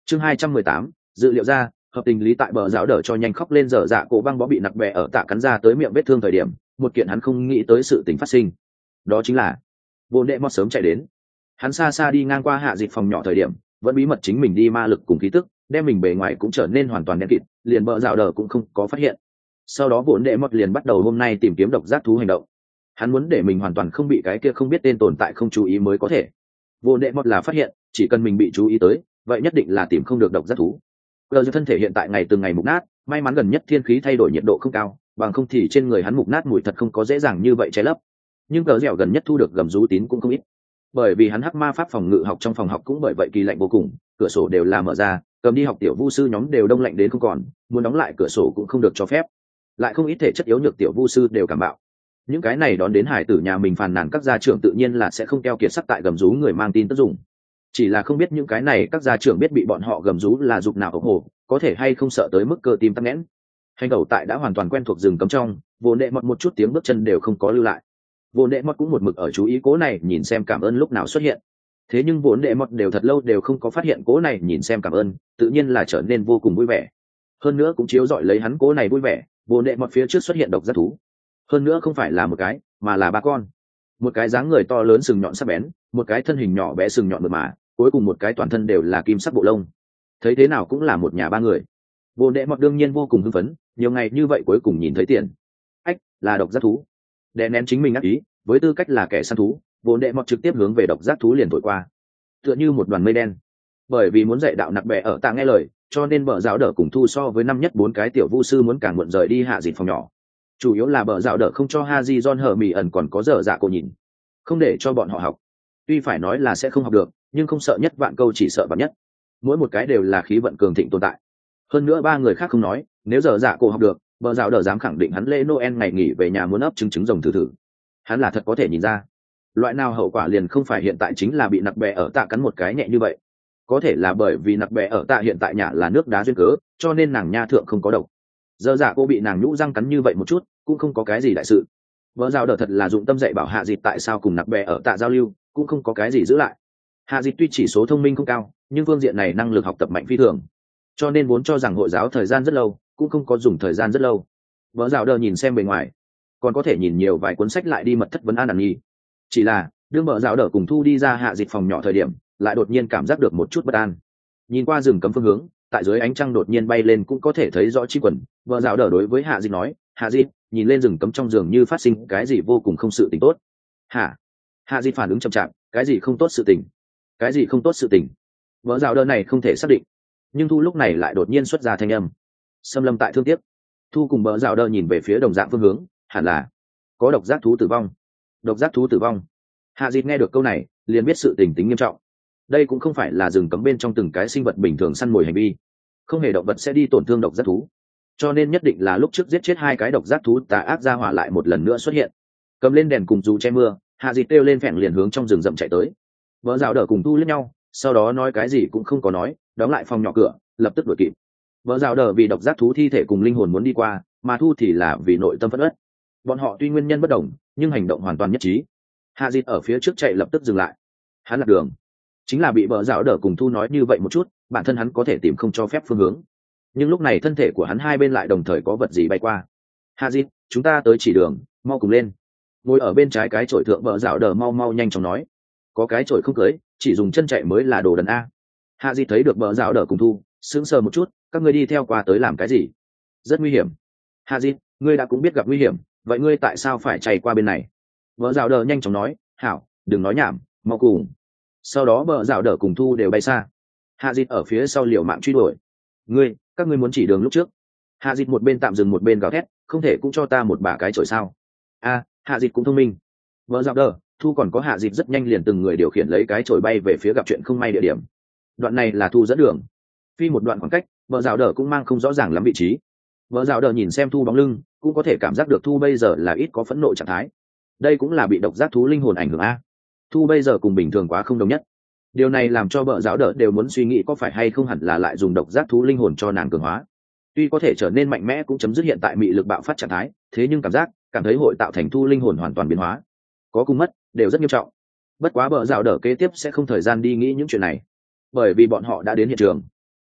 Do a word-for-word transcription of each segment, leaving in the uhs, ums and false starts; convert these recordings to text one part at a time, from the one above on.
chương hai trăm mười tám, dự liệu ra hợp tình lý. Tại bờ rào đỡ cho nhanh khóc lên, dở dạ cổ băng bó bị nặc bè ở tạ cắn ra tới miệng vết thương thời điểm, một kiện hắn không nghĩ tới sự tình phát sinh, đó chính là vô đệ mót sớm chạy đến. Hắn xa xa đi ngang qua hạ dịch phòng nhỏ thời điểm, vẫn bí mật chính mình đi ma lực cùng khí tức, đem mình bề ngoài cũng trở nên hoàn toàn đen kịt, liền bờ rào đỡ cũng không có phát hiện. Sau đó vô đệ mót liền bắt đầu hôm nay tìm kiếm độc giác thú hành động. Hắn muốn để mình hoàn toàn không bị cái kia không biết tên tồn tại không chú ý mới có thể. Vô đệ mót là phát hiện, chỉ cần mình bị chú ý tới, vậy nhất định là tìm không được độc giác thú. Cờ thân thể hiện tại ngày từng ngày mục nát, may mắn gần nhất thiên khí thay đổi nhiệt độ không cao, bằng không thì trên người hắn mục nát mùi thật không có dễ dàng như vậy che lấp. Nhưng cờ dẻo gần nhất thu được gầm rú tín cũng không ít, bởi vì hắn hắc ma pháp phòng ngự học trong phòng học cũng bởi vậy kỳ lạnh vô cùng, cửa sổ đều là mở ra, cầm đi học tiểu vu sư nhóm đều đông lạnh đến không còn, muốn đóng lại cửa sổ cũng không được cho phép. Lại không ít thể chất yếu nhược tiểu vu sư đều cảm bạo. Những cái này đón đến hải tử nhà mình phàn nàn các gia trưởng tự nhiên là sẽ không keo kiệt sắc tại gầm rú người mang tin tất dụng. Chỉ là không biết những cái này các gia trưởng biết bị bọn họ gầm rú là dục nào ốc hồ, có thể hay không sợ tới mức cơ tim tắc nghẽn. Hành đầu tại đã hoàn toàn quen thuộc rừng cấm trong, vô nệ mọt một chút tiếng bước chân đều không có lưu lại. Vô nệ mọt cũng một mực ở chú ý cố này nhìn xem cảm ơn lúc nào xuất hiện. Thế nhưng vô nệ mọt đều thật lâu đều không có phát hiện cố này nhìn xem cảm ơn, tự nhiên là trở nên vô cùng vui vẻ. Hơn nữa cũng chiếu dọi lấy hắn cố này vui vẻ, vô nệ mọt phía trước xuất hiện độc giác thú. Hơn nữa không phải là một cái, mà là ba con. Một cái dáng người to lớn sừng nhọn sắc bén, một cái thân hình nhỏ bé sừng nhọn mượt mà, cuối cùng một cái toàn thân đều là kim sắc bộ lông. Thấy thế nào cũng là một nhà ba người. Vô đệ mọt đương nhiên vô cùng hưng phấn, nhiều ngày như vậy cuối cùng nhìn thấy tiền. Ách, là độc giác thú. Đè nén chính mình ác ý, với tư cách là kẻ săn thú, vô đệ mọt trực tiếp hướng về độc giác thú liền thổi qua, tựa như một đoàn mây đen. Bởi vì muốn dạy đạo nặc bè ở tạ nghe lời, cho nên bờ giáo đỡ cùng thu so với năm nhất bốn cái tiểu vu sư muốn càng muộn rời đi hạ dịt phòng nhỏ. Chủ yếu là bờ giáo đỡ không cho Haji John hở mì ẩn còn có dở dạ cô nhìn, không để cho bọn họ học. Tuy phải nói là sẽ không học được, nhưng không sợ nhất vạn câu chỉ sợ vạn nhất. Mỗi một cái đều là khí vận cường thịnh tồn tại. Hơn nữa ba người khác không nói, nếu giờ dạ cổ học được, bờ rào đỡ dám khẳng định hắn lễ Noel ngày nghỉ về nhà muốn ấp trứng trứng rồng thử thử. Hắn là thật có thể nhìn ra, loại nào hậu quả liền không phải hiện tại chính là bị nặc bè ở tạ cắn một cái nhẹ như vậy. Có thể là bởi vì nặc bè ở tạ hiện tại nhà là nước đá duyên cớ, cho nên nàng nha thượng không có độc. Giờ dạ cô bị nàng nhũ răng cắn như vậy một chút, cũng không có cái gì đại sự. Bờ rào đỡ thật là dụng tâm dạy bảo hạ dịt tại sao cùng nặc bè ở tạ giao lưu, cũng không có cái gì giữ lại. Hạ dịt tuy chỉ số thông minh không cao, nhưng phương diện này năng lực học tập mạnh phi thường, cho nên vốn cho rằng hội giáo thời gian rất lâu, cũng không có dùng thời gian rất lâu. Vợ rào đờ nhìn xem bề ngoài, còn có thể nhìn nhiều vài cuốn sách lại đi mật thất vấn an ẩn nhi. Chỉ là đương vợ rào đờ cùng thu đi ra hạ dịch phòng nhỏ thời điểm, lại đột nhiên cảm giác được một chút bất an. Nhìn qua rừng cấm phương hướng, tại dưới ánh trăng đột nhiên bay lên cũng có thể thấy rõ chi quần. Vợ rào đờ đối với hạ dịch nói, hạ dịch, nhìn lên rừng cấm trong giường như phát sinh cái gì vô cùng không sự tình tốt. Hả? Hạ dịch phản ứng chậm chạp, cái gì không tốt sự tình? Cái gì không tốt sự tình? Vợ rào đờ này không thể xác định, nhưng thu lúc này lại đột nhiên xuất ra thanh âm xâm lâm tại thương tiếc. Thu cùng bờ rào đờ nhìn về phía đồng dạng phương hướng, hẳn là có độc giác thú tử vong. Độc giác thú tử vong. Hạ dịt nghe được câu này liền biết sự tình tính nghiêm trọng. Đây cũng không phải là rừng cấm bên trong từng cái sinh vật bình thường săn mồi hành vi, không hề động vật sẽ đi tổn thương độc giác thú, cho nên nhất định là lúc trước giết chết hai cái độc giác thú tà ác ra hỏa lại một lần nữa xuất hiện. Cầm lên đèn cùng dù che mưa, hạ dịt kêu lên phèn liền hướng trong rừng rậm chạy tới. Bờ rào đờ cùng Thu liếc nhau, sau đó nói cái gì cũng không có nói, đóng lại phòng nhỏ cửa, lập tức đuổi kịp. Vợ rào đờ vì độc giác thú thi thể cùng linh hồn muốn đi qua, mà Thu thì là vì nội tâm phẫn uất. Bọn họ tuy nguyên nhân bất đồng, nhưng hành động hoàn toàn nhất trí. Hạ dịt ở phía trước chạy lập tức dừng lại. Hắn lạc đường, chính là bị vợ rào đờ cùng Thu nói như vậy một chút, bản thân hắn có thể tìm không cho phép phương hướng. Nhưng lúc này thân thể của hắn hai bên lại đồng thời có vật gì bay qua. Hạ dịt, chúng ta tới chỉ đường, mau cùng lên. Ngồi ở bên trái cái chổi thượng vợ rào đờ mau mau nhanh chóng nói, có cái chổi không cưới, chỉ dùng chân chạy mới là đồ đần a. Hạ dịt thấy được vợ rào đờ cùng Thu, sững sờ một chút, các ngươi đi theo qua tới làm cái gì? Rất nguy hiểm. Hạ dịt, ngươi đã cũng biết gặp nguy hiểm, vậy ngươi tại sao phải chạy qua bên này? Vợ rào đờ nhanh chóng nói, hảo, đừng nói nhảm, mau cùng. Sau đó vợ rào đờ cùng Thu đều bay xa. Hạ dịt ở phía sau liều mạng truy đuổi. Ngươi, các ngươi muốn chỉ đường lúc trước. Hạ dịt một bên tạm dừng một bên gào thét, không thể cũng cho ta một bả cái chổi sao? A, Hạ dịt cũng thông minh. Vợ rào đờ, Thu còn có Hạ dịt rất nhanh liền từng người điều khiển lấy cái chổi bay về phía gặp chuyện không may địa điểm. Đoạn này là Thu dẫn đường. Phi một đoạn khoảng cách, vợ rào đờ cũng mang không rõ ràng lắm vị trí. Vợ rào đờ nhìn xem Thu bóng lưng, cũng có thể cảm giác được Thu bây giờ là ít có phẫn nộ trạng thái. Đây cũng là bị độc giác thú linh hồn ảnh hưởng a. Thu bây giờ cùng bình thường quá không đồng nhất. Điều này làm cho vợ rào đờ đều muốn suy nghĩ có phải hay không hẳn là lại dùng độc giác thú linh hồn cho nàng cường hóa. Tuy có thể trở nên mạnh mẽ cũng chấm dứt hiện tại mị lực bạo phát trạng thái, thế nhưng cảm giác, cảm thấy hội tạo thành Thu linh hồn hoàn toàn biến hóa. Có cùng mất, đều rất nghiêm trọng. Bất quá vợ rào đờ kế tiếp sẽ không thời gian đi nghĩ những chuyện này, bởi vì bọn họ đã đến hiện trường.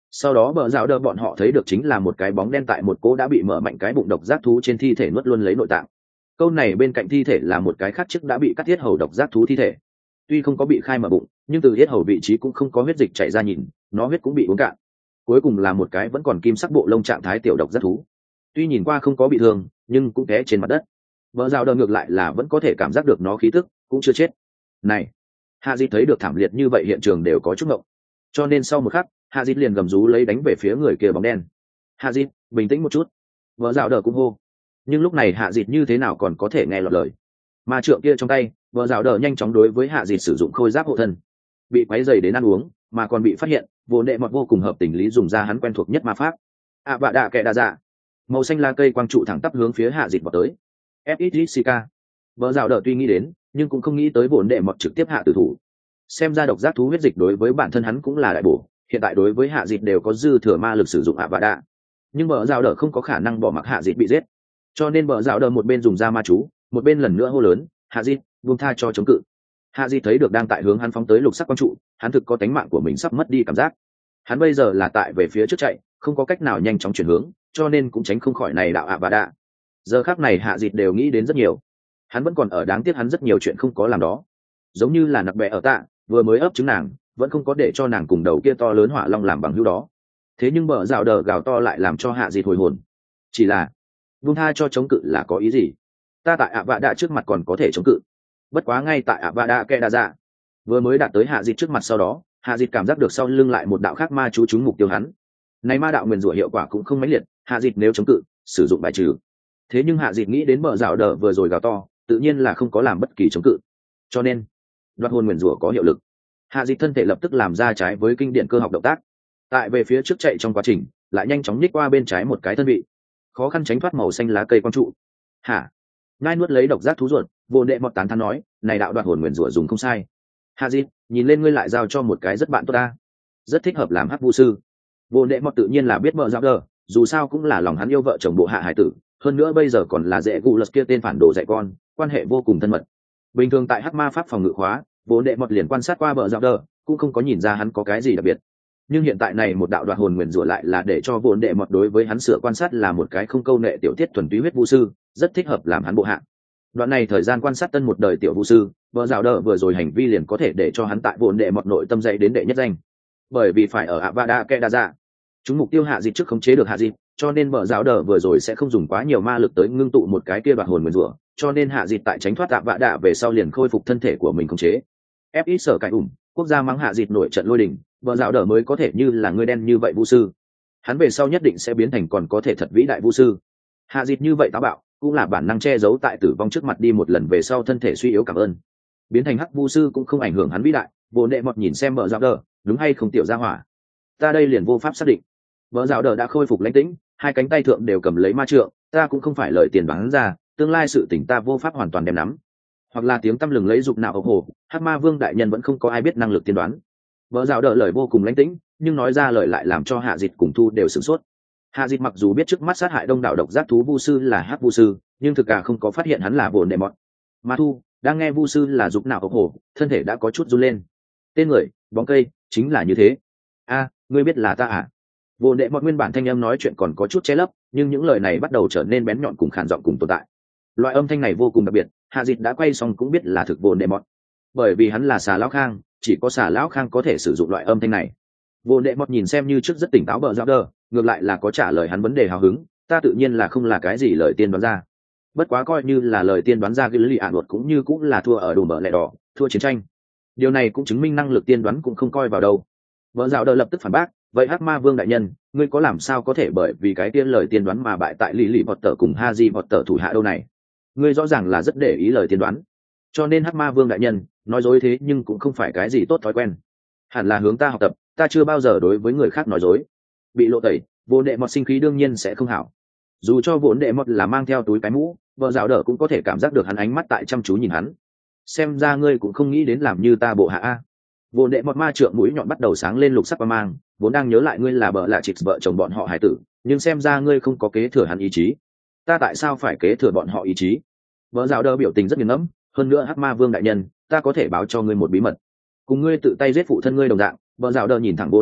Sau đó bờ rào đờ bọn họ thấy được chính là một cái bóng đen tại một cố đã bị mở mạnh cái bụng độc giác thú trên thi thể nuốt luôn lấy nội tạng. Câu này bên cạnh thi thể là một cái khác trước đã bị cắt thiết hầu độc giác thú thi thể, tuy không có bị khai mở bụng nhưng từ hết hầu vị trí cũng không có huyết dịch chảy ra, nhìn nó huyết cũng bị uống cạn. Cuối cùng là một cái vẫn còn kim sắc bộ lông trạng thái tiểu độc giác thú, tuy nhìn qua không có bị thương nhưng cũng té trên mặt đất. Vợ rào đờ ngược lại là vẫn có thể cảm giác được nó khí tức, cũng chưa chết. Này, hạ dịt thấy được thảm liệt như vậy hiện trường đều có chút ngộng, cho nên sau một khắc hạ dịt liền gầm rú lấy đánh về phía người kia bóng đen. Hạ dịt, bình tĩnh một chút. Vợ rào đờ cũng hô, nhưng lúc này hạ dịt như thế nào còn có thể nghe lọt lời. Ma trượng kia trong tay, vợ rào đờ nhanh chóng đối với hạ dịt sử dụng khôi giáp hộ thân. Bị quấy dày đến ăn uống mà còn bị phát hiện, vô nệ mọt vô cùng hợp tình lý dùng ra hắn quen thuộc nhất ma pháp ạ bạ đạ kệ đa dạ. Màu xanh lá cây quang trụ thẳng tắp hướng phía hạ dịt vào tới. Fxck. Vợ rào đờ tuy nghĩ đến nhưng cũng không nghĩ tới vô nệ mọt trực tiếp hạ tử thủ. Xem ra độc giác thú huyết dịch đối với bản thân hắn cũng là đại bổ, hiện tại đối với hạ dịt đều có dư thừa ma lực sử dụng ạ bạ đạ, nhưng vợ rào đờ không có khả năng bỏ mặc hạ dịt bị giết, cho nên vợ rào đờ một bên dùng ra ma chú, một bên lần nữa hô lớn, hạ dịt buông tha cho chống cự. Hạ dịt thấy được đang tại hướng hắn phóng tới lục sắc quang trụ, hắn thực có tánh mạng của mình sắp mất đi cảm giác. Hắn bây giờ là tại về phía trước chạy, không có cách nào nhanh chóng chuyển hướng, cho nên cũng tránh không khỏi này đạo ạ bạ đạ. Giờ khắc này hạ dịt đều nghĩ đến rất nhiều, hắn vẫn còn ở đáng tiếc hắn rất nhiều chuyện không có làm đó, giống như là nặc bẹ ở tạ vừa mới ấp trứng nàng vẫn không có để cho nàng cùng đầu kia to lớn hỏa long làm bằng hữu đó. Thế nhưng bờ rào đờ gào to lại làm cho hạ dịt hồi hồn. Chỉ là buông tha cho chống cự là có ý gì? Ta tại ạ bạ đạ trước mặt còn có thể chống cự, bất quá ngay tại ạ bạ đạ kệ đa dạ vừa mới đạt tới hạ dịt trước mặt, sau đó hạ dịt cảm giác được sau lưng lại một đạo khác ma chú trúng mục tiêu hắn. Này ma đạo nguyền rủa hiệu quả cũng không mãnh liệt, hạ dịt nếu chống cự sử dụng bài trừ. Thế nhưng hạ dịt nghĩ đến bờ rào đờ vừa rồi gào to, tự nhiên là không có làm bất kỳ chống cự, cho nên đoạt hồn nguyền rủa có hiệu lực. Hạ dịt thân thể lập tức làm ra trái với kinh điển cơ học động tác, tại về phía trước chạy trong quá trình lại nhanh chóng nhích qua bên trái một cái thân vị, khó khăn tránh thoát màu xanh lá cây quang trụ. Hả? Ngai nuốt lấy độc giác thú ruột, vô đệ mọt tán thán nói, này đạo đoạt hồn nguyền rủa dùng không sai. Hạ dịt, nhìn lên ngươi lại giao cho một cái rất bạn tốt ta, rất thích hợp làm hắc vu sư. Vô đệ mọt tự nhiên là biết mợ giáo đờ, dù sao cũng là lòng hắn yêu vợ chồng bộ hạ hải tử, hơn nữa bây giờ còn là dễ gù lật kia tên phản đồ dạy con, quan hệ vô cùng thân mật. Bình thường tại hắc ma pháp phòng ngự khóa, vô đệ mọt liền quan sát qua bờ giáo đờ, cũng không có nhìn ra hắn có cái gì đặc biệt. Nhưng hiện tại này một đạo đoạt hồn nguyền rủa lại là để cho vô đệ mọt đối với hắn sửa quan sát là một cái không câu nệ tiểu tiết thuần túy huyết vu sư, rất thích hợp làm hắn bộ hạ. Đoạn này thời gian quan sát tân một đời tiểu vu sư, bờ giáo đờ vừa rồi hành vi liền có thể để cho hắn tại vô đệ mọt nội tâm dậy đến đệ nhất danh. Bởi vì phải ở Avada Kedavra, chúng mục tiêu hạ dịt trước khống chế được hạ dịt, cho nên bờ giáo đờ vừa rồi sẽ không dùng quá nhiều ma lực tới ngưng tụ một cái kia đoạt hồn nguyền rủa, cho nên hạ dịt tại tránh thoát tạ vạ đạ về sau liền khôi phục thân thể của mình khống chế. ép ít sở cải ủng, quốc gia mắng hạ dịt nổi trận lôi đình, bờ giáo đờ mới có thể như là người đen như vậy vu sư, hắn về sau nhất định sẽ biến thành còn có thể thật vĩ đại vu sư. Hạ dịt như vậy táo bạo cũng là bản năng che giấu tại tử vong trước mặt đi một lần về sau thân thể suy yếu cảm ơn, biến thành hắc vu sư cũng không ảnh hưởng hắn vĩ đại. Vô nệ mọt nhìn xem bờ giáo đờ, đúng hay không tiểu gia hỏa, ta đây liền vô pháp xác định. Bờ giáo đờ đã khôi phục lãnh tĩnh, hai cánh tay thượng đều cầm lấy ma trượng, ta cũng không phải lời tiền đoán ra, tương lai sự tỉnh ta vô pháp hoàn toàn đem nắm, hoặc là tiếng tăm lừng lấy dục nào ốc hồ, hắc ma vương đại nhân vẫn không có ai biết năng lực tiên đoán. Bờ giáo đờ lời vô cùng lãnh tĩnh, nhưng nói ra lời lại làm cho hạ dịt cùng thu đều sửng sốt. Hạ dịt mặc dù biết trước mắt sát hại đông đảo độc giác thú vu sư là hắc vu sư, nhưng thực cả không có phát hiện hắn là vô nệ mọt. Mà thu đang nghe vu sư là dục nào ốc hồ, thân thể đã có chút run lên. Tên người bóng cây chính là như thế. A, ngươi biết là ta à? Vô nệ mọt nguyên bản thanh âm nói chuyện còn có chút che lấp, nhưng những lời này bắt đầu trở nên bén nhọn cùng khản giọng cùng tồn tại. Loại âm thanh này vô cùng đặc biệt, hạ dịt đã quay xong cũng biết là thực vô nệ mọt, bởi vì hắn là xà lão khang, chỉ có xà lão khang có thể sử dụng loại âm thanh này. Vô nệ mọt nhìn xem như trước rất tỉnh táo bờ giáo đờ, ngược lại là có trả lời hắn vấn đề hào hứng, ta tự nhiên là không là cái gì lời tiên đoán ra, bất quá coi như là lời tiên đoán ra cái lý ạn luật cũng như cũng là thua ở đủ bờ lẹ đỏ, thua chiến tranh. Điều này cũng chứng minh năng lực tiên đoán cũng không coi vào đâu. Vợ giáo đờ lập tức phản bác, vậy hắc ma vương đại nhân, ngươi có làm sao có thể bởi vì cái tiên lời tiên đoán mà bại tại lý lì vọt tờ cùng ha di vọt tờ thủ hạ đâu này? Ngươi rõ ràng là rất để ý lời tiên đoán, cho nên hắc ma vương đại nhân nói dối thế nhưng cũng không phải cái gì tốt thói quen, hẳn là hướng ta học tập, ta chưa bao giờ đối với người khác nói dối. Bị lộ tẩy, vô đệ mọt sinh khí đương nhiên sẽ không hảo, dù cho vốn đệ mọt là mang theo túi cái mũ, vợ giáo đờ cũng có thể cảm giác được hắn ánh mắt tại chăm chú nhìn hắn. Xem ra ngươi cũng không nghĩ đến làm như ta bộ hạ a. Vô đệ mọt ma trượng mũi nhọn bắt đầu sáng lên lục sắc qua mang, vốn đang nhớ lại ngươi là bợ lạ chịt vợ chồng bọn họ hải tử, nhưng xem ra ngươi không có kế thừa hắn ý chí. Ta tại sao phải kế thừa bọn họ ý chí? Vợ giáo đờ biểu tình rất nghiền ngẫm, hơn nữa hắc ma vương đại nhân, ta có thể báo cho ngươi một bí mật. Cùng ngươi tự tay giết phụ thân ngươi đồng dạng. Vợ giáo đờ nhìn thẳng vốn đệ mọt,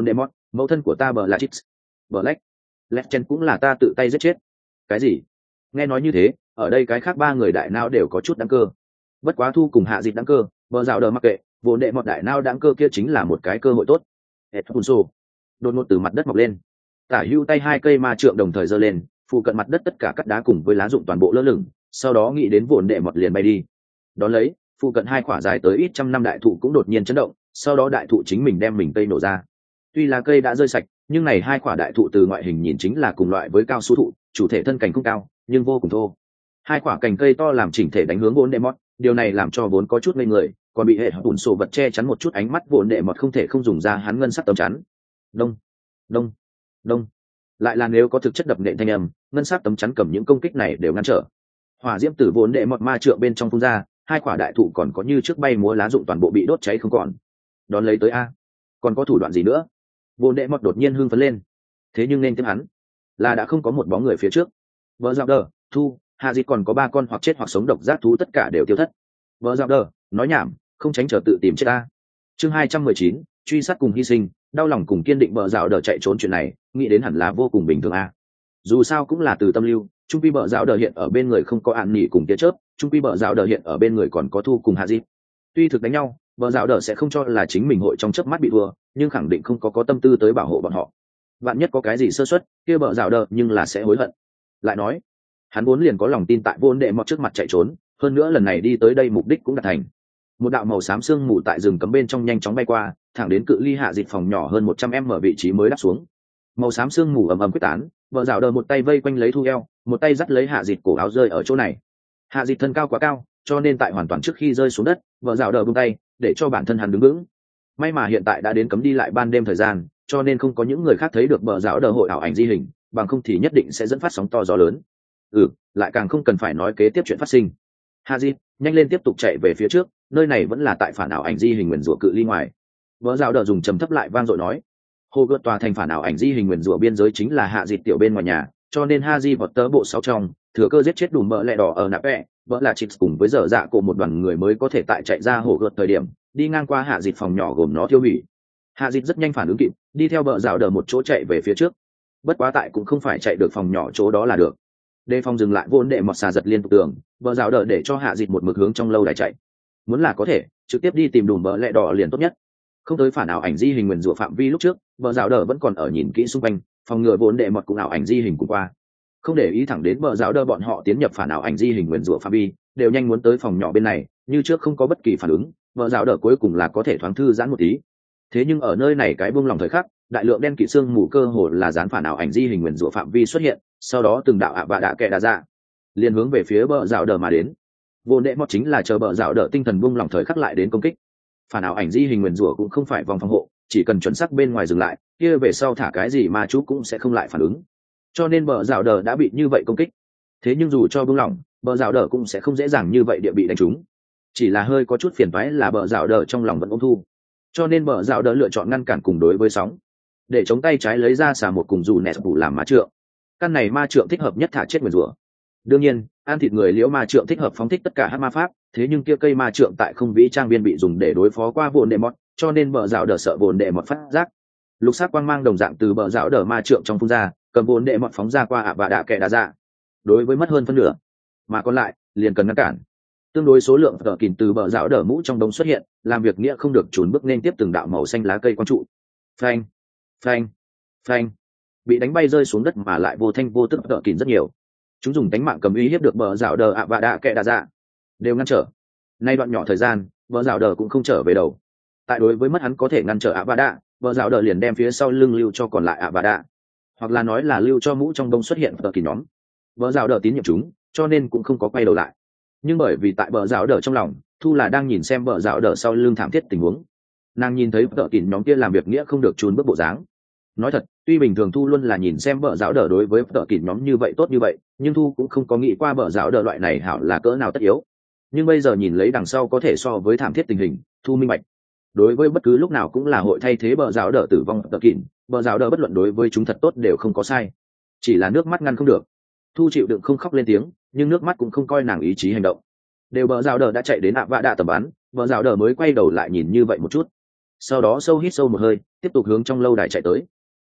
Mẫu thân của ta bờ là chít, bờ lách lách chen cũng là ta tự tay giết chết. Cái gì? Nghe nói như thế, ở đây cái khác ba người đại nao đều có chút đáng cơ. Bất quá thu cùng hạ dịch đáng cơ, bờ rào đờ mặc kệ, vốn đệ một đại nao đáng cơ kia chính là một cái cơ hội tốt. Etpunso đột ngột từ mặt đất mọc lên, tả hưu tay hai cây ma trượng đồng thời giơ lên, phụ cận mặt đất tất cả cắt đá cùng với lá rụng toàn bộ lơ lửng, sau đó nghĩ đến vốn đệ một liền bay đi. Đón lấy, phụ cận hai quả dài tới ít trăm năm đại thụ cũng đột nhiên chấn động, sau đó đại thụ chính mình đem mình cây nổ ra. Tuy là cây đã rơi sạch, nhưng này hai quả đại thụ từ ngoại hình nhìn chính là cùng loại với cao su thụ, chủ thể thân cành không cao, nhưng vô cùng thô. Hai quả cành cây to làm chỉnh thể đánh hướng vốn đệ mọt, điều này làm cho vốn có chút ngây người, còn bị hệ bùn sổ vật che chắn một chút ánh mắt vốn đệ mọt không thể không dùng ra hắn ngân sắc tấm chắn. Đông, đông, đông. Lại là nếu có thực chất đập nện thanh âm, ngân sắc tấm chắn cầm những công kích này đều ngăn trở. Hỏa diễm từ vốn đệ mọt ma trượng bên trong phun ra, hai quả đại thụ còn có như trước bay múa lá rụng toàn bộ bị đốt cháy không còn. Đón lấy tới a, còn có thủ đoạn gì nữa? Vốn đệ mọt đột nhiên hưng phấn lên. Thế nhưng nên tiếp hắn là đã không có một bóng người phía trước. Vợ dạo đờ, thu, hạ dịch còn có ba con hoặc chết hoặc sống độc giác thú tất cả đều tiêu thất. Vợ dạo đờ, nói nhảm, không tránh trở tự tìm chết ta. Chương hai trăm mười chín, truy sát cùng hy sinh, đau lòng cùng kiên định. Vợ dạo đờ chạy trốn chuyện này, nghĩ đến hẳn là vô cùng bình thường a. Dù sao cũng là từ tâm lưu, trung pi bợ dạo đờ hiện ở bên người không có ạn nhỉ cùng tia chớp, trung pi bợ dạo đờ hiện ở bên người còn có thu cùng hạ dịch. Tuy thực đánh nhau, bợ dạo đờ sẽ không cho là chính mình hội trong chớp mắt bị thua, nhưng khẳng định không có có tâm tư tới bảo hộ bọn họ. Vạn nhất có cái gì sơ suất, kia bợ dạo đờ nhưng là sẽ hối hận. Lại nói, hắn vốn liền có lòng tin tại vốn đệ mọt trước mặt chạy trốn, hơn nữa lần này đi tới đây mục đích cũng đạt thành. Một đạo màu xám sương mù tại rừng cấm bên trong nhanh chóng bay qua, thẳng đến cự ly hạ dịch phòng nhỏ hơn một trăm mét vị trí mới đáp xuống. Màu xám sương mù ầm ầm quyết tán, vợ rào đờ một tay vây quanh lấy thu eo, một tay dắt lấy hạ dịch cổ áo rơi ở chỗ này. Hạ dịch thân cao quá cao, cho nên tại hoàn toàn trước khi rơi xuống đất, vợ rào đờ buông tay để cho bản thân hắn đứng vững. May mà hiện tại đã đến cấm đi lại ban đêm thời gian, cho nên không có những người khác thấy được vợ rào đờ hội ảo ảnh di hình, bằng không thì nhất định sẽ dẫn phát sóng to gió lớn. Ừ, lại càng không cần phải nói kế tiếp chuyện phát sinh. Hạ dịch nhanh lên tiếp tục chạy về phía trước, nơi này vẫn là tại phản ảo ảnh di hình nguyền rủa cự ly ngoài. Vợ rào đờ dùng trầm thấp lại vang dội nói, hồ gợt tòa thành phản ảo ảnh di hình nguyền rủa biên giới chính là hạ dịch tiểu bên ngoài nhà, cho nên Haji vọt tớ bộ sáu trong thừa cơ giết chết đủ mỡ lẹ đỏ ở nạp vẹ, vợ là chịp cùng với dở dạ của một đoàn người mới có thể tại chạy ra hồ gợt thời điểm đi ngang qua hạ dịch phòng nhỏ gồm nó tiêu hủy. Hạ dịch rất nhanh phản ứng kịp, đi theo vợ rào đờ một chỗ chạy về phía trước. Bất quá tại cũng không phải chạy được phòng nhỏ chỗ đó là được. Đề phòng dừng lại vốn đệ mọt xà giật liên tục tường, vợ rào đờ để cho hạ dịch một mực hướng trong lâu đài chạy. Muốn là có thể trực tiếp đi tìm đủ mỡ lẹ đỏ liền tốt nhất. Không tới phản ảo ảnh di hình nguyền rủa phạm vi lúc trước, vợ rào đờ vẫn còn ở nhìn kỹ xung quanh, phòng ngừa vốn đệ mọt cùng ảo ảnh di hình cùng qua. Không để ý thẳng đến vợ rào đờ bọn họ tiến nhập phản ảo ảnh di hình nguyền rủa phạm vi, đều nhanh muốn tới phòng nhỏ bên này, như trước không có bất kỳ phản ứng, vợ rào đờ cuối cùng là có thể thoáng thư giãn một tí. Thế nhưng ở nơi này cái buông lòng thời khắc, đại lượng đen kỵ xương mù cơ hồ là dán phản ảo ảnh di hình nguyền rủa phạm vi xuất hiện, sau đó từng đạo ạ và đạ kệ đà ra, liền hướng về phía vợ rào đờ mà đến. Vốn đệ mọt chính là chờ vợ rào đờ tinh thần buông lòng thời khắc lại đến công kích. Phản ảo ảnh di hình nguyền rủa cũng không phải vòng phòng hộ, chỉ cần chuẩn xác bên ngoài dừng lại, kia về sau thả cái gì mà chú cũng sẽ không lại phản ứng. Cho nên bờ rào đờ đã bị như vậy công kích. Thế nhưng dù cho buông lỏng, bờ rào đờ cũng sẽ không dễ dàng như vậy địa bị đánh trúng. Chỉ là hơi có chút phiền toái là bờ rào đờ trong lòng vẫn ôm thu. Cho nên bờ rào đờ lựa chọn ngăn cản cùng đối với sóng, để chống tay trái lấy ra xà một cùng dù nẹt phủ làm ma trượng. Căn này ma trượng thích hợp nhất thả chết nguyền rủa. Đương nhiên, ăn thịt người liễu ma trượng thích hợp phóng thích tất cả hát ma pháp, thế nhưng kia cây ma trượng tại không vĩ trang viên bị dùng để đối phó qua vồn đệ mọt, cho nên bờ rào đờ sợ vồn đệ mọt phát giác. Lục sắc quang mang đồng dạng từ bờ rào đờ ma trượng trong phun ra, cầm vồn đệ mọt phóng ra qua ạ và đạ kệ đá ra. Đối với mất hơn phân nửa, mà còn lại liền cần ngăn cản. Tương đối số lượng tờ kìm từ bờ rào đờ mũ trong đông xuất hiện, làm việc nghĩa không được trốn bước nên tiếp từng đạo màu xanh lá cây quang trụ. Phanh, phanh, phanh, bị đánh bay rơi xuống đất mà lại vô thanh vô tức tờ kìm rất nhiều. Chúng dùng đánh mạng cầm uy hiếp được bờ rào đờ ạ và đạ kệ đá ra, đều ngăn trở. Nay đoạn nhỏ thời gian, bờ rào đờ cũng không trở về đầu. Tại đối với mất hắn có thể ngăn trở ạ và đạ, bờ rào đờ liền đem phía sau lưng lưu cho còn lại ạ và đạ, hoặc là nói là lưu cho mũ trong đông xuất hiện tờ kỳ nhóm. Bờ rào đờ tín nhiệm chúng, cho nên cũng không có quay đầu lại. Nhưng bởi vì tại bờ rào đờ trong lòng, thu là đang nhìn xem bờ rào đờ sau lưng thảm thiết tình huống. Nàng nhìn thấy tờ kỳ nhóm kia làm việc nghĩa không được trốn bước bộ dáng. Nói thật, tuy bình thường thu luôn là nhìn xem bờ rào đờ đối với tờ kỳ nhóm như vậy tốt như vậy, nhưng thu cũng không có nghĩ qua bờ rào đờ loại này hảo là cỡ nào tất yếu. Nhưng bây giờ nhìn lấy đằng sau có thể so với thảm thiết tình hình, thu minh bạch đối với bất cứ lúc nào cũng là hội thay thế bờ rào đờ tử vong tờ kỉn, bờ rào đờ bất luận đối với chúng thật tốt đều không có sai, chỉ là nước mắt ngăn không được. Thu chịu đựng không khóc lên tiếng, nhưng nước mắt cũng không coi nàng ý chí hành động. Đều bờ rào đờ đã chạy đến ạ vạ đạ tầm bắn, bờ rào đờ mới quay đầu lại nhìn như vậy một chút, sau đó sâu hít sâu một hơi, tiếp tục hướng trong lâu đài chạy tới.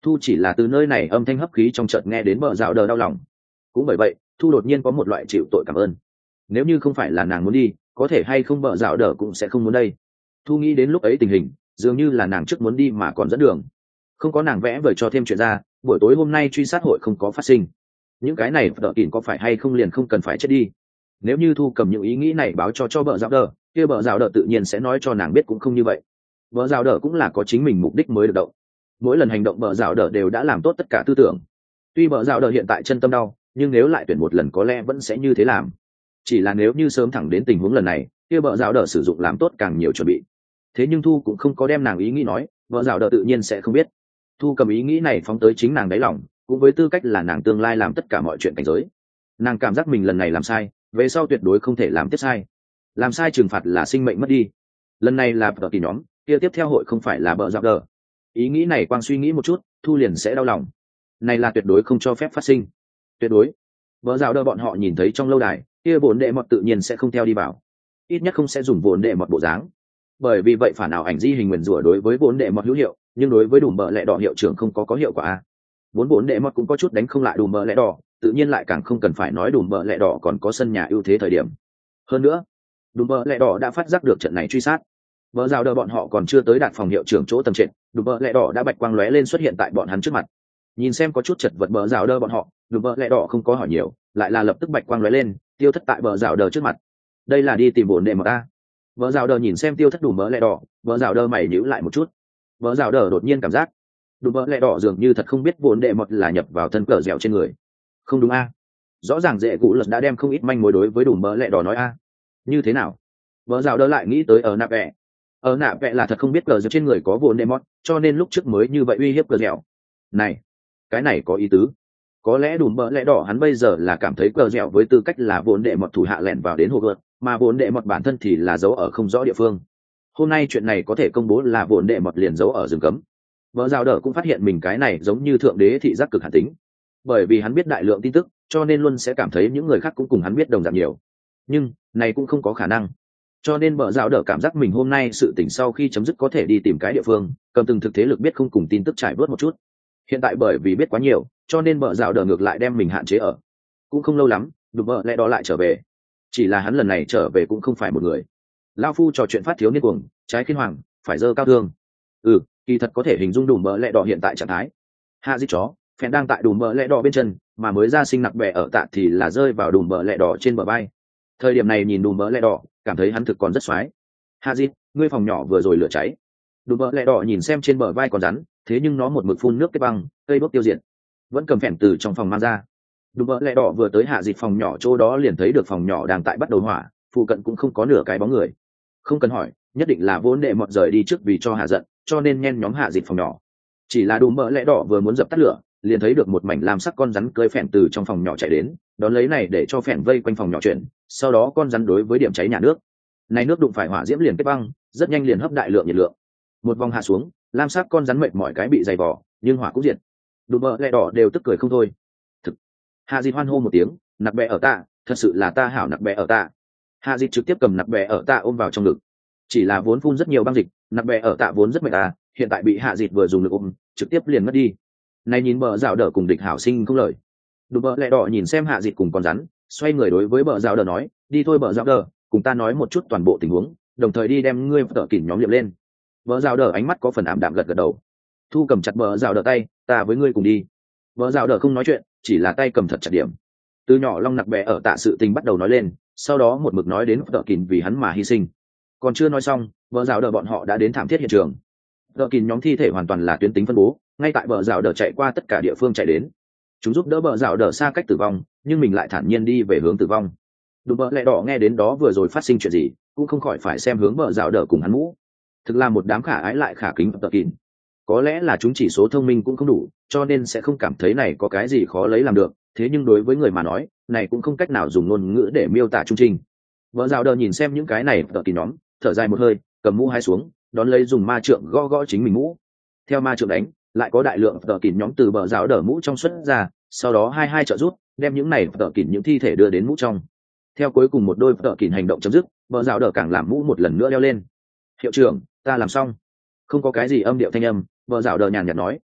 Thu chỉ là từ nơi này âm thanh hấp khí trong chợt nghe đến bờ rào đờ đau lòng. Cũng bởi vậy Thu đột nhiên có một loại chịu tội cảm ơn. Nếu như không phải là nàng muốn đi, có thể hay không bờ rào đờ cũng sẽ không muốn đây. Thu nghĩ đến lúc ấy tình hình, dường như là nàng trước muốn đi mà còn dẫn đường. Không có nàng vẽ vời cho thêm chuyện ra, buổi tối hôm nay truy sát hội không có phát sinh. Những cái này đỡ kỉn có phải hay không liền không cần phải chết đi. Nếu như Thu cầm những ý nghĩ này báo cho cho bờ rào đờ, kia bờ rào đờ tự nhiên sẽ nói cho nàng biết cũng không như vậy. Bờ rào đờ cũng là có chính mình mục đích mới được động. Mỗi lần hành động bờ rào đờ đều đã làm tốt tất cả tư tưởng. Tuy bờ rào đờ hiện tại chân tâm đau, nhưng nếu lại tuyển một lần có lẽ vẫn sẽ như thế làm. Chỉ là nếu như sớm thẳng đến tình huống lần này, kia bờ rào đờ sử dụng làm tốt càng nhiều chuẩn bị. Thế nhưng Thu cũng không có đem nàng ý nghĩ nói, bờ rào đờ tự nhiên sẽ không biết. Thu cầm ý nghĩ này phóng tới chính nàng đáy lòng, cũng với tư cách là nàng tương lai làm tất cả mọi chuyện cảnh giới. Nàng cảm giác mình lần này làm sai, về sau tuyệt đối không thể làm tiếp sai. Làm sai trừng phạt là sinh mệnh mất đi. Lần này là bờ kỳ nhóm, kia tiếp theo hội không phải là bờ rào đờ. Ý nghĩ này quang suy nghĩ một chút, Thu liền sẽ đau lòng. Này là tuyệt đối không cho phép phát sinh. Tuyệt đối. Bờ rào đờ bọn họ nhìn thấy trong lâu đài, kia vốn đệ mọt tự nhiên sẽ không theo đi vào. Ít nhất không sẽ dùng vốn đệ mọt bộ dáng. Bởi vì vậy phản ảo ảnh di hình nguyền rủa đối với vốn đệ mọt hữu hiệu, nhưng đối với đùm bờ lẹ đỏ hiệu trưởng không có có hiệu quả. Vốn vốn đệ mọt cũng có chút đánh không lại đùm bờ lẹ đỏ, tự nhiên lại càng không cần phải nói đùm bờ lẹ đỏ còn có sân nhà ưu thế thời điểm. Hơn nữa, đùm bờ lẹ đỏ đã phát giác được trận này truy sát. Bờ rào đờ bọn họ còn chưa tới đạt phòng hiệu trưởng chỗ tầng trệt, đùm bờ lẹ đỏ đã bạch quang lóe lên xuất hiện tại bọn hắn trước mặt. Nhìn xem có chút chật vật bờ rào đờ bọn họ, đùm bờ lẹ đỏ không có hỏi nhiều, lại là lập tức bạch quang lóe lên, tiêu thất tại bờ rào đờ trước mặt. Đây là đi tìm vốn đệ mọt a. Bờ rào đờ nhìn xem tiêu thất đùm bờ lẹ đỏ, bờ rào đờ mày nhíu lại một chút. Bờ rào đờ đột nhiên cảm giác đùm bờ lẹ đỏ dường như thật không biết vốn đệ mọt là nhập vào thân cờ dẻo trên người. Không đúng a? Rõ ràng dễ cụ lật đã đem không ít manh mối đối với đùm bờ lẹ đỏ nói a. Như thế nào? Bờ rào đờ lại nghĩ tới ở nạp vẹ. Ở nạp vẹ là thật không biết cờ dẻo trên người có vốn đệ mọt, cho nên lúc trước mới như vậy uy hiếp cờ dẻo. Này, cái này có ý tứ. Có lẽ đùm bờ lẹ đỏ hắn bây giờ là cảm thấy cờ dẻo với tư cách là vốn đệ mọt thủ hạ lẻn vào đến hồ gợt, mà vốn đệ mọt bản thân thì là giấu ở không rõ địa phương. Hôm nay chuyện này có thể công bố là vốn đệ mọt liền giấu ở rừng cấm. Vợ rào đờ cũng phát hiện mình cái này giống như thượng đế thị giác cực hạt tính, bởi vì hắn biết đại lượng tin tức, cho nên luôn sẽ cảm thấy những người khác cũng cùng hắn biết đồng dạng nhiều. Nhưng này cũng không có khả năng, cho nên vợ rào đờ cảm giác mình hôm nay sự tỉnh sau khi chấm dứt có thể đi tìm cái địa phương, cầm từng thực thế lực biết không cùng tin tức trải bớt một chút. Hiện tại bởi vì biết quá nhiều, cho nên vợ rào đờ ngược lại đem mình hạn chế ở. Cũng không lâu lắm, đùm vợ lẽ đó lại trở về. Chỉ là hắn lần này trở về cũng không phải một người. Lao phu trò chuyện phát thiếu niên cuồng, trái khiên hoàng, phải dơ cao thương. Ừ, kỳ thật có thể hình dung đùm bờ lẹ đỏ hiện tại trạng thái. Hạ dít chó phèn đang tại đùm bờ lẹ đỏ bên chân, mà mới ra sinh nặc bè ở tạ thì là rơi vào đùm bờ lẹ đỏ trên bờ bay. Thời điểm này nhìn đùm bờ lẹ đỏ, cảm thấy hắn thực còn rất xoái. Hạ dít, ngươi phòng nhỏ vừa rồi lửa cháy. Đùm bờ lẹ đỏ nhìn xem trên bờ vai còn rắn, thế nhưng nó một mực phun nước cái băng, cây đốt tiêu diệt, vẫn cầm phèn từ trong phòng mang ra. Đùm bờ lẹ đỏ vừa tới hạ dít phòng nhỏ chỗ đó liền thấy được phòng nhỏ đang tại bắt đầu hỏa, phụ cận cũng không có nửa cái bóng người. Không cần hỏi, nhất định là vốn đệ mọt rời đi trước vì cho hạ giận, cho nên nhen nhóm hạ dịt phòng nhỏ. Chỉ là đùm bờ lẽ đỏ vừa muốn dập tắt lửa, liền thấy được một mảnh lam sắc con rắn cơi phèn từ trong phòng nhỏ chạy đến, đón lấy này để cho phèn vây quanh phòng nhỏ chuyển, sau đó con rắn đối với điểm cháy nhà nước. Này nước đụng phải hỏa diễm liền kết băng, rất nhanh liền hấp đại lượng nhiệt lượng. Một vòng hạ xuống, lam sắc con rắn mệt mỏi cái bị dày vò, nhưng hỏa cũng diệt. Đùm bờ lẽ đỏ đều tức cười không thôi. Thực, hạ dịt hoan hô một tiếng, nặc bè ở tạ, thật sự là ta hảo nặc bè ở tạ. Hạ dịt trực tiếp cầm nặc bè ở tạ ôm vào trong ngực. Chỉ là vốn phun rất nhiều băng dịch, nặc bè ở tạ vốn rất mệt à, hiện tại bị hạ dịt vừa dùng lực ôm, trực tiếp liền mất đi. Này nhìn bờ rào đỡ cùng địch hảo sinh không lời. Đùm bờ lẹ đỏ nhìn xem hạ dịt cùng con rắn, xoay người đối với bờ rào đỡ nói, đi thôi bờ rào đỡ, cùng ta nói một chút toàn bộ tình huống, đồng thời đi đem ngươi tợ kỉn nhóm liệm lên. Bờ rào đỡ ánh mắt có phần ảm đạm gật gật đầu. Thu cầm chặt bờ rào đỡ tay, ta với ngươi cùng đi. Bờ rào đỡ không nói chuyện, chỉ là tay cầm thật chặt điểm. Từ nhỏ long nặc bè ở tạ sự tình bắt đầu nói lên, sau đó một mực nói đến tợ kỉn vì hắn mà hy sinh. Còn chưa nói xong, bờ rào đỡ bọn họ đã đến thảm thiết hiện trường. Tợ kỉn nhóm thi thể hoàn toàn là tuyến tính phân bố, ngay tại bờ rào đỡ chạy qua tất cả địa phương chạy đến. Chúng giúp đỡ bờ rào đỡ xa cách tử vong, nhưng mình lại thản nhiên đi về hướng tử vong. Đùm bờ lẹ đỏ nghe đến đó vừa rồi phát sinh chuyện gì, cũng không khỏi phải xem hướng bờ rào đỡ cùng hắn mũ. Thực là một đám khả ái lại khả kính tợ kỉn. Có lẽ là chúng chỉ số thông minh cũng không đủ, cho nên sẽ không cảm thấy này có cái gì khó lấy làm được. Thế nhưng đối với người mà nói, này cũng không cách nào dùng ngôn ngữ để miêu tả trung trình. Bờ rào đỡ nhìn xem những cái này tợ kỉn nhóm, thở dài một hơi, cầm mũ hai xuống, đón lấy dùng ma trượng gõ gõ chính mình mũ. Theo ma trượng đánh, lại có đại lượng tợ kỉn nhóm từ bờ rào đỡ mũ trong xuất ra, sau đó hai hai trợ rút, đem những này tợ kỉn những thi thể đưa đến mũ trong. Theo cuối cùng một đôi tợ kỉn hành động chấm dứt, bờ rào đỡ càng làm mũ một lần nữa leo lên. Hiệu trưởng, ta làm xong. Không có cái gì âm điệu thanh âm, bờ rào đỡ nhàn nhạt nói.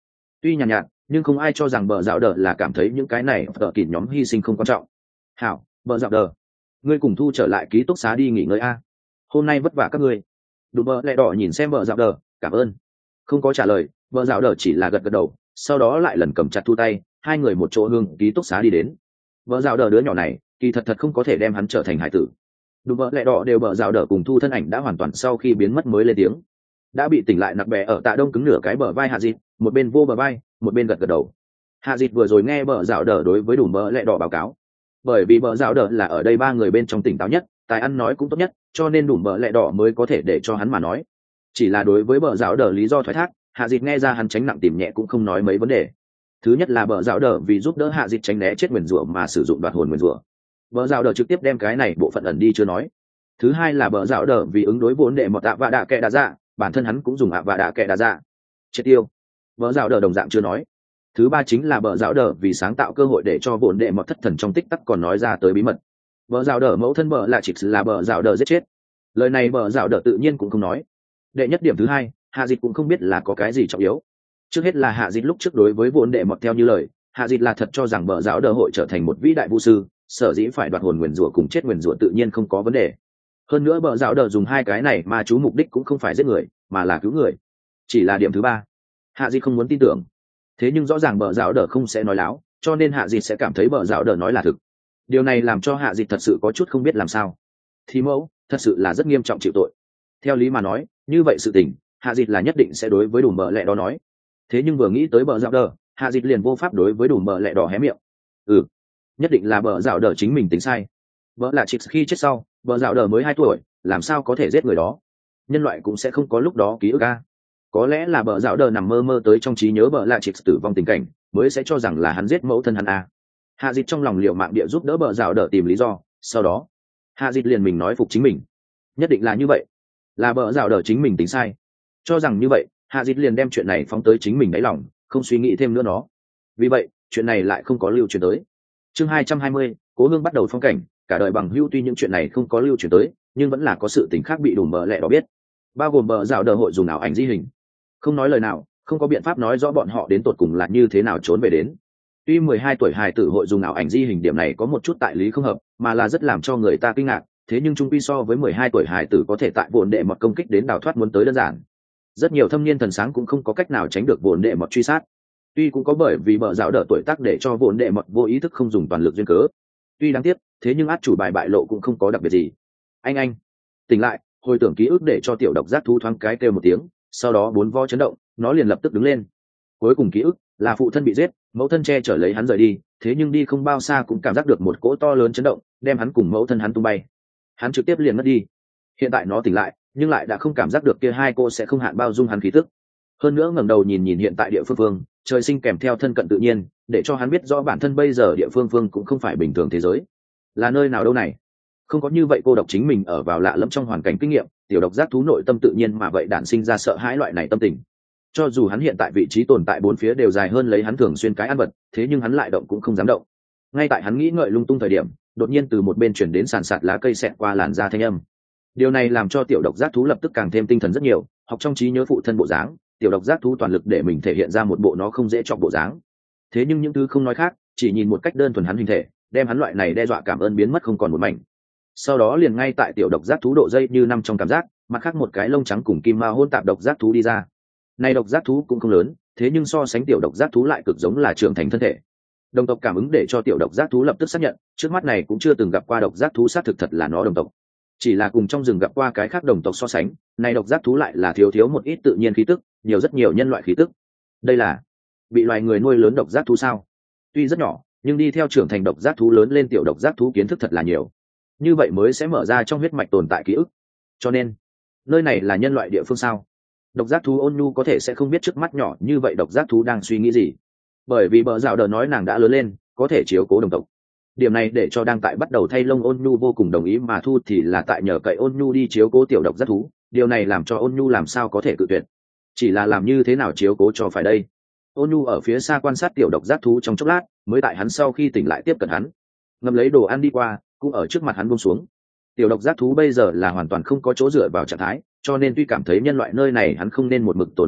Tuy nhàn nhạt, nhạt nhưng không ai cho rằng bờ dạo đờ là cảm thấy những cái này tợ kỉn nhóm hy sinh không quan trọng. Hảo, bờ dạo đờ, ngươi cùng thu trở lại ký túc xá đi nghỉ ngơi a, hôm nay vất vả các ngươi. Đủ bờ lẹ đỏ nhìn xem bờ dạo đờ, cảm ơn. Không có trả lời, bờ dạo đờ chỉ là gật gật đầu, sau đó lại lần cầm chặt thu tay, hai người một chỗ hương ký túc xá đi đến. Bờ dạo đờ đứa nhỏ này kỳ thật thật không có thể đem hắn trở thành hải tử. Đủ bờ lẹ đỏ đều bờ dạo đờ cùng thu thân ảnh đã hoàn toàn sau khi biến mất mới lên tiếng. Đã bị tỉnh lại nặc bè ở tạ đông cứng nửa cái bờ vai hạ dịt, một bên vô bờ vai, một bên gật gật đầu. Hạ dịt vừa rồi nghe bờ dạo đờ đối với đủ bờ lẹ đỏ báo cáo, bởi vì bờ dạo đờ là ở đây ba người bên trong tỉnh táo nhất, tài ăn nói cũng tốt nhất, cho nên đủ bờ lẹ đỏ mới có thể để cho hắn mà nói. Chỉ là đối với bờ dạo đờ lý do thoái thác, hạ dịt nghe ra hắn tránh nặng tìm nhẹ cũng không nói mấy vấn đề. Thứ nhất là bờ dạo đờ vì giúp đỡ hạ dịt tránh né chết nguyền rủa mà sử dụng đoạt hồn nguyền rủa, bờ dạo đờ trực tiếp đem cái này bộ phận ẩn đi chưa nói. Thứ hai là bờ dạo đờ vì ứng đối vốn đệ một tạ và đạ kệ đa dạ, bản thân hắn cũng dùng ạ và đạ kệ đa dạ triệt tiêu, bờ dạo đờ đồng dạng chưa nói. Thứ ba chính là bờ dạo đờ vì sáng tạo cơ hội để cho vốn đệ một thất thần trong tích tắc còn nói ra tới bí mật. Bờ dạo đờ mẫu thân bờ là chỉ là bờ dạo đờ giết chết, lời này bờ dạo đờ tự nhiên cũng không nói. Đệ nhất điểm thứ hai, hạ dịch cũng không biết là có cái gì trọng yếu. Trước hết là hạ dịch lúc trước đối với vốn đệ một theo như lời, hạ dịch là thật cho rằng bờ dạo đờ hội trở thành một vĩ đại vũ sư, sở dĩ phải đoạt hồn nguyền rủa cùng chết nguyền rủa tự nhiên không có vấn đề. Hơn nữa bờ dạo đờ dùng hai cái này mà chú mục đích cũng không phải giết người mà là cứu người. Chỉ là điểm thứ ba, hạ dịch không muốn tin tưởng. Thế nhưng rõ ràng bờ dạo đờ không sẽ nói láo, cho nên hạ dịch sẽ cảm thấy bờ dạo đờ nói là thực. Điều này làm cho hạ dịch thật sự có chút không biết làm sao. Thì mẫu thật sự là rất nghiêm trọng chịu tội. Theo lý mà nói như vậy sự tình hạ dịch là nhất định sẽ đối với đủ bờ lẹ đó nói. Thế nhưng vừa nghĩ tới bờ dạo đờ, hạ dịch liền vô pháp đối với đủ bờ lẹ đỏ hé miệng. Ừ, nhất định là bờ dạo đờ chính mình tính sai. Vợ là chị khi chết sau, bờ dạo đờ mới hai tuổi, làm sao có thể giết người đó? Nhân loại cũng sẽ không có lúc đó ký ức a. Có lẽ là bờ dạo đờ nằm mơ mơ tới trong trí nhớ bờ là chị tử vong tình cảnh, mới sẽ cho rằng là hắn giết mẫu thân hắn a. Hạ dịch trong lòng liệu mạng địa giúp đỡ bờ dạo đờ tìm lý do, sau đó hạ dịch liền mình nói phục chính mình, nhất định là như vậy, là bờ dạo đờ chính mình tính sai. Cho rằng như vậy, hạ dịch liền đem chuyện này phóng tới chính mình đáy lòng, không suy nghĩ thêm nữa nó. Vì vậy chuyện này lại không có lưu truyền tới. Chương hai trăm hai mươi, cố hương bắt đầu phong cảnh. Cả đời bằng hữu tuy những chuyện này không có lưu truyền tới, nhưng vẫn là có sự tình khác bị đủ bờ lẹ đó biết, bao gồm bờ dạo đờ hội dùng ảo ảnh di hình. Không nói lời nào, không có biện pháp nói rõ bọn họ đến tột cùng là như thế nào trốn về đến. Tuy mười hai tuổi hài tử hội dùng ảo ảnh di hình, điểm này có một chút tại lý không hợp, mà là rất làm cho người ta kinh ngạc. Thế nhưng trung quy so với mười hai tuổi hài tử có thể tại vồn đệ mọt công kích đến đào thoát muốn tới đơn giản. Rất nhiều thâm niên thần sáng cũng không có cách nào tránh được vồn đệ mọt truy sát. Tuy cũng có bởi vì bờ dạo đờ tuổi tác để cho vồn đệ mọt vô ý thức không dùng toàn lực duyên cớ. Tuy đáng tiếc, thế nhưng át chủ bài bại lộ cũng không có đặc biệt gì. Anh anh, tỉnh lại, hồi tưởng ký ức để cho tiểu độc giác thú thoáng cái kêu một tiếng, sau đó bốn vo chấn động, nó liền lập tức đứng lên. Cuối cùng ký ức là phụ thân bị giết, mẫu thân che chở lấy hắn rời đi, thế nhưng đi không bao xa cũng cảm giác được một cỗ to lớn chấn động, đem hắn cùng mẫu thân hắn tung bay. Hắn trực tiếp liền mất đi. Hiện tại nó tỉnh lại, nhưng lại đã không cảm giác được kia hai cô sẽ không hạn bao dung hắn khí tức. Hơn nữa ngẩng đầu nhìn nhìn hiện tại địa phương phương, trời sinh kèm theo thân cận tự nhiên, để cho hắn biết rõ bản thân bây giờ địa phương phương cũng không phải bình thường thế giới. Là nơi nào đâu này? Không có như vậy cô độc chính mình ở vào lạ lẫm trong hoàn cảnh kinh nghiệm, tiểu độc giác thú nội tâm tự nhiên mà vậy đản sinh ra sợ hãi loại này tâm tình. Cho dù hắn hiện tại vị trí tồn tại bốn phía đều dài hơn lấy hắn thường xuyên cái ăn vật, thế nhưng hắn lại động cũng không dám động. Ngay tại hắn nghĩ ngợi lung tung thời điểm, đột nhiên từ một bên chuyển đến sàn sạt lá cây xẹt qua làn da thanh âm. Điều này làm cho tiểu độc giác thú lập tức càng thêm tinh thần rất nhiều, học trong trí nhớ phụ thân bộ dáng, tiểu độc giác thú toàn lực để mình thể hiện ra một bộ nó không dễ chọc bộ dáng. Thế nhưng những thứ không nói khác, chỉ nhìn một cách đơn thuần hắn hình thể, đem hắn loại này đe dọa cảm ơn biến mất không còn một mảnh. Sau đó liền ngay tại tiểu độc giác thú độ dây như năm trong cảm giác, mặt khác một cái lông trắng cùng kim ma hôn tạp độc giác thú đi ra. Này độc giác thú cũng không lớn, thế nhưng so sánh tiểu độc giác thú lại cực giống là trưởng thành thân thể. Đồng tộc cảm ứng để cho tiểu độc giác thú lập tức xác nhận, trước mắt này cũng chưa từng gặp qua độc giác thú xác thực thật là nó đồng tộc. Chỉ là cùng trong rừng gặp qua cái khác đồng tộc so sánh, này độc giác thú lại là thiếu thiếu một ít tự nhiên khí tức, nhiều rất nhiều nhân loại khí tức. Đây là bị loài người nuôi lớn độc giác thú sao? Tuy rất nhỏ, nhưng đi theo trưởng thành độc giác thú lớn lên tiểu độc giác thú kiến thức thật là nhiều. Như vậy mới sẽ mở ra trong huyết mạch tồn tại ký ức. Cho nên, nơi này là nhân loại địa phương sao? Độc giác thú Ôn Nhu có thể sẽ không biết trước mắt nhỏ như vậy độc giác thú đang suy nghĩ gì, bởi vì bờ rào đờ nói nàng đã lớn lên, có thể chiếu cố đồng tộc. Điểm này để cho đang tại bắt đầu thay lông Ôn Nhu vô cùng đồng ý, mà Thu thì là tại nhờ cậy Ôn Nhu đi chiếu cố tiểu độc giác thú. Điều này làm cho Ôn Nhu làm sao có thể cự tuyệt. Chỉ là làm như thế nào chiếu cố cho phải đây? Ôn Nhu ở phía xa quan sát tiểu độc giác thú trong chốc lát, mới tại hắn sau khi tỉnh lại tiếp cận hắn, ngậm lấy đồ ăn đi qua, cũng ở trước mặt hắn buông xuống. Tiểu độc giác thú bây giờ là hoàn toàn không có chỗ dựa vào trạng thái, cho nên tuy cảm thấy nhân loại nơi này hắn không nên một mực tồn lưu lại,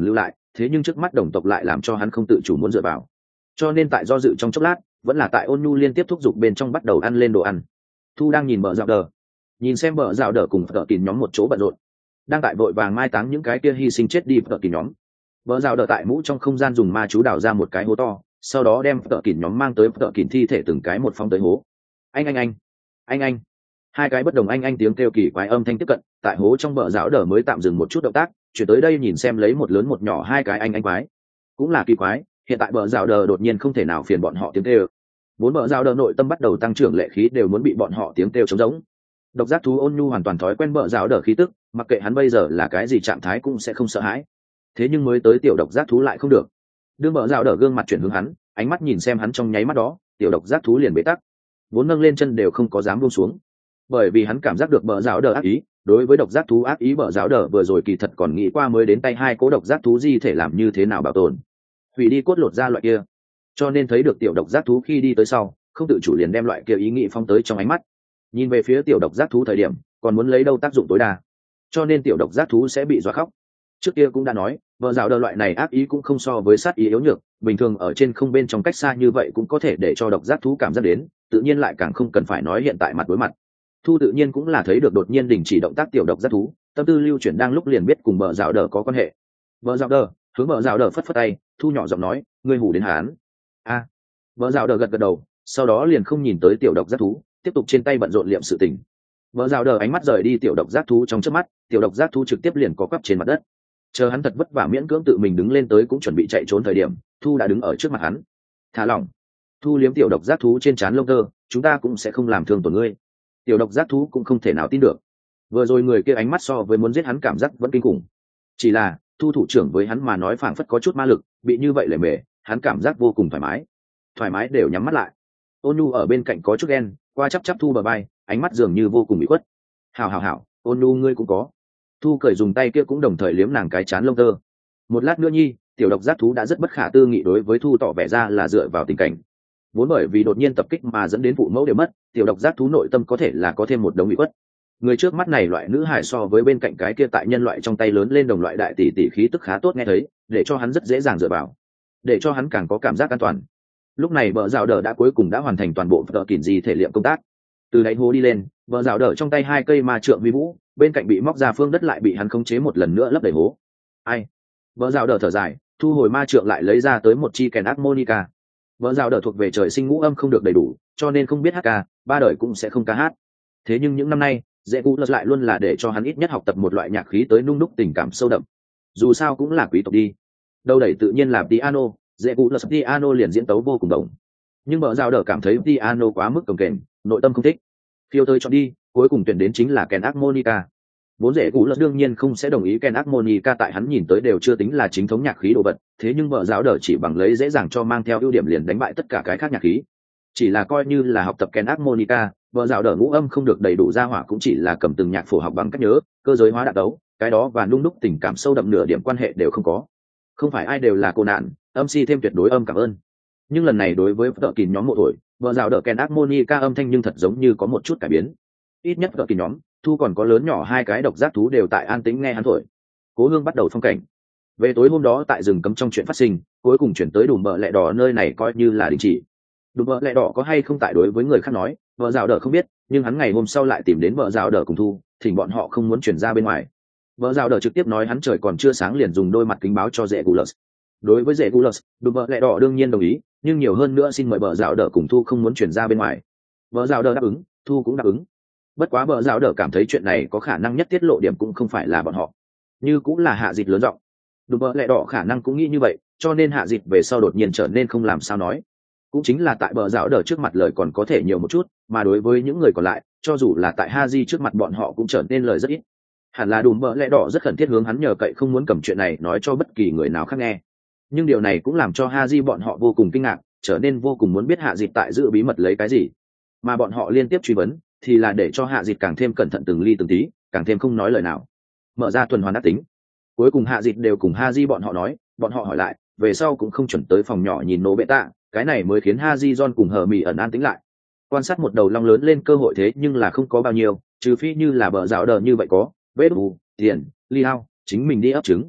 thế nhưng trước mắt đồng tộc lại làm cho hắn không tự chủ muốn dựa vào, cho nên tại do dự trong chốc lát vẫn là tại ôn nhu liên tiếp thúc giục bên trong bắt đầu ăn lên đồ ăn. Thu đang nhìn bờ dạo đờ, nhìn xem bờ dạo đờ cùng vợ kín nhóm một chỗ bận rộn, đang tại vội vàng mai táng những cái kia hy sinh chết đi vợ kín nhóm. Bờ dạo đờ tại mũ trong không gian dùng ma chú đào ra một cái hố to, sau đó đem vợ kín nhóm mang tới vợ kín thi thể từng cái một phóng tới hố. Anh anh anh, anh anh, hai cái bất đồng anh anh tiếng kêu kỳ quái âm thanh tiếp cận, tại hố trong bờ dạo đờ mới tạm dừng một chút động tác, chuyển tới đây nhìn xem lấy một lớn một nhỏ hai cái anh anh quái. Cũng là kỳ quái, hiện tại bờ dạo đờ đột nhiên không thể nào phiền bọn họ tiếng kêu. Vốn bờ dạo đờ nội tâm bắt đầu tăng trưởng lệ khí đều muốn bị bọn họ tiếng kêu trống rỗng. Độc giác thú ôn nhu hoàn toàn thói quen bờ dạo đờ khí tức, mặc kệ hắn bây giờ là cái gì trạng thái cũng sẽ không sợ hãi. Thế nhưng mới tới tiểu độc giác thú lại không được. Đương bờ dạo đờ gương mặt chuyển hướng hắn, ánh mắt nhìn xem hắn trong nháy mắt đó, tiểu độc giác thú liền bế tắc, vốn nâng lên chân đều không có dám buông xuống, bởi vì hắn cảm giác được bờ dạo đờ ác ý. Đối với độc giác thú ác ý bờ dạo đờ vừa rồi kỳ thật còn nghĩ qua mới đến tay hai cố độc giác thú di thể làm như thế nào bảo tồn, hủy đi cốt lột ra loại kia, cho nên thấy được tiểu độc giác thú khi đi tới sau không tự chủ liền đem loại kia ý nghĩ phong tới trong ánh mắt, nhìn về phía tiểu độc giác thú thời điểm còn muốn lấy đâu tác dụng tối đa, cho nên tiểu độc giác thú sẽ bị dọa khóc. Trước kia cũng đã nói vợ rào đờ loại này ác ý cũng không so với sát ý yếu nhược, bình thường ở trên không bên trong cách xa như vậy cũng có thể để cho độc giác thú cảm giác đến, tự nhiên lại càng không cần phải nói hiện tại mặt đối mặt. Thu tự nhiên cũng là thấy được đột nhiên đình chỉ động tác tiểu độc giác thú, tâm tư lưu chuyển đang lúc liền biết cùng vợ rào đờ có quan hệ. Vợ rào đờ hướng vợ rào đờ phất phất tay, Thu nhỏ giọng nói, ngươi hủ đến hán. A à. Vợ rào đờ gật gật đầu, sau đó liền không nhìn tới tiểu độc giác thú, tiếp tục trên tay bận rộn liệm sự tình. Vợ rào đờ ánh mắt rời đi tiểu độc giác thú trong chớp mắt, tiểu độc giác thú trực tiếp liền có quắp trên mặt đất. Chờ hắn thật vất vả miễn cưỡng tự mình đứng lên tới cũng chuẩn bị chạy trốn thời điểm, Thu đã đứng ở trước mặt hắn. Thả lỏng. Thu liếm tiểu độc giác thú trên trán lông tơ, chúng ta cũng sẽ không làm thương tổn ngươi. Tiểu độc giác thú cũng không thể nào tin được. Vừa rồi người kia ánh mắt so với muốn giết hắn cảm giác vẫn kinh khủng. Chỉ là Thu thủ trưởng với hắn mà nói phảng phất có chút ma lực, bị như vậy lề mề, hắn cảm giác vô cùng thoải mái. Thoải mái đều nhắm mắt lại. Ôn Nhu ở bên cạnh có chút ghen, qua chắp chắp Thu bờ vai, ánh mắt dường như vô cùng bị khuất. Hảo hảo hảo, Ôn Nhu ngươi cũng có. Thu cởi dùng tay kia cũng đồng thời liếm nàng cái chán lông tơ. Một lát nữa nhi, tiểu độc giác thú đã rất bất khả tư nghị đối với Thu tỏ vẻ ra là dựa vào tình cảnh. Vốn bởi vì đột nhiên tập kích mà dẫn đến phụ mẫu đều mất, tiểu độc giác thú nội tâm có thể là có thêm một đống bị khuất. Người trước mắt này loại nữ hài so với bên cạnh cái kia tại nhân loại trong tay lớn lên đồng loại đại tỷ tỷ khí tức khá tốt nghe thấy, để cho hắn rất dễ dàng dựa vào, để cho hắn càng có cảm giác an toàn. Lúc này bờ rào đờ đã cuối cùng đã hoàn thành toàn bộ tờ kỉn gì thể liệm công tác. Từ đáy hố đi lên, bờ rào đờ trong tay hai cây ma trượng vi vũ, bên cạnh bị móc ra phương đất lại bị hắn khống chế một lần nữa lấp đầy hố. Ai? Bờ rào đờ thở dài, thu hồi ma trượng lại lấy ra tới một chi kèn harmonica. Bờ rào đờ thuộc về trời sinh ngũ âm không được đầy đủ, cho nên không biết hát ca, ba đời cũng sẽ không ca hát. Thế nhưng những năm nay, dễ cũ lại luôn là để cho hắn ít nhất học tập một loại nhạc khí tới nung đúc tình cảm sâu đậm. Dù sao cũng là quý tộc đi. Đâu đẩy tự nhiên là piano, dễ cũ là piano liền diễn tấu vô cùng đồng. Nhưng bờ rào đờ cảm thấy piano quá mức cồng kềnh, nội tâm không thích. Phiêu tới chọn đi, cuối cùng tuyển đến chính là kèn harmonica. Vốn dễ cũ là đương nhiên không sẽ đồng ý kèn harmonica, tại hắn nhìn tới đều chưa tính là chính thống nhạc khí đồ vật, thế nhưng bờ rào đờ chỉ bằng lấy dễ dàng cho mang theo ưu điểm liền đánh bại tất cả cái khác nhạc khí. Chỉ là coi như là học tập kèn harmonica, vợ dạo đỡ ngũ âm không được đầy đủ ra hỏa cũng chỉ là cầm từng nhạc phổ học bằng cách nhớ, cơ giới hóa đạn đấu, cái đó và nung đúc tình cảm sâu đậm nửa điểm quan hệ đều không có. Không phải ai đều là cô nạn, âm si thêm tuyệt đối âm cảm ơn. Nhưng lần này đối với vợ kín nhóm mộ thổi, vợ dạo đỡ kèn harmonica âm thanh nhưng thật giống như có một chút cải biến. Ít nhất vợ kín nhóm, Thu còn có lớn nhỏ hai cái độc giác thú đều tại an tĩnh nghe hắn thổi. Cố Hương bắt đầu phong cảnh. Về tối hôm đó tại rừng cấm trong chuyện phát sinh, cuối cùng chuyển tới Đùm Bợ Lẹ Đỏ nơi này coi như là đình chỉ. Đùm Bợ Lẹ Đỏ có hay không tại đối với người khác nói, vợ dạo đỡ không biết, nhưng hắn ngày hôm sau lại tìm đến vợ dạo đỡ cùng Thu, thỉnh bọn họ không muốn chuyển ra bên ngoài. Vợ dạo đỡ trực tiếp nói hắn trời còn chưa sáng liền dùng đôi mặt kính báo cho dễ Gulus. Đối với dễ Gulus, Đùm Bợ Lẹ Đỏ đương nhiên đồng ý, nhưng nhiều hơn nữa xin mời vợ dạo đỡ cùng Thu không muốn chuyển ra bên ngoài. Vợ dạo đỡ đáp ứng, Thu cũng đáp ứng. Bất quá vợ dạo đỡ cảm thấy chuyện này có khả năng nhất tiết lộ điểm cũng không phải là bọn họ, như cũng là Hạ Dịch lớn giọng. Đùm Bợ Lẹ Đỏ khả năng cũng nghĩ như vậy, cho nên Hạ Dịch về sau đột nhiên trở nên không làm sao nói. Cũng chính là tại bờ rào đờ trước mặt lời còn có thể nhiều một chút, mà đối với những người còn lại, cho dù là tại Haji trước mặt bọn họ cũng trở nên lời rất ít. Hẳn là Đùm Bợ Lẹ Đỏ rất khẩn thiết hướng hắn nhờ cậy không muốn cầm chuyện này nói cho bất kỳ người nào khác nghe. Nhưng điều này cũng làm cho Haji bọn họ vô cùng kinh ngạc, trở nên vô cùng muốn biết Hạ Dịch tại giữ bí mật lấy cái gì. Mà bọn họ liên tiếp truy vấn, thì là để cho Hạ Dịch càng thêm cẩn thận từng ly từng tí, càng thêm không nói lời nào. Mở ra tuần hoàn đắc tính. Cuối cùng Hạ Dịch đều cùng Haji bọn họ nói, bọn họ hỏi lại, về sau cũng không chuẩn tới phòng nhỏ nhìn nổ bệ tạ. Cái này mới khiến Haji John cùng hờ mì ẩn an tĩnh lại. Quan sát một đầu long lớn lên cơ hội thế nhưng là không có bao nhiêu, trừ phi như là bờ rào đờ như vậy có, vết bù, tiền, ly hao, chính mình đi ấp trứng.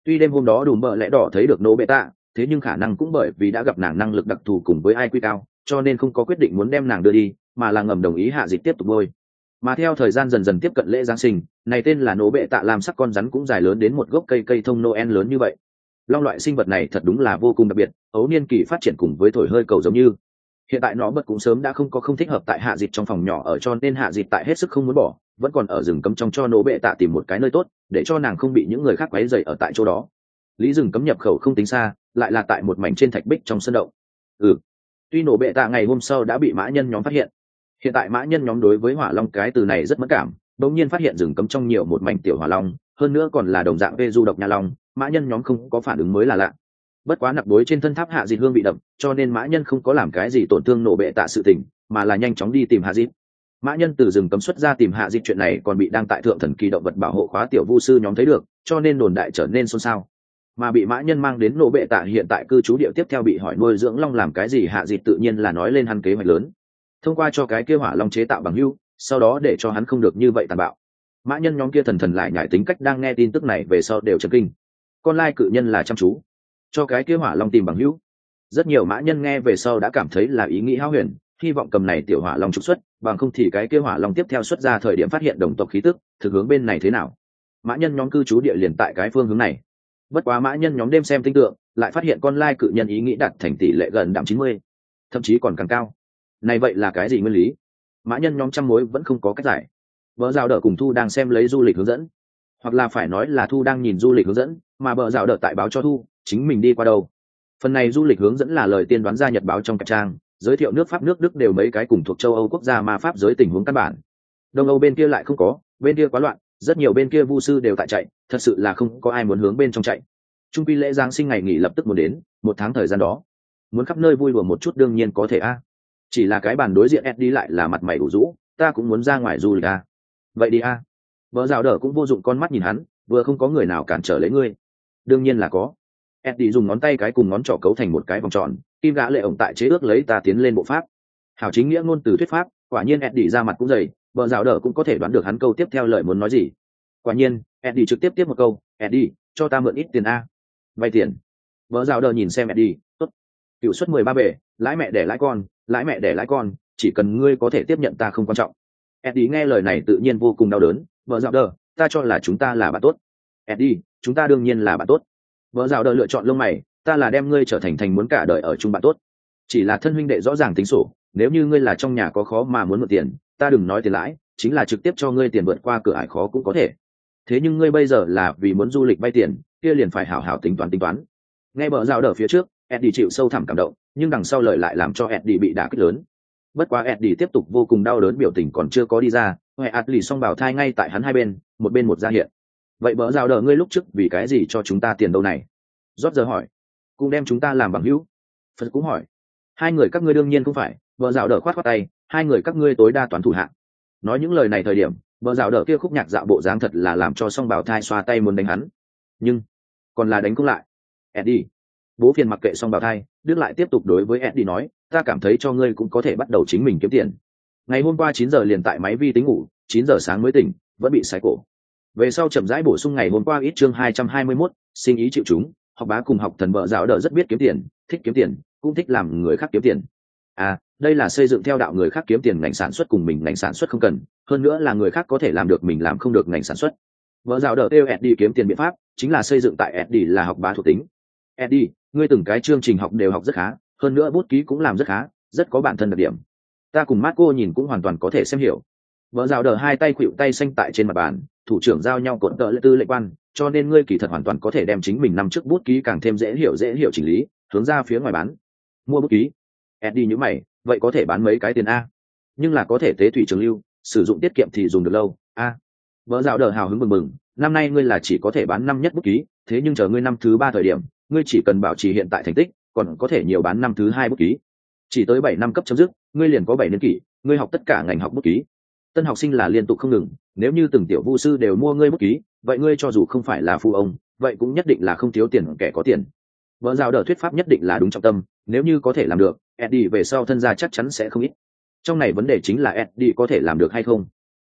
Tuy đêm hôm đó đùm bợ lẽ đỏ thấy được nô bệ tạ, thế nhưng khả năng cũng bởi vì đã gặp nàng năng lực đặc thù cùng với ai quy cao, cho nên không có quyết định muốn đem nàng đưa đi, mà là ngầm đồng ý hạ dịch tiếp tục bôi. Mà theo thời gian dần dần tiếp cận lễ giáng sinh, này tên là nô bệ tạ làm sắc con rắn cũng dài lớn đến một gốc cây cây thông Noel lớn như vậy. Long loại sinh vật này thật đúng là vô cùng đặc biệt, ấu niên kỳ phát triển cùng với thổi hơi cầu giống như. Hiện tại nó bật cũng sớm đã không có không thích hợp tại hạ dịch trong phòng nhỏ ở, cho nên hạ dịch tại hết sức không muốn bỏ, vẫn còn ở rừng cấm trong cho nô bệ tạ tìm một cái nơi tốt để cho nàng không bị những người khác quấy rầy ở tại chỗ đó. Lý rừng cấm nhập khẩu không tính xa, lại là tại một mảnh trên thạch bích trong sân động. Ừ, tuy nổ bệ tạ ngày hôm sau đã bị mã nhân nhóm phát hiện, hiện tại mã nhân nhóm đối với hỏa long cái từ này rất mất cảm, đột nhiên phát hiện rừng cấm trong nhiều một mảnh tiểu hỏa long, hơn nữa còn là đồng dạng vê du độc nha long, mã nhân nhóm không có phản ứng mới là lạ. Bất quá nặc đối trên thân tháp hạ dịch hương bị đậm, cho nên mã nhân không có làm cái gì tổn thương nổ bệ tạ sự tình, mà là nhanh chóng đi tìm hạ dịch. Mã nhân từ rừng cấm xuất ra tìm hạ dịch chuyện này còn bị đang tại thượng thần kỳ động vật bảo hộ khóa tiểu vu sư nhóm thấy được, cho nên đồn đại trở nên xôn xao. Mà bị mã nhân mang đến nổ bệ tạ hiện tại cư trú địa tiếp theo bị hỏi nuôi dưỡng long làm cái gì, hạ dịch tự nhiên là nói lên hắn kế hoạch lớn, thông qua cho cái kia hỏa long chế tạo bằng hưu, sau đó để cho hắn không được như vậy tàn bạo. Mã nhân nhóm kia thần thần lại nhảy tính cách đang nghe tin tức này về sau đều chấn kinh. Con lai cự nhân là chăm chú cho cái kia hỏa long tìm bằng hữu. Rất nhiều mã nhân nghe về sau đã cảm thấy là ý nghĩ hão huyền, hy vọng cầm này tiểu hỏa long trục xuất, bằng không thì cái kia hỏa long tiếp theo xuất ra thời điểm phát hiện đồng tộc khí tức, thực hướng bên này thế nào. Mã nhân nhóm cư trú địa liền tại cái phương hướng này. Bất quá mã nhân nhóm đêm xem tinh tượng, lại phát hiện con lai cự nhân ý nghĩ đạt thành tỷ lệ gần đạm chín mươi, thậm chí còn càng cao. Này vậy là cái gì nguyên lý? Mã nhân nhóm trăm mối vẫn không có cách giải. Bờ rào đỡ cùng Thu đang xem lấy du lịch hướng dẫn, hoặc là phải nói là Thu đang nhìn du lịch hướng dẫn, mà bờ rào đỡ tại báo cho Thu chính mình đi qua đâu. Phần này du lịch hướng dẫn là lời tiên đoán ra nhật báo trong cặp trang, giới thiệu nước Pháp nước Đức đều mấy cái cùng thuộc châu Âu quốc gia mà Pháp giới tình huống căn bản. Đông Âu bên kia lại không có, bên kia quá loạn, rất nhiều bên kia vu sư đều tại chạy, thật sự là không có ai muốn hướng bên trong chạy. Trung quy lễ giáng sinh ngày nghỉ lập tức muốn đến, một tháng thời gian đó, muốn khắp nơi vui đùa một chút đương nhiên có thể a. Chỉ là cái bàn đối diện Eddie lại là mặt mày đủ rũ, ta cũng muốn ra ngoài du lịch a. Vậy đi a. Vợ rào đỡ cũng vô dụng con mắt nhìn hắn, vừa không có người nào cản trở lấy ngươi. Đương nhiên là có. Eddie dùng ngón tay cái cùng ngón trỏ cấu thành một cái vòng tròn, kim gã lệ ổng tại chế ước lấy ta tiến lên bộ pháp. Hảo chính nghĩa ngôn từ thuyết pháp, quả nhiên Eddie ra mặt cũng dày, vợ rào đỡ cũng có thể đoán được hắn câu tiếp theo lời muốn nói gì. Quả nhiên, Eddie trực tiếp tiếp một câu, Eddie, cho ta mượn ít tiền a. Vay tiền. Vợ rào đỡ nhìn xem Eddie, tốt. Cựu suất mười ba bể, lãi mẹ để lãi con, lãi mẹ để lãi con, chỉ cần ngươi có thể tiếp nhận ta không quan trọng. Eddie nghe lời này tự nhiên vô cùng đau đớn, vợ rào đỡ, ta cho là chúng ta là bạn tốt. Eddie, chúng ta đương nhiên là bạn tốt. Vợ rào đỡ lựa chọn lông mày, ta là đem ngươi trở thành thành muốn cả đời ở chung bạn tốt. Chỉ là thân huynh đệ rõ ràng tính sổ, nếu như ngươi là trong nhà có khó mà muốn mượn tiền, ta đừng nói tiền lãi, chính là trực tiếp cho ngươi tiền vượt qua cửa ải khó cũng có thể. Thế nhưng ngươi bây giờ là vì muốn du lịch vay tiền, kia liền phải hảo hảo tính toán tính toán. Nghe vợ rào đỡ phía trước, Eddie chịu sâu thẳm cảm động, nhưng đằng sau lời lại làm cho Eddie bị đả kích lớn. Bất quá Eddie tiếp tục vô cùng đau đớn, biểu tình còn chưa có đi ra, Hoè Atli song bảo thai ngay tại hắn hai bên, một bên một ra hiện. Vậy bỡ rào đỡ ngươi lúc trước vì cái gì cho chúng ta tiền đâu này? Rót giờ hỏi. Cũng đem chúng ta làm bằng hữu. Phật cũng hỏi. Hai người các ngươi đương nhiên không phải, bỡ rào đỡ khoát khoát tay, hai người các ngươi tối đa toán thủ hạng. Nói những lời này thời điểm, bỡ rào đỡ kia khúc nhạc dạo bộ dáng thật là làm cho song bảo thai xoa tay muốn đánh hắn. Nhưng còn là đánh cũng lại. Eddie. Bố phiền mặc kệ song bảo thai, Đức lại tiếp tục đối với Eddie nói, ta cảm thấy cho ngươi cũng có thể bắt đầu chính mình kiếm tiền. Ngày hôm qua chín giờ liền tại máy vi tính ngủ, chín giờ sáng mới tỉnh, vẫn bị sái cổ. Về sau chậm rãi bổ sung ngày hôm qua ít chương hai trăm hai mươi mốt, sinh ý chịu chúng, học bá cùng học thần vợ dạo đỡ rất biết kiếm tiền, thích kiếm tiền, cũng thích làm người khác kiếm tiền. À, đây là xây dựng theo đạo người khác kiếm tiền ngành sản xuất cùng mình ngành sản xuất không cần, hơn nữa là người khác có thể làm được mình làm không được ngành sản xuất. Vợ dạo đỡ tiêu Eddie kiếm tiền biện pháp, chính là xây dựng tại Eddie là học bá thuộc tính. Eddie, ngươi từng cái chương trình học đều học rất khá, hơn nữa bút ký cũng làm rất khá, rất có bản thân đặc điểm. Ta cùng Marco nhìn cũng hoàn toàn có thể xem hiểu. Vợ rào đờ hai tay khuỵu tay xanh tại trên mặt bàn, thủ trưởng giao nhau cột tợ lệ tư lệ quan, cho nên ngươi kỳ thật hoàn toàn có thể đem chính mình năm trước bút ký càng thêm dễ hiểu dễ hiểu chỉnh lý, hướng ra phía ngoài bán. Mua bút ký. Eddie như mày, vậy có thể bán mấy cái tiền a? Nhưng là có thể tế thủy trường lưu, sử dụng tiết kiệm thì dùng được lâu a. Vợ rào đờ hào hứng mừng mừng, năm nay ngươi là chỉ có thể bán năm nhất bút ký, thế nhưng chờ ngươi năm thứ ba thời điểm, ngươi chỉ cần bảo trì hiện tại thành tích, còn có thể nhiều bán năm thứ hai bút ký. Chỉ tới bảy năm cấp chấm dứt, ngươi liền có bảy niên kỷ, ngươi học tất cả ngành học bút ký. Tân học sinh là liên tục không ngừng, nếu như từng tiểu vu sư đều mua ngươi bút ký, vậy ngươi cho dù không phải là phu ông, vậy cũng nhất định là không thiếu tiền kẻ có tiền. Vợ rào đỡ thuyết pháp nhất định là đúng trọng tâm, nếu như có thể làm được, Eddie về sau thân gia chắc chắn sẽ không ít. Trong này vấn đề chính là Eddie có thể làm được hay không.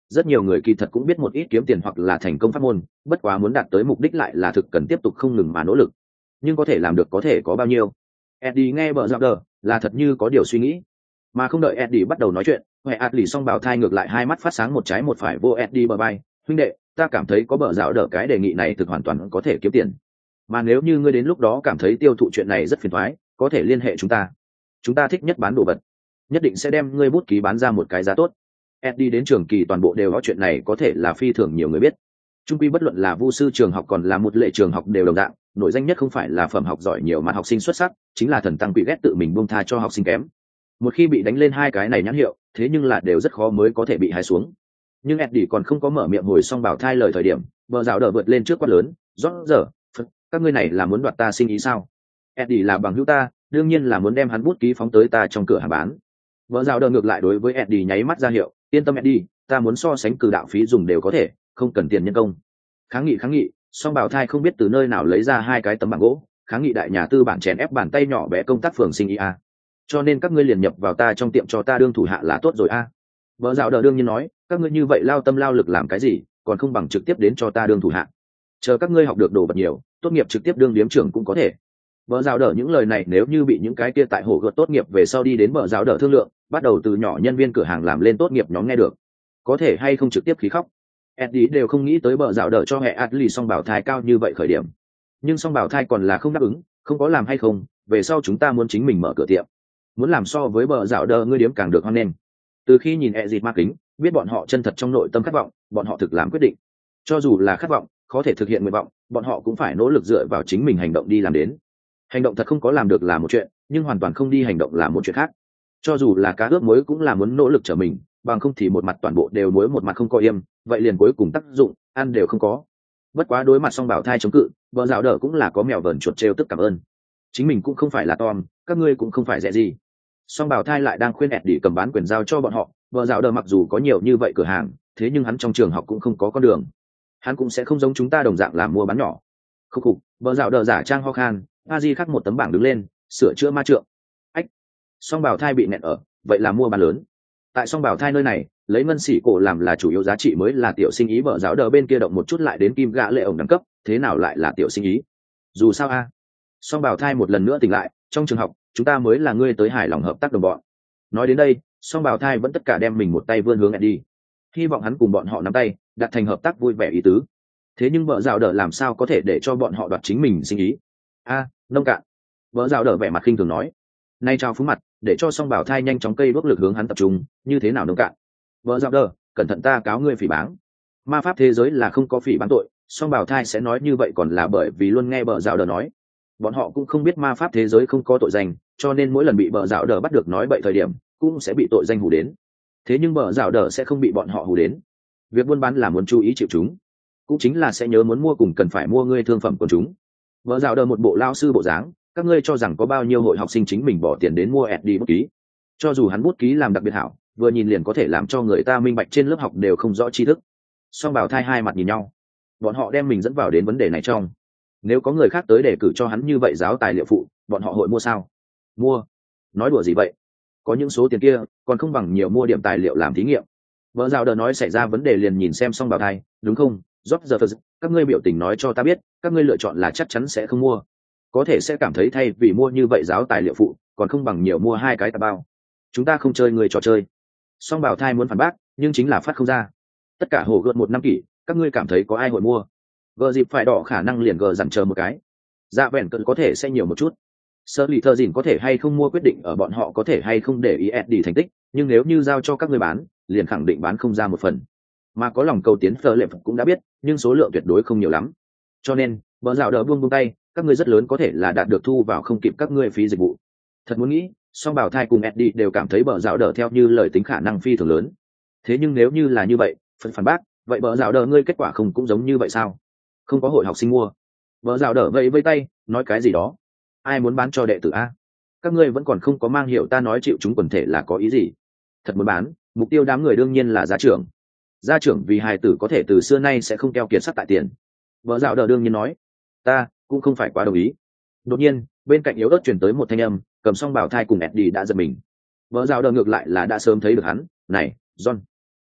rất nhiều người kỳ thật cũng biết một ít kiếm tiền hoặc là thành công pháp môn, bất quá muốn đạt tới mục đích lại là thực cần tiếp tục không ngừng mà nỗ lực. Nhưng có thể làm được có thể có bao nhiêu? Eddie nghe bờ dạo đờ là thật như có điều suy nghĩ, mà không đợi Eddie bắt đầu nói chuyện, Huệ ạt lì song bảo thai ngược lại hai mắt phát sáng một trái một phải vô Eddie bờ bay. Huynh đệ, ta cảm thấy có bờ dạo đờ cái đề nghị này thực hoàn toàn có thể kiếm tiền. Mà nếu như ngươi đến lúc đó cảm thấy tiêu thụ chuyện này rất phiền toái, có thể liên hệ chúng ta. Chúng ta thích nhất bán đồ vật, nhất định sẽ đem ngươi bút ký bán ra một cái giá tốt. Eddie đến trường kỳ toàn bộ đều có chuyện này có thể là phi thường nhiều người biết. Trung quy bất luận là vu sư trường học còn là một lệ trường học đều đồng dạng, nổi danh nhất không phải là phẩm học giỏi nhiều mà học sinh xuất sắc, chính là thần tăng quỷ ghét tự mình buông tha cho học sinh kém. Một khi bị đánh lên hai cái này nhãn hiệu, thế nhưng là đều rất khó mới có thể bị hái xuống. Nhưng Eddie còn không có mở miệng hồi xong bảo thai lời thời điểm, bờ rào đờ vượt lên trước quát lớn, "Rõ giờ, các ngươi này là muốn đoạt ta sinh ý sao? Eddie là bằng hữu ta, đương nhiên là muốn đem hắn bút ký phóng tới ta trong cửa hàng bán." Bờ rào đờ ngược lại đối với Eddie nháy mắt ra hiệu, "Yên tâm Eddie, ta muốn so sánh cử đạo phí dùng đều có thể, không cần tiền nhân công." Kháng nghị kháng nghị, song bảo thai không biết từ nơi nào lấy ra hai cái tấm bảng gỗ, kháng nghị đại nhà tư bản chèn ép bàn tay nhỏ bé công tác phường sinh ý a. Cho nên các ngươi liền nhập vào ta trong tiệm cho ta đương thủ hạ là tốt rồi a. Bờ rào đờ đương nhiên nói, các ngươi như vậy lao tâm lao lực làm cái gì, còn không bằng trực tiếp đến cho ta đương thủ hạ. Chờ các ngươi học được đồ vật nhiều, tốt nghiệp trực tiếp đương điếm trưởng cũng có thể. Bờ rào đờ những lời này nếu như bị những cái kia tại hồ gợt tốt nghiệp về sau đi đến bờ rào đờ thương lượng, bắt đầu từ nhỏ nhân viên cửa hàng làm lên tốt nghiệp nhóm nghe được, có thể hay không trực tiếp khí khóc. Eddie đều không nghĩ tới bờ rào đờ cho hệ Adley song bảo thai cao như vậy khởi điểm, nhưng song bảo thai còn là không đáp ứng, không có làm hay không, về sau chúng ta muốn chính mình mở cửa tiệm, muốn làm so với bờ rào đờ ngươi điếm càng được hoan nghênh. Từ khi nhìn Eddie ma kính, biết bọn họ chân thật trong nội tâm khát vọng, bọn họ thực làm quyết định. Cho dù là khát vọng, có thể thực hiện nguyện vọng, bọn họ cũng phải nỗ lực dựa vào chính mình hành động đi làm đến. Hành động thật không có làm được là một chuyện, nhưng hoàn toàn không đi hành động là một chuyện khác. Cho dù là cá ướp muối cũng là muốn nỗ lực trở mình, bằng không thì một mặt toàn bộ đều muối một mặt không có im, vậy liền cuối cùng tác dụng ăn đều không có. Bất quá đối mặt song bảo thai chống cự, vợ dạo đỡ cũng là có mèo vờn chuột trêu tức cảm ơn. Chính mình cũng không phải là Tom, các ngươi cũng không phải dễ gì. Song bảo thai lại đang khuyên Eddie cầm bán quyền giao cho bọn họ. Vợ dạo đỡ mặc dù có nhiều như vậy cửa hàng, thế nhưng hắn trong trường học cũng không có con đường, hắn cũng sẽ không giống chúng ta đồng dạng làm mua bán nhỏ. Khúc khục, vợ dạo đỡ giả trang ho khan, a di khắc một tấm bảng đứng lên, sửa chữa ma trượng. Ách, song bảo thai bị nẹt ở, vậy là mua bán lớn. Tại song bảo thai nơi này, lấy ngân sĩ cổ làm là chủ yếu giá trị mới là tiểu sinh ý. Vợ giáo đỡ bên kia động một chút lại đến kim gã lệ ổng đẳng cấp, thế nào lại là tiểu sinh ý? Dù sao a, song bảo thai một lần nữa tỉnh lại, trong trường học chúng ta mới là ngươi tới hài lòng hợp tác đồng bọn. Nói đến đây, song bảo thai vẫn tất cả đem mình một tay vươn hướng đi, hy vọng hắn cùng bọn họ nắm tay, đạt thành hợp tác vui vẻ ý tứ. Thế nhưng vợ giáo đỡ làm sao có thể để cho bọn họ đoạt chính mình sinh ý? A, nông cạn. Vợ giáo đỡ vẻ mặt khinh thường nói, nay trao phúng mặt, để cho song bảo thai nhanh chóng cây bước lực hướng hắn tập trung, như thế nào nông cạn? Vợ giáo đỡ, cẩn thận ta cáo ngươi phỉ báng. Ma pháp thế giới là không có phỉ báng tội, song bảo thai sẽ nói như vậy còn là bởi vì luôn nghe vợ giáo đỡ nói. Bọn họ cũng không biết ma pháp thế giới không có tội danh, cho nên mỗi lần bị vợ giáo đỡ bắt được nói bậy thời điểm, cũng sẽ bị tội danh hù đến. Thế nhưng vợ giáo đỡ sẽ không bị bọn họ hù đến. Việc buôn bán là muốn chú ý chịu chúng, cũng chính là sẽ nhớ muốn mua cùng cần phải mua ngươi thương phẩm của chúng. Vợ giáo đỡ một bộ lao sư bộ dáng, các ngươi cho rằng có bao nhiêu hội học sinh chính mình bỏ tiền đến mua Eddie bút ký? Cho dù hắn bút ký làm đặc biệt hảo, vừa nhìn liền có thể làm cho người ta minh bạch trên lớp học đều không rõ tri thức. Song bảo thai hai mặt nhìn nhau, bọn họ đem mình dẫn vào đến vấn đề này trong. Nếu có người khác tới để cử cho hắn như vậy giáo tài liệu phụ, bọn họ hội mua sao? Mua? Nói đùa gì vậy? Có những số tiền kia, còn không bằng nhiều mua điểm tài liệu làm thí nghiệm. Vợ giáo đỡ nói xảy ra vấn đề liền nhìn xem song bảo thai, đúng không? Rót giờ các ngươi biểu tình nói cho ta biết, các ngươi lựa chọn là chắc chắn sẽ không mua. Có thể sẽ cảm thấy thay vì mua như vậy giáo tài liệu phụ, còn không bằng nhiều mua hai cái tà bao. Chúng ta không chơi người trò chơi. Song bảo thai muốn phản bác, nhưng chính là phát không ra. Tất cả hồ gợt một năm kỷ, các ngươi cảm thấy có ai hội mua? Gờ dịp phải đỏ khả năng liền gờ dặn chờ một cái. Dạ vẹn cận có thể sẽ nhiều một chút. Sơ lì thơ dìn có thể hay không mua quyết định ở bọn họ có thể hay không để ý Eddie thành tích, nhưng nếu như giao cho các ngươi bán, liền khẳng định bán không ra một phần. Mà có lòng cầu tiến Phở Lệ cũng đã biết, nhưng số lượng tuyệt đối không nhiều lắm. Cho nên, bờ rào đỡ buông buông tay, các ngươi rất lớn có thể là đạt được thu vào không kịp các ngươi phí dịch vụ. Thật muốn nghĩ, song bảo thai cùng Eddie đều cảm thấy bờ rào đỡ theo như lời tính khả năng phi thường lớn. Thế nhưng nếu như là như vậy, phần phản bác, vậy bờ rào đỡ ngươi kết quả không cũng giống như vậy sao? Không có hội học sinh mua. Bờ rào đỡ vẫy vây tay, nói cái gì đó. Ai muốn bán cho đệ tử a? Các ngươi vẫn còn không có mang hiểu ta nói chịu chúng quần thể là có ý gì? Thật muốn bán, mục tiêu đám người đương nhiên là gia trưởng. Gia trưởng vì hài tử có thể từ xưa nay sẽ không keo kiệt sắc tại tiền. Vợ dạo đờ đương nhiên nói, ta cũng không phải quá đồng ý. Đột nhiên, bên cạnh yếu ớt chuyển tới một thanh âm, cầm song bảo thai cùng Eddie đã giật mình. Vợ dạo đờ ngược lại là đã sớm thấy được hắn, này, John.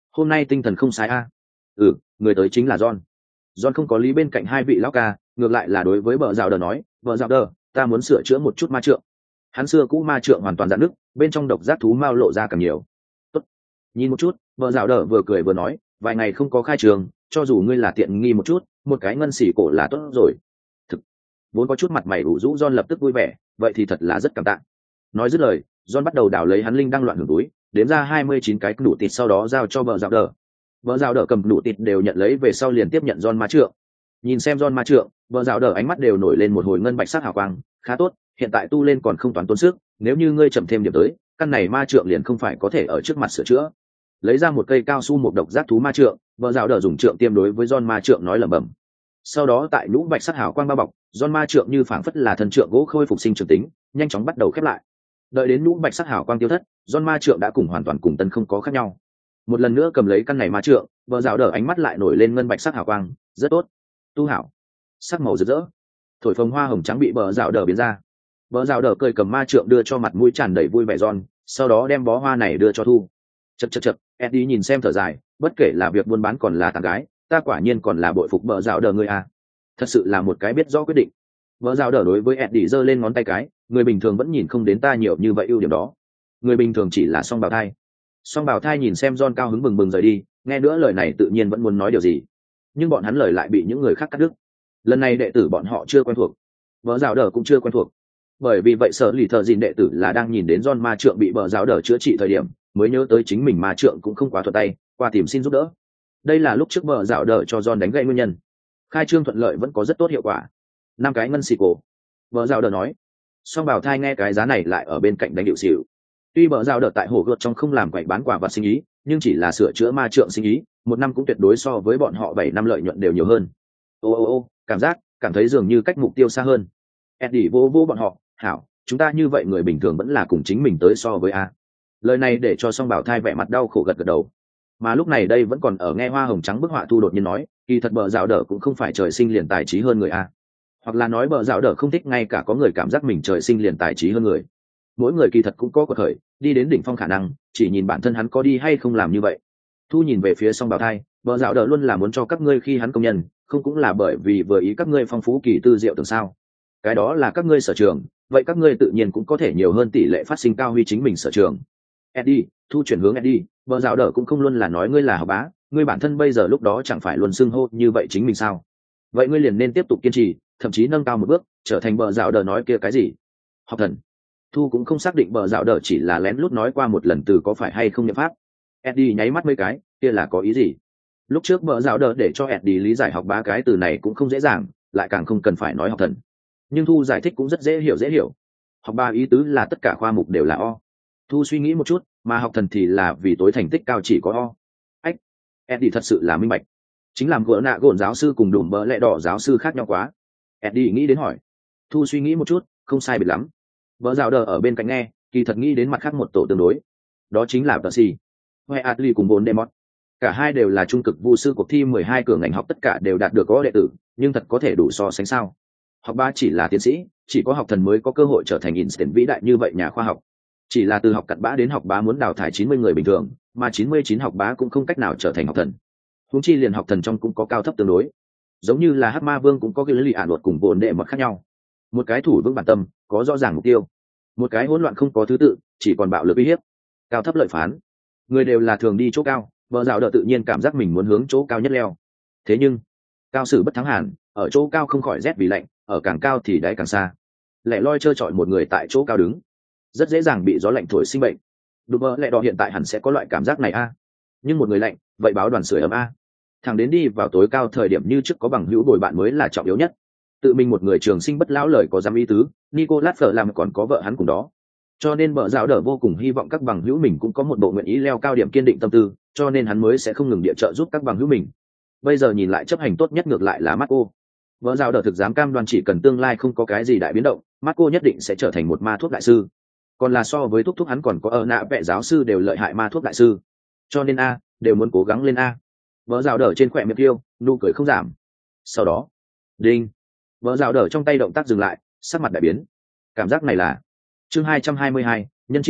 hôm nay tinh thần không sai a. Ừ, người tới chính là John. John không có lý bên cạnh hai vị lão ca, ngược lại là đối với bờ rào đờ nói, vợ rào đờ, ta muốn sửa chữa một chút ma trượng. Hắn xưa cũ ma trượng hoàn toàn dạn nứt, bên trong độc giác thú mao lộ ra càng nhiều. Tốt. Nhìn một chút, vợ rào đờ vừa cười vừa nói, vài ngày không có khai trường, cho dù ngươi là tiện nghi một chút, một cái ngân xỉ cổ là tốt rồi. Thực, vốn có chút mặt mày ủ rũ John lập tức vui vẻ, vậy thì thật là rất cảm tạ. Nói dứt lời, John bắt đầu đào lấy hắn linh đang loạn hưởng túi, đếm ra hai mươi chín cái đủ tịt sau đó giao cho bờ rào đờ. Bờ rào đờ cầm đủ tịt đều nhận lấy về sau liền tiếp nhận John ma trượng. Nhìn xem John ma trượng, bờ rào đờ ánh mắt đều nổi lên một hồi ngân bạch sắc hào quang, khá tốt, hiện tại tu lên còn không toán tốn sức, nếu như ngươi chậm thêm điểm tới, căn này ma trượng liền không phải có thể ở trước mặt sửa chữa. Lấy ra một cây cao su một độc giác thú ma trượng, bờ rào đờ dùng trượng tiêm đối với John ma trượng nói lẩm bẩm. Sau đó tại nhũ bạch sắc hào quang bao bọc, John ma trượng như phảng phất là thần trượng gỗ khôi phục sinh trường tính, nhanh chóng bắt đầu khép lại. Đợi đến nhũ bạch sắc hào quang tiêu thất, John ma trượng đã cùng hoàn toàn cùng tân không có khác nhau. Một lần nữa cầm lấy căn này ma trượng, bờ rào đờ ánh mắt lại nổi lên ngân bạch sắc hào quang, rất tốt, tu hảo, sắc màu rực rỡ. Thổi phồng hoa hồng trắng bị bờ rào đờ biến ra. Bờ rào đờ cười cầm ma trượng đưa cho mặt mũi tràn đầy vui vẻ John, sau đó đem bó hoa này đưa cho Thu. Chậc chậc chậc, Eddie nhìn xem thở dài, bất kể là việc buôn bán còn là tán gái, ta quả nhiên còn là bội phục bờ rào đờ ngươi à. Thật sự là một cái biết rõ quyết định. Bờ rào đờ đối với Eddie giơ lên ngón tay cái, người bình thường vẫn nhìn không đến ta nhiều như vậy ưu điểm đó. Người bình thường chỉ là song bào thai. Song bào thai nhìn xem John cao hứng bừng bừng rời đi, nghe nữa lời này tự nhiên vẫn muốn nói điều gì, nhưng bọn hắn lời lại bị những người khác cắt đứt. Lần này đệ tử bọn họ chưa quen thuộc, bờ rào đờ cũng chưa quen thuộc, bởi vì vậy sở lì thợ dìn đệ tử là đang nhìn đến John ma trượng bị bờ rào đờ chữa trị thời điểm mới nhớ tới chính mình ma trượng cũng không quá thuận tay, qua tìm xin giúp đỡ. Đây là lúc trước bờ rào đờ cho John đánh gậy nguyên nhân. Khai trương thuận lợi vẫn có rất tốt hiệu quả. Năm cái ngân xì cổ, bờ rào đờ nói. Song bào thai nghe cái giá này lại ở bên cạnh đánh điệu xỉu. Tuy bờ rào đờ tại hồ gợt trong không làm quậy bán quả vật sinh ý, nhưng chỉ là sửa chữa ma trượng sinh ý, một năm cũng tuyệt đối so với bọn họ bảy năm lợi nhuận đều nhiều hơn. Ô ô ô, cảm giác cảm thấy dường như cách mục tiêu xa hơn. Eddie vô vô bọn họ, hảo, chúng ta như vậy người bình thường vẫn là cùng chính mình tới so với a. Lời này để cho song bảo thai vẻ mặt đau khổ gật gật đầu. Mà lúc này đây vẫn còn ở nghe hoa hồng trắng bức họa Thu đột nhiên nói, kỳ thật bờ rào đờ cũng không phải trời sinh liền tài trí hơn người a. Hoặc là nói bờ rào đờ không thích ngay cả có người cảm giác mình trời sinh liền tài trí hơn người. Mỗi người kỳ thật cũng có cuộc khởi, đi đến đỉnh phong khả năng, chỉ nhìn bản thân hắn có đi hay không làm như vậy. Thu nhìn về phía song bảo thai, bờ rào đờ luôn là muốn cho các ngươi khi hắn công nhân, không cũng là bởi vì vừa ý các ngươi phong phú kỳ tư diệu tưởng sao? Cái đó là các ngươi sở trường, vậy các ngươi tự nhiên cũng có thể nhiều hơn tỷ lệ phát sinh cao huy chính mình sở trường. Eddie, Thu chuyển hướng Eddie, bờ rào đờ cũng không luôn là nói ngươi là học bá, ngươi bản thân bây giờ lúc đó chẳng phải luôn xưng hô như vậy chính mình sao? Vậy ngươi liền nên tiếp tục kiên trì, thậm chí nâng cao một bước, trở thành bờ rào đờ nói kia cái gì? Học thần. Thu cũng không xác định bờ rào đờ chỉ là lén lút nói qua một lần từ có phải hay không niệm pháp. Eddie nháy mắt mấy cái, kia là có ý gì? Lúc trước bờ rào đờ để cho Eddie lý giải học bá cái từ này cũng không dễ dàng, lại càng không cần phải nói học thần. Nhưng Thu giải thích cũng rất dễ hiểu dễ hiểu. Học ba ý tứ là tất cả khoa mục đều là o. Thu suy nghĩ một chút, mà học thần thì là vì tối thành tích cao chỉ có o. Ách, Eddie thật sự là minh bạch. Chính làm gỡ nạ gồn giáo sư cùng đùm bỡ lẹ đỏ giáo sư khác nhau quá. Eddie nghĩ đến hỏi. Thu suy nghĩ một chút, không sai biệt lắm. Vợ rào đờ ở bên cạnh nghe, kỳ thật nghĩ đến mặt khác một tổ tương đối. Đó chính là tờ si. Huệ Atli cùng bốn Demot. Cả hai đều là trung cực vu sư cuộc thi mười hai cửa ngành học, tất cả đều đạt được có đệ tử, nhưng thật có thể đủ so sánh sao? Học ba chỉ là tiến sĩ, chỉ có học thần mới có cơ hội trở thành Einstein vĩ đại như vậy nhà khoa học. Chỉ là từ học cặn bã đến học bá muốn đào thải chín mươi người bình thường, mà chín mươi chín học bá cũng không cách nào trở thành học thần. Huống chi liền học thần trong cũng có cao thấp tương đối. Giống như là Hắc Ma Vương cũng có cái lý ản luật cùng vốn đệ mật khác nhau. Một cái thủ vững bản tâm, có rõ ràng mục tiêu. Một cái hỗn loạn không có thứ tự, chỉ còn bạo lực uy hiếp. Cao thấp lợi phán. Người đều là thường đi chỗ cao, vợ dạo đỡ tự nhiên cảm giác mình muốn hướng chỗ cao nhất leo. Thế nhưng, cao sử bất thắng hàn, ở chỗ cao không khỏi rét vì lạnh, ở càng cao thì đáy càng xa. Lẻ loi trơ trọi một người tại chỗ cao đứng, rất dễ dàng bị gió lạnh thổi sinh bệnh. Đùm bơ lẹ đỏ hiện tại hẳn sẽ có loại cảm giác này a. Nhưng một người lạnh, vậy báo đoàn sưởi ấm a. Thằng đến đi vào tối cao thời điểm như trước có bằng hữu bồi bạn mới là trọng yếu nhất. Tự mình một người trường sinh bất lão lời có dám ý tứ, Nicolas Fleur làm còn có vợ hắn cùng đó. Cho nên bờ rào đỡ vô cùng hy vọng các bằng hữu mình cũng có một bộ nguyện ý leo cao điểm kiên định tâm tư, cho nên hắn mới sẽ không ngừng địa trợ giúp các bằng hữu mình. Bây giờ nhìn lại chấp hành tốt nhất ngược lại là Marco. Bờ rào đỡ thực dám cam đoan chỉ cần tương lai không có cái gì đại biến động, Marco nhất định sẽ trở thành một ma thuốc đại sư. Còn là so với thuốc thuốc hắn còn có ở nạ vẽ giáo sư đều lợi hại ma thuốc đại sư. Cho nên a, đều muốn cố gắng lên a. Bờ rào đỡ trên khỏe miệng tiêu, nụ cười không giảm. Sau đó, đinh. Bờ rào đỡ trong tay động tác dừng lại, sắc mặt đại biến. Cảm giác này là chương hai trăm hai mươi hai, nhân chi sơ,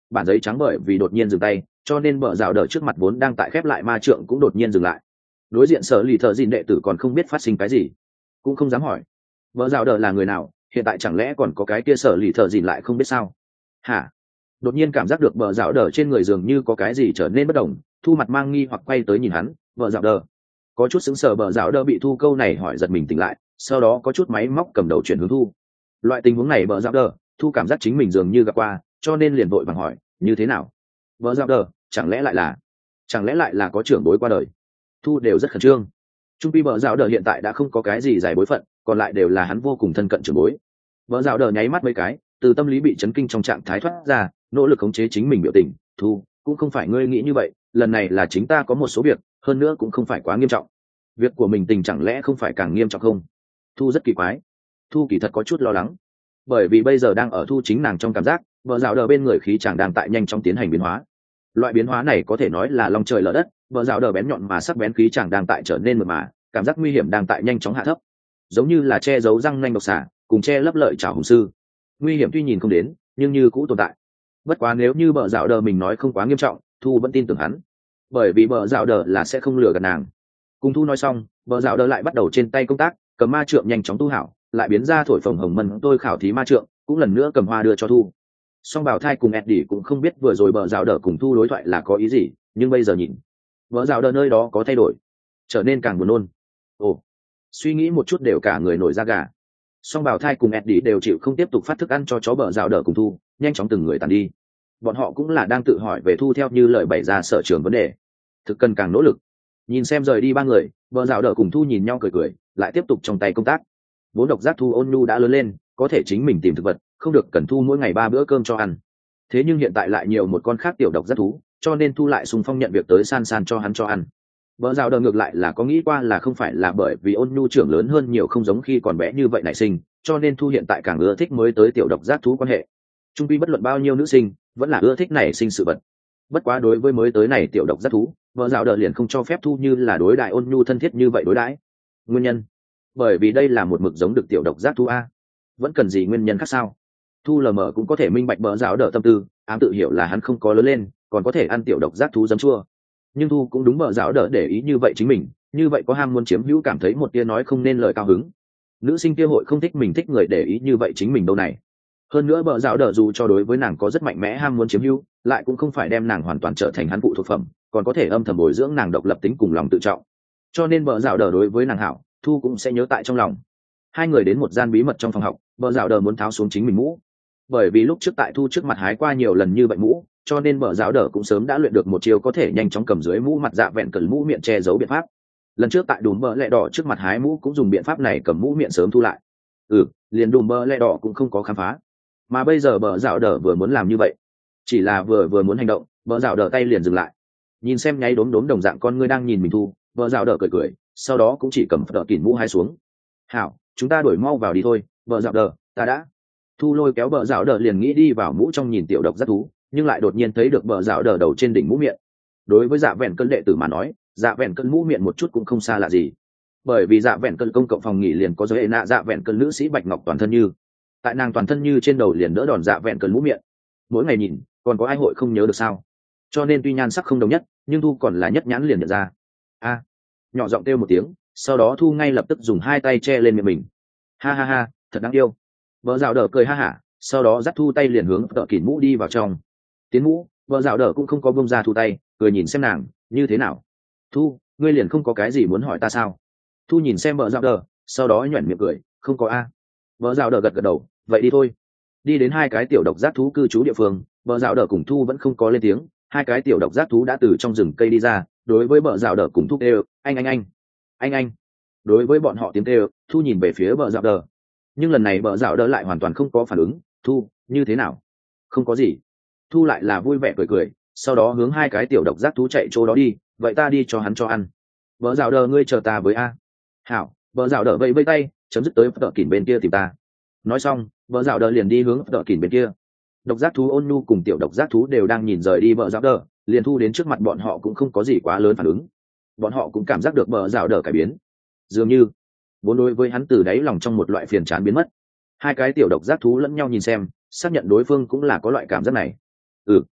bản giấy trắng bởi vì đột nhiên dừng tay cho nên bờ rào đờ trước mặt vốn đang tại khép lại ma trượng cũng đột nhiên dừng lại. Đối diện sở lì thợ dìn đệ tử còn không biết phát sinh cái gì, cũng không dám hỏi bờ rào đờ là người nào, hiện tại chẳng lẽ còn có cái kia sở lì thợ dìn lại không biết sao hả? Đột nhiên cảm giác được bờ rào đờ trên người dường như có cái gì trở nên bất đồng, Thu mặt mang nghi hoặc quay tới nhìn hắn. Bờ rào đờ có chút sững sờ, bờ rào đờ bị Thu câu này hỏi giật mình tỉnh lại, sau đó có chút máy móc cầm đầu chuyển hướng Thu. Loại tình huống này bờ rào đờ Thu cảm giác chính mình dường như gặp qua, cho nên liền vội vàng hỏi như thế nào. Bờ rào đờ chẳng lẽ lại là chẳng lẽ lại là có trưởng bối qua đời. Thu đều rất khẩn trương. Trung pi bờ rào đờ hiện tại đã không có cái gì giải bối phận, còn lại đều là hắn vô cùng thân cận trưởng bối. Bờ rào đờ nháy mắt mấy cái, từ tâm lý bị chấn kinh trong trạng thái thoát ra, nỗ lực khống chế chính mình biểu tình. Thu, cũng không phải ngươi nghĩ như vậy, lần này là chính ta có một số việc, hơn nữa cũng không phải quá nghiêm trọng. Việc của mình tình chẳng lẽ không phải càng nghiêm trọng không? Thu rất kỳ quái. Thu kỳ thật có chút lo lắng, bởi vì bây giờ đang ở Thu chính nàng trong cảm giác bờ rào đờ bên người khí chàng đang tại nhanh chóng tiến hành biến hóa. Loại biến hóa này có thể nói là long trời lở đất, bờ rào đờ bén nhọn mà sắc bén khí chàng đang tại trở nên mượt mà, cảm giác nguy hiểm đang tại nhanh chóng hạ thấp, giống như là che giấu răng nanh độc xả cùng che lấp lợi chảo hùng sư. Nguy hiểm tuy nhìn không đến nhưng như cũ tồn tại. Bất quá nếu như bờ rào đờ mình nói không quá nghiêm trọng, Thu vẫn tin tưởng hắn, bởi vì bờ rào đờ là sẽ không lừa gạt nàng. Cùng Thu nói xong, bờ rào đờ lại bắt đầu trên tay công tác, cầm ma trượng nhanh chóng tu hảo, lại biến ra thổi phồng hồng mân tôi khảo thí ma trượng, cũng lần nữa cầm hoa đưa cho Thu. Song Bảo Thai cùng Eddie cũng không biết vừa rồi bờ rào đờ cùng Thu đối thoại là có ý gì, nhưng bây giờ nhìn bờ rào đờ nơi đó có thay đổi, trở nên càng buồn nôn. Ồ, suy nghĩ một chút đều cả người nổi da gà. Song Bảo Thai cùng Eddie đều chịu không tiếp tục phát thức ăn cho chó bờ rào đờ cùng Thu, nhanh chóng từng người tàn đi. Bọn họ cũng là đang tự hỏi về Thu theo như lời bày ra sở trường vấn đề, thực cần càng nỗ lực. Nhìn xem rời đi ba người, bờ rào đờ cùng Thu nhìn nhau cười cười, lại tiếp tục trong tay công tác. Vốn độc giác Thu ôn nhu đã lớn lên, có thể chính mình tìm thực vật, không được cần Thu mỗi ngày ba bữa cơm cho ăn. Thế nhưng hiện tại lại nhiều một con khác tiểu độc giác thú, cho nên Thu lại xung phong nhận việc tới san san cho hắn cho ăn. Bờ rào đờ ngược lại là có nghĩ qua là không phải là bởi vì ôn nhu trưởng lớn hơn nhiều không giống khi còn bé như vậy nảy sinh, cho nên Thu hiện tại càng ưa thích mới tới tiểu độc giác thú quan hệ. Trung quy bất luận bao nhiêu nữ sinh, vẫn là ưa thích nảy sinh sự vật. Bất quá đối với mới tới này tiểu độc giác thú, bờ rào đờ liền không cho phép Thu như là đối đại ôn nhu thân thiết như vậy đối đãi. Nguyên nhân, bởi vì đây là một mực giống được tiểu độc giác thú a. Vẫn cần gì nguyên nhân khác sao? Thu lờ mờ cũng có thể minh bạch bờ rào đờ tâm tư, ám tự hiểu là hắn không có lớn lên, còn có thể ăn tiểu độc giác thú giấm chua. Nhưng Thu cũng đúng bờ rào đờ để ý như vậy chính mình, như vậy có ham muốn chiếm hữu cảm thấy một tia nói không nên lời cao hứng. Nữ sinh kia hội không thích mình thích người để ý như vậy chính mình đâu này. Hơn nữa bờ rào đờ dù cho đối với nàng có rất mạnh mẽ ham muốn chiếm hữu, lại cũng không phải đem nàng hoàn toàn trở thành hắn phụ thuộc phẩm, còn có thể âm thầm bồi dưỡng nàng độc lập tính cùng lòng tự trọng. Cho nên bờ rào đờ đối với nàng hảo, Thu cũng sẽ nhớ tại trong lòng. Hai người đến một gian bí mật trong phòng học, bờ rào đờ muốn tháo xuống chính mình mũ, bởi vì lúc trước tại Thu trước mặt hái qua nhiều lần như vậy mũ, cho nên bờ rào đờ cũng sớm đã luyện được một chiêu có thể nhanh chóng cầm dưới mũ mặt dạ vẹn cẩn mũ miệng che giấu biện pháp. Lần trước tại đùm bờ lẹ đỏ trước mặt hái mũ cũng dùng biện pháp này cầm mũ miệng sớm thu lại. Ừ, liền đùm bờ lẹ đỏ cũng không có khám phá, mà bây giờ bờ rào đờ vừa muốn làm như vậy, chỉ là vừa vừa muốn hành động, bờ rào đờ tay liền dừng lại. Nhìn xem nháy đốm đốm đồng dạng con ngươi đang nhìn mình Thu, bờ rào đờ cười cười, sau đó cũng chỉ cầm đỡ kỉn mũ hái xuống. Hảo, chúng ta đuổi mau vào đi thôi. Bờ rào đờ, ta đã. Thu lôi kéo bờ rào đờ liền nghĩ đi vào mũ trong nhìn tiểu độc giác thú, nhưng lại đột nhiên thấy được bờ rào đờ đầu trên đỉnh mũ miệng. Đối với dạ vẹn cân đệ tử mà nói, dạ vẹn cân mũ miệng một chút cũng không xa lạ gì, bởi vì dạ vẹn cân công cộng phòng nghỉ liền có giới hệ nạ dạ vẹn cân nữ sĩ bạch ngọc toàn thân như, tại nàng toàn thân như trên đầu liền đỡ đòn dạ vẹn cân mũ miệng. Mỗi ngày nhìn, còn có ai hội không nhớ được sao? Cho nên tuy nhan sắc không đồng nhất, nhưng Thu còn là nhất nhãn liền nhận ra. A, nhỏ giọng kêu một tiếng, sau đó Thu ngay lập tức dùng hai tay che lên miệng mình. Ha ha ha, thật đáng yêu. Vợ rào đờ cười ha hả, sau đó dắt Thu tay liền hướng tợ kỉn mũ đi vào trong. Tiến mũ, vợ rào đờ cũng không có bông ra Thu tay, cười nhìn xem nàng, như thế nào? Thu, ngươi liền không có cái gì muốn hỏi ta sao? Thu nhìn xem vợ rào đờ, sau đó nhoẻn miệng cười, không có a. Vợ rào đờ gật gật đầu, vậy đi thôi. Đi đến hai cái tiểu độc giác thú cư trú địa phương, vợ rào đờ cùng Thu vẫn không có lên tiếng. Hai cái tiểu độc giác thú đã từ trong rừng cây đi ra, đối với vợ rào đờ cùng Thu kêu, anh anh anh, anh anh. Đối với bọn họ tiếng kêu, Thu nhìn về phía vợ rào đờ, nhưng lần này vợ rào đờ lại hoàn toàn không có phản ứng. Thu, như thế nào? Không có gì. Thu lại là vui vẻ cười cười, sau đó hướng hai cái tiểu độc giác thú chạy chỗ đó đi. Vậy ta đi cho hắn cho ăn. Vợ rào đờ, ngươi chờ ta với a. Hảo. Vợ rào đờ vẫy vẫy tay, chấm dứt tới tợ kỉn bên kia tìm ta. Nói xong, vợ rào đờ liền đi hướng tợ kỉn bên kia. Độc giác thú ôn nhu cùng tiểu độc giác thú đều đang nhìn rời đi vợ rào đờ, liền Thu đến trước mặt bọn họ cũng không có gì quá lớn phản ứng. Bọn họ cũng cảm giác được vợ rào đờ cải biến, dường như vốn đối với hắn từ đáy lòng trong một loại phiền chán biến mất. Hai cái tiểu độc giác thú lẫn nhau nhìn xem, xác nhận đối phương cũng là có loại cảm giác này. Ừ,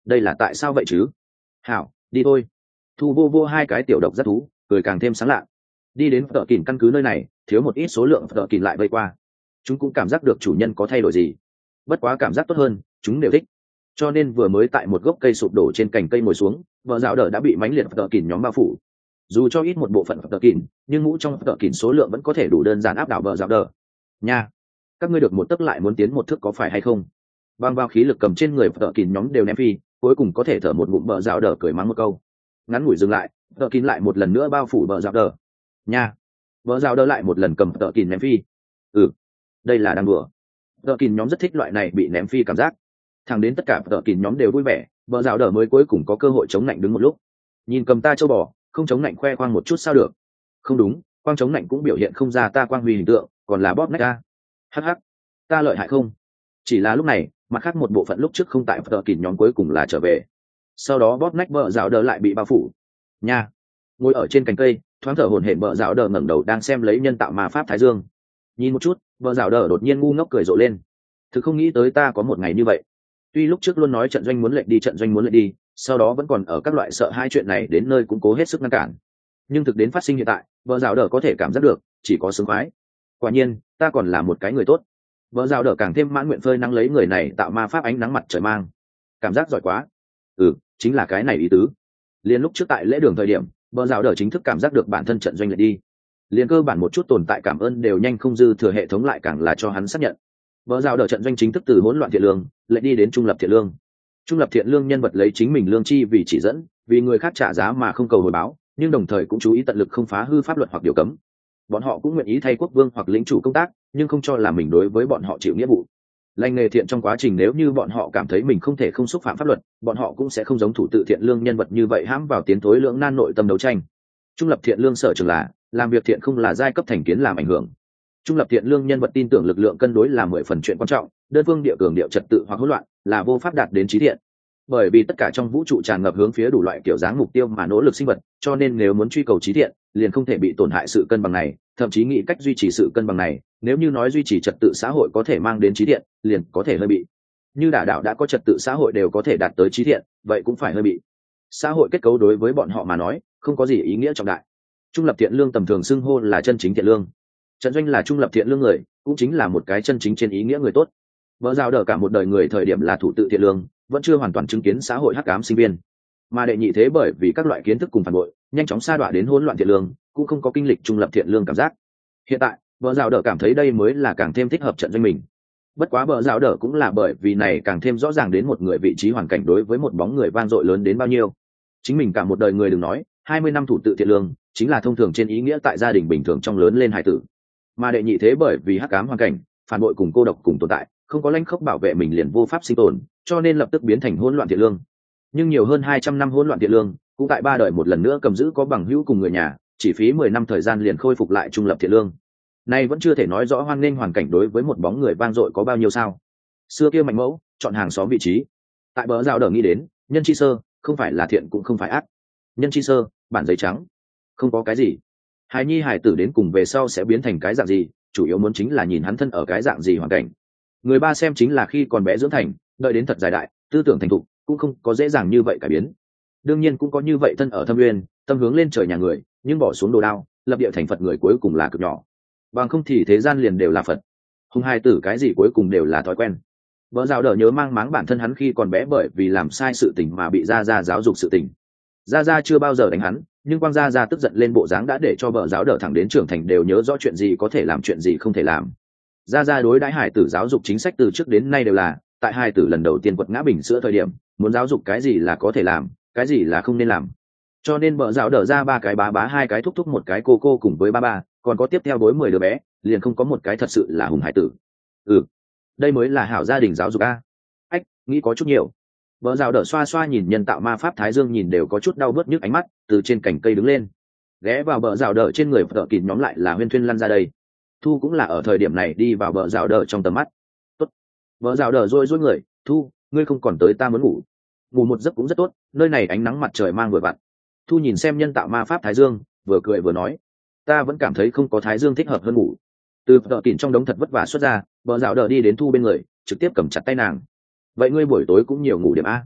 đây là tại sao vậy chứ? Hảo, đi thôi. Thu vô vô hai cái tiểu độc rất thú, cười càng thêm sáng lạ. Đi đến Phở Kìn căn cứ nơi này, thiếu một ít số lượng Phở Kìn lại vây qua. Chúng cũng cảm giác được chủ nhân có thay đổi gì. Bất quá cảm giác tốt hơn, chúng đều thích. Cho nên vừa mới tại một gốc cây sụp đổ trên cành cây ngồi xuống, vợ dạo đờ đã bị mãnh liệt Phở Kìn nhóm bao phủ. Dù cho ít một bộ phận Phở Kìn, nhưng ngũ trong Phở Kìn số lượng vẫn có thể đủ đơn giản áp đảo vợ dạo đờ. Nha, các ngươi được một tấc lại muốn tiến một thước có phải hay không? Bang bao khí lực cầm trên người Phở Kìn nhóm đều ném phi, cuối cùng có thể thở một ngụm vợ dạo đờ cười mắng một câu. Ngắn ngủi dừng lại, Phở Kìn lại một lần nữa bao phủ vợ dạo đờ. Nha, vợ dạo đờ lại một lần cầm Phở Kìn ném phi. Ừ, đây là đang đùa. Phở Kìn nhóm rất thích loại này bị ném phi cảm giác. Thẳng đến tất cả Phở Kìn nhóm đều vui vẻ, vợ dạo đờ mới cuối cùng có cơ hội chống nạnh đứng một lúc. Nhìn cầm ta châu bò, không chống nạnh khoe khoang một chút sao được? Không đúng, quang chống nạnh cũng biểu hiện không ra ta quang huy hình tượng, còn là bóp nách ta. Hắc hắc, ta lợi hại không? Chỉ là lúc này, mặt khác một bộ phận lúc trước không tại Phở Kìn nhóm cuối cùng là trở về. Sau đó bóp nách vợ dạo đờ lại bị bao phủ. Nha, ngồi ở trên cành cây, thoáng thở hổn hển vợ dạo đờ ngẩng đầu đang xem lấy nhân tạo ma pháp thái dương. Nhìn một chút, vợ dạo đờ đột nhiên ngu ngốc cười rộ lên. Thực không nghĩ tới ta có một ngày như vậy. Tuy lúc trước luôn nói trận doanh muốn lệnh đi trận doanh muốn lệnh đi, sau đó vẫn còn ở các loại sợ hai chuyện này đến nơi cũng cố hết sức ngăn cản. Nhưng thực đến phát sinh hiện tại, vợ dạo đờ có thể cảm giác được, chỉ có sướng khoái. Quả nhiên, ta còn là một cái người tốt. Vợ dạo đờ càng thêm mãn nguyện phơi nắng lấy người này tạo ma pháp ánh nắng mặt trời mang. Cảm giác giỏi quá. Ừ, chính là cái này ý tứ. Liên lúc trước tại lễ đường thời điểm, vợ dạo đờ chính thức cảm giác được bản thân trận doanh lệnh đi. Liên cơ bản một chút tồn tại cảm ơn đều nhanh không dư thừa hệ thống lại càng là cho hắn xác nhận. Vợ dạo đờ trận doanh chính thức từ hỗn loạn thiện lương lại đi đến trung lập thiện lương. Trung lập thiện lương nhân vật lấy chính mình lương chi vì chỉ dẫn, vì người khác trả giá mà không cầu hồi báo, nhưng đồng thời cũng chú ý tận lực không phá hư pháp luật hoặc điều cấm. Bọn họ cũng nguyện ý thay quốc vương hoặc lĩnh chủ công tác, nhưng không cho là mình đối với bọn họ chịu nghĩa vụ. Lành nghề thiện trong quá trình nếu như bọn họ cảm thấy mình không thể không xúc phạm pháp luật, bọn họ cũng sẽ không giống thủ tự thiện lương nhân vật như vậy hãm vào tiến thối lưỡng nan nội tâm đấu tranh. Trung lập thiện lương sở trường là làm việc thiện không là giai cấp thành kiến làm ảnh hưởng. Trung lập thiện lương nhân vật tin tưởng lực lượng cân đối là mười phần chuyện quan trọng, đơn phương địa cường điệu trật tự hoặc hỗn loạn là vô pháp đạt đến trí thiện. Bởi vì tất cả trong vũ trụ tràn ngập hướng phía đủ loại kiểu dáng mục tiêu mà nỗ lực sinh vật, cho nên nếu muốn truy cầu trí thiện, liền không thể bị tổn hại sự cân bằng này, thậm chí nghĩ cách duy trì sự cân bằng này. Nếu như nói duy trì trật tự xã hội có thể mang đến trí thiện, liền có thể hơi bị. Như đả đảo đã có trật tự xã hội đều có thể đạt tới trí thiện, vậy cũng phải hơi bị. Xã hội kết cấu đối với bọn họ mà nói, không có gì ý nghĩa trọng đại. Trung lập thiện lương tầm thường xưng hô là chân chính thiện lương. Trận doanh là trung lập thiện lương người, cũng chính là một cái chân chính trên ý nghĩa người tốt. Vợ dạo đờ cả một đời người thời điểm là thủ tự thiện lương, vẫn chưa hoàn toàn chứng kiến xã hội hắc ám sinh viên. Mà đệ nhị thế bởi vì các loại kiến thức cùng phản bội, nhanh chóng sa đọa đến hỗn loạn thiện lương, cũng không có kinh lịch trung lập thiện lương cảm giác. Hiện tại, vợ dạo đờ cảm thấy đây mới là càng thêm thích hợp trận doanh mình. Bất quá vợ dạo đờ cũng là bởi vì này càng thêm rõ ràng đến một người vị trí hoàn cảnh đối với một bóng người vang dội lớn đến bao nhiêu. Chính mình cả một đời người đừng nói, hai mươi năm thủ tự thiện lương, chính là thông thường trên ý nghĩa tại gia đình bình thường trong lớn lên hài tử. Mà đệ nhị thế bởi vì hắc ám hoàn cảnh, phản bội cùng cô độc cùng tồn tại, không có lãnh khốc bảo vệ mình liền vô pháp sinh tồn, cho nên lập tức biến thành hỗn loạn thiện lương. Nhưng nhiều hơn hai trăm năm hỗn loạn thiện lương, cũng tại ba đời một lần nữa cầm giữ có bằng hữu cùng người nhà, chỉ phí mười năm thời gian liền khôi phục lại trung lập thiện lương. Nay vẫn chưa thể nói rõ hoan nghênh hoàn cảnh đối với một bóng người vang dội có bao nhiêu sao. Xưa kia mạnh mẫu, chọn hàng xóm vị trí. Tại bờ rào đờ nghĩ đến, nhân chi sơ, không phải là thiện cũng không phải ác. Nhân chi sơ, bản giấy trắng. Không có cái gì. Hài nhi hài tử đến cùng về sau sẽ biến thành cái dạng gì, chủ yếu muốn chính là nhìn hắn thân ở cái dạng gì hoàn cảnh. Người ba xem chính là khi còn bé dưỡng thành, đợi đến thật dài đại, tư tưởng thành thục, cũng không có dễ dàng như vậy cải biến. Đương nhiên cũng có như vậy thân ở thâm nguyên, tâm hướng lên trời nhà người, nhưng bỏ xuống đồ đao, lập địa thành Phật người cuối cùng là cực nhỏ. Bằng không thì thế gian liền đều là Phật. Hùng hai tử cái gì cuối cùng đều là thói quen. Vợ rào đờ nhớ mang máng bản thân hắn khi còn bé bởi vì làm sai sự tình mà bị gia gia giáo dục sự tình. Gia gia chưa bao giờ đánh hắn, nhưng quang gia gia tức giận lên bộ dáng đã để cho vợ giáo đờ thẳng đến trưởng thành đều nhớ rõ chuyện gì có thể làm chuyện gì không thể làm. Gia gia đối đãi hải tử giáo dục chính sách từ trước đến nay đều là, tại hải tử lần đầu tiên quật ngã bình sữa thời điểm, muốn giáo dục cái gì là có thể làm, cái gì là không nên làm. Cho nên vợ giáo đờ ra ba cái bá bá hai cái thúc thúc một cái cô cô cùng với ba ba, còn có tiếp theo đối mười đứa bé, liền không có một cái thật sự là hùng hải tử. Ừ, đây mới là hảo gia đình giáo dục a. Ách, nghĩ có chút nhiều. Vợ rào đỡ xoa xoa nhìn nhân tạo ma pháp thái dương nhìn đều có chút đau bớt nhức ánh mắt, từ trên cành cây đứng lên, ghé vào bờ rào đỡ trên người vợ kìm nhóm lại là huyên thuyên lăn ra đây. Thu cũng là ở thời điểm này đi vào bờ rào đỡ trong tầm mắt. Tốt. Vợ rào đỡ rôi rôi người, Thu, ngươi không còn tới ta muốn ngủ. Ngủ một giấc cũng rất tốt, nơi này ánh nắng mặt trời mang vừa vặn. Thu nhìn xem nhân tạo ma pháp thái dương, vừa cười vừa nói, ta vẫn cảm thấy không có thái dương thích hợp hơn ngủ. Từ vợ kìm trong đống thật vất vả xuất ra, bờ rào đỡ đi đến Thu bên người, trực tiếp cầm chặt tay nàng. Vậy ngươi buổi tối cũng nhiều ngủ điểm a.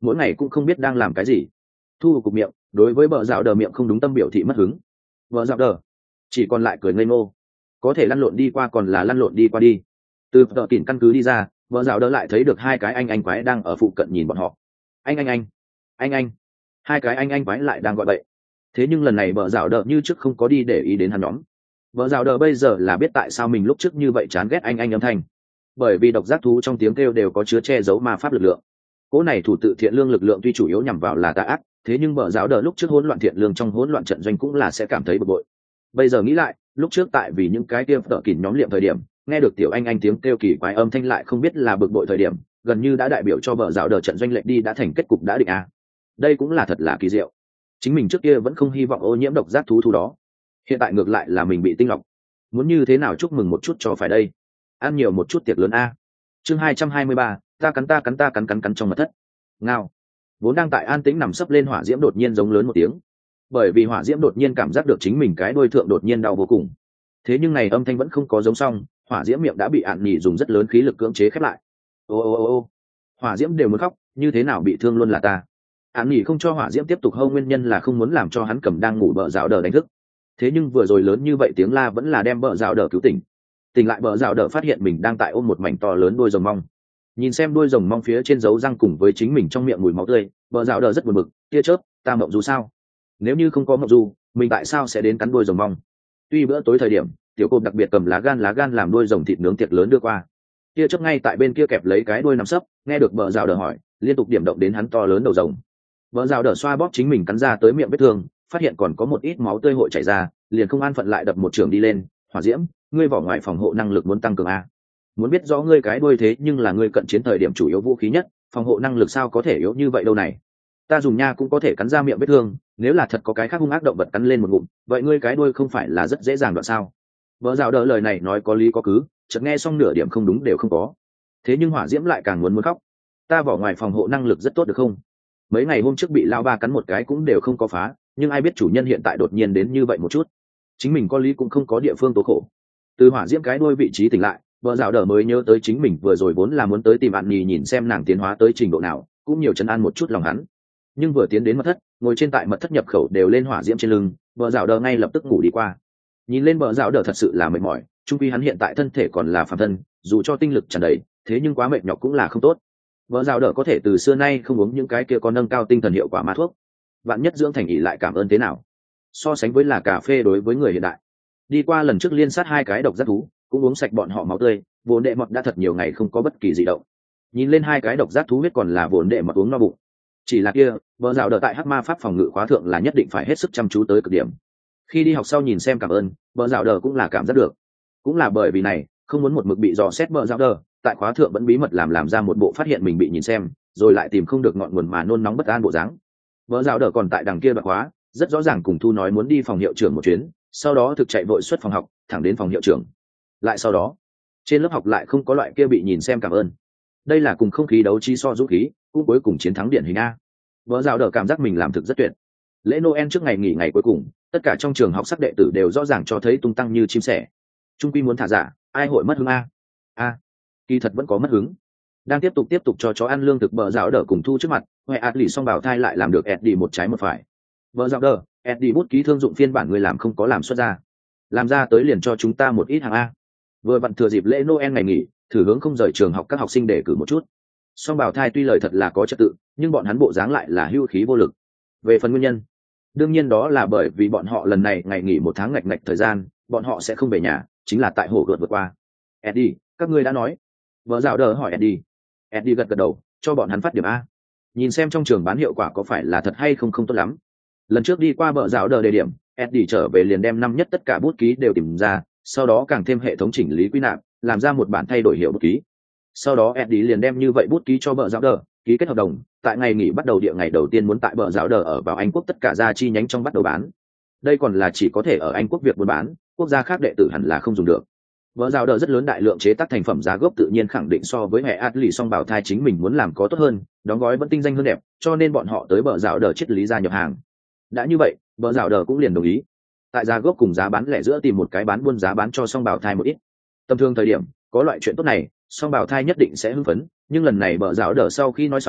mỗi ngày cũng không biết đang làm cái gì. Thu cục miệng, đối với bờ dạo đờ miệng không đúng tâm biểu thị mất hứng. Bờ dạo đờ chỉ còn lại cười ngây ngô, có thể lăn lộn đi qua còn là lăn lộn đi qua đi. Từ tợ kỉn căn cứ đi ra, bờ dạo đờ lại thấy được hai cái anh anh quái đang ở phụ cận nhìn bọn họ. Anh anh anh, anh anh, hai cái anh anh quái lại đang gọi bậy. Thế nhưng lần này bờ dạo đờ như trước không có đi để ý đến hắn nhóm. Bờ dạo đờ bây giờ là biết tại sao mình lúc trước như vậy chán ghét anh anh âm thanh, bởi vì độc giác thú trong tiếng kêu đều có chứa che giấu ma pháp lực lượng. Cỗ này thủ tự thiện lương lực lượng tuy chủ yếu nhằm vào là tà ác, thế nhưng bờ giáo đờ lúc trước hỗn loạn thiện lương trong hỗn loạn trận doanh cũng là sẽ cảm thấy bực bội. Bây giờ nghĩ lại, lúc trước tại vì những cái kia tợ kỉn nhóm liệm thời điểm, nghe được tiểu anh anh tiếng kêu kỳ quái âm thanh lại không biết là bực bội thời điểm, gần như đã đại biểu cho bờ giáo đờ trận doanh lệnh đi đã thành kết cục đã định a. À. Đây cũng là thật là kỳ diệu. Chính mình trước kia vẫn không hy vọng ô nhiễm độc giác thú thú đó, hiện tại ngược lại là mình bị tinh lọc. Muốn như thế nào chúc mừng một chút cho phải đây. Ăn nhiều một chút tiệc lớn a. Chương hai trăm hai mươi ba, ta cắn ta cắn ta cắn cắn cắn trong mật thất. Ngao. Vốn đang tại an tĩnh nằm sấp lên hỏa diễm đột nhiên giống lớn một tiếng, bởi vì hỏa diễm đột nhiên cảm giác được chính mình cái đuôi thượng đột nhiên đau vô cùng. Thế nhưng này âm thanh vẫn không có giống xong, hỏa diễm miệng đã bị ạn nhỉ dùng rất lớn khí lực cưỡng chế khép lại. Ô ô ô ô, hỏa diễm đều muốn khóc, như thế nào bị thương luôn là ta. Ạn nhỉ không cho hỏa diễm tiếp tục hâu nguyên nhân là không muốn làm cho hắn cầm đang ngủ bờ dạo đờ đánh thức. Thế nhưng vừa rồi lớn như vậy tiếng la vẫn là đem bờ dạo đờ cứu tỉnh. Tỉnh lại bờ dạo đờ phát hiện mình đang tại ôm một mảnh to lớn đuôi rồng mong. Nhìn xem đuôi rồng mong phía trên dấu răng cùng với chính mình trong miệng mùi máu tươi, bờ dạo đờ rất buồn bực. Tia chớp, ta mộng du sao? Nếu như không có mộng du, mình tại sao sẽ đến cắn đuôi rồng mong? Tuy bữa tối thời điểm, tiểu cô đặc biệt cầm lá gan lá gan làm đuôi rồng thịt nướng tiệc lớn đưa qua. Tia chớp ngay tại bên kia kẹp lấy cái đuôi nằm sấp, nghe được bờ dạo đờ hỏi, liên tục điểm động đến hắn to lớn đầu rồng. Bờ dạo đờ xoa bóp chính mình cắn ra tới miệng vết thương, phát hiện còn có một ít máu tươi hội chảy ra, liền không an phận lại đập một trường đi lên. Hỏa diễm, ngươi vỏ ngoài phòng hộ năng lực muốn tăng cường a. Muốn biết rõ ngươi cái đuôi thế nhưng là ngươi cận chiến thời điểm chủ yếu vũ khí nhất, phòng hộ năng lực sao có thể yếu như vậy đâu này. Ta dùng nha cũng có thể cắn ra miệng vết thương, nếu là thật có cái khác hung ác động vật cắn lên một ngụm, vậy ngươi cái đuôi không phải là rất dễ dàng đoạn sao? Vợ dạo đỡ lời này nói có lý có cứ, chợt nghe xong nửa điểm không đúng đều không có. Thế nhưng hỏa diễm lại càng muốn muốn khóc. Ta vỏ ngoài phòng hộ năng lực rất tốt được không? Mấy ngày hôm trước bị lao ba cắn một cái cũng đều không có phá, nhưng ai biết chủ nhân hiện tại đột nhiên đến như vậy một chút. Chính mình có lý cũng không có địa phương tố khổ. Từ hỏa diễm cái đuôi vị trí tỉnh lại, vợ dạo đỡ mới nhớ tới chính mình vừa rồi vốn là muốn tới tìm bạn nhì nhìn xem nàng tiến hóa tới trình độ nào, cũng nhiều trấn an một chút lòng hắn. Nhưng vừa tiến đến mật thất, ngồi trên tại mật thất nhập khẩu đều lên hỏa diễm trên lưng, vợ dạo đỡ ngay lập tức ngủ đi qua. Nhìn lên vợ dạo đỡ thật sự là mệt mỏi, chung quy hắn hiện tại thân thể còn là phàm thân, dù cho tinh lực tràn đầy, thế nhưng quá mệt nhọc cũng là không tốt. Vợ dạo đỡ có thể từ xưa nay không uống những cái kia có nâng cao tinh thần hiệu quả ma thuốc, vạn nhất dưỡng thành ỷ lại cảm ơn thế nào. So sánh với là cà phê đối với người hiện đại, đi qua lần trước liên sát hai cái độc giác thú, cũng uống sạch bọn họ máu tươi, vốn đệ mọt đã thật nhiều ngày không có bất kỳ gì động. Nhìn lên hai cái độc giác thú huyết còn là vốn đệ mọt uống no bụng. Chỉ là kia, vợ dạo đỡ tại hắc ma pháp phòng ngự khóa thượng là nhất định phải hết sức chăm chú tới cực điểm. Khi đi học sau nhìn xem cảm ơn, vợ dạo đỡ cũng là cảm giác được. Cũng là bởi vì này, không muốn một mực bị dò xét vợ dạo đỡ, tại khóa thượng vẫn bí mật làm làm ra một bộ phát hiện mình bị nhìn xem, rồi lại tìm không được ngọn nguồn mà nôn nóng bất an bộ dáng. Vợ dạo đỡ còn tại đằng kia bạc khóa, rất rõ ràng cùng Thu nói muốn đi phòng hiệu trưởng một chuyến, sau đó thực chạy vội xuất phòng học, thẳng đến phòng hiệu trưởng. Lại sau đó, trên lớp học lại không có loại kia bị nhìn xem cảm ơn. Đây là cùng không khí đấu chi so dũng khí, cũng cuối cùng chiến thắng điển hình a. Vợ dạo đỡ cảm giác mình làm thực rất tuyệt. Lễ Noel trước ngày nghỉ ngày cuối cùng, tất cả trong trường học sắc đệ tử đều rõ ràng cho thấy tung tăng như chim sẻ. Trung quy muốn thả giả, ai hội mất hứng a? A, kỳ thật vẫn có mất hứng. Đang tiếp tục tiếp tục cho chó ăn lương thực, vợ dạo đỡ cùng Thu trước mặt, Hoè ạt lì xong bảo thai lại làm được Eddie một trái một phải. Vợ dạo đỡ, Eddie bút ký thương dụng phiên bản người làm không có làm xuất ra, làm ra tới liền cho chúng ta một ít hàng a. Vừa vặn thừa dịp lễ Noel ngày nghỉ, thử hướng không rời trường học các học sinh để cử một chút. Song bảo thai tuy lời thật là có trật tự, nhưng bọn hắn bộ dáng lại là hưu khí vô lực. Về phần nguyên nhân, đương nhiên đó là bởi vì bọn họ lần này ngày nghỉ một tháng ngạch ngạch thời gian, bọn họ sẽ không về nhà, chính là tại hồ gợt vượt qua. Eddie, các ngươi đã nói. Vợ dạo đỡ hỏi Eddie. Eddie gật gật đầu, cho bọn hắn phát điểm a. Nhìn xem trong trường bán hiệu quả có phải là thật hay không không tốt lắm. Lần trước đi qua vợ dạo đỡ đề điểm, Eddie trở về liền đem năm nhất tất cả bút ký đều tìm ra, sau đó càng thêm hệ thống chỉnh lý quy nạp, làm ra một bản thay đổi hiệu bút ký. Sau đó Eddie liền đem như vậy bút ký cho vợ dạo đỡ, ký kết hợp đồng, tại ngày nghỉ bắt đầu địa ngày đầu tiên muốn tại vợ dạo đỡ ở vào Anh quốc tất cả gia chi nhánh trong bắt đầu bán. Đây còn là chỉ có thể ở Anh quốc việc buôn bán, quốc gia khác đệ tử hẳn là không dùng được. Vợ dạo đỡ rất lớn đại lượng chế tác thành phẩm giá gốc tự nhiên khẳng định so với hệ Adli song bảo thai chính mình muốn làm có tốt hơn, đóng gói vẫn tinh danh hơn đẹp, cho nên bọn họ tới vợ dạo đỡ triết lý gia nhập hàng. Đã như vậy, vợ dạo đỡ cũng liền đồng ý. Tại giá gốc cùng giá bán lẻ giữa tìm một cái bán buôn giá bán cho song bảo thai một ít. Tầm thường thời điểm, có loại chuyện tốt này, song bảo thai nhất định sẽ hưng phấn, nhưng lần này vợ dạo đỡ sau khi nói xong,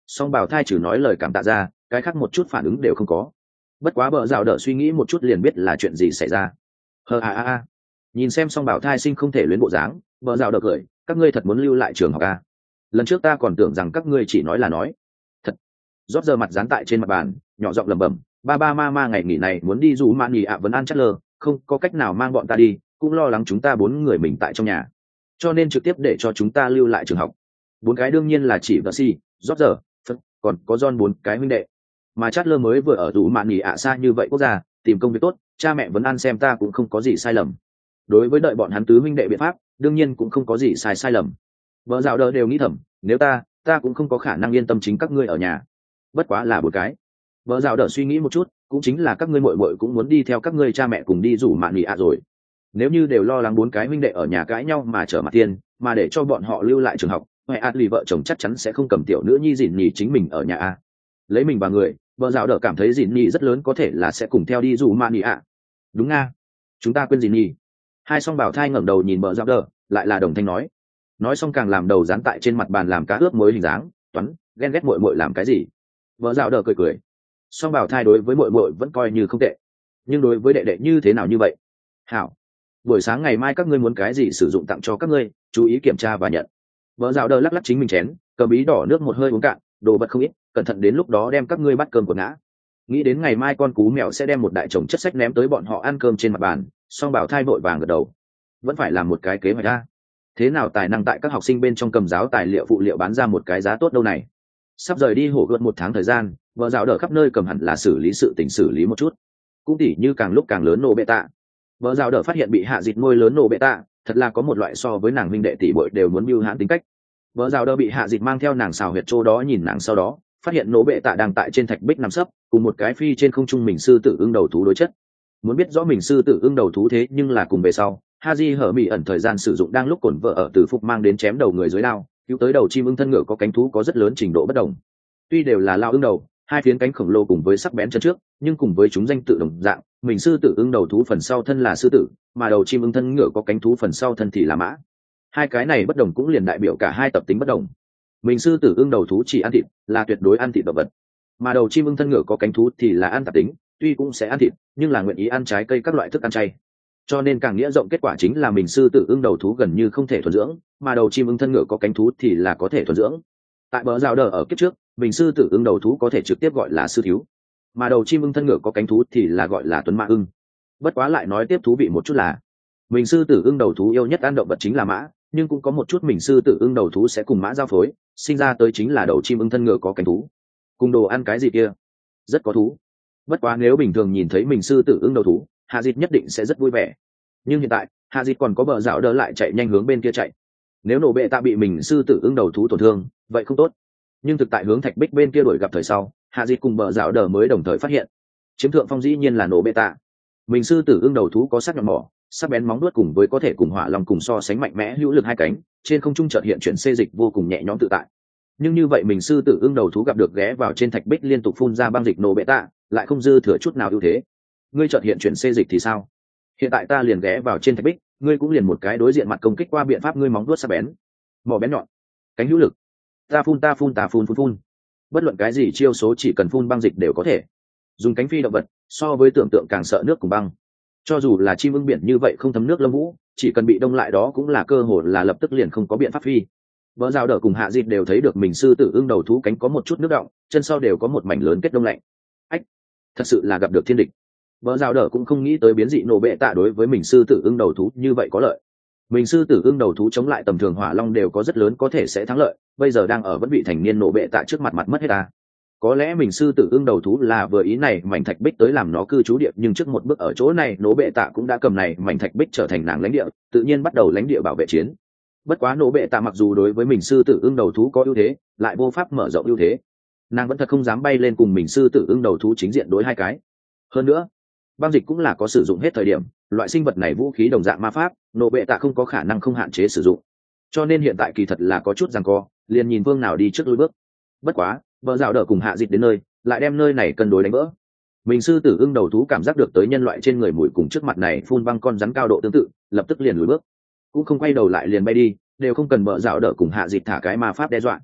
song bảo thai trừ nói lời cảm tạ ra cái khác một chút phản ứng đều không có. Bất quá bờ rào đỡ suy nghĩ một chút liền biết là chuyện gì xảy ra. hờ a a a nhìn xem song bảo thai sinh không thể luyến bộ dáng, bờ rào đỡ cười, các ngươi thật muốn lưu lại trường học a? Lần trước ta còn tưởng rằng các ngươi chỉ nói là nói thật. Rót giờ mặt dán tại trên mặt bàn nhỏ giọng lẩm bẩm, ba ba ma ma ngày nghỉ này muốn đi dù mạn nghỉ ạ vẫn ăn chắc lơ, không có cách nào mang bọn ta đi, cũng lo lắng chúng ta bốn người mình tại trong nhà, cho nên trực tiếp để cho chúng ta lưu lại trường học. Bốn cái đương nhiên là chỉ vợ si, rót giờ, còn có John bốn cái huynh đệ. Mà chát lơ mới vừa ở dù mạn nghỉ ạ xa như vậy quốc gia tìm công việc tốt, cha mẹ vẫn ăn xem ta cũng không có gì sai lầm. Đối với đợi bọn hắn tứ huynh đệ biện pháp đương nhiên cũng không có gì sai sai lầm. Vợ dạo đỡ đều nghĩ thầm, nếu ta ta cũng không có khả năng yên tâm chính các ngươi ở nhà. Bất quá là một cái. Vợ dạo đỡ suy nghĩ một chút, cũng chính là các ngươi muội muội cũng muốn đi theo các ngươi cha mẹ cùng đi rủ mạn nghỉ ạ rồi. Nếu như đều lo lắng bốn cái huynh đệ ở nhà cãi nhau mà trở mặt tiên, mà để cho bọn họ lưu lại trường học, huệ ạt lì vợ chồng chắc chắn sẽ không cầm tiểu nữ nhi dịn nhì chính mình ở nhà a. Lấy mình và người, vợ dạo đỡ cảm thấy dịn nhì rất lớn có thể là sẽ cùng theo đi rủ mạn nghỉ ạ. Đúng nga, chúng ta quên dịn nhì. Hai song bảo thai ngẩng đầu nhìn vợ dạo đỡ, lại là đồng thanh nói. Nói xong càng làm đầu dán tại trên mặt bàn làm cá ướp muối hình dáng, toán ghen ghét muội muội làm cái gì. Vợ dạo đỡ cười cười. Song bảo thai đối với muội muội vẫn coi như không tệ, nhưng đối với đệ đệ như thế nào như vậy? Hảo, buổi sáng ngày mai các ngươi muốn cái gì sử dụng tặng cho các ngươi, chú ý kiểm tra và nhận. Vợ dạo đỡ lắc lắc chính mình chén, cầm bí đỏ nước một hơi uống cạn, đồ vật không ít, cẩn thận đến lúc đó đem các ngươi bắt cơm của ngã. Nghĩ đến ngày mai con cú mèo sẽ đem một đại chồng chất sách ném tới bọn họ ăn cơm trên mặt bàn, song bảo thai vội vàng gật đầu. Vẫn phải làm một cái kế hoạch ra. Thế nào tài năng tại các học sinh bên trong cầm giáo tài liệu phụ liệu bán ra một cái giá tốt đâu này. Sắp rời đi hổ gợt một tháng thời gian, vợ dạo đỡ khắp nơi cầm hẳn là xử lý sự tình xử lý một chút. Cũng tỉ như càng lúc càng lớn nổ bệ tạ. Vợ dạo đỡ phát hiện bị hạ dịt môi lớn nổ bệ tạ, thật là có một loại so với nàng huynh đệ tỷ muội đều muốn mưu hãn tính cách. Vợ dạo đỡ bị hạ dịt mang theo nàng xào huyệt chỗ đó nhìn nàng, sau đó phát hiện nổ bệ tạ đang tại trên thạch bích nằm sấp, cùng một cái phi trên không trung mình sư tử ưng đầu thú đối chất. Muốn biết rõ mình sư tử ưng đầu thú thế nhưng là cùng về sau Haji hở mỉ ẩn thời gian sử dụng đang lúc cổn vợ ở từ phục mang đến chém đầu người dưới đao, cứu tới đầu chim ưng thân ngựa có cánh thú có rất lớn trình độ bất đồng. Tuy đều là lao ưng đầu, hai phiến cánh khổng lồ cùng với sắc bén chân trước, nhưng cùng với chúng danh tự đồng dạng, mình sư tử ưng đầu thú phần sau thân là sư tử, mà đầu chim ưng thân ngựa có cánh thú phần sau thân thì là mã. Hai cái này bất đồng cũng liền đại biểu cả hai tập tính bất đồng. Mình sư tử ưng đầu thú chỉ ăn thịt, là tuyệt đối ăn thịt động vật, mà đầu chim ưng thân ngựa có cánh thú thì là ăn tạp tính, tuy cũng sẽ ăn thịt, nhưng là nguyện ý ăn trái cây các loại thức ăn chay. Cho nên càng nghĩa rộng kết quả chính là mình sư tử ưng đầu thú gần như không thể thuần dưỡng, mà đầu chim ưng thân ngựa có cánh thú thì là có thể thuần dưỡng. Tại bờ rào đờ ở kiếp trước, mình sư tử ưng đầu thú có thể trực tiếp gọi là sư thiếu, mà đầu chim ưng thân ngựa có cánh thú thì là gọi là tuấn mã ưng. Bất quá lại nói tiếp thú vị một chút là, mình sư tử ưng đầu thú yêu nhất ăn động vật chính là mã, nhưng cũng có một chút mình sư tử ưng đầu thú sẽ cùng mã giao phối, sinh ra tới chính là đầu chim ưng thân ngựa có cánh thú. Cùng đồ ăn cái gì kia, rất có thú. Bất quá nếu bình thường nhìn thấy mình sư tử ưng đầu thú, hạ dịt nhất định sẽ rất vui vẻ. Nhưng hiện tại hạ dịt còn có bờ rào đỡ lại chạy nhanh hướng bên kia chạy. Nếu nổ bệ tạ bị mình sư tử ưng đầu thú tổn thương vậy không tốt, nhưng thực tại hướng thạch bích bên kia đuổi gặp thời sau, hạ dịt cùng bờ rào đỡ mới đồng thời phát hiện chiếm thượng phong dĩ nhiên là nổ bệ tạ. Mình sư tử ưng đầu thú có sắc nhọn mỏ, sắc bén móng đuốt cùng với có thể cùng hỏa long cùng so sánh mạnh mẽ hữu lực hai cánh, trên không trung chợt hiện chuyển xê dịch vô cùng nhẹ nhõm tự tại. Nhưng như vậy mình sư tử ưng đầu thú gặp được ghé vào trên thạch bích liên tục phun ra băng dịch nổ bệ tạ, lại không dư thừa chút nào ưu thế. Ngươi chợt hiện chuyển xê dịch thì sao? Hiện tại ta liền ghé vào trên thạch bích, ngươi cũng liền một cái đối diện mặt công kích qua biện pháp ngươi móng đuốt sắc bén, mỏ bén nhọn, cánh hữu lực, ta phun ta phun ta phun phun phun. Bất luận cái gì chiêu số chỉ cần phun băng dịch đều có thể. Dùng cánh phi động vật, so với tưởng tượng càng sợ nước cùng băng. Cho dù là chim ưng biển như vậy không thấm nước lông vũ, chỉ cần bị đông lại đó cũng là cơ hội là lập tức liền không có biện pháp phi. Vợ rào đỡ cùng hạ dịt đều thấy được mình sư tử ưng đầu thú cánh có một chút nước động, chân sau đều có một mảnh lớn kết đông lạnh. Ách, thật sự là gặp được thiên địch. Vợ rào đỡ cũng không nghĩ tới biến dị nổ bệ tạ đối với mình sư tử ưng đầu thú như vậy có lợi. Mình sư tử ưng đầu thú chống lại tầm thường hỏa long đều có rất lớn có thể sẽ thắng lợi, bây giờ đang ở vẫn bị thành niên nổ bệ tạ trước mặt mặt mất hết ta. Có lẽ mình sư tử ưng đầu thú là vừa ý này mảnh thạch bích tới làm nó cư trú địa, nhưng trước một bước ở chỗ này nổ bệ tạ cũng đã cầm này mảnh thạch bích trở thành nàng lãnh địa, tự nhiên bắt đầu lãnh địa bảo vệ chiến. Bất quá nổ bệ tạ mặc dù đối với mình sư tử ưng đầu thú có ưu thế, lại vô pháp mở rộng ưu thế. Nàng vẫn thật không dám bay lên cùng mình sư tử ưng đầu thú chính diện đối hai cái. Hơn nữa, băng dịch cũng là có sử dụng hết thời điểm, loại sinh vật này vũ khí đồng dạng ma pháp, nổ bệ tạ không có khả năng không hạn chế sử dụng. Cho nên hiện tại kỳ thật là có chút giằng co, liền nhìn vương nào đi trước lùi bước. Bất quá, vợ rào đỡ cùng hạ dịch đến nơi, lại đem nơi này cân đối đánh vỡ. Mình sư tử ưng đầu thú cảm giác được tới nhân loại trên người mùi cùng trước mặt này phun băng con rắn cao độ tương tự, lập tức liền lùi bước, cũng không quay đầu lại liền bay đi, đều không cần vợ rào đỡ cùng hạ dịch thả cái ma pháp đe dọa.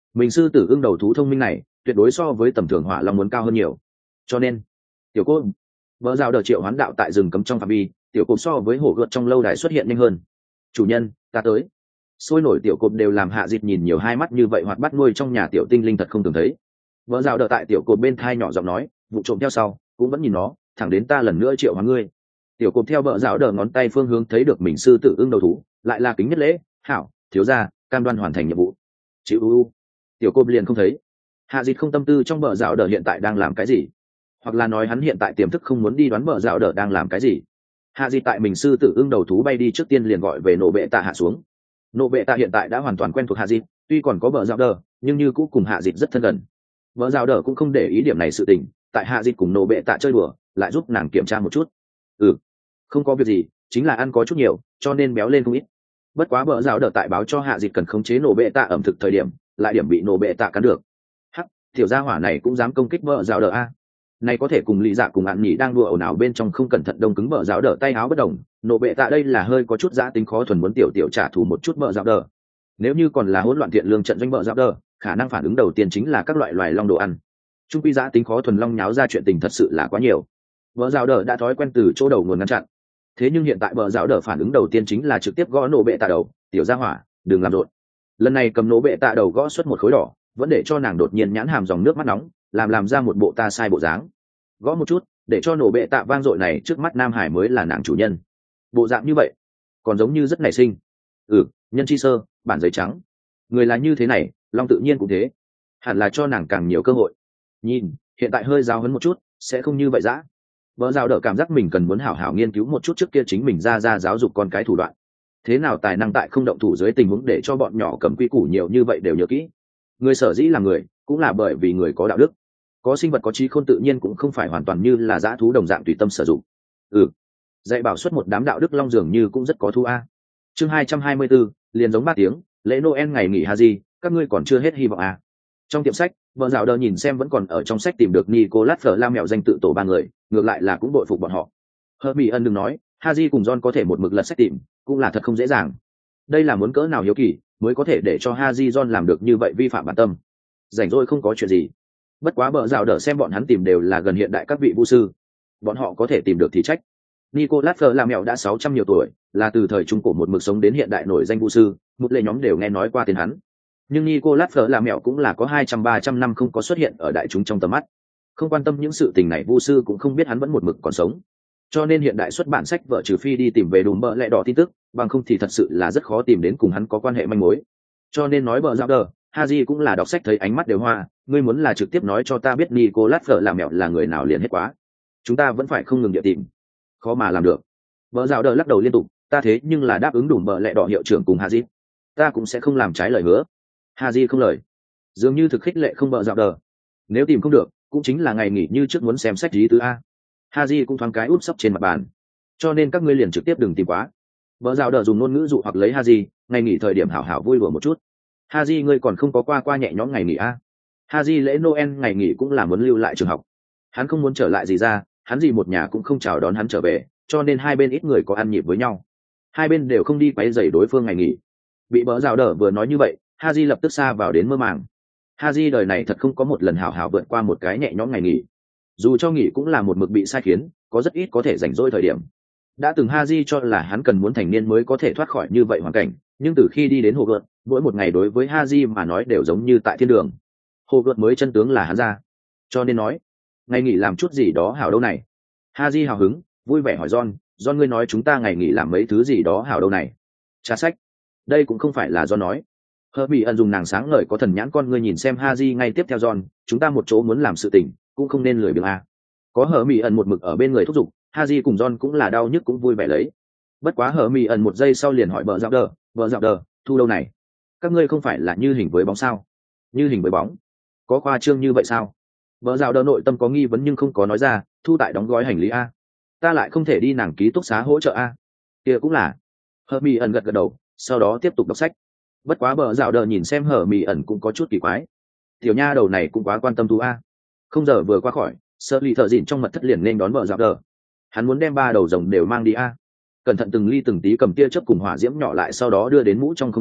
mình sư tử ưng đầu thú thông minh này tuyệt đối so với tầm thường hỏa long muốn cao hơn nhiều. Cho nên tiểu cô vợ rào đờ triệu hoán đạo tại rừng cấm trong phạm vi, tiểu cộp so với hổ gợt trong lâu đài xuất hiện nhanh hơn. Chủ nhân, ta tới. Sôi nổi tiểu cộp đều làm hạ dịt nhìn nhiều hai mắt như vậy hoặc bắt nuôi trong nhà tiểu tinh linh thật không từng thấy. Vợ rào đờ tại tiểu cộp bên thai nhỏ giọng nói, vụ trộm theo sau cũng vẫn nhìn nó, thẳng đến ta lần nữa triệu hoán ngươi. Tiểu cộp theo vợ rào đờ ngón tay phương hướng thấy được mình sư tử ưng đầu thú, lại là kính nhất lễ, hảo, thiếu gia, cam đoan hoàn thành nhiệm vụ. Chịu u u. Tiểu cộp liền không thấy. Hạ dịt không tâm tư trong vợ rào đờ hiện tại đang làm cái gì, hoặc là nói hắn hiện tại tiềm thức không muốn đi đoán vợ rào đờ đang làm cái gì. Hạ dịt tại mình sư tử ưng đầu thú bay đi trước tiên liền gọi về nổ bệ tạ hạ xuống. Nổ bệ tạ hiện tại đã hoàn toàn quen thuộc hạ dịt, tuy còn có vợ rào đờ nhưng như cũ cùng hạ dịt rất thân gần. Vợ rào đờ cũng không để ý điểm này sự tình, tại hạ dịt cùng nổ bệ tạ chơi đùa lại giúp nàng kiểm tra một chút. Ừ, không có việc gì, chính là ăn có chút nhiều cho nên béo lên không ít. Bất quá vợ rào đờ tại báo cho hạ dịt cần khống chế nổ bệ tạ ẩm thực thời điểm lại điểm bị nổ bệ tạ cắn được. Hắc, tiểu gia hỏa này cũng dám công kích vợ rào đờ a. Này có thể cùng lý dạ cùng ạn nhỉ đang đùa ồn ào bên trong không cẩn thận đông cứng vợ rào đờ tay áo bất đồng. Nổ bệ tạ đây là hơi có chút giã tính khó thuần muốn tiểu tiểu trả thù một chút vợ rào đờ. Nếu như còn là hỗn loạn thiện lương trận doanh vợ rào đờ, khả năng phản ứng đầu tiên chính là các loại loài long đồ ăn. Trung quy giã tính khó thuần long nháo ra chuyện tình thật sự là quá nhiều. Vợ rào đờ đã thói quen từ chỗ đầu nguồn ngăn chặn. Thế nhưng hiện tại vợ rào đờ phản ứng đầu tiên chính là trực tiếp gõ nổ bệ tạ đầu, tiểu gia hỏa đừng làm rộn. Lần này cầm nổ bệ tạ đầu gõ xuất một khối đỏ, vẫn để cho nàng đột nhiên nhãn hàm dòng nước mắt nóng, làm làm ra một bộ ta sai bộ dáng. Gõ một chút để cho nổ bệ tạ vang dội này trước mắt nam hải mới là nàng chủ nhân. Bộ dạng như vậy còn giống như rất nảy sinh. Ừ, nhân chi sơ bản giấy trắng, người là như thế này, long tự nhiên cũng thế, hẳn là cho nàng càng nhiều cơ hội. Nhìn hiện tại hơi giáo hấn một chút sẽ không như vậy dã. Vợ rào đỡ cảm giác mình cần muốn hảo hảo nghiên cứu một chút trước kia chính mình ra ra giáo dục con cái thủ đoạn, thế nào tài năng tại không động thủ dưới tình huống để cho bọn nhỏ cầm quy củ nhiều như vậy đều nhớ kỹ. Người sở dĩ là người cũng là bởi vì người có đạo đức, có sinh vật có trí khôn tự nhiên cũng không phải hoàn toàn như là dã thú đồng dạng tùy tâm sử dụng. Ừ, dạy bảo xuất một đám đạo đức long dường như cũng rất có thu a. Chương hai trăm hai mươi bốn, liền giống ba tiếng lễ Noel ngày nghỉ Haji, các ngươi còn chưa hết hy vọng à? Trong tiệm sách, vợ rào đờ nhìn xem vẫn còn ở trong sách tìm được Nicolas Flamel mèo danh tự tổ ba người, ngược lại là cũng đội phục bọn họ. Hermione ân đừng nói, Haji cùng John có thể một mực lật sách tìm, cũng là thật không dễ dàng. Đây là muốn cỡ nào hiếu kỳ mới có thể để cho Haji John làm được như vậy vi phạm bản tâm. Rảnh rỗi không có chuyện gì. Bất quá bợ rào đỡ xem bọn hắn tìm đều là gần hiện đại các vị vu sư, bọn họ có thể tìm được thì trách. Nicolas Flamel đã sáu trăm nhiều tuổi, là từ thời trung cổ một mực sống đến hiện đại nổi danh vu sư, một lệ nhóm đều nghe nói qua tên hắn. Nhưng Nicolas Flamel cũng là có hai trăm ba trăm năm không có xuất hiện ở đại chúng trong tầm mắt. Không quan tâm những sự tình này vu sư cũng không biết hắn vẫn một mực còn sống. Cho nên hiện đại xuất bản sách vợ trừ phi đi tìm về đùm bợ lẹ đỏ tin tức, bằng không thì thật sự là rất khó tìm đến cùng hắn có quan hệ manh mối. Cho nên nói bợ rào đờ, Haji cũng là đọc sách thấy ánh mắt đều hoa, ngươi muốn là trực tiếp nói cho ta biết Nicolas Flamel là người nào liền hết quá. Chúng ta vẫn phải không ngừng địa tìm. Khó mà làm được. Bợ rào đờ lắc đầu liên tục, ta thế nhưng là đáp ứng đùm bợ lẹ đỏ hiệu trưởng cùng Haji, ta cũng sẽ không làm trái lời hứa. Haji không lời, dường như thực khích lệ không bợ rào đờ. Nếu tìm không được, cũng chính là ngày nghỉ như trước muốn xem sách lý tứ a. Haji cũng thoáng cái úp sấp trên mặt bàn, cho nên các ngươi liền trực tiếp đừng tìm quá. Bợ rào đờ dùng ngôn ngữ dụ hoặc lấy Haji, ngày nghỉ thời điểm hảo hảo vui đùa một chút. Haji ngươi còn không có qua qua nhẹ nhõm ngày nghỉ a? Haji lễ Noel ngày nghỉ cũng là muốn lưu lại trường học, hắn không muốn trở lại gì ra, hắn gì một nhà cũng không chào đón hắn trở về, cho nên hai bên ít người có ăn nhịp với nhau, hai bên đều không đi quấy rầy đối phương ngày nghỉ. Bị bỡ rào đỡ vừa nói như vậy, Haji lập tức xa vào đến mơ màng. Haji đời này thật không có một lần hảo hảo vượt qua một cái nhẹ nhõm ngày nghỉ, dù cho nghỉ cũng là một mực bị sai khiến, có rất ít có thể rảnh rỗi thời điểm. Đã từng Haji cho là hắn cần muốn thành niên mới có thể thoát khỏi như vậy hoàn cảnh, nhưng từ khi đi đến hồ gợt, mỗi một ngày đối với Haji mà nói đều giống như tại thiên đường. Hồ gợt mới chân tướng là hắn ra, cho nên nói ngày nghỉ làm chút gì đó hảo đâu này. Haji hào hứng vui vẻ hỏi John, John ngươi nói chúng ta ngày nghỉ làm mấy thứ gì đó hảo đâu này. Trả sách, đây cũng không phải là John nói. Hermione dùng nàng sáng ngời có thần nhãn con ngươi nhìn xem Haji ngay tiếp theo John, chúng ta một chỗ muốn làm sự tình, cũng không nên lười biếng a. Có Hermione một mực ở bên người thúc giục, Haji cùng John cũng là đau nhức cũng vui vẻ lấy. Bất quá Hermione một giây sau liền hỏi bợ dạo đờ, bợ dạo đờ, thu đâu này? Các ngươi không phải là như hình với bóng sao? Như hình với bóng? Có khoa trương như vậy sao? Bợ dạo đờ nội tâm có nghi vấn nhưng không có nói ra, thu tại đóng gói hành lý a. Ta lại không thể đi nàng ký túc xá hỗ trợ a. Kia cũng là. Hermione gật gật đầu, sau đó tiếp tục đọc sách. Bất quá bợ dạo đờ nhìn xem Hermione cũng có chút kỳ quái. Tiểu nha đầu này cũng quá quan tâm thu a. Không giờ vừa qua khỏi, Sơ Ly thợ dịn trong mật thất liền nên đón bợ dạo đờ. Hắn muốn đem ba đầu rồng đều mang đi a. Cẩn thận từng ly từng tí cầm tia chớp cùng hỏa diễm nhỏ lại sau đó đưa đến mũ trong không gian,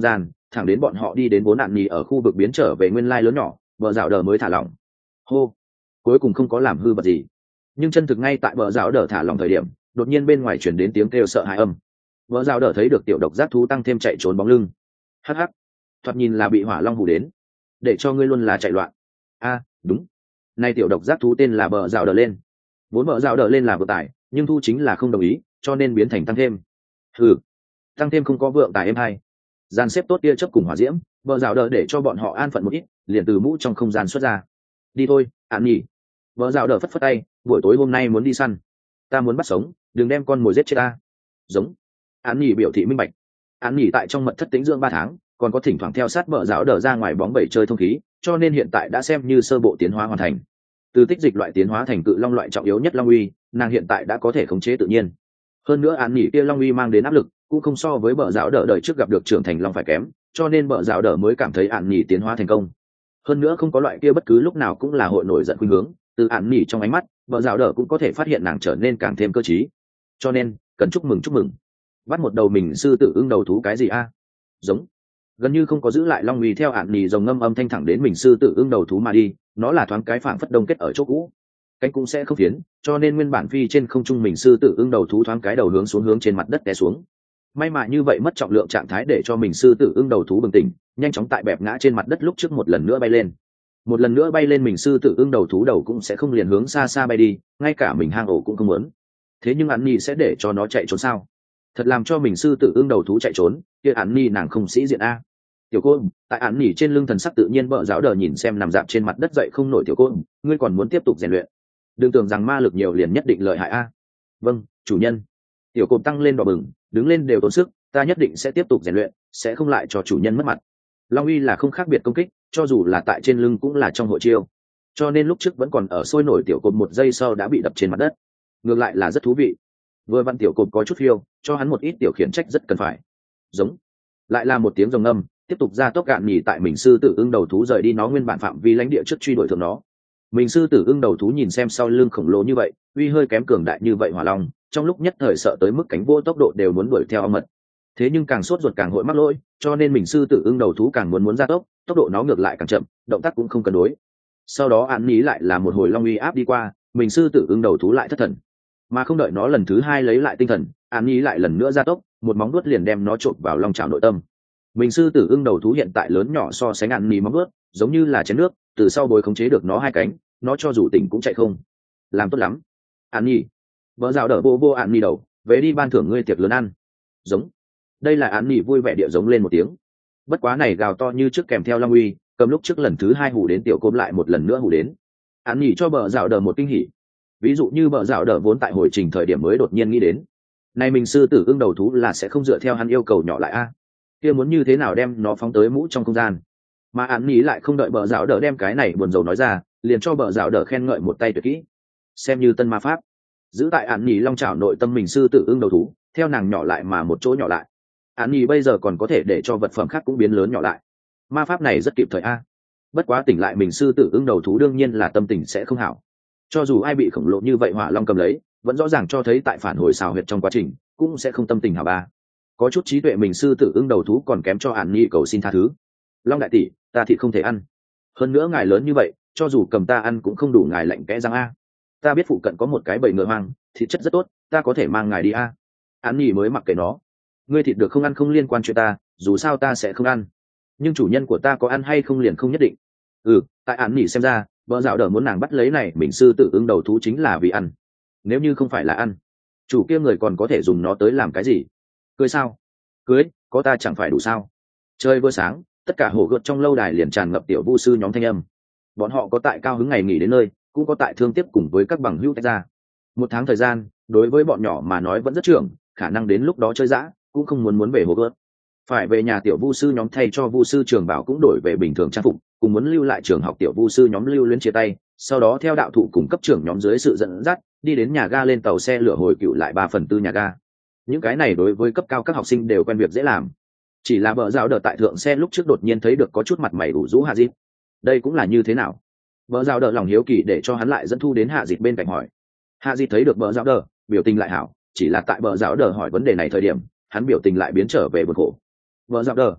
thẳng đến bọn họ đi đến bốn nạn nhì ở khu vực biến trở về nguyên lai lớn nhỏ, bờ rào đờ mới thả lỏng. Hô, cuối cùng không có làm hư vật gì. Nhưng chân thực ngay tại bờ rào đờ thả lỏng thời điểm, đột nhiên bên ngoài chuyển đến tiếng kêu sợ hãi âm. Bờ rào đờ thấy được tiểu độc giác thú tăng thêm chạy trốn bóng lưng. Hắc hắc, thoạt nhìn là bị hỏa long hù đến, để cho ngươi luôn là chạy loạn. A, đúng, nay tiểu độc giác thú tên là bờ rào đờ lên. Vốn bờ rào đờ lên là vừa tải, nhưng thu chính là không đồng ý, cho nên biến thành tăng thêm. Ừ, tăng thêm không có vượng tài em hay. Gian xếp tốt tia chớp cùng hỏa diễm, bờ rào đờ để cho bọn họ an phận một ít, liền từ mũ trong không gian xuất ra. Đi thôi, Án nhỉ. Bờ rào đờ phất phất tay, buổi tối hôm nay muốn đi săn. Ta muốn bắt sống, đừng đem con mồi giết chết ta. Giống. Án nhỉ biểu thị minh bạch. Án nhỉ tại trong mật thất tĩnh dưỡng ba tháng, còn có thỉnh thoảng theo sát bờ rào đờ ra ngoài bóng bẩy chơi thông khí, cho nên hiện tại đã xem như sơ bộ tiến hóa hoàn thành. Từ tích dịch loại tiến hóa thành cự long loại trọng yếu nhất long uy, nàng hiện tại đã có thể khống chế tự nhiên. Hơn nữa Án nhỉ kia long uy mang đến áp lực cũng không so với bờ rào đờ đời trước gặp được trưởng thành long phải kém, cho nên bờ rào đờ mới cảm thấy Án nhỉ tiến hóa thành công. Hơn nữa không có loại kia bất cứ lúc nào cũng là hội nổi giận khuynh hướng, từ Án nhỉ trong ánh mắt, bờ rào đờ cũng có thể phát hiện nàng trở nên càng thêm cơ trí. Cho nên cần chúc mừng chúc mừng. Bắt một đầu mình sư tử ưng đầu thú cái gì a? Giống. Gần như không có giữ lại long uy theo Án nhỉ rồng ngâm âm thanh thẳng đến mình sư tử ưng đầu thú mà đi, nó là thoáng cái phảng phất đông kết ở chỗ cũ, cánh cũng sẽ không phiến, cho nên nguyên bản phi trên không trung mình sư tử ưng đầu thú thoáng cái đầu hướng xuống hướng trên mặt đất té xuống. May mà như vậy mất trọng lượng trạng thái để cho mình sư tử ưng đầu thú bừng tỉnh, nhanh chóng tại bẹp ngã trên mặt đất lúc trước một lần nữa bay lên. Một lần nữa bay lên mình sư tử ưng đầu thú đầu cũng sẽ không liền hướng xa xa bay đi, ngay cả mình hang ổ cũng không muốn. Thế nhưng Án nhỉ sẽ để cho nó chạy trốn sao? Thật làm cho mình sư tử ưng đầu thú chạy trốn, kia Án nhỉ nàng không sĩ diện a. Tiểu cô, tại Án nhỉ trên lưng thần sắc tự nhiên bợ ráo đờ nhìn xem nằm dạp trên mặt đất dậy không nổi tiểu cô, ngươi còn muốn tiếp tục rèn luyện. Đừng tưởng rằng ma lực nhiều liền nhất định lợi hại a. Vâng, chủ nhân. Tiểu cô tăng lên đỏ bừng, đứng lên đều tốn sức, ta nhất định sẽ tiếp tục rèn luyện, sẽ không lại cho chủ nhân mất mặt. Long uy là không khác biệt công kích, cho dù là tại trên lưng cũng là trong hội chiêu, cho nên lúc trước vẫn còn ở sôi nổi tiểu cột một giây sau đã bị đập trên mặt đất. Ngược lại là rất thú vị. Vừa vặn tiểu cột có chút phiêu, cho hắn một ít tiểu khiển trách rất cần phải. Giống. Lại là một tiếng rồng ngâm, tiếp tục ra tốc gạn nhỉ tại mình sư tử ưng đầu thú rời đi nó nguyên bản phạm vi lãnh địa trước truy đuổi thường nó. Mình sư tử ưng đầu thú nhìn xem sau lưng khổng lồ như vậy, uy hơi kém cường đại như vậy hỏa long, trong lúc nhất thời sợ tới mức cánh vô tốc độ đều muốn đuổi theo ong mật. Thế nhưng càng sốt ruột càng hội mắc lỗi, cho nên mình sư tử ưng đầu thú càng muốn muốn ra tốc, tốc độ nó ngược lại càng chậm, động tác cũng không cân đối. Sau đó Án nhỉ lại là một hồi long uy áp đi qua, mình sư tử ưng đầu thú lại thất thần, mà không đợi nó lần thứ hai lấy lại tinh thần, Án nhỉ lại lần nữa ra tốc, một móng vuốt liền đem nó trộn vào long chảo nội tâm. Mình sư tử ưng đầu thú hiện tại lớn nhỏ so sánh Án nhỉ móng vuốt, giống như là chén nước, từ sau bồi khống chế được nó hai cánh, nó cho dù tỉnh cũng chạy không. Làm tốt lắm, Án nhỉ. Vợ rào đỡ vô vô Án nhỉ đầu, về đi ban thưởng ngươi tiệc lớn ăn. Giống. Đây là Án nhỉ vui vẻ địa giống lên một tiếng. Bất quá này gào to như trước kèm theo long uy, cầm lúc trước lần thứ hai hù đến tiểu côm lại một lần nữa hù đến. Án nhỉ cho bờ rào đỡ một kinh hỉ. Ví dụ như bờ rào đỡ vốn tại hồi trình thời điểm mới đột nhiên nghĩ đến, này mình sư tử ưng đầu thú là sẽ không dựa theo hắn yêu cầu nhỏ lại a. Kia muốn như thế nào đem nó phóng tới mũ trong không gian. Mà Án nhỉ lại không đợi bờ rào đỡ đem cái này buồn rầu nói ra, liền cho bờ rào đỡ khen ngợi một tay tuyệt kỹ, xem như tân ma pháp. Giữ tại Án nhỉ long chảo nội tâm mình sư tử ưng đầu thú, theo nàng nhỏ lại mà một chỗ nhỏ lại. Án nhỉ bây giờ còn có thể để cho vật phẩm khác cũng biến lớn nhỏ lại. Ma pháp này rất kịp thời a. Bất quá tỉnh lại mình sư tử ưng đầu thú đương nhiên là tâm tình sẽ không hảo. Cho dù ai bị khổng lồ như vậy hỏa long cầm lấy, vẫn rõ ràng cho thấy tại phản hồi xào huyệt trong quá trình cũng sẽ không tâm tình hảo ba. Có chút trí tuệ mình sư tử ưng đầu thú còn kém cho Án nhỉ cầu xin tha thứ. Long đại tỷ, ta thịt không thể ăn. Hơn nữa ngài lớn như vậy, cho dù cầm ta ăn cũng không đủ ngài lạnh kẽ răng a. Ta biết phụ cận có một cái bầy ngựa hoang, thịt chất rất tốt, ta có thể mang ngài đi a. Án nhỉ mới mặc kệ nó. Ngươi thịt được không ăn không liên quan chuyện ta, dù sao ta sẽ không ăn. Nhưng chủ nhân của ta có ăn hay không liền không nhất định. Ừ, tại Án nhỉ xem ra, vợ dạo đỡ muốn nàng bắt lấy này mình sư tử ưng đầu thú chính là vì ăn. Nếu như không phải là ăn, chủ kia người còn có thể dùng nó tới làm cái gì? Cưới sao? Cưới, có ta chẳng phải đủ sao? Chơi vừa sáng, tất cả hổ gợt trong lâu đài liền tràn ngập tiểu vu sư nhóm thanh âm. Bọn họ có tại cao hứng ngày nghỉ đến nơi, cũng có tại thương tiếp cùng với các bằng hữu tách ra. Một tháng thời gian, đối với bọn nhỏ mà nói vẫn rất trưởng, khả năng đến lúc đó chơi dã, cũng không muốn muốn về hổ gợt. Phải về nhà tiểu vu sư nhóm thay cho vu sư trường bảo cũng đổi về bình thường trang phục, cùng muốn lưu lại trường học tiểu vu sư nhóm lưu luyến chia tay, sau đó theo đạo thụ cùng cấp trưởng nhóm dưới sự dẫn dắt, đi đến nhà ga lên tàu xe lửa hồi cựu lại ba phần tư nhà ga. Những cái này đối với cấp cao các học sinh đều quen việc dễ làm. Chỉ là bờ rào đờ tại thượng xe lúc trước đột nhiên thấy được có chút mặt mày ủ rũ Hạ Dịt. Đây cũng là như thế nào? Bờ rào đờ lòng hiếu kỳ để cho hắn lại dẫn thu đến Hạ Dịt bên cạnh hỏi. Hạ Dịt thấy được bờ rào đờ, biểu tình lại hảo, chỉ là tại bờ rào đờ hỏi vấn đề này thời điểm, hắn biểu tình lại biến trở về buồn khổ. Bờ rào đờ,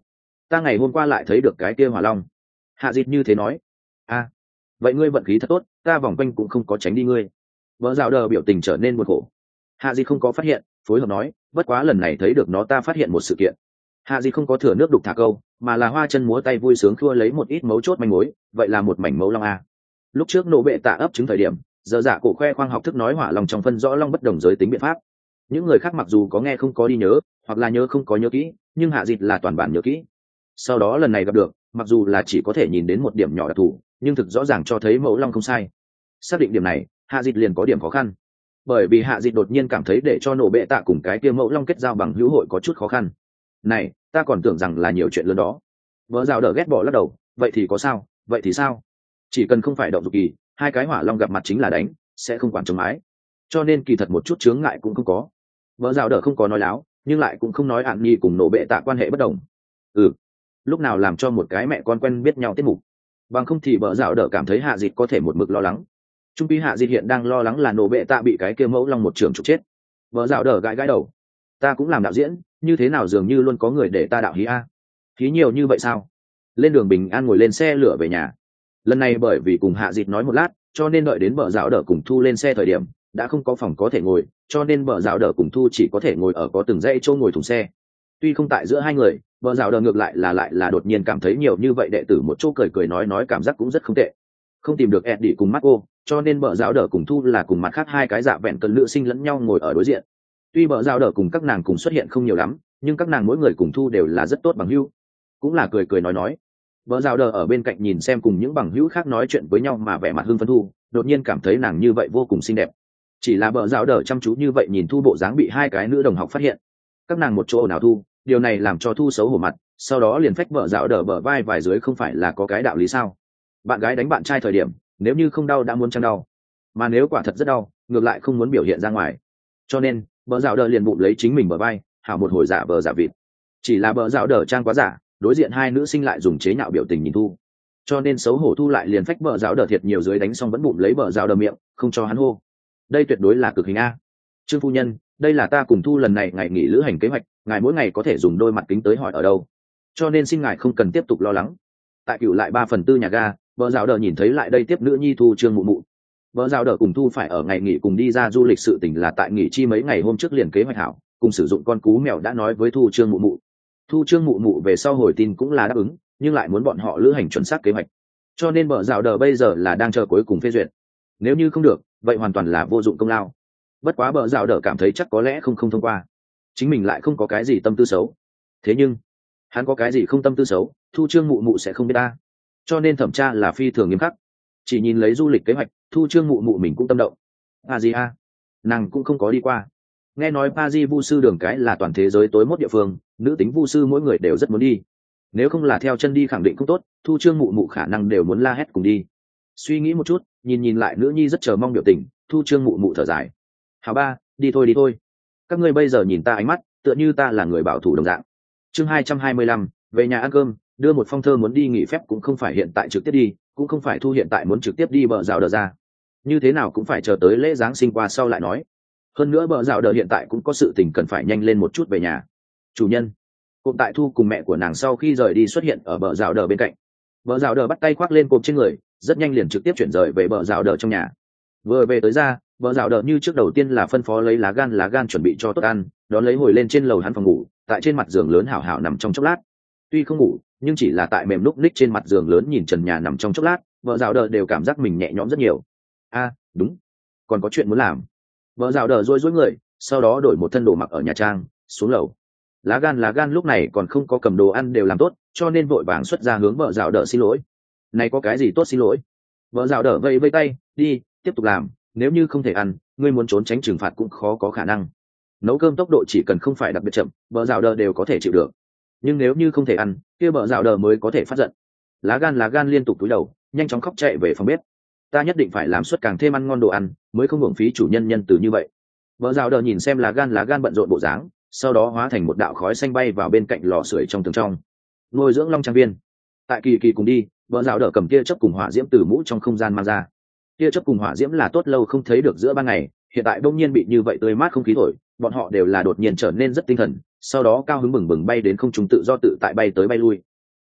ta ngày hôm qua lại thấy được cái kia hỏa long. Hạ dịt như thế nói. A, vậy ngươi vận khí thật tốt, ta vòng quanh cũng không có tránh đi ngươi. Vợ dạo đờ biểu tình trở nên buồn khổ. Hạ dịt không có phát hiện, phối hợp nói, bất quá lần này thấy được nó ta phát hiện một sự kiện. Hạ dịt không có thừa nước đục thả câu, mà là hoa chân múa tay vui sướng khua lấy một ít mấu chốt manh mối, vậy là một mảnh mẫu long a. Lúc trước nổ bệ tạ ấp trứng thời điểm, giờ dạ cổ khoe khoang học thức nói hỏa long trong phân rõ long bất đồng giới tính biện pháp. Những người khác mặc dù có nghe không có đi nhớ, hoặc là nhớ không có nhớ kỹ, nhưng hạ dịt là toàn bản nhớ kỹ. Sau đó lần này gặp được, mặc dù là chỉ có thể nhìn đến một điểm nhỏ đặc thù, nhưng thực rõ ràng cho thấy mẫu long không sai. Xác định điểm này, hạ dịt liền có điểm khó khăn, bởi vì hạ dịt đột nhiên cảm thấy để cho nổ bệ tạ cùng cái kia mẫu long kết giao bằng hữu hội có chút khó khăn. Này, ta còn tưởng rằng là nhiều chuyện lớn đó. Vợ rào đỡ ghét bỏ lắc đầu, vậy thì có sao, vậy thì sao? Chỉ cần không phải động dục kỳ, hai cái hỏa long gặp mặt chính là đánh, sẽ không quản chống mái, cho nên kỳ thật một chút chướng ngại cũng không có. Vợ rào đỡ không có nói láo, nhưng lại cũng không nói ạn nhi cùng nổ bệ tạ quan hệ bất đồng. Ừ, lúc nào làm cho một cái mẹ con quen biết nhau tiết mục, bằng không thì vợ rào đỡ cảm thấy hạ dịt có thể một mực lo lắng. Trung pi hạ dịt hiện đang lo lắng là nổ bệ tạ bị cái kia mẫu long một trường trục chết. Vợ rào đỡ gãi gãi đầu, ta cũng làm đạo diễn, như thế nào dường như luôn có người để ta đạo hí a. Hí nhiều như vậy sao? Lên đường bình an ngồi lên xe lửa về nhà. Lần này bởi vì cùng hạ dịt nói một lát, cho nên đợi đến vợ rào đỡ cùng thu lên xe thời điểm đã không có phòng có thể ngồi, cho nên vợ rào đỡ cùng thu chỉ có thể ngồi ở có từng dãy chỗ ngồi thùng xe. Tuy không tại giữa hai người, vợ rào đỡ ngược lại là lại là đột nhiên cảm thấy nhiều như vậy đệ tử một chỗ cười cười nói nói cảm giác cũng rất không tệ. Không tìm được Eddie cùng Marco, cho nên vợ rào đỡ cùng thu là cùng mặt khác hai cái dạ vẹn cân nữ sinh lẫn nhau ngồi ở đối diện. Tuy vợ rào đỡ cùng các nàng cùng xuất hiện không nhiều lắm, nhưng các nàng mỗi người cùng thu đều là rất tốt bằng hữu, cũng là cười cười nói nói. Vợ rào đờ ở bên cạnh nhìn xem cùng những bằng hữu khác nói chuyện với nhau mà vẻ mặt hưng phấn thu, đột nhiên cảm thấy nàng như vậy vô cùng xinh đẹp. Chỉ là vợ rào đờ chăm chú như vậy nhìn thu bộ dáng bị hai cái nữ đồng học phát hiện. Các nàng một chỗ nào thu, điều này làm cho thu xấu hổ mặt, sau đó liền phách vợ rào đờ bờ vai vài dưới không phải là có cái đạo lý sao? Bạn gái đánh bạn trai thời điểm, nếu như không đau đã muốn chăng đau, mà nếu quả thật rất đau, ngược lại không muốn biểu hiện ra ngoài. Cho nên, vợ rào đờ liền bụng lấy chính mình bờ vai, hảo một hồi giả vờ giả vịt. Chỉ là vợ rào đờ trang quá giả, đối diện hai nữ sinh lại dùng chế nhạo biểu tình nhìn thu, cho nên xấu hổ thu lại liền phách bờ rào đờ thiệt nhiều dưới đánh xong vẫn bụng lấy bờ rào đờ miệng không cho hắn hô. Đây tuyệt đối là cực hình a. Trương phu nhân, đây là ta cùng thu lần này ngày nghỉ lữ hành kế hoạch, ngài mỗi ngày có thể dùng đôi mặt kính tới hỏi ở đâu, cho nên xin ngài không cần tiếp tục lo lắng. Tại cựu lại ba phần tư nhà ga, bờ rào đờ nhìn thấy lại đây tiếp nữ nhi thu Trương mụ mụ. Bờ rào đờ cùng thu phải ở ngày nghỉ cùng đi ra du lịch, sự tình là tại nghỉ chi mấy ngày hôm trước liền kế hoạch hảo, cùng sử dụng con cú mèo đã nói với thu Trương mụ mụ. Thu Trương mụ mụ về sau hồi tin cũng là đáp ứng, nhưng lại muốn bọn họ lữ hành chuẩn xác kế hoạch, cho nên bờ rào đờ bây giờ là đang chờ cuối cùng phê duyệt. Nếu như không được, vậy hoàn toàn là vô dụng công lao. Bất quá bờ rào đờ cảm thấy chắc có lẽ không không thông qua, chính mình lại không có cái gì tâm tư xấu. Thế nhưng hắn có cái gì không tâm tư xấu, thu Trương mụ mụ sẽ không biết ta, cho nên thẩm tra là phi thường nghiêm khắc. Chỉ nhìn lấy du lịch kế hoạch, thu Trương mụ mụ mình cũng tâm động. À gì a, nàng cũng không có đi qua. Nghe nói Paris vu sư đường cái là toàn thế giới tối mốt địa phương, nữ tính vu sư mỗi người đều rất muốn đi. Nếu không là theo chân đi khẳng định không tốt, thu Trương mụ mụ khả năng đều muốn la hét cùng đi. Suy nghĩ một chút, nhìn nhìn lại nữ nhi rất chờ mong biểu tình, thu Trương mụ mụ thở dài. Hảo ba, đi thôi đi thôi. Các ngươi bây giờ nhìn ta ánh mắt, tựa như ta là người bảo thủ đồng dạng. Chương hai trăm hai mươi lăm, về nhà ăn cơm, đưa một phong thơ muốn đi nghỉ phép cũng không phải hiện tại trực tiếp đi, cũng không phải thu hiện tại muốn trực tiếp đi bờ rào đờ ra. Như thế nào cũng phải chờ tới lễ Giáng sinh qua sau lại nói. Hơn nữa bờ rào đờ hiện tại cũng có sự tình cần phải nhanh lên một chút về nhà. Chủ nhân, cụm tại thu cùng mẹ của nàng sau khi rời đi xuất hiện ở bờ rào đờ bên cạnh. Bờ rào đờ bắt tay khoác lên cụm trên người, rất nhanh liền trực tiếp chuyển rời về bờ rào đờ trong nhà. Vừa về tới ra, bờ rào đờ như trước đầu tiên là phân phó lấy lá gan lá gan chuẩn bị cho tốt ăn, đón lấy hồi lên trên lầu hắn phòng ngủ, tại trên mặt giường lớn hảo hảo nằm trong chốc lát. Tuy không ngủ, nhưng chỉ là tại mềm lúc ních trên mặt giường lớn nhìn trần nhà nằm trong chốc lát, vợ rào đờ đều cảm giác mình nhẹ nhõm rất nhiều. A, à, đúng, còn có chuyện muốn làm. Vợ rào đờ rối rối người, sau đó đổi một thân đồ mặc ở nhà trang, xuống lầu. Lá gan lá gan lúc này còn không có cầm đồ ăn đều làm tốt, cho nên vội vàng xuất ra hướng vợ rào đờ xin lỗi. Này có cái gì tốt xin lỗi? Vợ rào đờ vây vây tay, đi, tiếp tục làm, nếu như không thể ăn, ngươi muốn trốn tránh trừng phạt cũng khó có khả năng. Nấu cơm tốc độ chỉ cần không phải đặc biệt chậm, vợ rào đờ đều có thể chịu được. Nhưng nếu như không thể ăn, kia vợ rào đờ mới có thể phát giận. Lá gan lá gan liên tục cúi đầu, nhanh chóng khóc chạy về phòng bếp. Ta nhất định phải làm suất càng thêm ăn ngon đồ ăn, mới không hưởng phí chủ nhân nhân từ như vậy. Vợ rào đờ nhìn xem lá gan lá gan bận rộn bộ dáng, sau đó hóa thành một đạo khói xanh bay vào bên cạnh lò sưởi trong tường trong. Nuôi dưỡng long trang viên. Tại kỳ kỳ cùng đi, vợ rào đờ cầm tia chớp cùng hỏa diễm từ mũ trong không gian mang ra. Tia chớp cùng hỏa diễm là tốt lâu không thấy được giữa ban ngày, hiện tại bỗng nhiên bị như vậy tươi mát không khí thổi, bọn họ đều là đột nhiên trở nên rất tinh thần, sau đó cao hứng bừng bừng bay đến không trung tự do tự tại bay tới bay lui.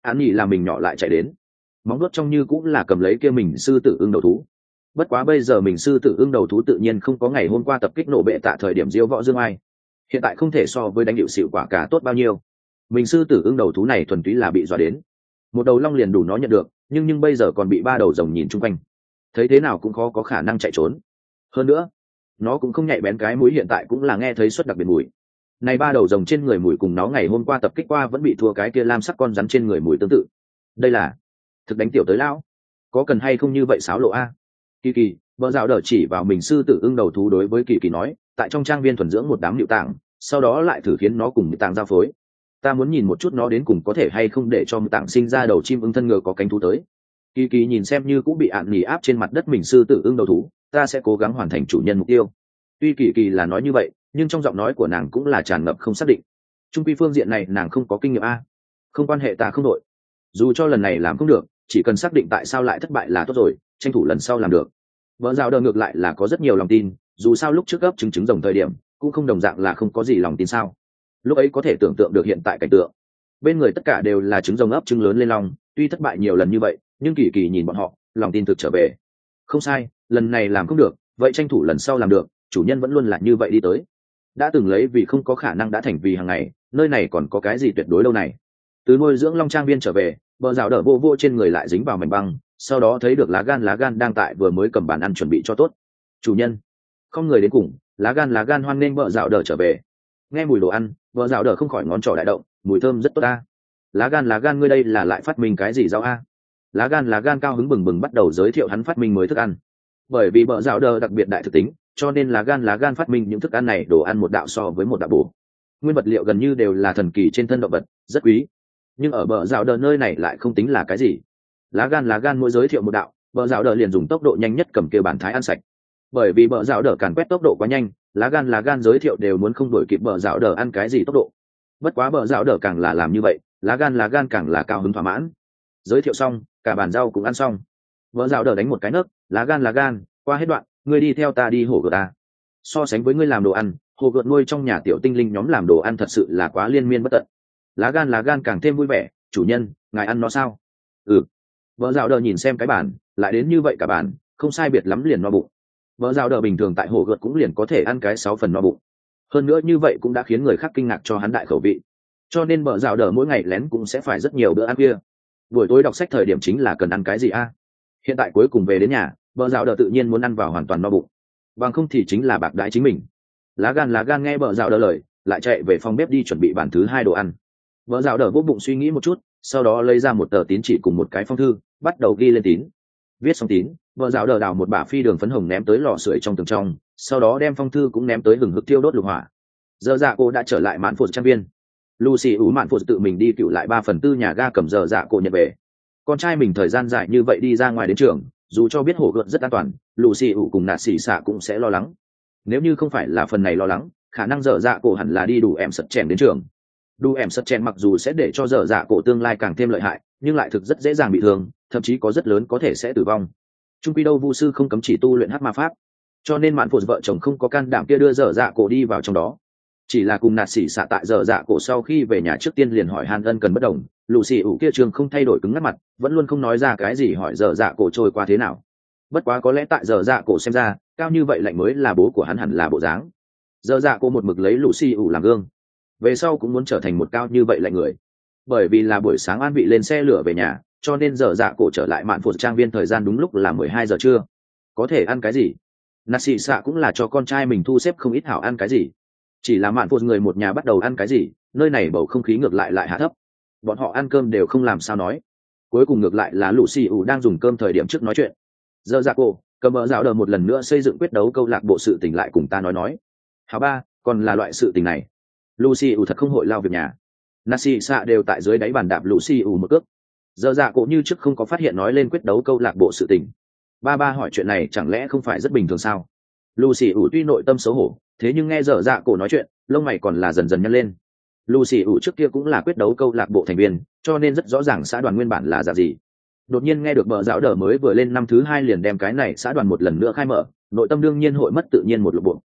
án nhỉ là mình nhỏ lại chạy đến, móng vuốt trong như cũng là cầm lấy kia mình sư tử ưng đầu thú. Bất quá bây giờ mình sư tử ưng đầu thú tự nhiên không có ngày hôm qua tập kích nổ bệ tạ thời điểm diêu võ dương ai, hiện tại không thể so với đánh hiệu xịu quả cả tốt bao nhiêu. Mình sư tử ưng đầu thú này thuần túy là bị dọa đến, một đầu long liền đủ nó nhận được, nhưng nhưng bây giờ còn bị ba đầu rồng nhìn chung quanh, thấy thế nào cũng khó có khả năng chạy trốn. Hơn nữa nó cũng không nhạy bén, cái mũi hiện tại cũng là nghe thấy suất đặc biệt mùi. Này ba đầu rồng trên người mùi cùng nó ngày hôm qua tập kích qua vẫn bị thua cái kia lam sắc con rắn trên người mùi tương tự. Đây là thực đánh tiểu tới lão, có cần hay không như vậy xáo lộ a? Kỳ kỳ, vợ dạo đỡ chỉ vào mình sư tử ưng đầu thú đối với kỳ kỳ nói, tại trong trang viên thuần dưỡng một đám nhự tạng, sau đó lại thử khiến nó cùng nhự tạng giao phối. Ta muốn nhìn một chút nó đến cùng có thể hay không để cho nhự tạng sinh ra đầu chim ưng thân ngựa có cánh thú tới. Kỳ kỳ nhìn xem như cũng bị ạn nỉ áp trên mặt đất mình sư tử ưng đầu thú, ta sẽ cố gắng hoàn thành chủ nhân mục tiêu. Tuy kỳ kỳ là nói như vậy, nhưng trong giọng nói của nàng cũng là tràn ngập không xác định. Trung quy phương diện này nàng không có kinh nghiệm a. Không quan hệ, ta không đội. Dù cho lần này làm không được, chỉ cần xác định tại sao lại thất bại là tốt rồi, tranh thủ lần sau làm được. Vợ rào đờ ngược lại là có rất nhiều lòng tin, dù sao lúc trước gấp trứng trứng rồng thời điểm cũng không đồng dạng là không có gì lòng tin sao. Lúc ấy có thể tưởng tượng được hiện tại cảnh tượng, bên người tất cả đều là trứng rồng ấp trứng lớn lên lòng, tuy thất bại nhiều lần như vậy, nhưng kỳ kỳ nhìn bọn họ, lòng tin thực trở về. Không sai, lần này làm không được, vậy tranh thủ lần sau làm được, chủ nhân vẫn luôn là như vậy đi tới. Đã từng lấy vì không có khả năng đã thành vì hàng ngày, nơi này còn có cái gì tuyệt đối lâu này. Từ nuôi dưỡng long trang viên trở về, bờ rào đỡ vô vô trên người lại dính vào mảnh băng, sau đó thấy được lá gan lá gan đang tại vừa mới cầm bàn ăn chuẩn bị cho tốt. Chủ nhân, không người đến cùng, lá gan lá gan hoan nghênh bờ rào đỡ trở về. Nghe mùi đồ ăn, bờ rào đỡ không khỏi ngón trỏ đại động, mùi thơm rất tốt a. Lá gan lá gan ngươi đây là lại phát minh cái gì rau a? Lá gan lá gan cao hứng bừng bừng bắt đầu giới thiệu hắn phát minh mới thức ăn. Bởi vì bờ rào đỡ đặc biệt đại thực tính, cho nên lá gan lá gan phát minh những thức ăn này đồ ăn một đạo so với một đạo bổ. Nguyên vật liệu gần như đều là thần kỳ trên thân động vật, rất quý. Nhưng ở bờ rào đờ nơi này lại không tính là cái gì. Lá gan lá gan mỗi giới thiệu một đạo, bờ rào đờ liền dùng tốc độ nhanh nhất cầm kêu bản thái ăn sạch. Bởi vì bờ rào đờ càn quét tốc độ quá nhanh, lá gan lá gan giới thiệu đều muốn không đuổi kịp bờ rào đờ ăn cái gì tốc độ. Bất quá bờ rào đờ càng là làm như vậy, lá gan lá gan càng là cao hứng thỏa mãn. Giới thiệu xong, cả bàn rau cũng ăn xong. Bờ rào đờ đánh một cái nấc, lá gan lá gan, qua hết đoạn, ngươi đi theo ta đi hổ gợt ta. So sánh với ngươi làm đồ ăn, hồ gợt nuôi trong nhà tiểu tinh linh nhóm làm đồ ăn thật sự là quá liên miên bất tận. Lá gan lá gan càng thêm vui vẻ, chủ nhân, ngài ăn nó sao? Ừ. Vợ rào đờ nhìn xem cái bàn, lại đến như vậy cả bàn, không sai biệt lắm liền no bụng. Vợ rào đờ bình thường tại hồ gợt cũng liền có thể ăn cái sáu phần no bụng. Hơn nữa như vậy cũng đã khiến người khác kinh ngạc cho hắn đại khẩu vị. Cho nên vợ rào đờ mỗi ngày lén cũng sẽ phải rất nhiều bữa ăn kia. Buổi tối đọc sách thời điểm chính là cần ăn cái gì a? Hiện tại cuối cùng về đến nhà, vợ rào đờ tự nhiên muốn ăn vào hoàn toàn no bụng. Bằng không thì chính là bạc đãi chính mình. Lá gan lá gan nghe vợ rào đờ lời, lại chạy về phòng bếp đi chuẩn bị bản thứ hai đồ ăn. Vợ rào đờ vô bụng suy nghĩ một chút, sau đó lấy ra một tờ tín chỉ cùng một cái phong thư, bắt đầu ghi lên tín. Viết xong tín, vợ rào đờ đào một bả phi đường phấn hồng ném tới lò sưởi trong tường trong, sau đó đem phong thư cũng ném tới hừng hực thiêu đốt lục hỏa. Giờ dạ cô đã trở lại mạn phụ trang viên. Lucy ủ mạn phụ tự mình đi cựu lại ba phần tư nhà ga cầm giờ dạ cô nhận về. Con trai mình thời gian dài như vậy đi ra ngoài đến trường, dù cho biết hổ gợt rất an toàn, Lucy ủ cùng nạt xỉ xạ cũng sẽ lo lắng. Nếu như không phải là phần này lo lắng, khả năng giờ dạ cô hẳn là đi đủ em sật chèn đến trường. Đủ em sật chèn mặc dù sẽ để cho giờ dạ cổ tương lai càng thêm lợi hại, nhưng lại thực rất dễ dàng bị thương, thậm chí có rất lớn có thể sẽ tử vong. Trung quy đâu vu sư không cấm chỉ tu luyện hắc ma pháp, cho nên mạn phụ vợ chồng không có can đảm kia đưa giờ dạ cổ đi vào trong đó. Chỉ là cùng nạt xỉ xạ tại giờ dạ cổ sau khi về nhà trước tiên liền hỏi han ân cần bất đồng, lù xì ủ kia trường không thay đổi cứng ngắt mặt, vẫn luôn không nói ra cái gì hỏi giờ dạ cổ trôi qua thế nào. Bất quá có lẽ tại giờ dạ cổ xem ra cao như vậy lạnh mới là bố của hắn hẳn là bộ dáng. Giờ dạ cổ một mực lấy lù xì ủ làm gương, về sau cũng muốn trở thành một cao như vậy lạnh người. Bởi vì là buổi sáng an vị lên xe lửa về nhà, cho nên giờ dạ cổ trở lại mạn phụ trang viên thời gian đúng lúc là mười hai giờ trưa. Có thể ăn cái gì? Nạt xì xạ cũng là cho con trai mình thu xếp không ít hảo ăn cái gì. Chỉ là mạn phụ người một nhà bắt đầu ăn cái gì, nơi này bầu không khí ngược lại lại hạ thấp. Bọn họ ăn cơm đều không làm sao nói. Cuối cùng ngược lại là lũ xì ủ đang dùng cơm thời điểm trước nói chuyện. Giờ dạ cổ cầm bờ dạo đờ một lần nữa xây dựng quyết đấu câu lạc bộ sự tình lại cùng ta nói nói. Hảo ba, còn là loại sự tình này. Lucy ủ thật không hội lao việc nhà. Nasi xạ đều tại dưới đáy bàn đạp Lucy ủ một cước. Giờ dạ cổ như trước không có phát hiện nói lên quyết đấu câu lạc bộ sự tình. Ba ba hỏi chuyện này chẳng lẽ không phải rất bình thường sao? Lucy ủ tuy nội tâm xấu hổ, thế nhưng nghe giờ dạ cổ nói chuyện, lông mày còn là dần dần nhăn lên. Lucy ủ trước kia cũng là quyết đấu câu lạc bộ thành viên, cho nên rất rõ ràng xã đoàn nguyên bản là dạng gì. Đột nhiên nghe được bờ dạo đờ mới vừa lên năm thứ hai liền đem cái này xã đoàn một lần nữa khai mở, nội tâm đương nhiên hội mất tự nhiên một lục bộ.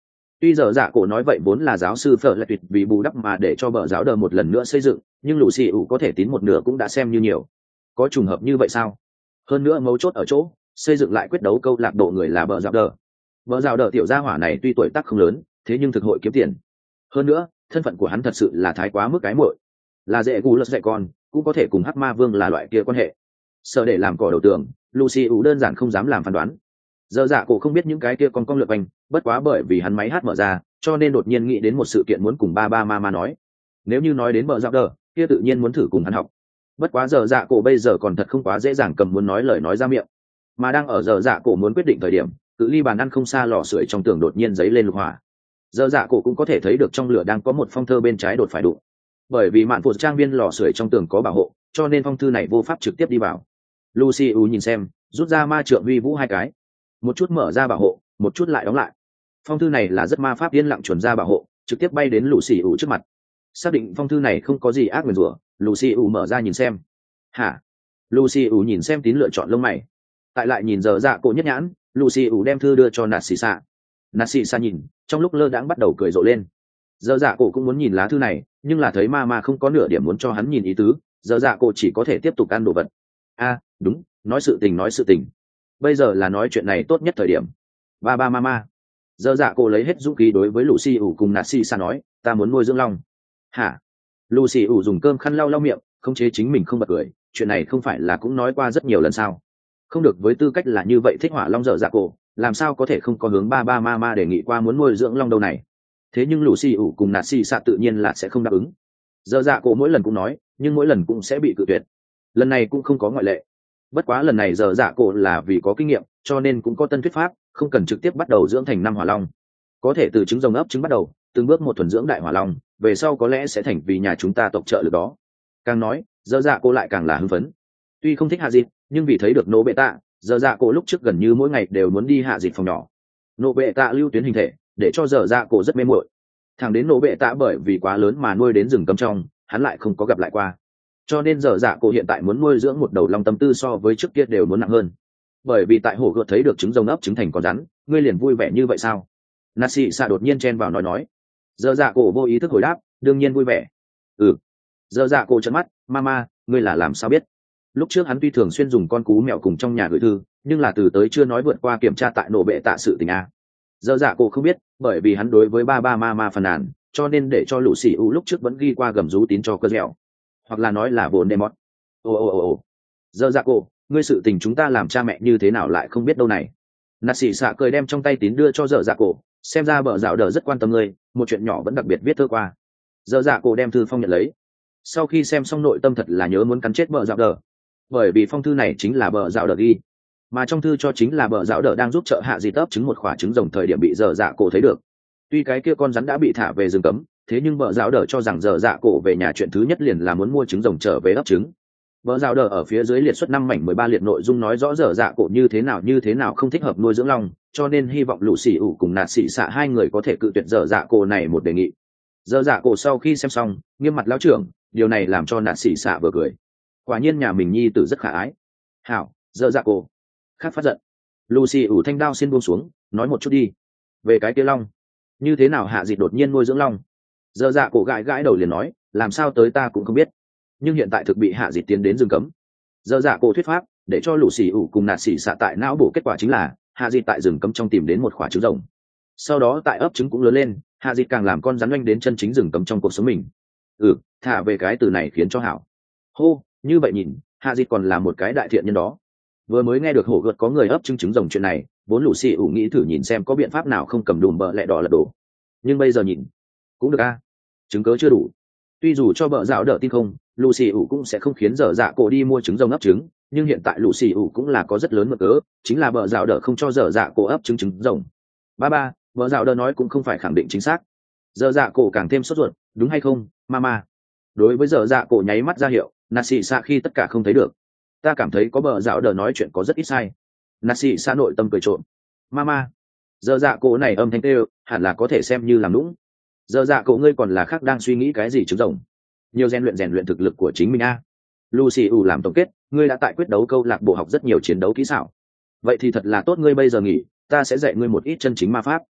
Tuy giờ dạ cổ nói vậy vốn là giáo sư phở lại tuyệt vì bù đắp mà để cho bờ giáo đờ một lần nữa xây dựng, nhưng lũ xì ủ có thể tín một nửa cũng đã xem như nhiều. Có trùng hợp như vậy sao? Hơn nữa mấu chốt ở chỗ xây dựng lại quyết đấu câu lạc bộ người là bờ giáo đờ. Bờ giáo đờ tiểu gia hỏa này tuy tuổi tác không lớn, thế nhưng thực hội kiếm tiền. Hơn nữa thân phận của hắn thật sự là thái quá mức cái muội, là dễ gu lật dạy con, cũng có thể cùng hắc ma vương là loại kia quan hệ. Sợ để làm cỏ đầu tường, Lucy ủ đơn giản không dám làm phán đoán. Giờ dạ cổ không biết những cái kia con con lượt quanh, bất quá bởi vì hắn máy hát mở ra, cho nên đột nhiên nghĩ đến một sự kiện muốn cùng ba ba ma ma nói. Nếu như nói đến bờ dạo đờ, kia tự nhiên muốn thử cùng hắn học. Bất quá giờ dạ cổ bây giờ còn thật không quá dễ dàng cầm muốn nói lời nói ra miệng, mà đang ở giờ dạ cổ muốn quyết định thời điểm, cự ly bàn ăn không xa lò sưởi trong tường đột nhiên giấy lên lục hỏa. Giờ dạ cổ cũng có thể thấy được trong lửa đang có một phong thơ bên trái đột phải đụng. Bởi vì mạn phụ trang viên lò sưởi trong tường có bảo hộ, cho nên phong thư này vô pháp trực tiếp đi vào. Lucy u nhìn xem, rút ra ma trượng uy vũ hai cái, một chút mở ra bảo hộ, một chút lại đóng lại. Phong thư này là rất ma pháp yên lặng chuẩn ra bảo hộ, trực tiếp bay đến Lucy u trước mặt. Xác định phong thư này không có gì ác nguyền rủa, Lucy u mở ra nhìn xem. Hả? Lucy u nhìn xem tín lựa chọn lông mày. Tại lại nhìn giờ dạ cổ nhất nhãn, Lucy u đem thư đưa cho Narcissa. Narcissa nhìn, trong lúc lơ đãng bắt đầu cười rộ lên. Giờ dạ cổ cũng muốn nhìn lá thư này, nhưng là thấy ma ma không có nửa điểm muốn cho hắn nhìn ý tứ, giờ dạ cổ chỉ có thể tiếp tục ăn đồ vật. A, đúng, nói sự tình nói sự tình. Bây giờ là nói chuyện này tốt nhất thời điểm. Ba ba ma ma. Giờ dạ cổ lấy hết dũng khí đối với Lucy ủ cùng Narcissa nói, ta muốn nuôi dưỡng long. Hả? Lucy ủ dùng cơm khăn lau lau miệng, không chế chính mình không bật cười, chuyện này không phải là cũng nói qua rất nhiều lần sao? Không được, với tư cách là như vậy thích hỏa long giờ dạ cổ, làm sao có thể không có hướng ba ba ma ma đề nghị qua muốn nuôi dưỡng long đâu này? Thế nhưng Lucy ủ cùng Narcissa tự nhiên là sẽ không đáp ứng. Giờ dạ cổ mỗi lần cũng nói, nhưng mỗi lần cũng sẽ bị cự tuyệt. Lần này cũng không có ngoại lệ. Bất quá lần này giờ dạ cổ là vì có kinh nghiệm, cho nên cũng có tân thuyết pháp, không cần trực tiếp bắt đầu dưỡng thành năm hỏa long, có thể từ trứng rồng ấp trứng bắt đầu, từng bước một thuần dưỡng đại hỏa long, về sau có lẽ sẽ thành vì nhà chúng ta tộc trợ lực đó. Càng nói, giờ dạ cổ lại càng là hưng phấn. Tuy không thích hạ dịp, nhưng vì thấy được nô bệ tạ, giờ dạ cổ lúc trước gần như mỗi ngày đều muốn đi hạ dịp phòng nhỏ. Nô bệ tạ lưu tuyến hình thể, để cho giờ dạ cổ rất mê muội. Thằng đến nô bệ tạ bởi vì quá lớn mà nuôi đến rừng cấm trong, hắn lại không có gặp lại qua. Cho nên giờ dạ cổ hiện tại muốn nuôi dưỡng một đầu long tâm tư so với trước kia đều muốn nặng hơn. Bởi vì tại hồ gợt thấy được trứng rồng ấp trứng thành con rắn, ngươi liền vui vẻ như vậy sao? Nasi xạ đột nhiên chen vào nói nói. Giờ dạ cổ vô ý thức hồi đáp, đương nhiên vui vẻ. Ừ. Giờ dạ cổ trợn mắt, mama, ngươi là làm sao biết? Lúc trước hắn tuy thường xuyên dùng con cú mèo cùng trong nhà gửi thư, nhưng là từ tới chưa nói vượt qua kiểm tra tại nổ bệ tạ sự tình a. Giờ dạ cổ không biết, bởi vì hắn đối với ba ba mama phàn nàn, cho nên để cho lũ xì u lúc trước vẫn ghi qua gầm rú tín cho cơ dẻo, hoặc là nói là vốn demot. Ồ ồ ồ ồ. Giờ dạ cổ, ngươi sự tình chúng ta làm cha mẹ như thế nào lại không biết đâu này? Nasi xạ cười đem trong tay tín đưa cho giờ dạ cổ, xem ra bờ dạo đờ rất quan tâm ngươi, một chuyện nhỏ vẫn đặc biệt viết thơ qua. Giờ dạ cổ đem thư phong nhận lấy, sau khi xem xong nội tâm thật là nhớ muốn cắn chết bờ dạo đờ, bởi vì phong thư này chính là bờ dạo đờ ghi, mà trong thư cho chính là bờ dạo đờ đang giúp trợ hạ di tấp trứng một quả trứng rồng thời điểm bị giờ dạ cổ thấy được. Tuy cái kia con rắn đã bị thả về rừng cấm, thế nhưng bờ dạo đờ cho rằng giờ dạ cổ về nhà chuyện thứ nhất liền là muốn mua trứng rồng trở về ấp trứng. Bờ dạo đờ ở phía dưới liệt xuất năm mảnh mười ba liệt nội dung nói rõ giờ dạ cổ như thế nào như thế nào không thích hợp nuôi dưỡng long, cho nên hy vọng lũ xì ủ cùng nạt xì xạ hai người có thể cự tuyệt giờ dạ cổ này một đề nghị. Giờ dạ cổ sau khi xem xong, nghiêm mặt lão trưởng, điều này làm cho nạt xì xạ vừa cười. Quả nhiên nhà mình nhi tử rất khả ái. Hảo, giờ dạ cổ. Khác phát giận. Lucy ủ thanh đao xin buông xuống, nói một chút đi. Về cái kia long, như thế nào hạ dịch đột nhiên nuôi dưỡng long? Giờ dạ cổ gãi gãi đầu liền nói, làm sao tới ta cũng không biết. Nhưng hiện tại thực bị hạ dịch tiến đến rừng cấm. Giờ dạ cổ thuyết pháp, để cho lũ xì ủ cùng nạt xì xạ tại não bộ kết quả chính là hạ dịch tại rừng cấm trong tìm đến một quả trứng rồng. Sau đó tại ấp trứng cũng lớn lên, hạ dịch càng làm con rắn oanh đến chân chính rừng cấm trong cuộc sống mình. Ừ, thả về cái từ này khiến cho hảo. Hô, như vậy nhìn, hạ dịch còn là một cái đại thiện nhân đó. Vừa mới nghe được hổ gợt có người ấp trứng trứng rồng chuyện này, vốn lũ xì ủ nghĩ thử nhìn xem có biện pháp nào không cầm đùm bợ lẹ đỏ lật đổ. Nhưng bây giờ nhìn, cũng được a, chứng cớ chưa đủ. Tuy dù cho bợ dạo đỡ tin không, Lucy ủ cũng sẽ không khiến dở dạ cổ đi mua trứng rồng ấp trứng, nhưng hiện tại Lucy ủ cũng là có rất lớn mực cớ, chính là bợ dạo đỡ không cho dở dạ cổ ấp trứng trứng rồng. Ba ba, bợ dạo đỡ nói cũng không phải khẳng định chính xác. Dở dạ cổ càng thêm sốt ruột, đúng hay không, mama? Đối với dở dạ cổ nháy mắt ra hiệu, Nasi xa khi tất cả không thấy được. Ta cảm thấy có bợ dạo đỡ nói chuyện có rất ít sai. Nasi xa nội tâm cười trộm. Mama, dở dạ cổ này âm thanh kêu, hẳn là có thể xem như làm nũng. Dở dạ cổ ngươi còn là khác đang suy nghĩ cái gì trứng rồng? Nhiều rèn luyện rèn luyện thực lực của chính mình a. À. Lucy ủ làm tổng kết, ngươi đã tại quyết đấu câu lạc bộ học rất nhiều chiến đấu kỹ xảo. Vậy thì thật là tốt, ngươi bây giờ nghỉ, ta sẽ dạy ngươi một ít chân chính ma pháp.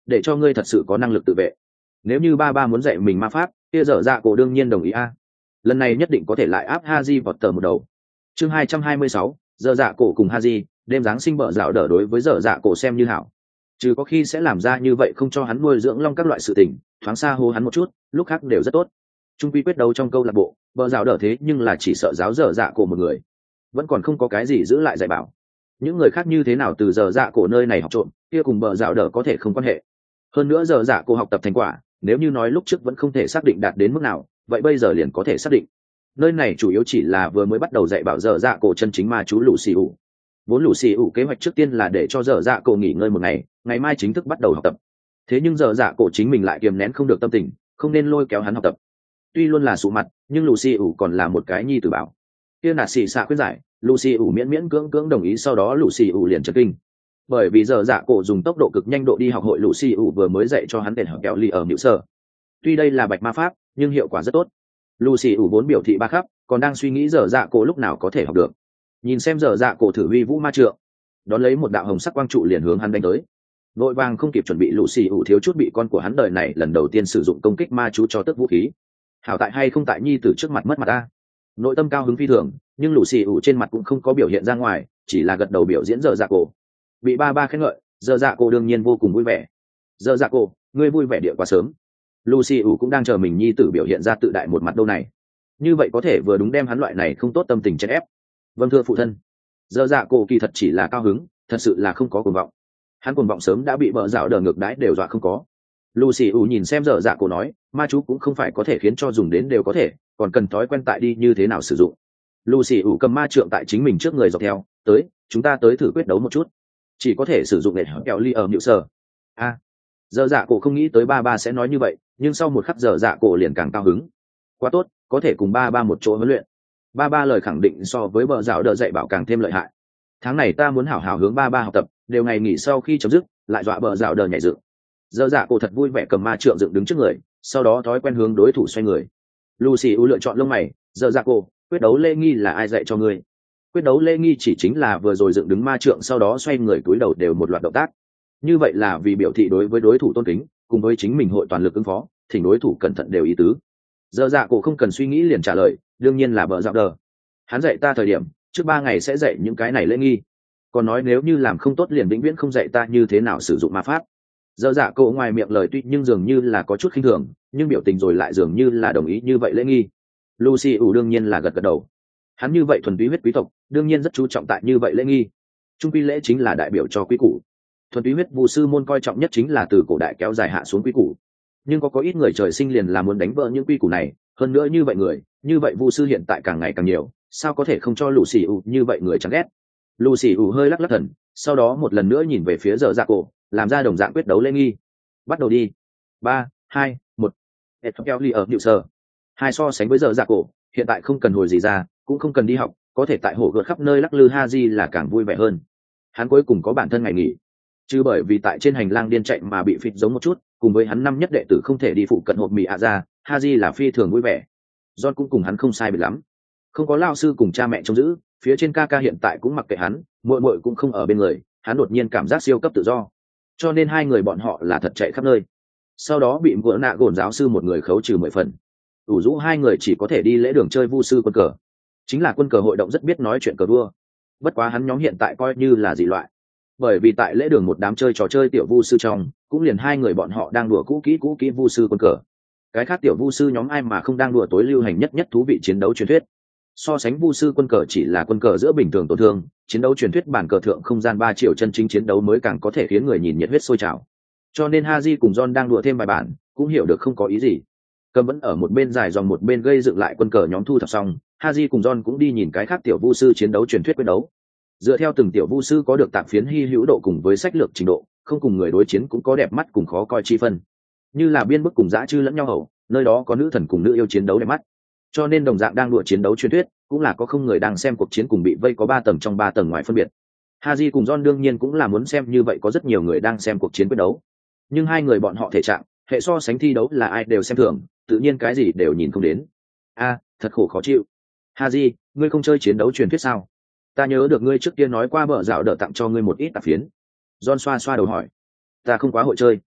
để cho ngươi thật sự có năng lực tự vệ. Nếu như ba ba muốn dạy mình ma pháp, kia dở dạ cổ đương nhiên đồng ý a. Lần này nhất định có thể lại áp Haji vọt tờ một đầu. Chương hai trăm hai mươi sáu, dở dạ cổ cùng Haji, đêm giáng sinh bợ dạo đỡ đối với dở dạ cổ xem như hảo. Trừ có khi sẽ làm ra như vậy không cho hắn nuôi dưỡng long các loại sự tình, thoáng xa hô hắn một chút, lúc khác đều rất tốt. Trung quy quyết đấu trong câu lạc bộ, bợ dạo đỡ thế nhưng là chỉ sợ giáo dở dạ cổ một người, vẫn còn không có cái gì giữ lại dạy bảo. Những người khác như thế nào từ dở dạ cổ nơi này học trộm, kia cùng bợ dạo đỡ có thể không quan hệ. Hơn nữa dở dạ cổ học tập thành quả, nếu như nói lúc trước vẫn không thể xác định đạt đến mức nào, vậy bây giờ liền có thể xác định. Nơi này chủ yếu chỉ là vừa mới bắt đầu dạy bảo dở dạ cổ chân chính ma chú lũ xì ủ. Vốn lũ xì ủ kế hoạch trước tiên là để cho dở dạ cổ nghỉ ngơi một ngày, ngày mai chính thức bắt đầu học tập. Thế nhưng dở dạ cổ chính mình lại kiềm nén không được tâm tình, không nên lôi kéo hắn học tập. Tuy luôn là sụ mặt, nhưng lũ xì ủ còn là một cái nhi tử bảo. Kia nạt xì xạ khuyên giải, lũ xì ủ miễn miễn cưỡng cưỡng đồng ý, sau đó lũ xì ủ liền chấn kinh. Bởi vì dở dạ cổ dùng tốc độ cực nhanh độ đi học hội lũ xì ủ vừa mới dạy cho hắn đền học kẹo ly ở nhự sở. Tuy đây là bạch ma pháp, nhưng hiệu quả rất tốt. Lucy ủ vốn biểu thị ba khắp, còn đang suy nghĩ dở dạ cổ lúc nào có thể học được. Nhìn xem dở dạ cổ thử huy vũ ma trượng, đón lấy một đạo hồng sắc quang trụ liền hướng hắn đánh tới. Vội vàng không kịp chuẩn bị, Lucy ủ thiếu chút bị con của hắn đời này lần đầu tiên sử dụng công kích ma chú cho tức vũ khí. Hảo tại hay không tại nhi tử trước mặt mất mặt ta. Nội tâm cao hứng phi thường, nhưng Lucy ủ trên mặt cũng không có biểu hiện ra ngoài, chỉ là gật đầu biểu diễn dở dạ cổ. Bị ba ba khen ngợi, dở dạ cổ đương nhiên vô cùng vui vẻ. Dở dạ cổ, ngươi vui vẻ địa quá sớm. Lucy ủ cũng đang chờ mình nhi tử biểu hiện ra tự đại một mặt đâu này, như vậy có thể vừa đúng đem hắn loại này không tốt tâm tình chèn ép. Vâng thưa phụ thân. Dở dạ cổ kỳ thật chỉ là cao hứng, thật sự là không có cuồng vọng. Hắn cuồng vọng sớm đã bị bợ dạo đờ ngược đãi đều dọa không có. Lucy ủ nhìn xem dở dạ cổ nói, ma chú cũng không phải có thể khiến cho dùng đến đều có thể, còn cần thói quen tại đi như thế nào sử dụng. Lucy ủ cầm ma trượng tại chính mình trước người dọc theo, tới, chúng ta tới thử quyết đấu một chút. Chỉ có thể sử dụng để kẹo ly ở nhự sở. A. Dở dạ cổ không nghĩ tới ba ba sẽ nói như vậy, nhưng sau một khắc dở dạ cổ liền càng cao hứng. Quá tốt, có thể cùng ba ba một chỗ huấn luyện. Ba ba lời khẳng định so với bợ dạo đỡ dạy bảo càng thêm lợi hại. Tháng này ta muốn hảo hảo hướng ba ba học tập, đều ngày nghỉ sau khi chấm dứt, lại dọa bợ dạo đỡ nhảy dựng. Dở dạ cổ thật vui vẻ cầm ma trượng dựng đứng trước người, sau đó thói quen hướng đối thủ xoay người. Lucy u lựa chọn lông mày, dở dạ cổ, quyết đấu lễ nghi là ai dạy cho ngươi? Quyết đấu lễ nghi chỉ chính là vừa rồi dựng đứng ma trượng sau đó xoay người cúi đầu đều một loạt động tác. Như vậy là vì biểu thị đối với đối thủ tôn kính, cùng với chính mình hội toàn lực ứng phó, thỉnh đối thủ cẩn thận đều ý tứ. Dở dạ cổ không cần suy nghĩ liền trả lời, đương nhiên là bợ dạo đờ. Hắn dạy ta thời điểm, trước ba ngày sẽ dạy những cái này lễ nghi, còn nói nếu như làm không tốt liền vĩnh viễn không dạy ta như thế nào sử dụng ma pháp. Dở dạ cổ ngoài miệng lời tuy nhưng dường như là có chút khinh thường, nhưng biểu tình rồi lại dường như là đồng ý như vậy lễ nghi. Lucy ủ đương nhiên là gật gật đầu. Hắn như vậy thuần túy huyết quý tộc, đương nhiên rất chú trọng tại như vậy lễ nghi. Trung quy lễ chính là đại biểu cho quý củ. Thuần túy huyết vu sư môn coi trọng nhất chính là từ cổ đại kéo dài hạ xuống quý củ. Nhưng có có ít người trời sinh liền là muốn đánh vỡ những quy củ này, hơn nữa như vậy người, như vậy vu sư hiện tại càng ngày càng nhiều, sao có thể không cho Lucy ủ như vậy người chán ghét. Lucy ủ hơi lắc lắc thần, sau đó một lần nữa nhìn về phía dở dạ cổ, làm ra đồng dạng quyết đấu lễ nghi. Bắt đầu đi. Ba, hai, một. Kelly ở nhự sở. Hai so sánh với dở dạ cổ, hiện tại không cần hồi gì ra, cũng không cần đi học, có thể tại hồ gợt khắp nơi lắc lư Haji là càng vui vẻ hơn. Hắn cuối cùng có bản thân ngày nghỉ, chứ bởi vì tại trên hành lang điên chạy mà bị phịch giống một chút, cùng với hắn năm nhất đệ tử không thể đi phụ cận hộp mì ạ ra, Haji là phi thường vui vẻ. John cũng cùng hắn không sai biệt lắm, không có lao sư cùng cha mẹ trông giữ, phía trên ca ca hiện tại cũng mặc kệ hắn, muội muội cũng không ở bên người, hắn đột nhiên cảm giác siêu cấp tự do, cho nên hai người bọn họ là thật chạy khắp nơi. Sau đó bị vỡ nạ gồn giáo sư một người khấu trừ mười phần, ủ rũ hai người chỉ có thể đi lễ đường chơi vu sư quân cờ, chính là quân cờ hội động rất biết nói chuyện cờ vua. Bất quá hắn nhóm hiện tại coi như là dị loại, bởi vì tại lễ đường một đám chơi trò chơi tiểu vu sư trong, cũng liền hai người bọn họ đang đùa cũ kỹ cũ kỹ vu sư quân cờ. Cái khác tiểu vu sư nhóm ai mà không đang đùa tối lưu hành nhất nhất thú vị chiến đấu truyền thuyết. So sánh vu sư quân cờ chỉ là quân cờ giữa bình thường tổn thương, chiến đấu truyền thuyết bản cờ thượng không gian ba triệu chân chính chiến đấu mới càng có thể khiến người nhìn nhiệt huyết sôi trào. Cho nên Haji cùng John đang đùa thêm vài bản, cũng hiểu được không có ý gì. Cầm vẫn ở một bên dài dòng một bên gây dựng lại quân cờ nhóm thu thập xong, Haji cùng John cũng đi nhìn cái khác tiểu vu sư chiến đấu truyền thuyết quyết đấu. Dựa theo từng tiểu vu sư có được tạp phiến hy hữu độ cùng với sách lược trình độ, không cùng người đối chiến cũng có đẹp mắt cùng khó coi chi phân. Như là biên bức cùng dã chư lẫn nhau hậu, nơi đó có nữ thần cùng nữ yêu chiến đấu đẹp mắt. Cho nên đồng dạng đang đùa chiến đấu truyền thuyết, cũng là có không người đang xem cuộc chiến cùng bị vây có ba tầng trong ba tầng ngoài phân biệt. Haji cùng John đương nhiên cũng là muốn xem như vậy, có rất nhiều người đang xem cuộc chiến quyết đấu. Nhưng hai người bọn họ thể trạng, hệ so sánh thi đấu là ai đều xem thường, tự nhiên cái gì đều nhìn không đến. A, thật khổ khó chịu. Haji, ngươi không chơi chiến đấu truyền thuyết sao? Ta nhớ được ngươi trước kia nói qua bợ dạo đỡ tặng cho ngươi một ít tạp phiến. John xoa xoa đầu hỏi. Ta không quá hội chơi.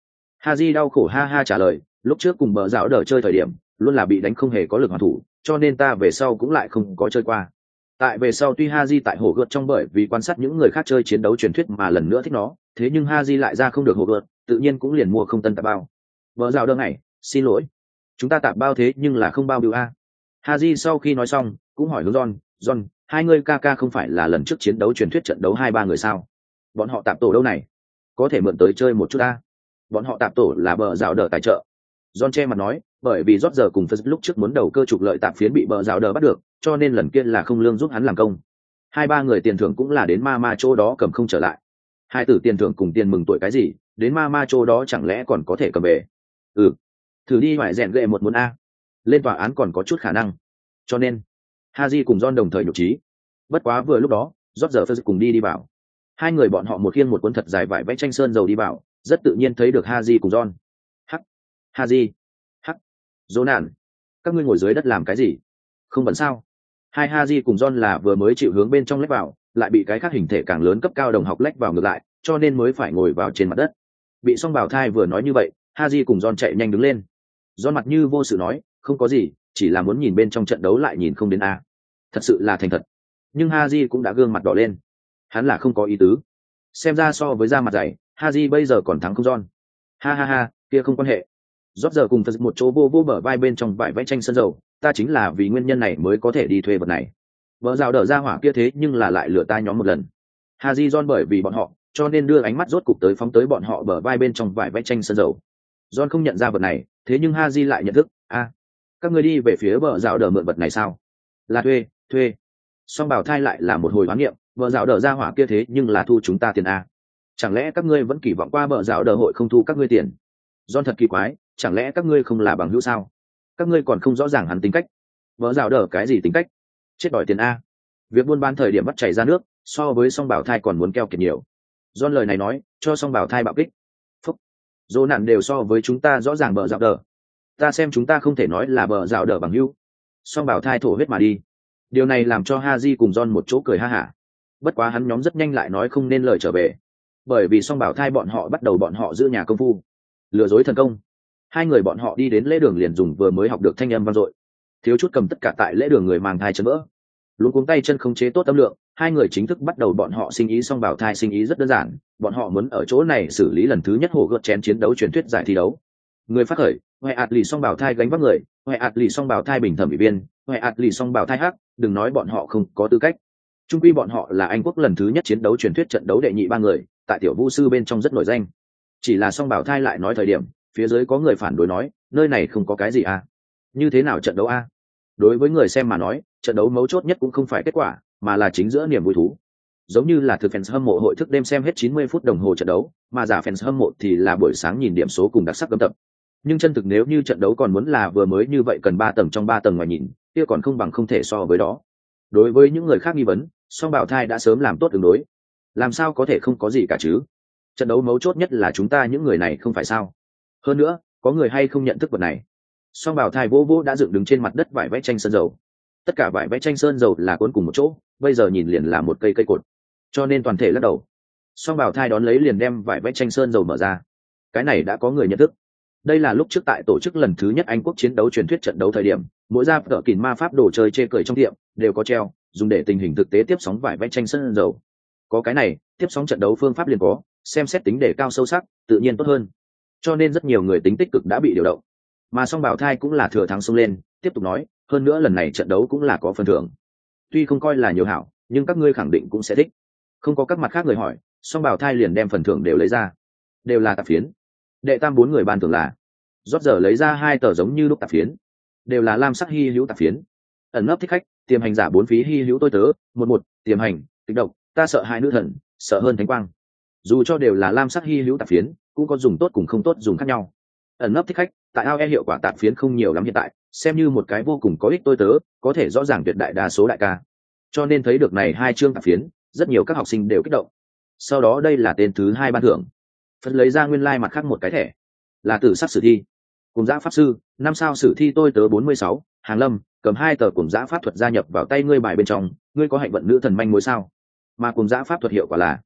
Haji đau khổ ha ha trả lời, lúc trước cùng bờ dạo đờ chơi thời điểm luôn là bị đánh không hề có lực hoàn thủ, cho nên ta về sau cũng lại không có chơi qua. Tại về sau tuy Haji tại hồ gợt trong bởi vì quan sát những người khác chơi chiến đấu truyền thuyết mà lần nữa thích nó, thế nhưng Haji lại ra không được hồ gợt, tự nhiên cũng liền mua không tân tạp bao. Bờ dạo đờ này, xin lỗi, chúng ta tạp bao thế nhưng là không bao biểu a. Haji sau khi nói xong cũng hỏi hướng John, John, hai người ca ca không phải là lần trước chiến đấu truyền thuyết trận đấu hai ba người sao? Bọn họ tạp tổ đâu này? Có thể mượn tới chơi một chút ta. Bọn họ tạp tổ là bờ rào đờ tài trợ. John che mặt nói, bởi vì rót giờ cùng Phật lúc trước muốn đầu cơ trục lợi tạp phiến bị bờ rào đờ bắt được, cho nên lần kia là không lương giúp hắn làm công. Hai ba người tiền thưởng cũng là đến ma ma chỗ đó cầm không trở lại. Hai tử tiền thưởng cùng tiền mừng tuổi cái gì, đến ma ma chỗ đó chẳng lẽ còn có thể cầm về? Ừ, thử đi phải rèn ghệ một muốn a. Lên tòa án còn có chút khả năng. Cho nên, Haji cùng John đồng thời nhục trí. Bất quá vừa lúc đó, rót giờ Phật cùng đi đi vào. Hai người bọn họ một khiêng một cuốn thật dài vải vẽ tranh sơn dầu đi vào, rất tự nhiên thấy được Haji cùng John. Hắc, Haji, hắc, Jonan, các ngươi ngồi dưới đất làm cái gì? Không bận sao? Hai Haji cùng John là vừa mới chịu hướng bên trong lách vào, lại bị cái khác hình thể càng lớn cấp cao đồng học lách vào ngược lại, cho nên mới phải ngồi vào trên mặt đất. Bị song bảo thai vừa nói như vậy, Haji cùng John chạy nhanh đứng lên. John mặt như vô sự nói, không có gì, chỉ là muốn nhìn bên trong trận đấu lại nhìn không đến a. Thật sự là thành thật. Nhưng Haji cũng đã gương mặt đỏ lên. Hắn là không có ý tứ. Xem ra so với da mặt dày, Haji bây giờ còn thắng không John. Ha ha ha, kia không quan hệ. Rót giờ cùng Phật một chỗ vô vô bờ vai bên trong vải vẽ tranh sơn dầu, ta chính là vì nguyên nhân này mới có thể đi thuê vật này. Vợ rào đỡ ra hỏa kia thế nhưng là lại lừa ta nhóm một lần. Haji John bởi vì bọn họ, cho nên đưa ánh mắt rốt cục tới phóng tới bọn họ bờ vai bên trong vải vẽ tranh sơn dầu. John không nhận ra vật này, thế nhưng Haji lại nhận thức, a, à, các người đi về phía bờ rào đỡ mượn vật này sao? Là thuê, thuê. Song bảo thai lại là một hồi hoán niệm, vợ rào đỡ ra hỏa kia thế nhưng là thu chúng ta tiền a. Chẳng lẽ các ngươi vẫn kỳ vọng qua bờ rào đỡ hội không thu các ngươi tiền? John thật kỳ quái, chẳng lẽ các ngươi không là bằng hữu sao? Các ngươi còn không rõ ràng hắn tính cách. Vợ rào đỡ cái gì tính cách? Chết đòi tiền a. Việc buôn bán thời điểm bắt chảy ra nước, so với song bảo thai còn muốn keo kiệt nhiều. John lời này nói, cho song bảo thai bạo kích. Phúc. Dỗ nạn đều so với chúng ta rõ ràng bờ rào đỡ. Ta xem chúng ta không thể nói là bờ rào đỡ bằng hữu. Song bảo thai thổ huyết mà đi. Điều này làm cho Haji cùng John một chỗ cười ha hả. Bất quá hắn nhóm rất nhanh lại nói không nên lời trở về, bởi vì song bảo thai bọn họ bắt đầu bọn họ giữ nhà công phu, lừa dối thần công. Hai người bọn họ đi đến lễ đường liền dùng vừa mới học được thanh âm vang dội, thiếu chút cầm tất cả tại lễ đường người mang thai chân vỡ. Luôn cuống tay chân không chế tốt âm lượng, hai người chính thức bắt đầu bọn họ sinh ý. Song bảo thai sinh ý rất đơn giản, bọn họ muốn ở chỗ này xử lý lần thứ nhất hồ gợt chén chiến đấu truyền thuyết giải thi đấu. Người phát khởi, Hoè ạt lì song bảo thai gánh vác người, Hoè ạt lì song bảo thai bình thẩm ủy viên, Hoè ạt lì song bảo thai hắc, đừng nói bọn họ không có tư cách. Trung quy bọn họ là Anh quốc lần thứ nhất chiến đấu truyền thuyết trận đấu đệ nhị ba người, tại tiểu vũ sư bên trong rất nổi danh. Chỉ là song bảo thai lại nói thời điểm, phía dưới có người phản đối nói, nơi này không có cái gì à? Như thế nào trận đấu a? Đối với người xem mà nói, trận đấu mấu chốt nhất cũng không phải kết quả, mà là chính giữa niềm vui thú. Giống như là thực fans hâm mộ hội thức đêm xem hết chín mươi phút đồng hồ trận đấu, mà giả fans hâm mộ thì là buổi sáng nhìn điểm số cùng đặc sắc cấm tập. Nhưng chân thực nếu như trận đấu còn muốn là vừa mới như vậy cần ba tầng trong ba tầng ngoài nhìn, kia còn không bằng không thể so với đó. Đối với những người khác nghi vấn, song bảo thai đã sớm làm tốt ứng đối. Làm sao có thể không có gì cả chứ? Trận đấu mấu chốt nhất là chúng ta những người này không phải sao? Hơn nữa, có người hay không nhận thức vật này? Song bảo thai vô vô đã dựng đứng trên mặt đất vải vẽ tranh sơn dầu. Tất cả vải vẽ tranh sơn dầu là cuốn cùng một chỗ, bây giờ nhìn liền là một cây cây cột, cho nên toàn thể lắc đầu. Song bảo thai đón lấy liền đem vải vẽ tranh sơn dầu mở ra. Cái này đã có người nhận thức. Đây là lúc trước tại tổ chức lần thứ nhất Anh quốc chiến đấu truyền thuyết trận đấu thời điểm, mỗi gia tờ kìm ma pháp đồ chơi chê cười trong tiệm đều có treo, dùng để tình hình thực tế tiếp sóng vải vẽ tranh sơn dầu. Có cái này, tiếp sóng trận đấu phương pháp liền có, xem xét tính đề cao sâu sắc, tự nhiên tốt hơn. Cho nên rất nhiều người tính tích cực đã bị điều động. Mà song bảo thai cũng là thừa thắng xông lên, tiếp tục nói, hơn nữa lần này trận đấu cũng là có phần thưởng. Tuy không coi là nhiều hảo, nhưng các ngươi khẳng định cũng sẽ thích. Không có các mặt khác người hỏi, song bảo thai liền đem phần thưởng đều lấy ra. Đều là tạp phiến. Đệ tam bốn người ban thưởng là rót giờ lấy ra hai tờ giống như lúc tạp phiến, đều là lam sắc hy hữu tạp phiến. Ẩn nấp thích khách, tiềm hành giả bốn phí hy hữu tôi tớ, một một, tiềm hành, kịch độc, ta sợ hai nữ thần, sợ hơn thánh quang. Dù cho đều là lam sắc hy hữu tạp phiến, cũng có dùng tốt cùng không tốt dùng khác nhau. Ẩn nấp thích khách, tại ao e hiệu quả tạp phiến không nhiều lắm hiện tại, xem như một cái vô cùng có ích tôi tớ, có thể rõ ràng tuyệt đại đa số đại ca. Cho nên thấy được này hai chương tạp phiến, rất nhiều các học sinh đều kích động. Sau đó đây là tên thứ hai ban thưởng. Phân lấy ra nguyên lai like mặt khác một cái thẻ, là tử sắc sử thi. Cùng giã pháp sư, năm sao sử thi tôi tớ bốn mươi sáu, Hàng Lâm, cầm hai tờ cùng giã pháp thuật gia nhập vào tay ngươi bài bên trong, ngươi có hạnh vận nữ thần manh mối sao? Mà cùng giã pháp thuật hiệu quả là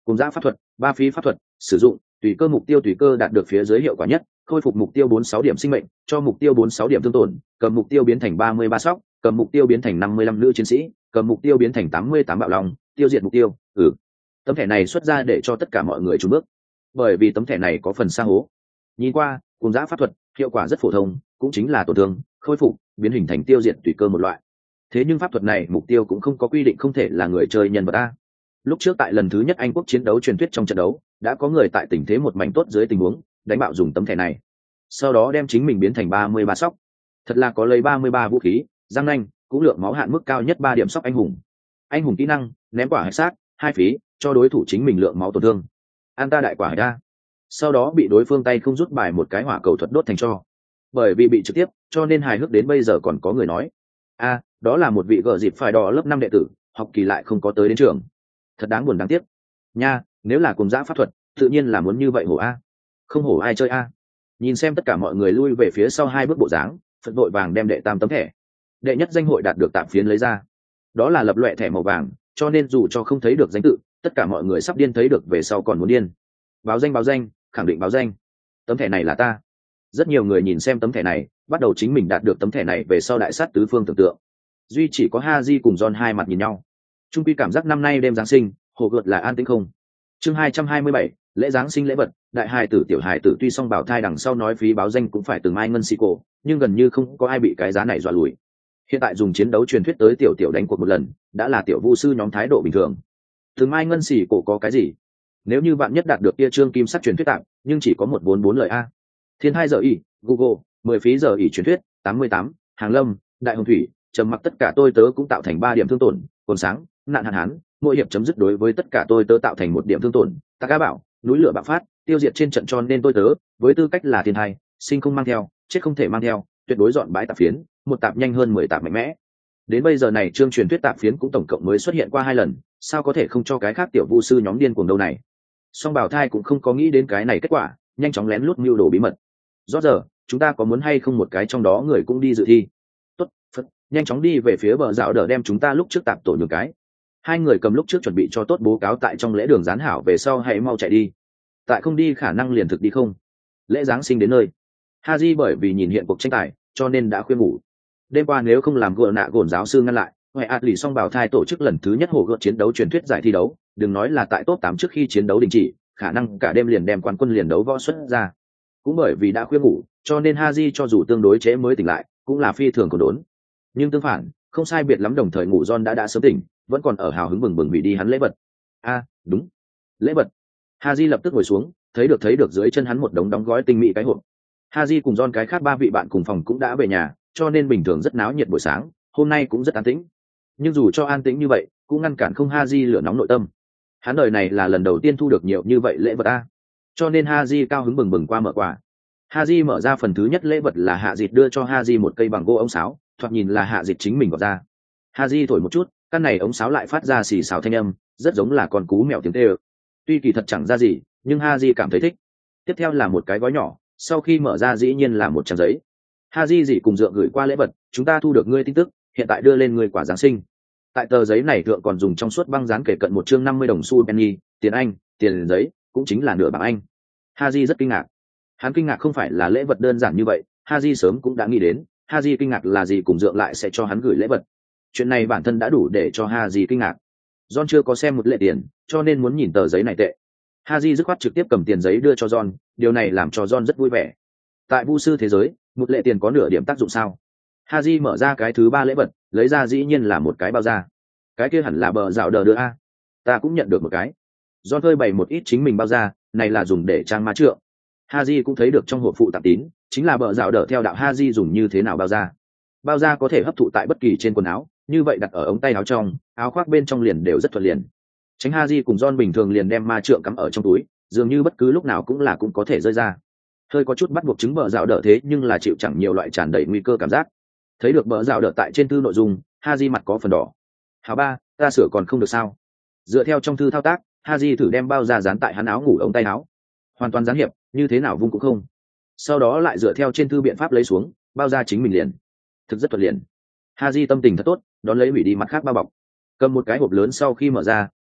cùng giã pháp thuật, ba phí pháp thuật sử dụng, tùy cơ mục tiêu tùy cơ đạt được phía dưới hiệu quả nhất, khôi phục mục tiêu bốn sáu điểm sinh mệnh, cho mục tiêu bốn sáu điểm thương tổn, cầm mục tiêu biến thành ba mươi ba sóc, cầm mục tiêu biến thành năm mươi lăm nữ chiến sĩ, cầm mục tiêu biến thành tám mươi tám bạo lòng, tiêu diệt mục tiêu. Ừ, tấm thẻ này xuất ra để cho tất cả mọi người trốn bước, bởi vì tấm thẻ này có phần xa hố. Nhìn qua, cùng giã pháp thuật hiệu quả rất phổ thông, cũng chính là tổn thương, khôi phục, biến hình thành tiêu diệt tùy cơ một loại. Thế nhưng pháp thuật này mục tiêu cũng không có quy định không thể là người chơi nhân vật a. Lúc trước tại lần thứ nhất Anh quốc chiến đấu truyền thuyết trong trận đấu, đã có người tại tình thế một mảnh tốt dưới tình huống đánh bạo dùng tấm thẻ này, sau đó đem chính mình biến thành ba mươi ba sóc. Thật là có lấy ba mươi ba vũ khí, răng nanh, cũng lượng máu hạn mức cao nhất ba điểm sóc anh hùng. Anh hùng kỹ năng, ném quả hạch sát, hai phí, cho đối thủ chính mình lượng máu tổn thương. An ta đại quả hạch ra. Sau đó bị đối phương tay không rút bài một cái hỏa cầu thuật đốt thành tro. Bởi vì bị trực tiếp, cho nên hài hước đến bây giờ còn có người nói: "A, đó là một vị gở dịp phải đỏ lớp năm đệ tử, học kỳ lại không có tới đến trường." Thật đáng buồn đáng tiếc. Nha, nếu là cùng giã pháp thuật, tự nhiên là muốn như vậy hổ a. Không hổ ai chơi a. Nhìn xem tất cả mọi người lui về phía sau hai bước bộ dáng, Phật vội vàng đem đệ tam tấm thẻ, đệ nhất danh hội đạt được tạm phiến lấy ra. Đó là lập loè thẻ màu vàng, cho nên dù cho không thấy được danh tự, tất cả mọi người sắp điên thấy được về sau còn muốn điên. Báo danh báo danh, khẳng định báo danh. Tấm thẻ này là ta. Rất nhiều người nhìn xem tấm thẻ này, bắt đầu chính mình đạt được tấm thẻ này về sau đại sát tứ phương tưởng tượng. Duy chỉ có Haji cùng John hai mặt nhìn nhau. Trung quy cảm giác năm nay đêm Giáng sinh, hồ gợt là an tĩnh không. Chương hai trăm hai mươi bảy, lễ Giáng sinh lễ vật, đại hài tử tiểu hài tử tuy song bảo thai đằng sau nói phí báo danh cũng phải từng mai ngân xì cổ, nhưng gần như không có ai bị cái giá này dọa lùi. Hiện tại dùng chiến đấu truyền thuyết tới tiểu tiểu đánh cuộc một lần, đã là tiểu vu sư nhóm thái độ bình thường. Từng mai ngân xì cổ có cái gì? Nếu như bạn nhất đạt được kia trương kim sắc truyền thuyết tạm, nhưng chỉ có một bốn bốn lời a. Thiên hai giờ ỉ, Google, mười phí giờ ỉ truyền thuyết, tám mươi tám, Hàng Lâm, Đại Hồng Thủy, trầm mặc tất cả tôi tớ cũng tạo thành ba điểm thương tổn, cồn sáng, nạn hạn hán, mỗi hiệp chấm dứt đối với tất cả tôi tớ tạo thành một điểm thương tổn, ta cá bảo, núi lửa bạo phát, tiêu diệt trên trận cho nên tôi tớ, với tư cách là thiên hai, sinh không mang theo, chết không thể mang theo, tuyệt đối dọn bãi tạp phiến, một tạp nhanh hơn mười tạp mạnh mẽ. Đến bây giờ này chương truyền thuyết tạp phiến cũng tổng cộng mới xuất hiện qua hai lần, sao có thể không cho cái khác tiểu vu sư nhóm điên cuồng đâu này. Song bảo thai cũng không có nghĩ đến cái này kết quả, nhanh chóng lén lút mưu đồ bí mật. Rõ giờ, chúng ta có muốn hay không một cái trong đó người cũng đi dự thi? Tốt, phật, nhanh chóng đi về phía bờ dạo đỡ đem chúng ta lúc trước tạp tổ nhường cái. Hai người cầm lúc trước chuẩn bị cho tốt bố cáo tại trong lễ đường gián hảo về sau hãy mau chạy đi. Tại không đi khả năng liền thực đi không. Lễ Giáng sinh đến nơi. Haji bởi vì nhìn hiện cuộc tranh tài, cho nên đã khuya ngủ. Đêm qua nếu không làm gỡ nạ gồn giáo sư ngăn lại, ngoại ạt lì song bảo thai tổ chức lần thứ nhất hồ gợt chiến đấu truyền thuyết giải thi đấu, đừng nói là tại top tám trước khi chiến đấu đình chỉ, khả năng cả đêm liền đem quán quân liền đấu võ xuất ra. Cũng bởi vì đã khuya ngủ, cho nên Haji cho dù tương đối trễ mới tỉnh lại, cũng là phi thường còn đốn. Nhưng tương phản, không sai biệt lắm đồng thời ngủ John đã đã sớm tỉnh, vẫn còn ở hào hứng bừng bừng hủy đi hắn lễ vật. A, đúng, lễ vật. Haji lập tức ngồi xuống, thấy được thấy được dưới chân hắn một đống đóng gói tinh mỹ cái hộp. Haji cùng John cái khác ba vị bạn cùng phòng cũng đã về nhà, cho nên bình thường rất náo nhiệt buổi sáng, hôm nay cũng rất an tĩnh. Nhưng dù cho an tĩnh như vậy, cũng ngăn cản không Haji lửa nóng nội tâm. Hắn đời này là lần đầu tiên thu được nhiều như vậy lễ vật a, cho nên Haji cao hứng bừng bừng qua mở quà. Haji mở ra phần thứ nhất lễ vật là Hạ Dịch đưa cho Haji một cây bằng gỗ ống sáo, thoạt nhìn là Hạ Dịch chính mình gọt ra. Haji thổi một chút, căn này ống sáo lại phát ra xì xào thanh âm, rất giống là con cú mèo tiếng tê ơ. Tuy kỳ thật chẳng ra gì, nhưng Haji cảm thấy thích. Tiếp theo là một cái gói nhỏ, sau khi mở ra dĩ nhiên là một trang giấy. Haji dị cùng dượng gửi qua lễ vật, chúng ta thu được ngươi tin tức, hiện tại đưa lên ngươi quả Giáng sinh. Tại tờ giấy này thượng còn dùng trong suốt băng dán kể cận một chương năm mươi đồng xu penny, tiền Anh, tiền giấy, cũng chính là nửa bảng Anh. Haji rất kinh ngạc. Hắn kinh ngạc không phải là lễ vật đơn giản như vậy, Haji sớm cũng đã nghĩ đến, Haji kinh ngạc là gì cùng dượng lại sẽ cho hắn gửi lễ vật. Chuyện này bản thân đã đủ để cho Haji kinh ngạc. John chưa có xem một lệ tiền, cho nên muốn nhìn tờ giấy này tệ. Haji dứt khoát trực tiếp cầm tiền giấy đưa cho John, điều này làm cho John rất vui vẻ. Tại vu sư thế giới, một lệ tiền có nửa điểm tác dụng sao? Haji mở ra cái thứ ba lễ vật, lấy ra dĩ nhiên là một cái bao da. Cái kia hẳn là bờ dạo đờ đưa a. Ta cũng nhận được một cái. John phơi bày một ít chính mình bao da, này là dùng để trang ma trượng. Haji cũng thấy được trong hộp phụ tặng tín, chính là bờ dạo đờ theo đạo Haji dùng như thế nào bao da. Bao da có thể hấp thụ tại bất kỳ trên quần áo, như vậy đặt ở ống tay áo trong, áo khoác bên trong liền đều rất thuận liền. Tránh Haji cùng John bình thường liền đem ma trượng cắm ở trong túi, dường như bất cứ lúc nào cũng là cũng có thể rơi ra. Hơi có chút bắt buộc chứng bờ dạo đỡ thế nhưng là chịu chẳng nhiều loại tràn đầy nguy cơ cảm giác. Thấy được bờ dạo đỡ tại trên thư nội dung, Haji mặt có phần đỏ. Hảo ba, ta sửa còn không được sao? Dựa theo trong thư thao tác, Haji thử đem bao da dán tại hắn áo ngủ ống tay áo, hoàn toàn gián hiệp, như thế nào vung cũng không. Sau đó lại dựa theo trên thư biện pháp lấy xuống, bao da chính mình liền. Thực rất thuận liền. Haji tâm tình thật tốt, đón lấy hủy đi mặt khác bao bọc. Cầm một cái hộp lớn sau khi mở ra,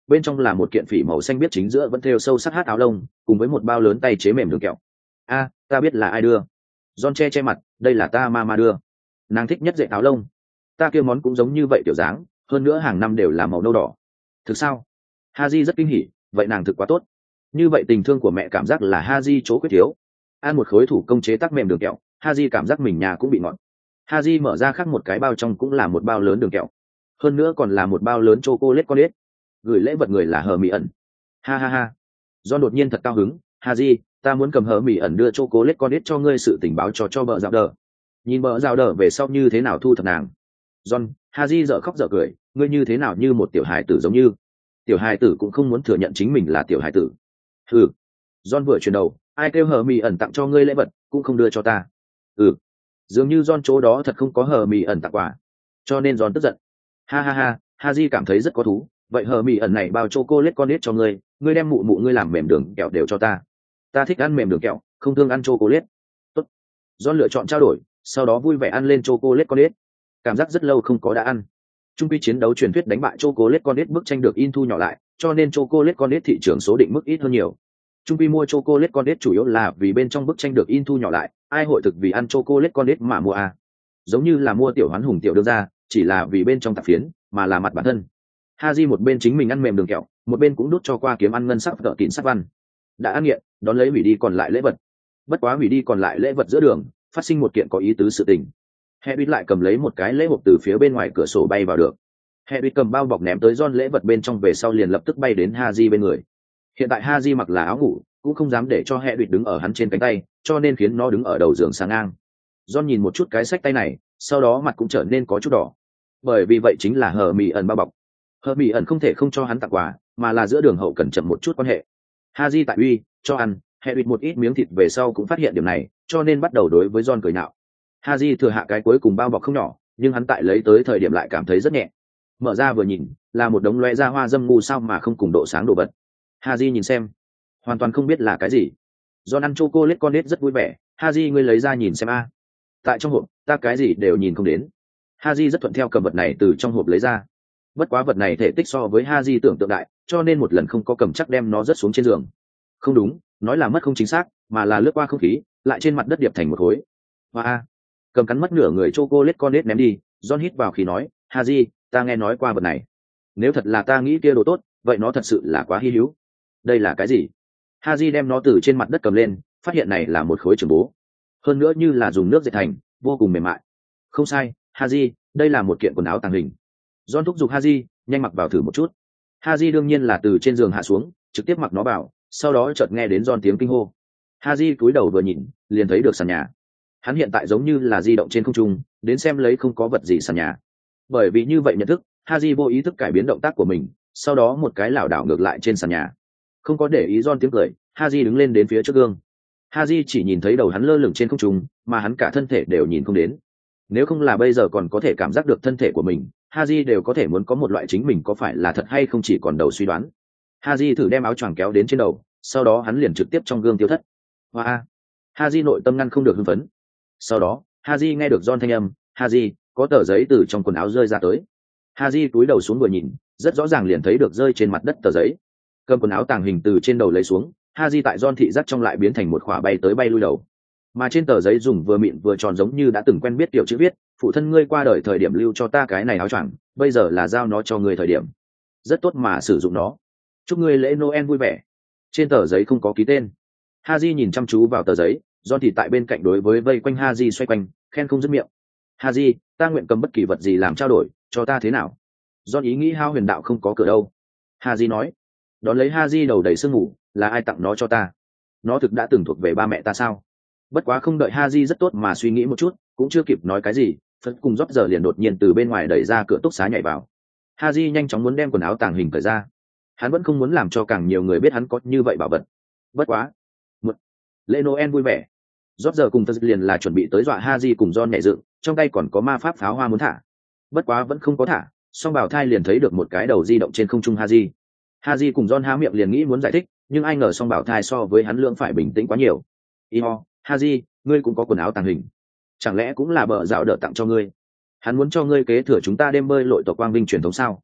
bên trong là một kiện phỉ màu xanh biết chính giữa vẫn thêu sâu sắc hát áo lông, cùng với một bao lớn tay chế mềm đường kẹo. A, ta biết là ai đưa. John che che mặt, đây là ta mama đưa. Nàng thích nhất dạy áo lông. Ta kia món cũng giống như vậy kiểu dáng, hơn nữa hàng năm đều là màu nâu đỏ. Thực sao? Haji rất kinh hỉ, vậy nàng thực quá tốt. Như vậy tình thương của mẹ cảm giác là Haji chỗ quyết thiếu. Ăn một khối thủ công chế tác mềm đường kẹo, Haji cảm giác mình nhà cũng bị ngọt. Haji mở ra khác một cái bao trong cũng là một bao lớn đường kẹo. Hơn nữa còn là một bao lớn chocolate con ếch. Gửi lễ vật người là hờ mì ẩn. Ha ha ha. John đột nhiên thật cao hứng, Haji, ta muốn cầm hờ mì ẩn đưa chocolate con ếch cho ngươi sự tình báo cho cho bờ dạo đờ. Nhìn bờ dạo đờ về sau như thế nào thu thập nàng. John, Haji dở khóc dở cười, ngươi như thế nào như một tiểu hài tử giống như. Tiểu hài tử cũng không muốn thừa nhận chính mình là tiểu hài tử. Ừ. John vừa chuyển đầu, ai kêu hờ mì ẩn tặng cho ngươi lễ vật, cũng không đưa cho ta. Ừ. Dường như John chỗ đó thật không có hờ mì ẩn tặng quà, cho nên John tức giận. Ha ha ha, Haji cảm thấy rất có thú, vậy hờ mì ẩn này bao chocolate con nít cho ngươi, ngươi đem mụ mụ ngươi làm mềm đường kẹo đều cho ta. Ta thích ăn mềm đường kẹo, không thương ăn chocolate. Tốt. John lựa chọn trao đổi, sau đó vui vẻ ăn lên chocolate con nít. Cảm giác rất lâu không có đã ăn. Trung quy chiến đấu truyền thuyết đánh bại chocolate con nít bức tranh được in thu nhỏ lại, cho nên chocolate con nít thị trường số định mức ít hơn nhiều. Trung quy mua chocolate con nít chủ yếu là vì bên trong bức tranh được in thu nhỏ lại, ai hội thực vì ăn chocolate con nít mà mua à? Giống như là mua tiểu hoán hùng tiểu đưa ra, chỉ là vì bên trong tạp phiến, mà là mặt bản thân. Haji một bên chính mình ăn mềm đường kẹo, một bên cũng đút cho qua kiếm ăn ngân sắc tợ kín sắc văn. Đã ăn nghiện, đón lấy hủy đi còn lại lễ vật. Bất quá hủy đi còn lại lễ vật giữa đường, phát sinh một kiện có ý tứ sự tình. Hedwig lại cầm lấy một cái lễ hộp từ phía bên ngoài cửa sổ bay vào được. Hedwig cầm bao bọc ném tới John lễ vật bên trong về sau liền lập tức bay đến Haji bên người. Hiện tại Haji mặc là áo ngủ, cũng không dám để cho Hedwig đứng ở hắn trên cánh tay, cho nên khiến nó đứng ở đầu giường sáng ngang. John nhìn một chút cái xách tay này, sau đó mặt cũng trở nên có chút đỏ. Bởi vì vậy chính là hờ mì ẩn bao bọc. Hờ mì ẩn không thể không cho hắn tặng quà, mà là giữa đường hậu cần chậm một chút quan hệ. Haji tại uy, cho ăn, Hedwig một ít miếng thịt về sau cũng phát hiện điểm này, cho nên bắt đầu đối với John cười nhạo. Haji thừa hạ cái cuối cùng bao bọc không nhỏ, nhưng hắn tại lấy tới thời điểm lại cảm thấy rất nhẹ. Mở ra vừa nhìn, là một đống loe ra hoa dâm ngu sao mà không cùng độ sáng đồ vật. Haji nhìn xem, hoàn toàn không biết là cái gì. John ăn chocolate con nết rất vui vẻ, Haji ngươi lấy ra nhìn xem a. Tại trong hộp, ta cái gì đều nhìn không đến. Haji rất thuận theo cầm vật này từ trong hộp lấy ra. Bất quá vật này thể tích so với Haji tưởng tượng đại, cho nên một lần không có cầm chắc đem nó rớt xuống trên giường. Không đúng, nói là mất không chính xác, mà là lướt qua không khí, lại trên mặt đất điệp thành một khối. Hoa, cầm cắn mất nửa người chocolate con nết ném đi. John hít vào khí nói, Haji, ta nghe nói qua vật này. Nếu thật là ta nghĩ kia đồ tốt, vậy nó thật sự là quá hi hữu. Đây là cái gì? Haji đem nó từ trên mặt đất cầm lên, phát hiện này là một khối trường bố. Hơn nữa như là dùng nước dệt thành, vô cùng mềm mại. Không sai, Haji, đây là một kiện quần áo tàng hình. John thúc giục Haji, nhanh mặc vào thử một chút. Haji đương nhiên là từ trên giường hạ xuống, trực tiếp mặc nó vào, sau đó chợt nghe đến John tiếng kinh hô. Haji cúi đầu vừa nhìn, liền thấy được sàn nhà. Hắn hiện tại giống như là di động trên không trung, đến xem lấy không có vật gì sàn nhà. Bởi vì như vậy nhận thức, Haji vô ý thức cải biến động tác của mình, sau đó một cái lảo đảo ngược lại trên sàn nhà. Không có để ý John tiếng cười, Haji đứng lên đến phía trước gương. Haji chỉ nhìn thấy đầu hắn lơ lửng trên không trung, mà hắn cả thân thể đều nhìn không đến. Nếu không là bây giờ còn có thể cảm giác được thân thể của mình, Haji đều có thể muốn có một loại chính mình có phải là thật hay không chỉ còn đầu suy đoán. Haji thử đem áo choàng kéo đến trên đầu, sau đó hắn liền trực tiếp trong gương tiêu thất. Wow! Haji nội tâm ngăn không được hưng phấn. Sau đó, Haji nghe được John thanh âm, Haji, có tờ giấy từ trong quần áo rơi ra tới. Haji cúi đầu xuống vừa nhìn, rất rõ ràng liền thấy được rơi trên mặt đất tờ giấy. Cầm quần áo tàng hình từ trên đầu lấy xuống, Haji tại John thị giác trong lại biến thành một khỏa bay tới bay lui đầu. Mà trên tờ giấy dùng vừa mịn vừa tròn giống như đã từng quen biết tiểu chữ viết, phụ thân ngươi qua đời thời điểm lưu cho ta cái này áo choàng, bây giờ là giao nó cho ngươi thời điểm. Rất tốt mà sử dụng nó. Chúc ngươi lễ Noel vui vẻ. Trên tờ giấy không có ký tên. Haji nhìn chăm chú vào tờ giấy, John thì tại bên cạnh đối với vây quanh Haji xoay quanh, khen không dứt miệng. Haji, ta nguyện cầm bất kỳ vật gì làm trao đổi, cho ta thế nào? John ý nghĩ hao huyền đạo không có cửa đâu. Haji nói. Đón lấy Haji đầu đầy sương mù, là ai tặng nó cho ta? Nó thực đã từng thuộc về ba mẹ ta sao? Bất quá không đợi Haji rất tốt mà suy nghĩ một chút, cũng chưa kịp nói cái gì, Phật cùng rót giờ liền đột nhiên từ bên ngoài đẩy ra cửa túc xá nhảy vào. Haji nhanh chóng muốn đem quần áo tàng hình cởi ra. Hắn vẫn không muốn làm cho càng nhiều người biết hắn có như vậy bảo vật. Bất quá, một lễ Noel vui vẻ. Rót giờ cùng Phật liền là chuẩn bị tới dọa Haji cùng John nhảy dựng, trong tay còn có ma pháp pháo hoa muốn thả. Bất quá vẫn không có thả, song bảo thai liền thấy được một cái đầu di động trên không trung Haji. Haji cùng John há miệng liền nghĩ muốn giải thích, nhưng ai ngờ song bảo thai so với hắn lượng phải bình tĩnh quá nhiều. Iho, Haji, ngươi cũng có quần áo tàng hình, chẳng lẽ cũng là bờ dạo đỡ tặng cho ngươi? Hắn muốn cho ngươi kế thừa chúng ta đêm bơi lội tộc quang vinh truyền thống sao?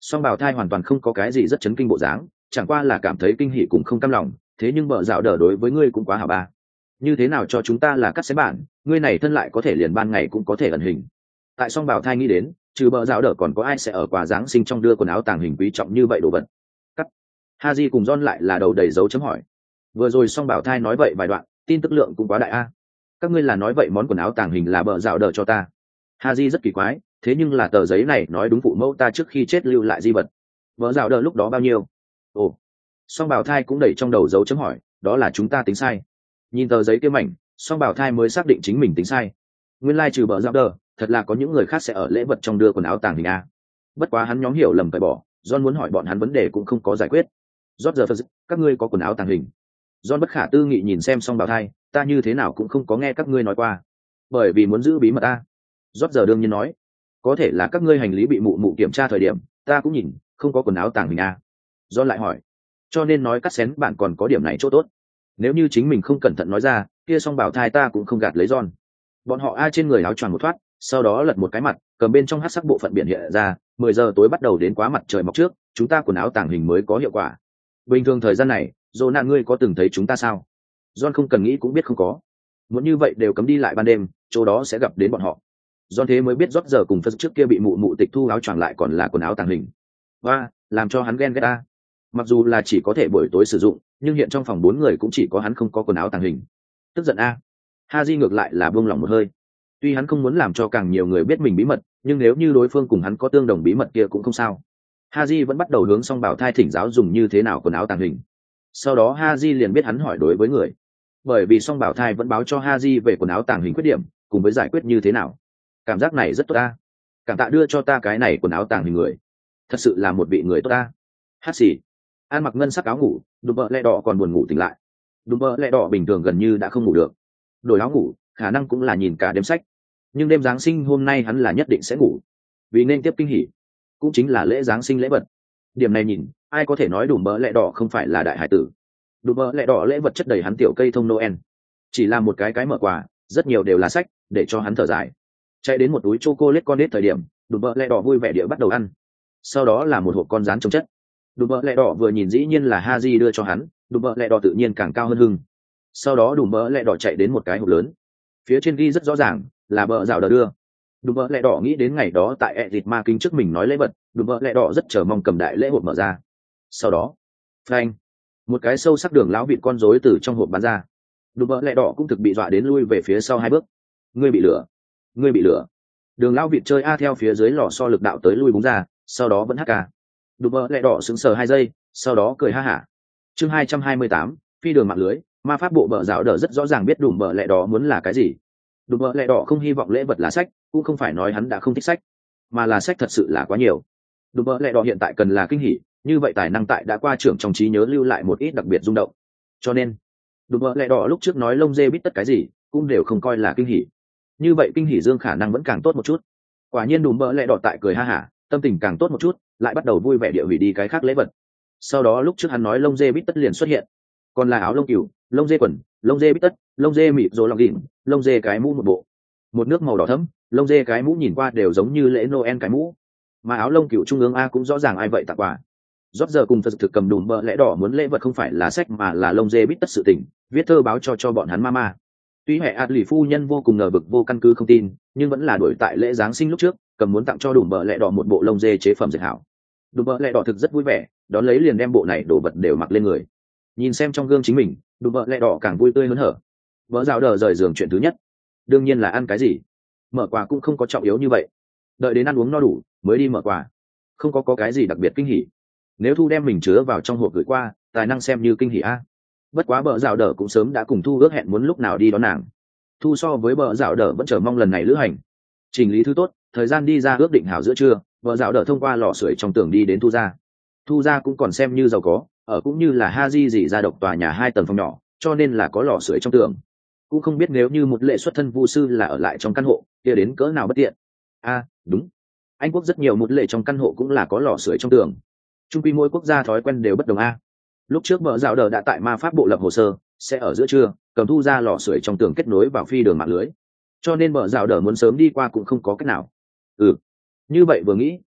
song bào thai hoàn toàn không có cái gì rất chấn kinh bộ dáng, chẳng qua là cảm thấy kinh hỉ cũng không cam lòng. Thế nhưng bợ dạo đờ đối với ngươi cũng quá hảo ba, như thế nào cho chúng ta là cắt xén bản, ngươi này thân lại có thể liền ban ngày cũng có thể ẩn hình. Tại song bào thai nghĩ đến, trừ bợ dạo đờ còn có ai sẽ ở quà giáng sinh trong đưa quần áo tàng hình quý trọng như vậy đồ vật. Cắt. Haji cùng John lại là đầu đầy dấu chấm hỏi. Vừa rồi song bào thai nói vậy vài đoạn, tin tức lượng cũng quá đại a. Các ngươi là nói vậy món quần áo tàng hình là bợ dạo đờ cho ta. Haji rất kỳ quái, thế nhưng là tờ giấy này nói đúng phụ mẫu ta trước khi chết lưu lại di vật. Bợ dạo đờ lúc đó bao nhiêu? Ồ. Song bào thai cũng đẩy trong đầu dấu chấm hỏi, đó là chúng ta tính sai. Nhìn tờ giấy kia mảnh, song bào thai mới xác định chính mình tính sai. Nguyên lai trừ bợ dạo đờ, thật là có những người khác sẽ ở lễ vật trong đưa quần áo tàng hình a. Bất quá hắn nhóm hiểu lầm phải bỏ, John muốn hỏi bọn hắn vấn đề cũng không có giải quyết. George Phật, các ngươi có quần áo tàng hình? John bất khả tư nghị nhìn xem song bào thai, ta như thế nào cũng không có nghe các ngươi nói qua. Bởi vì muốn giữ bí mật a. George đương nhiên nói, có thể là các ngươi hành lý bị mụ mụ kiểm tra thời điểm, ta cũng nhìn, không có quần áo tàng hình a. John lại hỏi, cho nên nói cắt xén bạn còn có điểm này chỗ tốt. Nếu như chính mình không cẩn thận nói ra, kia song bảo thai ta cũng không gạt lấy John. Bọn họ a trên người áo choàng một thoát, sau đó lật một cái mặt, cầm bên trong hắc sắc bộ phận biển hiện ra, mười giờ tối bắt đầu đến quá mặt trời mọc trước, chúng ta quần áo tàng hình mới có hiệu quả. Bình thường thời gian này, Jonah ngươi có từng thấy chúng ta sao? John không cần nghĩ cũng biết không có. Muốn như vậy đều cấm đi lại ban đêm, chỗ đó sẽ gặp đến bọn họ. John thế mới biết rót giờ cùng Phật trước kia bị mụ mụ tịch thu áo choàng lại còn là quần áo tàng hình. Và làm cho hắn ghen ghét ta. Mặc dù là chỉ có thể buổi tối sử dụng, nhưng hiện trong phòng bốn người cũng chỉ có hắn không có quần áo tàng hình. Tức giận a. Haji ngược lại là buông lòng một hơi. Tuy hắn không muốn làm cho càng nhiều người biết mình bí mật, nhưng nếu như đối phương cùng hắn có tương đồng bí mật kia cũng không sao. Haji vẫn bắt đầu hướng song bảo thai thỉnh giáo dùng như thế nào quần áo tàng hình. Sau đó Haji liền biết hắn hỏi đối với người. Bởi vì song bảo thai vẫn báo cho Haji về quần áo tàng hình khuyết điểm, cùng với giải quyết như thế nào. Cảm giác này rất tốt ta. Cảm tạ đưa cho ta cái này quần áo tàng hình người. Thật sự là một vị người tốt ta. Hát xì. An mặc ngân sắc áo ngủ, đùm bợ lẹ đỏ còn buồn ngủ tỉnh lại. Đùm bợ lẹ đỏ bình thường gần như đã không ngủ được. Đổi áo ngủ, khả năng cũng là nhìn cả đêm sách. Nhưng đêm Giáng sinh hôm nay hắn là nhất định sẽ ngủ. Vì nên tiếp kinh hỉ, cũng chính là lễ Giáng sinh lễ vật. Điểm này nhìn, ai có thể nói đùm bợ lẹ đỏ không phải là đại hải tử. Đùm bợ lẹ đỏ lễ vật chất đầy hắn tiểu cây thông Noel. Chỉ là một cái cái mở quà, rất nhiều đều là sách, để cho hắn thở dài. Chạy đến một túi chocolate con đết thời điểm, đùm bợ lẹ đỏ vui vẻ địa bắt đầu ăn. Sau đó là một hộp con rán trông chất. Đùm bợ lẹ đỏ vừa nhìn dĩ nhiên là Haji đưa cho hắn, đùm bợ lẹ đỏ tự nhiên càng cao hơn hưng. Sau đó đùm bợ lẹ đỏ chạy đến một cái hộp lớn, phía trên ghi rất rõ ràng là bợ dạo đờ đưa. Đùm bợ lẹ đỏ nghĩ đến ngày đó tại Edit Ma Kinh trước mình nói lễ vật, đùm bợ lẹ đỏ rất chờ mong cầm đại lễ hộp mở ra. Sau đó, phanh, một cái sâu sắc đường lão vịt con rối từ trong hộp bắn ra. Đùm bợ lẹ đỏ cũng thực bị dọa đến lui về phía sau hai bước. Ngươi bị lửa, ngươi bị lửa. Đường lão vịt chơi a theo phía dưới lò xo lực đạo tới lui búng ra, sau đó vẫn hắc ca. Đùm bợ lẹ đỏ sững sờ hai giây, sau đó cười ha hả. Chương hai trăm hai mươi tám, phi đường mạng lưới. Ma pháp bộ bợ dạo đờ rất rõ ràng biết đùm bợ lẹ đỏ muốn là cái gì. Đùm bợ lẹ đỏ không hy vọng lễ vật là sách, cũng không phải nói hắn đã không thích sách, mà là sách thật sự là quá nhiều. Đùm bợ lẹ đỏ hiện tại cần là kinh hỉ, như vậy tài năng tại đã qua trưởng trong trí nhớ lưu lại một ít đặc biệt rung động. Cho nên đùm bợ lẹ đỏ lúc trước nói lông dê biết tất cái gì cũng đều không coi là kinh hỉ. Như vậy kinh hỉ dương khả năng vẫn càng tốt một chút. Quả nhiên đùm bợ lẹ đỏ tại cười ha hả, tâm tình càng tốt một chút, lại bắt đầu vui vẻ địa hủy đi cái khác lễ vật. Sau đó lúc trước hắn nói lông dê biết tất liền xuất hiện, còn là áo lông cừu, lông dê quần, lông dê bít tất, lông dê mịt rồi lòng đỉnh, lông dê cái mũ một bộ, một nước màu đỏ thẫm, lông dê cái mũ nhìn qua đều giống như lễ Noel cái mũ. Mà áo lông cừu trung ương a cũng rõ ràng ai vậy tặng quà. Rót giờ cùng Phật thực cầm đùm bợ lẽ đỏ muốn lễ vật không phải là sách mà là lông dê bít tất sự tình, viết thơ báo cho cho bọn hắn mama. Tuy hệ ạt lì phu nhân vô cùng ngờ vực vô căn cứ không tin, nhưng vẫn là đuổi tại lễ Giáng sinh lúc trước, cầm muốn tặng cho đùm bợ lẽ đỏ một bộ lông dê chế phẩm dệt hảo. Đùm bợ lẽ đỏ thực rất vui vẻ, đón lấy liền đem bộ này đổ vật đều mặc lên người. Nhìn xem trong gương chính mình, đùm bợ lẽ đỏ càng vui tươi hớn hở. Vợ rào đờ rời giường chuyện thứ nhất đương nhiên là ăn cái gì. Mở quà cũng không có trọng yếu như vậy, đợi đến ăn uống no đủ mới đi mở quà, không có, có cái gì đặc biệt kinh hỉ. Nếu Thu đem mình chứa vào trong hộp gửi qua, tài năng xem như kinh hỉ a. Bất quá bợ rào đờ cũng sớm đã cùng Thu ước hẹn muốn lúc nào đi đón nàng. Thu so với bợ rào đờ vẫn chờ mong lần này lữ hành. Trình lý thứ tốt, thời gian đi ra ước định hảo giữa trưa, bợ rào đờ thông qua lò sưởi trong tường đi đến Thu gia. Thu gia cũng còn xem như giàu có, ở cũng như là Haji dị gia độc tòa nhà hai tầng phòng nhỏ, cho nên là có lò sưởi trong tường. Cũng không biết nếu như một lệ xuất thân vu sư là ở lại trong căn hộ kia đến cỡ nào bất tiện. A à, đúng, Anh quốc rất nhiều một lệ trong căn hộ cũng là có lò sưởi trong tường. Trung quy mỗi quốc gia thói quen đều bất đồng a. Lúc trước bợ dạo đờ đã tại ma pháp bộ lập hồ sơ sẽ ở giữa trưa cầm Thu ra lò sưởi trong tường kết nối vào phi đường mạng lưới, cho nên bợ dạo đờ muốn sớm đi qua cũng không có cách nào. Ừ, như vậy vừa nghĩ,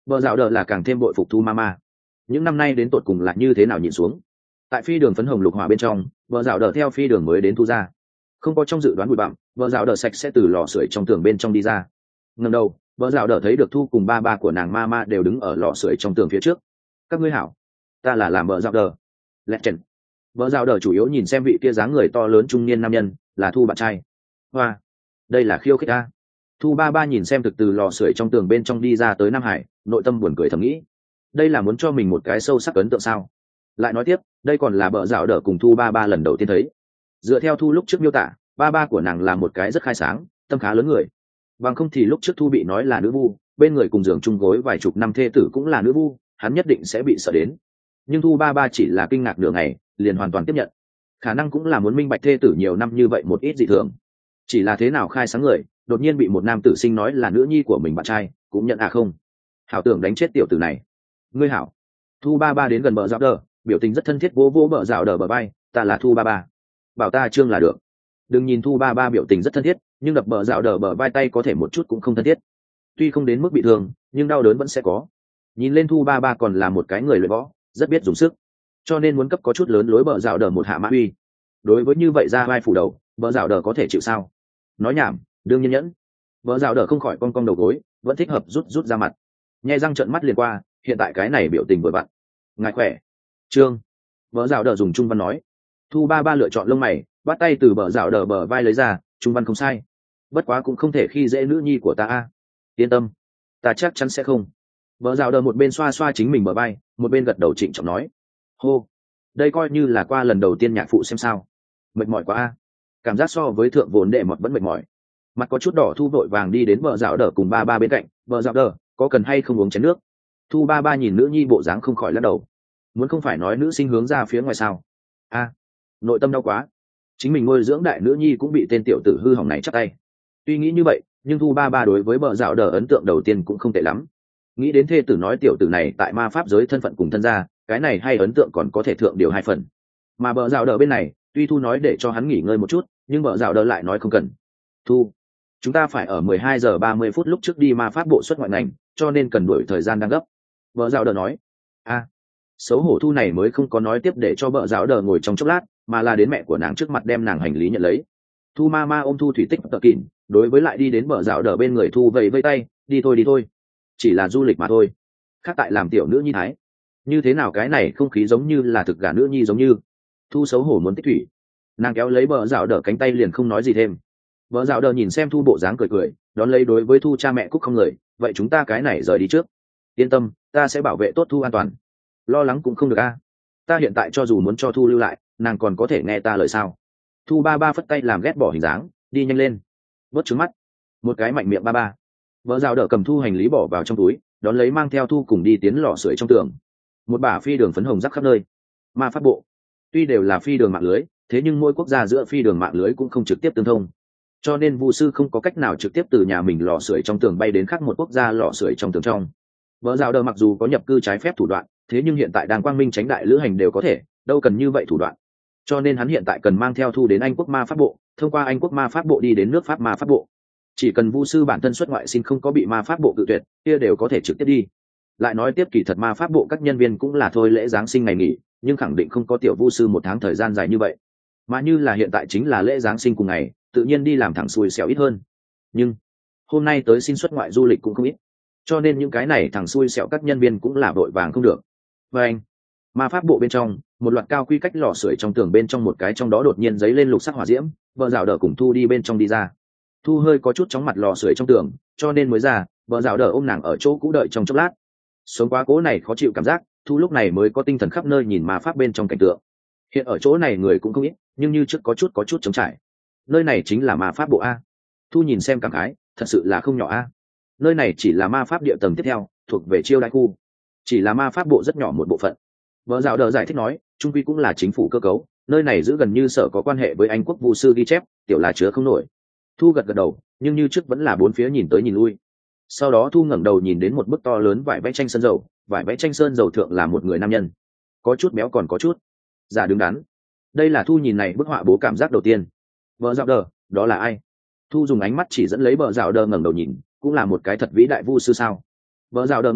Bờ dạo đờ là càng thêm bội phục Thu Mama. Những năm nay đến tột cùng là như thế nào nhìn xuống. Tại phi đường phấn hồng lục hỏa bên trong, bờ dạo đờ theo phi đường mới đến Thu ra. Không có trong dự đoán bụi bặm, bờ dạo đờ sạch sẽ từ lò sưởi trong tường bên trong đi ra. Ngẩng đầu, bờ dạo đờ thấy được Thu cùng ba ba của nàng Mama đều đứng ở lò sưởi trong tường phía trước. Các ngươi hảo, ta là làm bờ dạo đờ. Lẹt trần. Bờ dạo đờ chủ yếu nhìn xem vị kia dáng người to lớn trung niên nam nhân, là Thu bạn trai. Hoa, đây là khiêu khích a. Thu ba ba nhìn xem thực từ lò sưởi trong tường bên trong đi ra tới Nam Hải, nội tâm buồn cười thầm nghĩ, đây là muốn cho mình một cái sâu sắc ấn tượng sao. Lại nói tiếp, đây còn là bợ dạo đỡ cùng Thu ba ba lần đầu tiên thấy. Dựa theo Thu lúc trước miêu tả, ba ba của nàng là một cái rất khai sáng, tâm khá lớn người. Bằng không thì lúc trước Thu bị nói là nữ vu, bên người cùng giường chung gối vài chục năm thê tử cũng là nữ vu, hắn nhất định sẽ bị sợ đến. Nhưng Thu ba ba chỉ là kinh ngạc nửa ngày, liền hoàn toàn tiếp nhận. Khả năng cũng là muốn minh bạch thê tử nhiều năm như vậy một ít dị thường. Chỉ là thế nào khai sáng người, đột nhiên bị một nam tử sinh nói là nữ nhi của mình bạn trai, cũng nhận à không. Hảo tưởng đánh chết tiểu tử này. Ngươi hảo. Thu ba ba đến gần bờ dạo đờ, biểu tình rất thân thiết, vô vô bờ dạo đờ bờ vai, ta là Thu ba ba. Bảo ta Trương là được. Đừng nhìn Thu ba ba biểu tình rất thân thiết, nhưng đập bờ dạo đờ bờ vai tay có thể một chút cũng không thân thiết. Tuy không đến mức bị thương, nhưng đau đớn vẫn sẽ có. Nhìn lên Thu ba ba còn là một cái người luyện võ, rất biết dùng sức, cho nên muốn cấp có chút lớn lối bờ dạo đờ một hạ mã uy. Đối với như vậy ra vai phủ đầu, bờ dạo đờ có thể chịu sao? Nói nhảm, đương nhiên nhẫn. Bờ dạo đờ không khỏi cong cong đầu gối, vẫn thích hợp rút rút ra mặt, nhai răng trợn mắt liền qua. Hiện tại cái này biểu tình vừa vặn. Ngài khỏe, Trương. Bờ dạo đờ dùng trung văn nói. Thu ba ba lựa chọn lông mày, bắt tay từ bờ dạo đờ bờ vai lấy ra, trung văn không sai. Bất quá cũng không thể khi dễ nữ nhi của ta a. Yên tâm, ta chắc chắn sẽ không. Bờ dạo đờ một bên xoa xoa chính mình bờ vai, một bên gật đầu trịnh trọng nói. Hô, đây coi như là qua lần đầu tiên nhạc phụ xem sao. Mệt mỏi quá a. Cảm giác so với thượng vốn đệ mọt vẫn mệt mỏi. Mặt có chút đỏ, Thu vội vàng đi đến bờ dạo đờ cùng ba ba bên cạnh. Bờ dạo đờ, có cần hay không uống chén nước? Thu ba ba nhìn nữ nhi bộ dáng không khỏi lắc đầu. Muốn không phải nói nữ sinh hướng ra phía ngoài sao? A, nội tâm đau quá. Chính mình nuôi dưỡng đại nữ nhi cũng bị tên tiểu tử hư hỏng này chắc tay. Tuy nghĩ như vậy, nhưng Thu ba ba đối với bờ dạo đờ ấn tượng đầu tiên cũng không tệ lắm. Nghĩ đến thê tử nói tiểu tử này tại ma pháp giới thân phận cùng thân gia, cái này hay ấn tượng còn có thể thượng điều hai phần. Mà bờ dạo đờ bên này, tuy Thu nói để cho hắn nghỉ ngơi một chút, nhưng bờ dạo đờ lại nói không cần. Thu, chúng ta phải ở mười hai giờ ba mươi phút lúc trước đi ma pháp bộ xuất ngoại ngành, cho nên cần đuổi thời gian đang gấp. Bờ dạo đờ nói. A, xấu hổ Thu này mới không có nói tiếp để cho bờ dạo đờ ngồi trong chốc lát, mà là đến mẹ của nàng trước mặt đem nàng hành lý nhận lấy. Thu ma ma ôm Thu thủy tích tợ kịn, đối với lại đi đến bờ dạo đờ bên người Thu vẫy vẫy tay, đi thôi đi thôi, chỉ là du lịch mà thôi. Khác tại làm tiểu nữ nhi thái, như thế nào cái này không khí giống như là thực gả nữ nhi giống như. Thu xấu hổ muốn tích thủy, nàng kéo lấy bờ dạo đờ cánh tay liền không nói gì thêm. Bờ dạo đờ nhìn xem Thu bộ dáng cười cười, đón lấy đối với Thu cha mẹ cúc không người, vậy chúng ta cái này rời đi trước. Yên tâm, ta sẽ bảo vệ tốt Thu an toàn. Lo lắng cũng không được a. Ta hiện tại cho dù muốn cho Thu lưu lại, nàng còn có thể nghe ta lời sao? Thu ba ba phất tay làm ghét bỏ hình dáng, đi nhanh lên. Vớt trứng mắt, một cái mạnh miệng ba ba. Bờ dạo đờ cầm Thu hành lý bỏ vào trong túi, đón lấy mang theo Thu cùng đi tiến lò sưởi trong tường. Một bả phi đường phấn hồng rắc khắp nơi. Ma pháp bộ, tuy đều là phi đường mạng lưới, thế nhưng mỗi quốc gia giữa phi đường mạng lưới cũng không trực tiếp tương thông, cho nên vu sư không có cách nào trực tiếp từ nhà mình lò sưởi trong tường bay đến khác một quốc gia lò sưởi trong tường trong. Bờ rào đờ mặc dù có nhập cư trái phép thủ đoạn, thế nhưng hiện tại đang quang minh tránh đại lữ hành đều có thể, đâu cần như vậy thủ đoạn. Cho nên hắn hiện tại cần mang theo Thu đến Anh quốc ma pháp bộ, thông qua Anh quốc ma pháp bộ đi đến nước Pháp ma pháp bộ. Chỉ cần vu sư bản thân xuất ngoại xin không có bị ma pháp bộ cự tuyệt, kia đều có thể trực tiếp đi. Lại nói tiếp, kỳ thật ma pháp bộ các nhân viên cũng là thôi lễ giáng sinh ngày nghỉ, nhưng khẳng định không có tiểu vu sư một tháng thời gian dài như vậy. Mà như là hiện tại chính là lễ giáng sinh cùng ngày, tự nhiên đi làm thẳng xui xẻo ít hơn. Nhưng hôm nay tới xin xuất ngoại du lịch cũng không ít, cho nên những cái này thẳng xui xẻo các nhân viên cũng là vội vàng không được. Và anh, ma pháp bộ bên trong, một loạt cao quy cách lò sưởi trong tường bên trong một cái trong đó đột nhiên giấy lên lục sắc hỏa diễm, vợ rào đờ cùng Thu đi bên trong đi ra. Thu hơi có chút chóng mặt lò sưởi trong tường, cho nên mới ra, vợ rào đờ ôm nàng ở chỗ cũ đợi trong chốc lát. Sống quá cố này khó chịu cảm giác, Thu lúc này mới có tinh thần khắp nơi nhìn ma pháp bên trong cảnh tượng. Hiện ở chỗ này người cũng không ít, nhưng như trước có chút có chút trống trải. Nơi này chính là ma pháp bộ a. Thu nhìn xem cảm khái, thật sự là không nhỏ a. Nơi này chỉ là ma pháp địa tầng tiếp theo, thuộc về chiêu đại khu, chỉ là ma pháp bộ rất nhỏ một bộ phận. Vợ dạo đờ giải thích nói, trung quy cũng là chính phủ cơ cấu, nơi này giữ gần như sở có quan hệ với Anh quốc vu sư ghi chép, tiểu là chứa không nổi. Thu gật gật đầu, nhưng như trước vẫn là bốn phía nhìn tới nhìn lui. Sau đó Thu ngẩng đầu nhìn đến một bức to lớn vải vẽ tranh sơn dầu, vải vẽ tranh sơn dầu thượng là một người nam nhân, có chút béo còn có chút già đứng đắn. Đây là Thu nhìn này bức họa bố cảm giác đầu tiên. Vợ dạo đờ, đó là ai? Thu dùng ánh mắt chỉ dẫn lấy vợ dạo đờ ngẩng đầu nhìn, cũng là một cái thật vĩ đại vu sư sao? Vợ dạo đờ ngẩng đầu,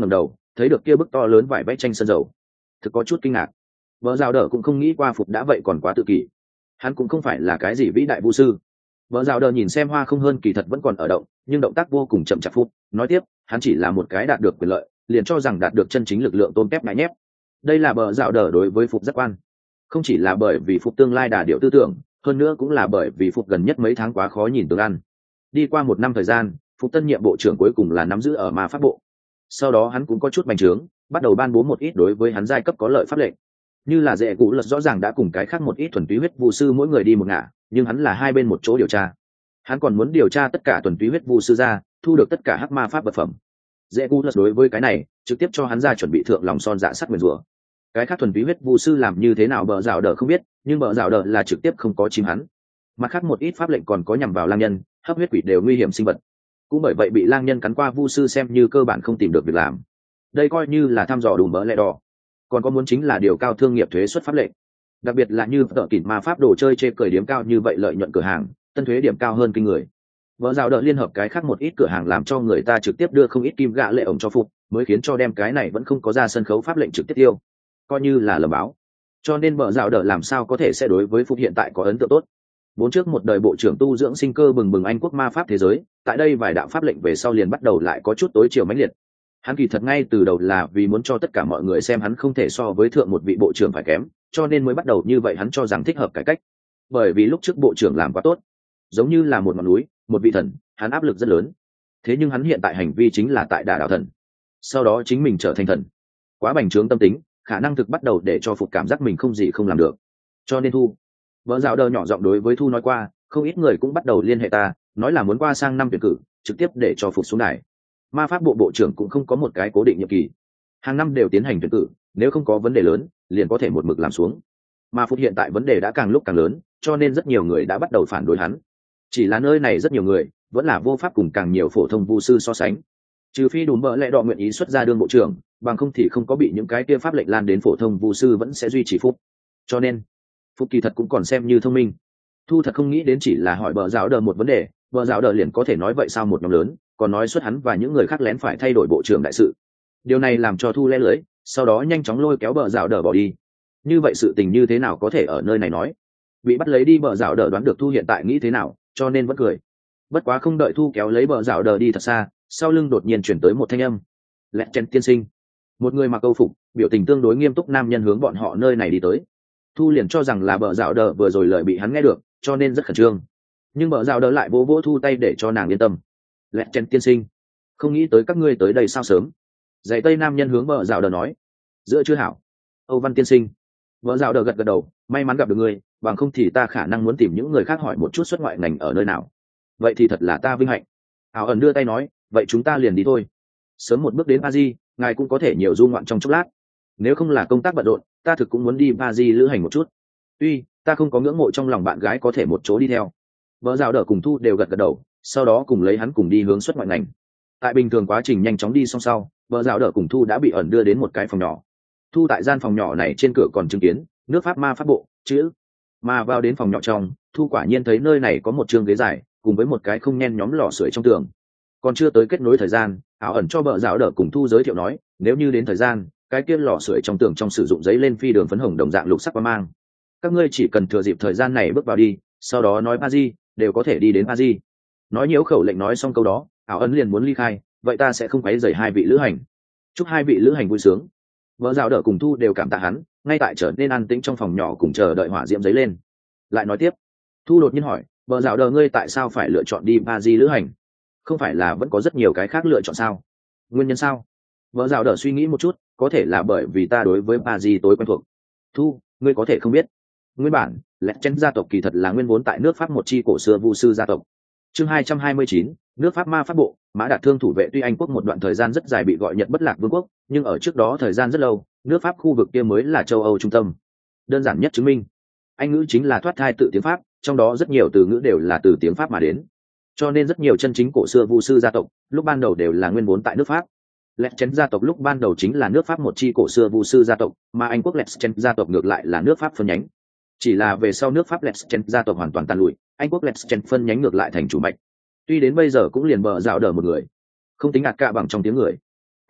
thấy được kia bức to lớn vải vẽ tranh sơn dầu, thực có chút kinh ngạc. Vợ rào đờ cũng không nghĩ qua Phục đã vậy còn quá tự kỷ. Hắn cũng không phải là cái gì vĩ đại vũ sư. Vợ rào đờ nhìn xem hoa không hơn kỳ thật vẫn còn ở động, nhưng động tác vô cùng chậm chạp. Phục nói tiếp, hắn chỉ là một cái đạt được quyền lợi, liền cho rằng đạt được chân chính lực lượng tôn kép ngại nhép. Đây là bờ rào đờ đối với Phục giác quan, không chỉ là bởi vì Phục tương lai đà điệu tư tưởng, hơn nữa cũng là bởi vì Phục gần nhất mấy tháng quá khó nhìn tướng ăn. Đi qua một năm thời gian, Phục tân nhiệm bộ trưởng cuối cùng là nắm giữ ở ma pháp bộ. Sau đó hắn cũng có chút bành trướng, bắt đầu ban bố một ít đối với hắn giai cấp có lợi pháp lệnh, như là dễ cụ lật rõ ràng đã cùng cái khác một ít thuần túy huyết vu sư mỗi người đi một ngả, nhưng hắn là hai bên một chỗ điều tra. Hắn còn muốn điều tra tất cả thuần túy huyết vu sư ra, thu được tất cả hắc ma pháp vật phẩm. Dễ cụ lật đối với cái này trực tiếp cho hắn ra chuẩn bị thượng lòng son dạ sắt nguyền rủa. Cái khác thuần túy huyết vu sư làm như thế nào bờ rào đờ không biết, nhưng bờ rào đờ là trực tiếp không có chim hắn. Mặt khác một ít pháp lệnh còn có nhằm vào lang nhân, hấp huyết quỷ đều nguy hiểm sinh vật, cũng bởi vậy bị lang nhân cắn qua vu sư xem như cơ bản không tìm được việc làm. Đây coi như là thăm dò đùm bỡ lẽ đỏ. Còn có muốn chính là điều cao thương nghiệp thuế suất pháp lệnh, đặc biệt là như tợ kỉn ma pháp đồ chơi chê cười điểm cao như vậy lợi nhuận cửa hàng tân thuế điểm cao hơn kinh người. Vợ rào đỡ liên hợp cái khác một ít cửa hàng làm cho người ta trực tiếp đưa không ít kim gạ lệ ổng cho Phục, mới khiến cho đem cái này vẫn không có ra sân khấu pháp lệnh trực tiếp tiêu, coi như là lầm báo. Cho nên vợ rào đỡ làm sao có thể sẽ đối với Phục hiện tại có ấn tượng tốt. Bốn trước một đời bộ trưởng tu dưỡng sinh cơ bừng bừng Anh quốc ma pháp thế giới, tại đây vài đạo pháp lệnh về sau liền bắt đầu lại có chút tối chiều mãnh liệt. Hắn kỳ thật ngay từ đầu là vì muốn cho tất cả mọi người xem hắn không thể so với thượng một vị bộ trưởng phải kém, cho nên mới bắt đầu như vậy. Hắn cho rằng thích hợp cải cách, bởi vì lúc trước bộ trưởng làm quá tốt, giống như là một ngọn núi, một vị thần, hắn áp lực rất lớn. Thế nhưng hắn hiện tại hành vi chính là tại đả đảo thần, sau đó chính mình trở thành thần, quá bành trướng tâm tính, khả năng thực bắt đầu để cho Phục cảm giác mình không gì không làm được. Cho nên Thu, vợ dạo đờ nhỏ giọng đối với Thu nói qua, không ít người cũng bắt đầu liên hệ ta, nói là muốn qua sang năm tuyển cử, trực tiếp để cho Phục xuống đài. Ma pháp bộ bộ trưởng cũng không có một cái cố định nhiệm kỳ, hàng năm đều tiến hành tuyển cử, nếu không có vấn đề lớn liền có thể một mực làm xuống. Mà Phục hiện tại vấn đề đã càng lúc càng lớn, cho nên rất nhiều người đã bắt đầu phản đối hắn. Chỉ là nơi này rất nhiều người vẫn là vô pháp cùng càng nhiều phổ thông vu sư so sánh, trừ phi đùm bợ lẽ đọ nguyện ý xuất ra đương bộ trưởng, bằng không thì không có bị những cái kia pháp lệnh lan đến phổ thông vu sư vẫn sẽ duy trì Phục. Cho nên Phục kỳ thật cũng còn xem như thông minh. Thu thật không nghĩ đến chỉ là hỏi bờ giáo đờ một vấn đề, bờ giáo đờ liền có thể nói vậy sao một nhóm lớn, còn nói xuất hắn và những người khác lén phải thay đổi bộ trưởng đại sự. Điều này làm cho Thu lẽ lưỡi, sau đó nhanh chóng lôi kéo bờ giáo đờ bỏ đi. Như vậy sự tình như thế nào có thể ở nơi này nói? Bị bắt lấy đi bờ giáo đờ đoán được Thu hiện tại nghĩ thế nào, cho nên vẫn cười. Bất quá không đợi Thu kéo lấy bờ giáo đờ đi thật xa, sau lưng đột nhiên chuyển tới một thanh âm. Lẹt chen tiên sinh. Một người mặc câu phục, biểu tình tương đối nghiêm túc nam nhân hướng bọn họ nơi này đi tới. Thu liền cho rằng là bờ giáo đờ vừa rồi lời bị hắn nghe được, cho nên rất khẩn trương. Nhưng bờ giáo đờ lại vỗ vỗ Thu tay để cho nàng yên tâm. Lẹt chen tiên sinh, không nghĩ tới các ngươi tới đây sao sớm. Dạy tây nam nhân hướng bờ giáo đờ nói. Giữa chưa hảo. Âu Văn tiên sinh. Vợ giáo đờ gật gật đầu, may mắn gặp được ngươi, bằng không thì ta khả năng muốn tìm những người khác hỏi một chút xuất ngoại ngành ở nơi nào. Vậy thì thật là ta vinh hạnh. Ảo ẩn đưa tay nói, vậy chúng ta liền đi thôi. Sớm một bước đến Paris, ngài cũng có thể nhiều du ngoạn trong chốc lát. Nếu không là công tác bận rộn, ta thực cũng muốn đi Paris lữ hành một chút. Tuy ta không có ngưỡng mộ trong lòng bạn gái có thể một chỗ đi theo. Vợ giáo đờ cùng Thu đều gật gật đầu, sau đó cùng lấy hắn cùng đi hướng xuất ngoại ngành. Tại bình thường quá trình nhanh chóng đi xong sau, vợ giáo đờ cùng Thu đã bị ẩn đưa đến một cái phòng nhỏ. Thu tại gian phòng nhỏ này trên cửa còn chứng kiến nước Pháp ma pháp bộ chữ, mà vào đến phòng nhỏ trong, Thu quả nhiên thấy nơi này có một chương ghế dài cùng với một cái không nhen nhóm lò sưởi trong tường. Còn chưa tới kết nối thời gian, ảo ẩn cho vợ giáo đờ cùng Thu giới thiệu nói, nếu như đến thời gian, cái kia lò sưởi trong tường trong sử dụng giấy lên phi đường phấn hồng đồng dạng lục sắc quang mang. Các ngươi chỉ cần thừa dịp thời gian này bước vào đi, sau đó nói Paris, đều có thể đi đến Paris. Nói nhiễu khẩu lệnh nói xong câu đó, ảo ẩn liền muốn ly khai, vậy ta sẽ không quấy rầy hai vị lữ hành. Chúc hai vị lữ hành vui sướng. Vợ giáo đỡ cùng Thu đều cảm tạ hắn, ngay tại trở nên an tĩnh trong phòng nhỏ cùng chờ đợi hỏa diễm giấy lên. Lại nói tiếp, Thu đột nhiên hỏi, vợ giáo đỡ ngươi tại sao phải lựa chọn đi Paris lữ hành? Không phải là vẫn có rất nhiều cái khác lựa chọn sao? Nguyên nhân sao? Vợ giáo đỡ suy nghĩ một chút, có thể là bởi vì ta đối với Paris tối quen thuộc. Thu, ngươi có thể không biết, nguyên bản Lẹt Chen gia tộc kỳ thật là nguyên vốn tại nước Pháp một chi cổ xưa vu sư gia tộc. Chương hai trăm hai mươi chín, nước Pháp ma pháp bộ. Mã Đạt Thương thủ vệ tuy Anh quốc một đoạn thời gian rất dài bị gọi Nhật bất lạc vương quốc, nhưng ở trước đó thời gian rất lâu, nước Pháp khu vực kia mới là châu Âu trung tâm. Đơn giản nhất chứng minh, Anh ngữ chính là thoát thai tự tiếng Pháp, trong đó rất nhiều từ ngữ đều là từ tiếng Pháp mà đến. Cho nên rất nhiều chân chính cổ xưa vu sư gia tộc, lúc ban đầu đều là nguyên vốn tại nước Pháp. Lẹt Chen gia tộc lúc ban đầu chính là nước Pháp một chi cổ xưa vu sư gia tộc, mà Anh quốc Lẹt Chen gia tộc ngược lại là nước Pháp phân nhánh. Chỉ là về sau nước Pháp Lẹt Chen gia tộc hoàn toàn tàn lụi, Anh quốc Lẹt Chen phân nhánh ngược lại thành chủ mạch. Tuy đến bây giờ cũng liền bờ dạo đờ một người, không tính ạt cả bằng trong tiếng người.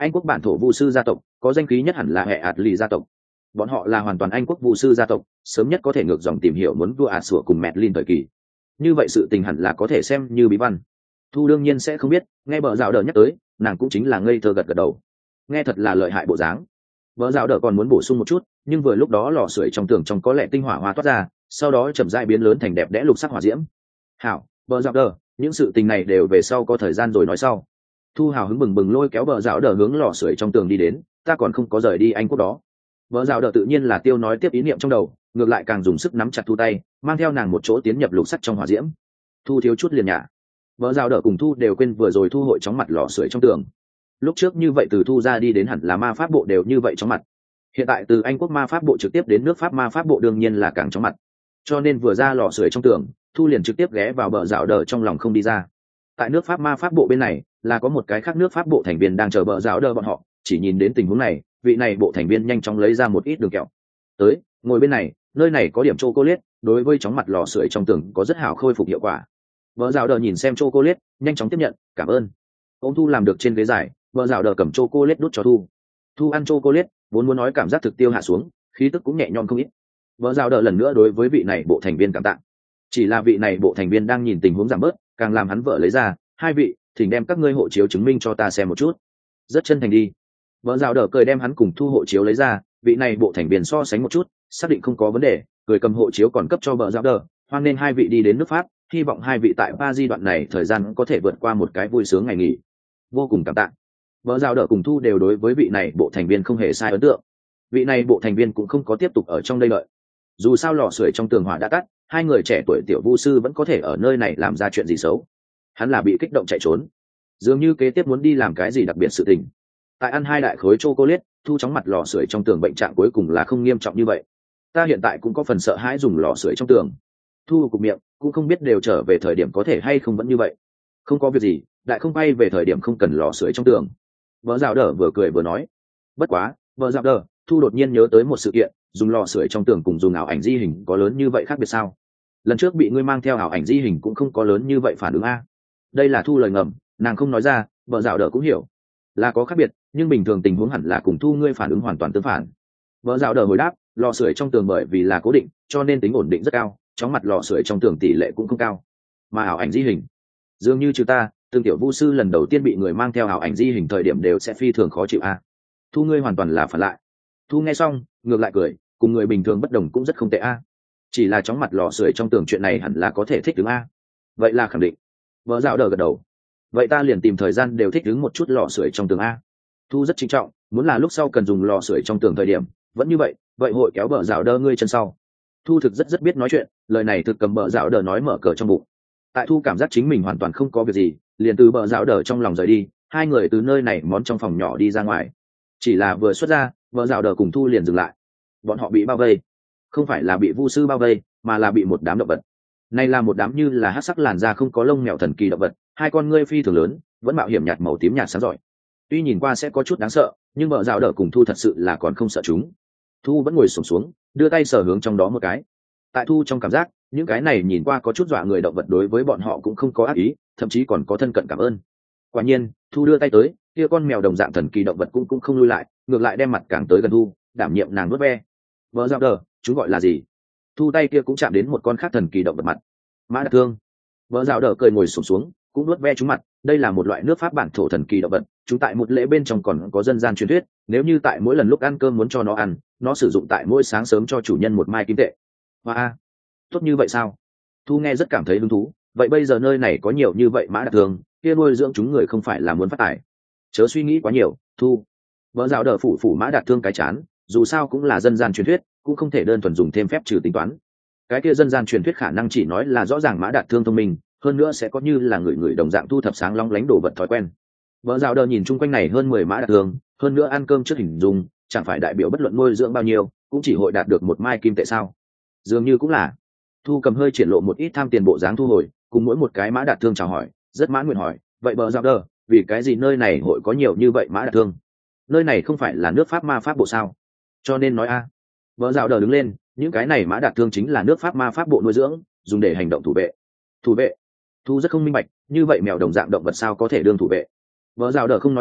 Anh quốc bản thổ vu sư gia tộc có danh khí nhất hẳn là hệ ạt lì gia tộc. Bọn họ là hoàn toàn Anh quốc vu sư gia tộc, sớm nhất có thể ngược dòng tìm hiểu muốn vua ả sủa cùng mẹt linh thời kỳ. Như vậy sự tình hẳn là có thể xem như bí văn. Thu đương nhiên sẽ không biết, nghe bờ dạo đờ nhắc tới, nàng cũng chính là ngây thơ gật gật đầu. Nghe thật là lợi hại bộ dáng. Bờ dạo đờ còn muốn bổ sung một chút, nhưng vừa lúc đó lò sưởi trong tường trong có lẽ tinh hỏa hoa toát ra, sau đó chậm rãi biến lớn thành đẹp đẽ lục sắc hỏa diễm. Hảo, bờ dạo đờ, những sự tình này đều về sau có thời gian rồi nói sau. Thu hào hứng bừng bừng lôi kéo bờ dạo đờ hướng lò sưởi trong tường đi đến, ta còn không có rời đi Anh quốc đó. Bờ dạo đờ tự nhiên là tiêu nói tiếp ý niệm trong đầu, ngược lại càng dùng sức nắm chặt Thu tay, mang theo nàng một chỗ tiến nhập lục sắc trong hỏa diễm. Thu thiếu chút liền nhả. Bờ dạo đờ cùng Thu đều quên vừa rồi thu hội chóng mặt lò sưởi trong tường. Lúc trước như vậy từ Thu ra đi đến hẳn là ma pháp bộ đều như vậy chóng mặt. Hiện tại từ Anh quốc ma pháp bộ trực tiếp đến nước Pháp ma pháp bộ đương nhiên là càng chóng mặt. Cho nên vừa ra lò sưởi trong tường, Thu liền trực tiếp ghé vào bờ dạo đờ trong lòng không đi ra. Tại nước Pháp ma pháp bộ bên này là có một cái khác nước Pháp bộ thành viên đang chờ bờ dạo đờ bọn họ, chỉ nhìn đến tình huống này, vị này bộ thành viên nhanh chóng lấy ra một ít đường kẹo. Tới, ngồi bên này, nơi này có điểm chocolate, đối với chóng mặt lò sưởi trong tường có rất hảo khôi phục hiệu quả. Bờ dạo đờ nhìn xem chocolate, nhanh chóng tiếp nhận, cảm ơn. Ông Thu làm được trên ghế dài, bờ dạo đờ cầm chocolate đút cho Thu. Thu ăn chocolate, vốn muốn nói cảm giác thực tiêu hạ xuống, khí tức cũng nhẹ nhõm không ít. Bờ dạo đờ lần nữa đối với vị này bộ thành viên cảm tạ. Chỉ là vị này bộ thành viên đang nhìn tình huống giảm bớt, càng làm hắn vợ lấy ra, hai vị, thỉnh đem các ngươi hộ chiếu chứng minh cho ta xem một chút. Rất chân thành đi. Bờ dạo đờ cười đem hắn cùng Thu hộ chiếu lấy ra, vị này bộ thành viên so sánh một chút, xác định không có vấn đề, cười cầm hộ chiếu còn cấp cho bờ dạo đờ, hoan nên hai vị đi đến nước Pháp, hy vọng hai vị tại Paris đoạn này thời gian có thể vượt qua một cái vui sướng ngày nghỉ. Vô cùng cảm tạ. Bờ dạo đờ cùng Thu đều đối với vị này bộ thành viên không hề sai ấn tượng. Vị này bộ thành viên cũng không có tiếp tục ở trong đây đợi. Dù sao lò sưởi trong tường hỏa đã tắt, hai người trẻ tuổi tiểu vu sư vẫn có thể ở nơi này làm ra chuyện gì xấu. Hắn là bị kích động chạy trốn, dường như kế tiếp muốn đi làm cái gì đặc biệt sự tình. Tại ăn hai đại khối chocolate, Thu chóng mặt lò sưởi trong tường bệnh trạng cuối cùng là không nghiêm trọng như vậy. Ta hiện tại cũng có phần sợ hãi dùng lò sưởi trong tường. Thu cục miệng, cũng không biết đều trở về thời điểm có thể hay không vẫn như vậy. Không có việc gì, đại không bay về thời điểm không cần lò sưởi trong tường. Vợ dạo đờ vừa cười vừa nói. Bất quá, vợ dạo đờ, Thu đột nhiên nhớ tới một sự kiện, dùng lò sưởi trong tường cùng dùng ảo ảnh di hình có lớn như vậy khác biệt sao? Lần trước bị ngươi mang theo ảo ảnh di hình cũng không có lớn như vậy phản ứng a. Đây là Thu lời ngầm, nàng không nói ra, vợ dạo đờ cũng hiểu là có khác biệt, nhưng bình thường tình huống hẳn là cùng Thu ngươi phản ứng hoàn toàn tương phản. Vợ dạo đờ hồi đáp, lò sưởi trong tường bởi vì là cố định, cho nên tính ổn định rất cao, chóng mặt lò sưởi trong tường tỷ lệ cũng không cao. Mà ảo ảnh di hình, dường như trừ ta, tương tiểu vu sư lần đầu tiên bị người mang theo ảo ảnh di hình thời điểm đều sẽ phi thường khó chịu a. Thu ngươi hoàn toàn là phản lại. Thu nghe xong, ngược lại cười, cùng người bình thường bất đồng cũng rất không tệ a. Chỉ là chóng mặt lò sưởi trong tường chuyện này hẳn là có thể thích ứng a. Vậy là khẳng định. Vợ dạo đờ gật đầu. Vậy ta liền tìm thời gian đều thích ứng một chút lò sưởi trong tường a. Thu rất trinh trọng, muốn là lúc sau cần dùng lò sưởi trong tường thời điểm, vẫn như vậy, vậy hội kéo bờ dạo đờ ngươi chân sau. Thu thực rất rất biết nói chuyện, lời này thực cầm bờ dạo đờ nói mở cờ trong bụng. Tại Thu cảm giác chính mình hoàn toàn không có việc gì, liền từ bờ dạo đờ trong lòng rời đi, hai người từ nơi này món trong phòng nhỏ đi ra ngoài. Chỉ là vừa xuất ra, bờ dạo đờ cùng Thu liền dừng lại. Bọn họ bị bao vây, không phải là bị vu sư bao vây, mà là bị một đám động vật. Này là một đám như là hắc sắc làn da không có lông mèo thần kỳ động vật, hai con ngươi phi thường lớn, vẫn mạo hiểm nhạt màu tím nhạt sáng rọi. Tuy nhìn qua sẽ có chút đáng sợ, nhưng bờ dạo đờ cùng Thu thật sự là còn không sợ chúng. Thu vẫn ngồi xổm xuống, đưa tay sờ hướng trong đó một cái. Tại Thu trong cảm giác, những cái này nhìn qua có chút dọa người động vật đối với bọn họ cũng không có ác ý, thậm chí còn có thân cận cảm ơn. Quả nhiên, Thu đưa tay tới, kia con mèo đồng dạng thần kỳ động vật cũng cũng không lui lại, ngược lại đem mặt càng tới gần Thu, đảm nhiệm nàng nuốt ve. Vợ dạo đờ, chúng gọi là gì? Thu tay kia cũng chạm đến một con khác thần kỳ động vật mặt. Mã đặc thương. Vợ dạo đờ cười ngồi xổm xuống, xuống, cũng nuốt ve chúng mặt. Đây là một loại nước Pháp bản thổ thần kỳ động vật, chúng tại một lễ bên trong còn có dân gian truyền thuyết, nếu như tại mỗi lần lúc ăn cơm muốn cho nó ăn, nó sử dụng tại mỗi sáng sớm cho chủ nhân một mai kim tệ. Hoa, wow. Tốt như vậy sao? Thu nghe rất cảm thấy hứng thú. Vậy bây giờ nơi này có nhiều như vậy mã đặc thương, kia nuôi dưỡng chúng người không phải là muốn phát tài? Chớ suy nghĩ quá nhiều, Thu. Vợ dạo đờ phủ phủ mã đạt thương cái chán, dù sao cũng là dân gian truyền thuyết, cũng không thể đơn thuần dùng thêm phép trừ tính toán. Cái kia dân gian truyền thuyết khả năng chỉ nói là rõ ràng mã đạt thương thông minh, hơn nữa sẽ có như là người người đồng dạng thu thập sáng long lánh đồ vật thói quen. Vợ dạo đờ nhìn chung quanh này hơn mười mã đạt thương, hơn nữa ăn cơm trước hình dung, chẳng phải đại biểu bất luận nuôi dưỡng bao nhiêu, cũng chỉ hội đạt được một mai kim tệ sao? Dường như cũng là. Thu cầm hơi triển lộ một ít tham tiền bộ dáng thu hồi, cùng mỗi một cái mã đạt thương chào hỏi, rất mãn nguyện hỏi, vậy bờ dạo đờ, vì cái gì nơi này hội có nhiều như vậy mã đạt thương? Nơi này không phải là nước Pháp ma pháp bộ sao? Cho nên nói a. À. Bờ dạo đờ đứng lên, những cái này mã đạt thương chính là nước Pháp ma pháp bộ nuôi dưỡng, dùng để hành động thủ vệ. Thủ vệ? Thu rất không minh bạch, như vậy mèo đồng dạng động vật sao có thể đương thủ vệ? Bờ dạo đờ không nói gì,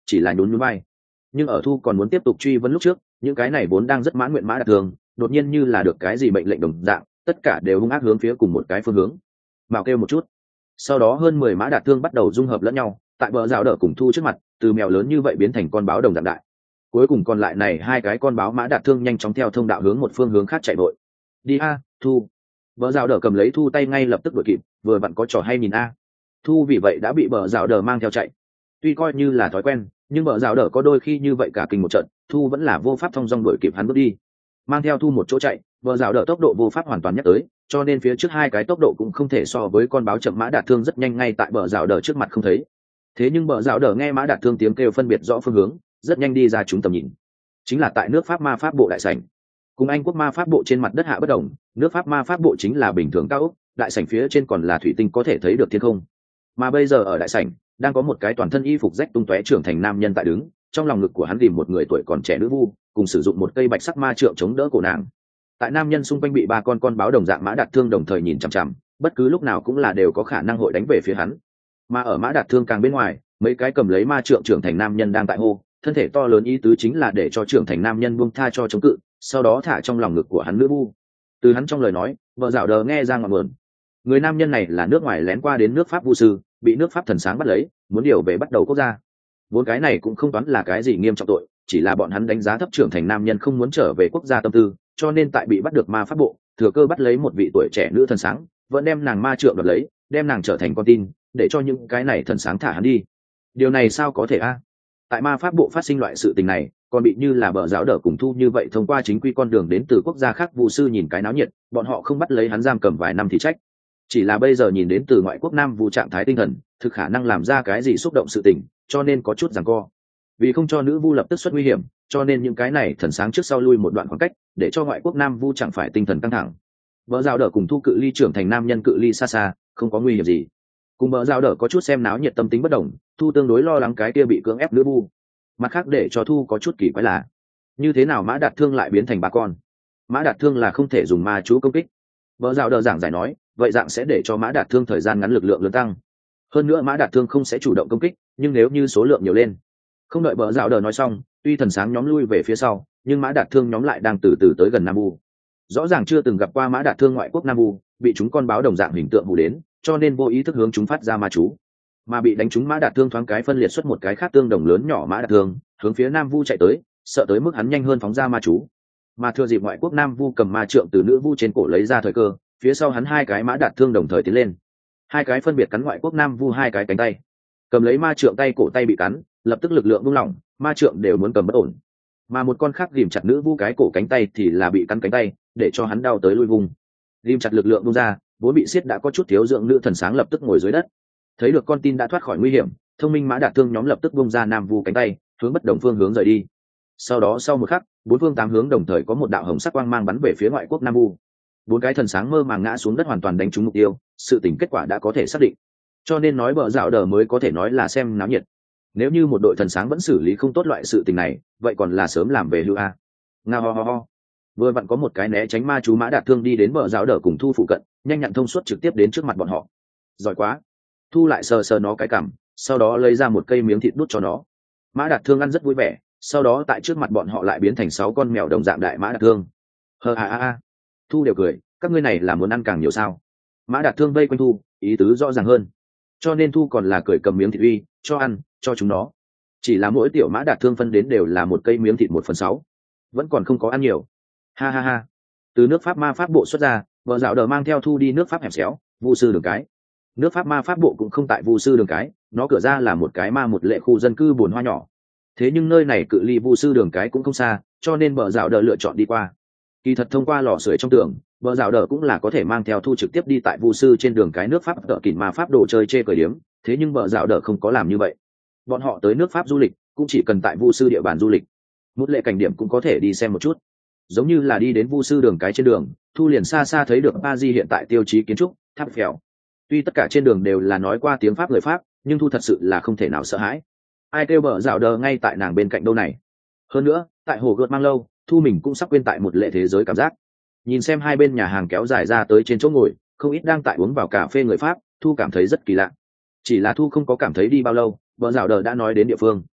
chỉ là nhún nhún vai. Nhưng ở thu còn muốn tiếp tục truy vấn lúc trước, những cái này vốn đang rất mãn nguyện mã đạt thương đột nhiên như là được cái gì mệnh lệnh đồng dạng, tất cả đều hung ác hướng phía cùng một cái phương hướng. Mạo kêu một chút, sau đó hơn mười mã đạt thương bắt đầu dung hợp lẫn nhau, tại bờ rào đỡ cùng thu trước mặt, từ mèo lớn như vậy biến thành con báo đồng dạng đại. Cuối cùng còn lại này hai cái con báo mã đạt thương nhanh chóng theo thông đạo hướng một phương hướng khác chạy vội. Đi a, thu. Bờ rào đỡ cầm lấy thu tay ngay lập tức đuổi kịp, vừa vặn có trò hay nhìn a. Thu vì vậy đã bị bờ rào đỡ mang theo chạy. Tuy coi như là thói quen, nhưng bờ rào đỡ có đôi khi như vậy cả kinh một trận, thu vẫn là vô pháp thong dong đuổi kịp hắn bước đi. Mang theo thu một chỗ chạy, bờ rào đỡ tốc độ vô pháp hoàn toàn nhắc tới, cho nên phía trước hai cái tốc độ cũng không thể so với con báo chậm mã đạt thương rất nhanh ngay tại bờ rào đỡ trước mặt không thấy. Thế nhưng bờ rào đỡ nghe mã đạt thương tiếng kêu phân biệt rõ phương hướng, rất nhanh đi ra chúng tầm nhìn. Chính là tại nước Pháp ma pháp bộ đại sảnh. Cùng Anh quốc ma pháp bộ trên mặt đất hạ bất đồng, nước Pháp ma pháp bộ chính là bình thường cao ốc, đại sảnh phía trên còn là thủy tinh có thể thấy được thiên không. Mà bây giờ ở đại sảnh, đang có một cái toàn thân y phục rách tung tóe trưởng thành nam nhân tại đứng, trong lòng ngực của hắn tìm một người tuổi còn trẻ nữ vu, cùng sử dụng một cây bạch sắc ma trượng chống đỡ cổ nàng. Tại nam nhân xung quanh bị ba con con báo đồng dạng mã đạt thương đồng thời nhìn chằm chằm, bất cứ lúc nào cũng là đều có khả năng hội đánh về phía hắn. Mà ở mã đạt thương càng bên ngoài, mấy cái cầm lấy ma trượng trưởng thành nam nhân đang tại hô, thân thể to lớn ý tứ chính là để cho trưởng thành nam nhân buông tha cho chống cự, sau đó thả trong lòng ngực của hắn nữ vu. Từ hắn trong lời nói, vợ dạo đờ nghe ra ngọn nguồn. Người nam nhân này là nước ngoài lén qua đến nước Pháp vu sư, bị nước Pháp thần sáng bắt lấy, muốn điều về bắt đầu quốc gia. Bốn cái này cũng không toán là cái gì nghiêm trọng tội, chỉ là bọn hắn đánh giá thấp trưởng thành nam nhân không muốn trở về quốc gia tâm tư, cho nên tại bị bắt được ma pháp bộ, thừa cơ bắt lấy một vị tuổi trẻ nữ thần sáng, vẫn đem nàng ma trượng đoạt lấy, đem nàng trở thành con tin, để cho những cái này thần sáng thả hắn đi. Điều này sao có thể a? Tại ma pháp bộ phát sinh loại sự tình này, còn bị như là bờ giáo đỡ cùng thu như vậy thông qua chính quy con đường đến từ quốc gia khác vu sư nhìn cái náo nhiệt, bọn họ không bắt lấy hắn giam cầm vài năm thì trách. Chỉ là bây giờ nhìn đến từ ngoại quốc nam vu trạng thái tinh thần, thực khả năng làm ra cái gì xúc động sự tình, cho nên có chút giằng co. Vì không cho nữ vu lập tức xuất nguy hiểm, cho nên những cái này thần sáng trước sau lui một đoạn khoảng cách, để cho ngoại quốc nam vu chẳng phải tinh thần căng thẳng. Bờ giáo đỡ cùng thu cự ly trưởng thành nam nhân cự ly xa xa, không có nguy hiểm gì. Cùng bờ giáo đỡ có chút xem náo nhiệt tâm tính bất đồng, thu tương đối lo lắng cái kia bị cưỡng ép nữ vu. Mặt khác để cho thu có chút kỳ quái là, như thế nào mã đạt thương lại biến thành ba con? Mã đạt thương là không thể dùng ma chú công kích. Bờ giáo đỡ giảng giải nói, vậy dạng sẽ để cho mã đạt thương thời gian ngắn lực lượng lớn tăng. Hơn nữa mã đạt thương không sẽ chủ động công kích, nhưng nếu như số lượng nhiều lên. Không đợi bờ giáo đỡ nói xong, tuy thần sáng nhóm lui về phía sau, nhưng mã đạt thương nhóm lại đang từ từ tới gần nam vu. Rõ ràng chưa từng gặp qua mã đạt thương ngoại quốc nam vu, bị chúng con báo đồng dạng hình tượng hù đến, cho nên vô ý thức hướng chúng phát ra ma chú. Mà bị đánh chúng mã đạt thương thoáng cái phân liệt xuất một cái khác tương đồng lớn nhỏ mã đạt thương, hướng phía nam vu chạy tới, sợ tới mức hắn nhanh hơn phóng ra ma chú. Mà thừa dịp ngoại quốc nam vu cầm ma trượng từ nữ vu trên cổ lấy ra thời cơ, phía sau hắn hai cái mã đạt thương đồng thời tiến lên. Hai cái phân biệt cắn ngoại quốc nam vu hai cái cánh tay. Cầm lấy ma trượng tay cổ tay bị cắn, lập tức lực lượng buông lỏng, ma trượng đều muốn cầm bất ổn. Mà một con khác ghìm chặt nữ vu cái cổ cánh tay thì là bị cắn cánh tay, để cho hắn đau tới lui vùng. Ghìm chặt lực lượng buông ra, vốn bị siết đã có chút thiếu dưỡng nữ thần sáng lập tức ngồi dưới đất. Thấy được con tin đã thoát khỏi nguy hiểm, thông minh mã đạt thương nhóm lập tức buông ra nam vu cánh tay, hướng bất đồng phương hướng rời đi. Sau đó sau một khắc, bốn phương tám hướng đồng thời có một đạo hồng sắc quang mang bắn về phía ngoại quốc nam vu. Bốn cái thần sáng mơ màng ngã xuống đất hoàn toàn đánh trúng mục tiêu, sự tình kết quả đã có thể xác định. Cho nên nói bờ dạo đờ mới có thể nói là xem náo nhiệt. Nếu như một đội thần sáng vẫn xử lý không tốt loại sự tình này, vậy còn là sớm làm về hưu a. Nga ho ho ho. Vừa vặn có một cái né tránh ma chú mã đạt thương đi đến bờ dạo đờ cùng thu phụ cận, nhanh nhặn thông suốt trực tiếp đến trước mặt bọn họ. Giỏi quá. Thu lại sờ sờ nó cái cằm, sau đó lấy ra một cây miếng thịt đút cho nó. Mã đạt thương ăn rất vui vẻ, sau đó tại trước mặt bọn họ lại biến thành sáu con mèo đồng dạng đại mã đạt thương. Hờ a a a. Thu đều cười, các ngươi này là muốn ăn càng nhiều sao? Mã đạt thương vây quanh thu, ý tứ rõ ràng hơn. Cho nên thu còn là cười cầm miếng thịt uy, cho ăn, cho chúng nó. Chỉ là mỗi tiểu mã đạt thương phân đến đều là một cây miếng thịt một phần sáu, vẫn còn không có ăn nhiều. Ha ha ha. Từ nước Pháp ma pháp bộ xuất ra, vợ dạo đờ mang theo thu đi nước Pháp hẻm xéo, vu sư đường cái. Nước Pháp ma pháp bộ cũng không tại vu sư đường cái, nó cửa ra là một cái ma một lệ khu dân cư buồn hoa nhỏ. Thế nhưng nơi này cự ly vu sư đường cái cũng không xa, cho nên vợ dạo đờ lựa chọn đi qua. Kỳ thật thông qua lò sưởi trong tường, vợ dạo đờ cũng là có thể mang theo thu trực tiếp đi tại vu sư trên đường cái nước Pháp tợ kỉn ma pháp đồ chơi chê cười điếm. Thế nhưng vợ dạo đờ không có làm như vậy. Bọn họ tới nước Pháp du lịch cũng chỉ cần tại vu sư địa bàn du lịch, một lệ cảnh điểm cũng có thể đi xem một chút. Giống như là đi đến vu sư đường cái trên đường, thu liền xa xa thấy được Paris hiện tại tiêu chí kiến trúc tháp phèo. Tuy tất cả trên đường đều là nói qua tiếng Pháp người Pháp, nhưng thu thật sự là không thể nào sợ hãi. Ai kêu bờ dạo đờ ngay tại nàng bên cạnh đâu này. Hơn nữa tại hồ gợt mang lâu, thu mình cũng sắp quên tại một lệ thế giới cảm giác. Nhìn xem hai bên nhà hàng kéo dài ra tới trên chỗ ngồi, không ít đang tại uống vào cà phê người Pháp, thu cảm thấy rất kỳ lạ. Chỉ là thu không có cảm thấy đi bao lâu, bờ dạo đờ đã nói đến địa phương.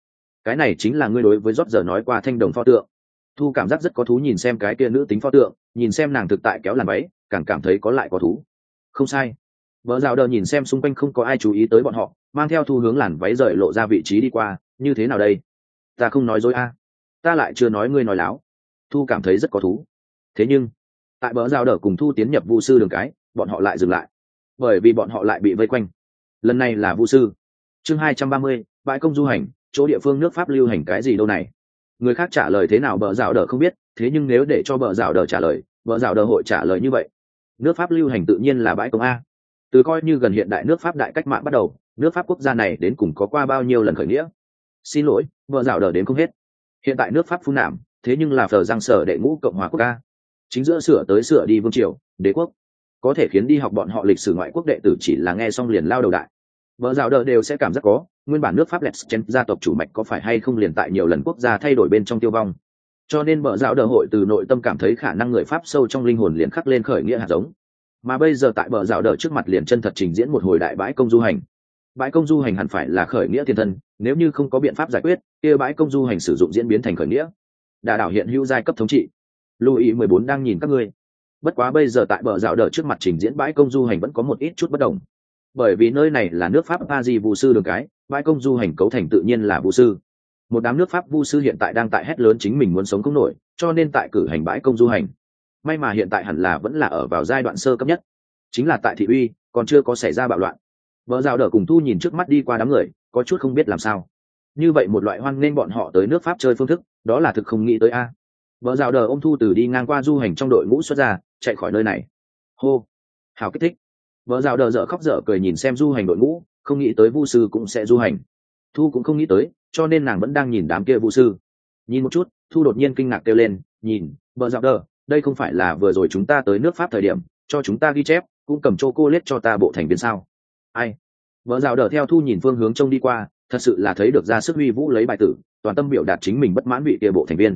cái này chính là ngươi đối với rót giờ nói qua thanh đồng pho tượng. Thu cảm giác rất có thú nhìn xem cái kia nữ tính pho tượng, nhìn xem nàng thực tại kéo làn váy, càng cảm thấy có lại có thú. Không sai. Vợ rào đờ nhìn xem xung quanh không có ai chú ý tới bọn họ, mang theo Thu hướng làn váy rời lộ ra vị trí đi qua. Như thế nào đây? Ta không nói dối a, ta lại chưa nói ngươi nói láo. Thu cảm thấy rất có thú. Thế nhưng tại bờ rào đờ cùng Thu tiến nhập vu sư đường cái, bọn họ lại dừng lại, bởi vì bọn họ lại bị vây quanh. Lần này là vu sư. Chương hai trăm ba mươi, bãi công du hành, chỗ địa phương nước Pháp lưu hành cái gì đâu này? Người khác trả lời thế nào bờ rào đờ không biết, thế nhưng nếu để cho bờ rào đờ trả lời, bờ rào đờ hội trả lời như vậy. Nước Pháp lưu hành tự nhiên là bãi công a. Từ coi như gần hiện đại nước Pháp đại cách mạng bắt đầu, nước Pháp quốc gia này đến cùng có qua bao nhiêu lần khởi nghĩa? Xin lỗi, bờ rào đờ đến không hết. Hiện tại nước Pháp phun nảm, thế nhưng là phờ giang sở đệ ngũ cộng hòa quốc a. Chính giữa sửa tới sửa đi vương triều, đế quốc, có thể khiến đi học bọn họ lịch sử ngoại quốc đệ tử chỉ là nghe xong liền lao đầu đại. Vợ rào đờ đều sẽ cảm giác có, nguyên bản nước Pháp Letchen gia tộc chủ mạch có phải hay không liền tại nhiều lần quốc gia thay đổi bên trong tiêu vong. Cho nên vợ rào đờ hội từ nội tâm cảm thấy khả năng người Pháp sâu trong linh hồn liền khắc lên khởi nghĩa hạt giống. Mà bây giờ tại vợ rào đờ trước mặt liền chân thật trình diễn một hồi đại bãi công du hành. Bãi công du hành hẳn phải là khởi nghĩa thiên thân, nếu như không có biện pháp giải quyết, kia bãi công du hành sử dụng diễn biến thành khởi nghĩa. Đả đảo hiện hữu giai cấp thống trị. Louis mười bốn đang nhìn các ngươi. Bất quá bây giờ tại bờ rào đờ trước mặt trình diễn bãi công du hành vẫn có một ít chút bất đồng, bởi vì nơi này là nước Pháp Paris vu sư đường cái, bãi công du hành cấu thành tự nhiên là vu sư. Một đám nước Pháp vu sư hiện tại đang tại hét lớn chính mình muốn sống không nổi, cho nên tại cử hành bãi công du hành. May mà hiện tại hẳn là vẫn là ở vào giai đoạn sơ cấp nhất, chính là tại thị uy, còn chưa có xảy ra bạo loạn. Bờ rào đờ cùng Thu nhìn trước mắt đi qua đám người, có chút không biết làm sao. Như vậy một loại hoan nghênh bọn họ tới nước Pháp chơi phương thức, đó là thực không nghĩ tới a. Vợ rào đờ ôm Thu từ đi ngang qua du hành trong đội ngũ xuất ra, chạy khỏi nơi này. Hô, hào kích thích. Vợ rào đờ dở khóc dở cười nhìn xem du hành đội ngũ, không nghĩ tới vu sư cũng sẽ du hành. Thu cũng không nghĩ tới, cho nên nàng vẫn đang nhìn đám kia vu sư. Nhìn một chút, Thu đột nhiên kinh ngạc kêu lên, nhìn, vợ rào đờ, đây không phải là vừa rồi chúng ta tới nước Pháp thời điểm, cho chúng ta ghi chép, cũng cầm chocolate cho ta bộ thành viên sao? Ai? Vợ rào đờ theo Thu nhìn phương hướng trông đi qua, thật sự là thấy được ra sức huy vũ lấy bài tử, toàn tâm biểu đạt chính mình bất mãn vị kia bộ thành viên.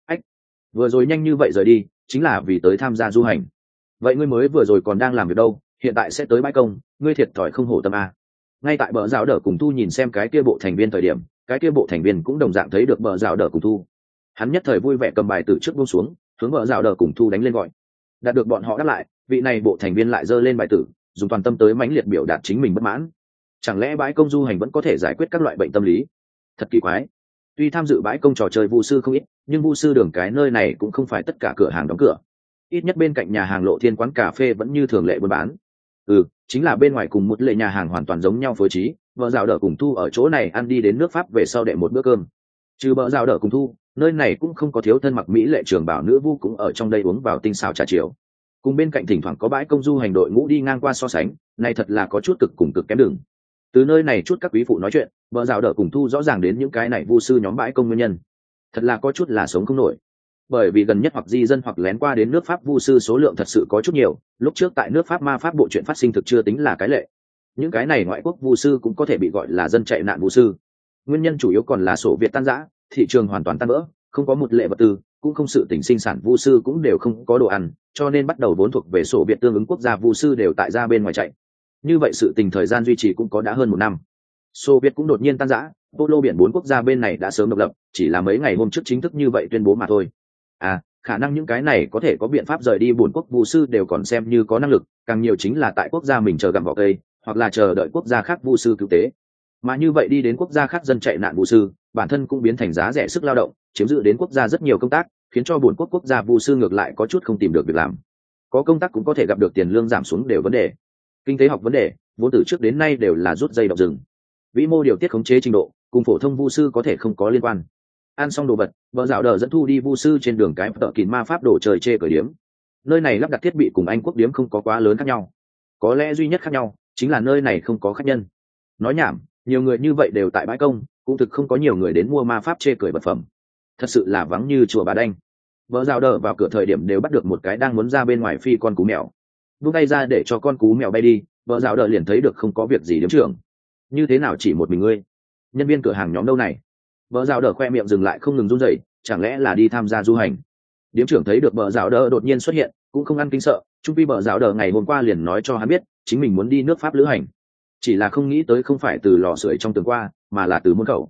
Vừa rồi nhanh như vậy rời đi chính là vì tới tham gia du hành. Vậy ngươi mới vừa rồi còn đang làm việc đâu, hiện tại sẽ tới bãi công, ngươi thiệt thòi không hổ tâm a. Ngay tại bờ rào đờ cùng Thu nhìn xem cái kia bộ thành viên thời điểm, cái kia bộ thành viên cũng đồng dạng thấy được bờ rào đờ cùng Thu. Hắn nhất thời vui vẻ cầm bài từ trước buông xuống, hướng bờ rào đờ cùng Thu đánh lên gọi. Đạt được bọn họ đáp lại, vị này bộ thành viên lại giơ lên bài tử, dùng toàn tâm tới mãnh liệt biểu đạt chính mình bất mãn. Chẳng lẽ bãi công du hành vẫn có thể giải quyết các loại bệnh tâm lý? Thật kỳ quái. Tuy tham dự bãi công trò chơi vu sư không ít, nhưng vu sư đường cái nơi này cũng không phải tất cả cửa hàng đóng cửa. Ít nhất bên cạnh nhà hàng Lộ Thiên quán cà phê vẫn như thường lệ buôn bán. Ừ, chính là bên ngoài cùng một lệ nhà hàng hoàn toàn giống nhau phối trí. Vợ rào đỡ cùng Thu ở chỗ này ăn đi đến nước Pháp về sau đệ một bữa cơm. Trừ bợ rào đỡ cùng Thu, nơi này cũng không có thiếu thân mặc mỹ lệ trường bảo nữ vu cũng ở trong đây uống vào tinh xào trà chiều. Cùng bên cạnh thỉnh thoảng có bãi công du hành đội ngũ đi ngang qua so sánh, này thật là có chút cực cùng cực kém đường. Từ nơi này chút các quý phụ nói chuyện, vợ rào đỡ cùng Thu rõ ràng đến những cái này vu sư nhóm bãi công nguyên nhân. Thật là có chút là sống không nổi, bởi vì gần nhất hoặc di dân hoặc lén qua đến nước Pháp vu sư số lượng thật sự có chút nhiều. Lúc trước tại nước Pháp ma pháp bộ chuyện phát sinh thực chưa tính là cái lệ, những cái này ngoại quốc vu sư cũng có thể bị gọi là dân chạy nạn vu sư. Nguyên nhân chủ yếu còn là sổ Việt tan rã, thị trường hoàn toàn tan vỡ, không có một lệ vật tư, cũng không sự tỉnh sinh sản vu sư cũng đều không có đồ ăn, cho nên bắt đầu vốn thuộc về sổ Việt tương ứng quốc gia vu sư đều tại ra bên ngoài chạy. Như vậy sự tình thời gian duy trì cũng có đã hơn một năm. Xô Viết cũng đột nhiên tan rã, Polo biển bốn quốc gia bên này đã sớm độc lập, chỉ là mấy ngày hôm trước chính thức như vậy tuyên bố mà thôi. À, khả năng những cái này có thể có biện pháp rời đi bốn quốc vu sư đều còn xem như có năng lực, càng nhiều chính là tại quốc gia mình chờ gặm vỏ cây, hoặc là chờ đợi quốc gia khác vu sư cứu tế. Mà như vậy đi đến quốc gia khác dân chạy nạn vu sư, bản thân cũng biến thành giá rẻ sức lao động, chiếm giữ đến quốc gia rất nhiều công tác, khiến cho bốn quốc quốc gia vu sư ngược lại có chút không tìm được việc làm. Có công tác cũng có thể gặp được tiền lương giảm xuống đều vấn đề. Kinh tế học vấn đề, vốn từ trước đến nay đều là rút dây động rừng. Vĩ mô điều tiết khống chế trình độ, cùng phổ thông vu sư có thể không có liên quan. Ăn xong đồ vật, vợ dạo đờ dẫn Thu đi vu sư trên đường cái tợ kín ma pháp đồ trời chê cởi điếm. Nơi này lắp đặt thiết bị cùng Anh quốc điếm không có quá lớn khác nhau. Có lẽ duy nhất khác nhau chính là nơi này không có khách nhân. Nói nhảm, nhiều người như vậy đều tại bãi công, cũng thực không có nhiều người đến mua ma pháp chê cởi vật phẩm. Thật sự là vắng như chùa Bà Đanh. Vợ dạo đờ vào cửa thời điểm đều bắt được một cái đang muốn ra bên ngoài phi con cú mèo. Vung tay ra để cho con cú mèo bay đi, vợ dạo đờ liền thấy được không có việc gì điếm trưởng. Như thế nào chỉ một mình ngươi? Nhân viên cửa hàng nhóm đâu này? Vợ dạo đờ khoe miệng dừng lại không ngừng run rẩy, chẳng lẽ là đi tham gia du hành? Điếm trưởng thấy được vợ dạo đờ đột nhiên xuất hiện, cũng không ăn kinh sợ, trung pi vợ dạo đờ ngày hôm qua liền nói cho hắn biết, chính mình muốn đi nước Pháp lữ hành. Chỉ là không nghĩ tới không phải từ lò sưởi trong tường qua, mà là từ môn khẩu.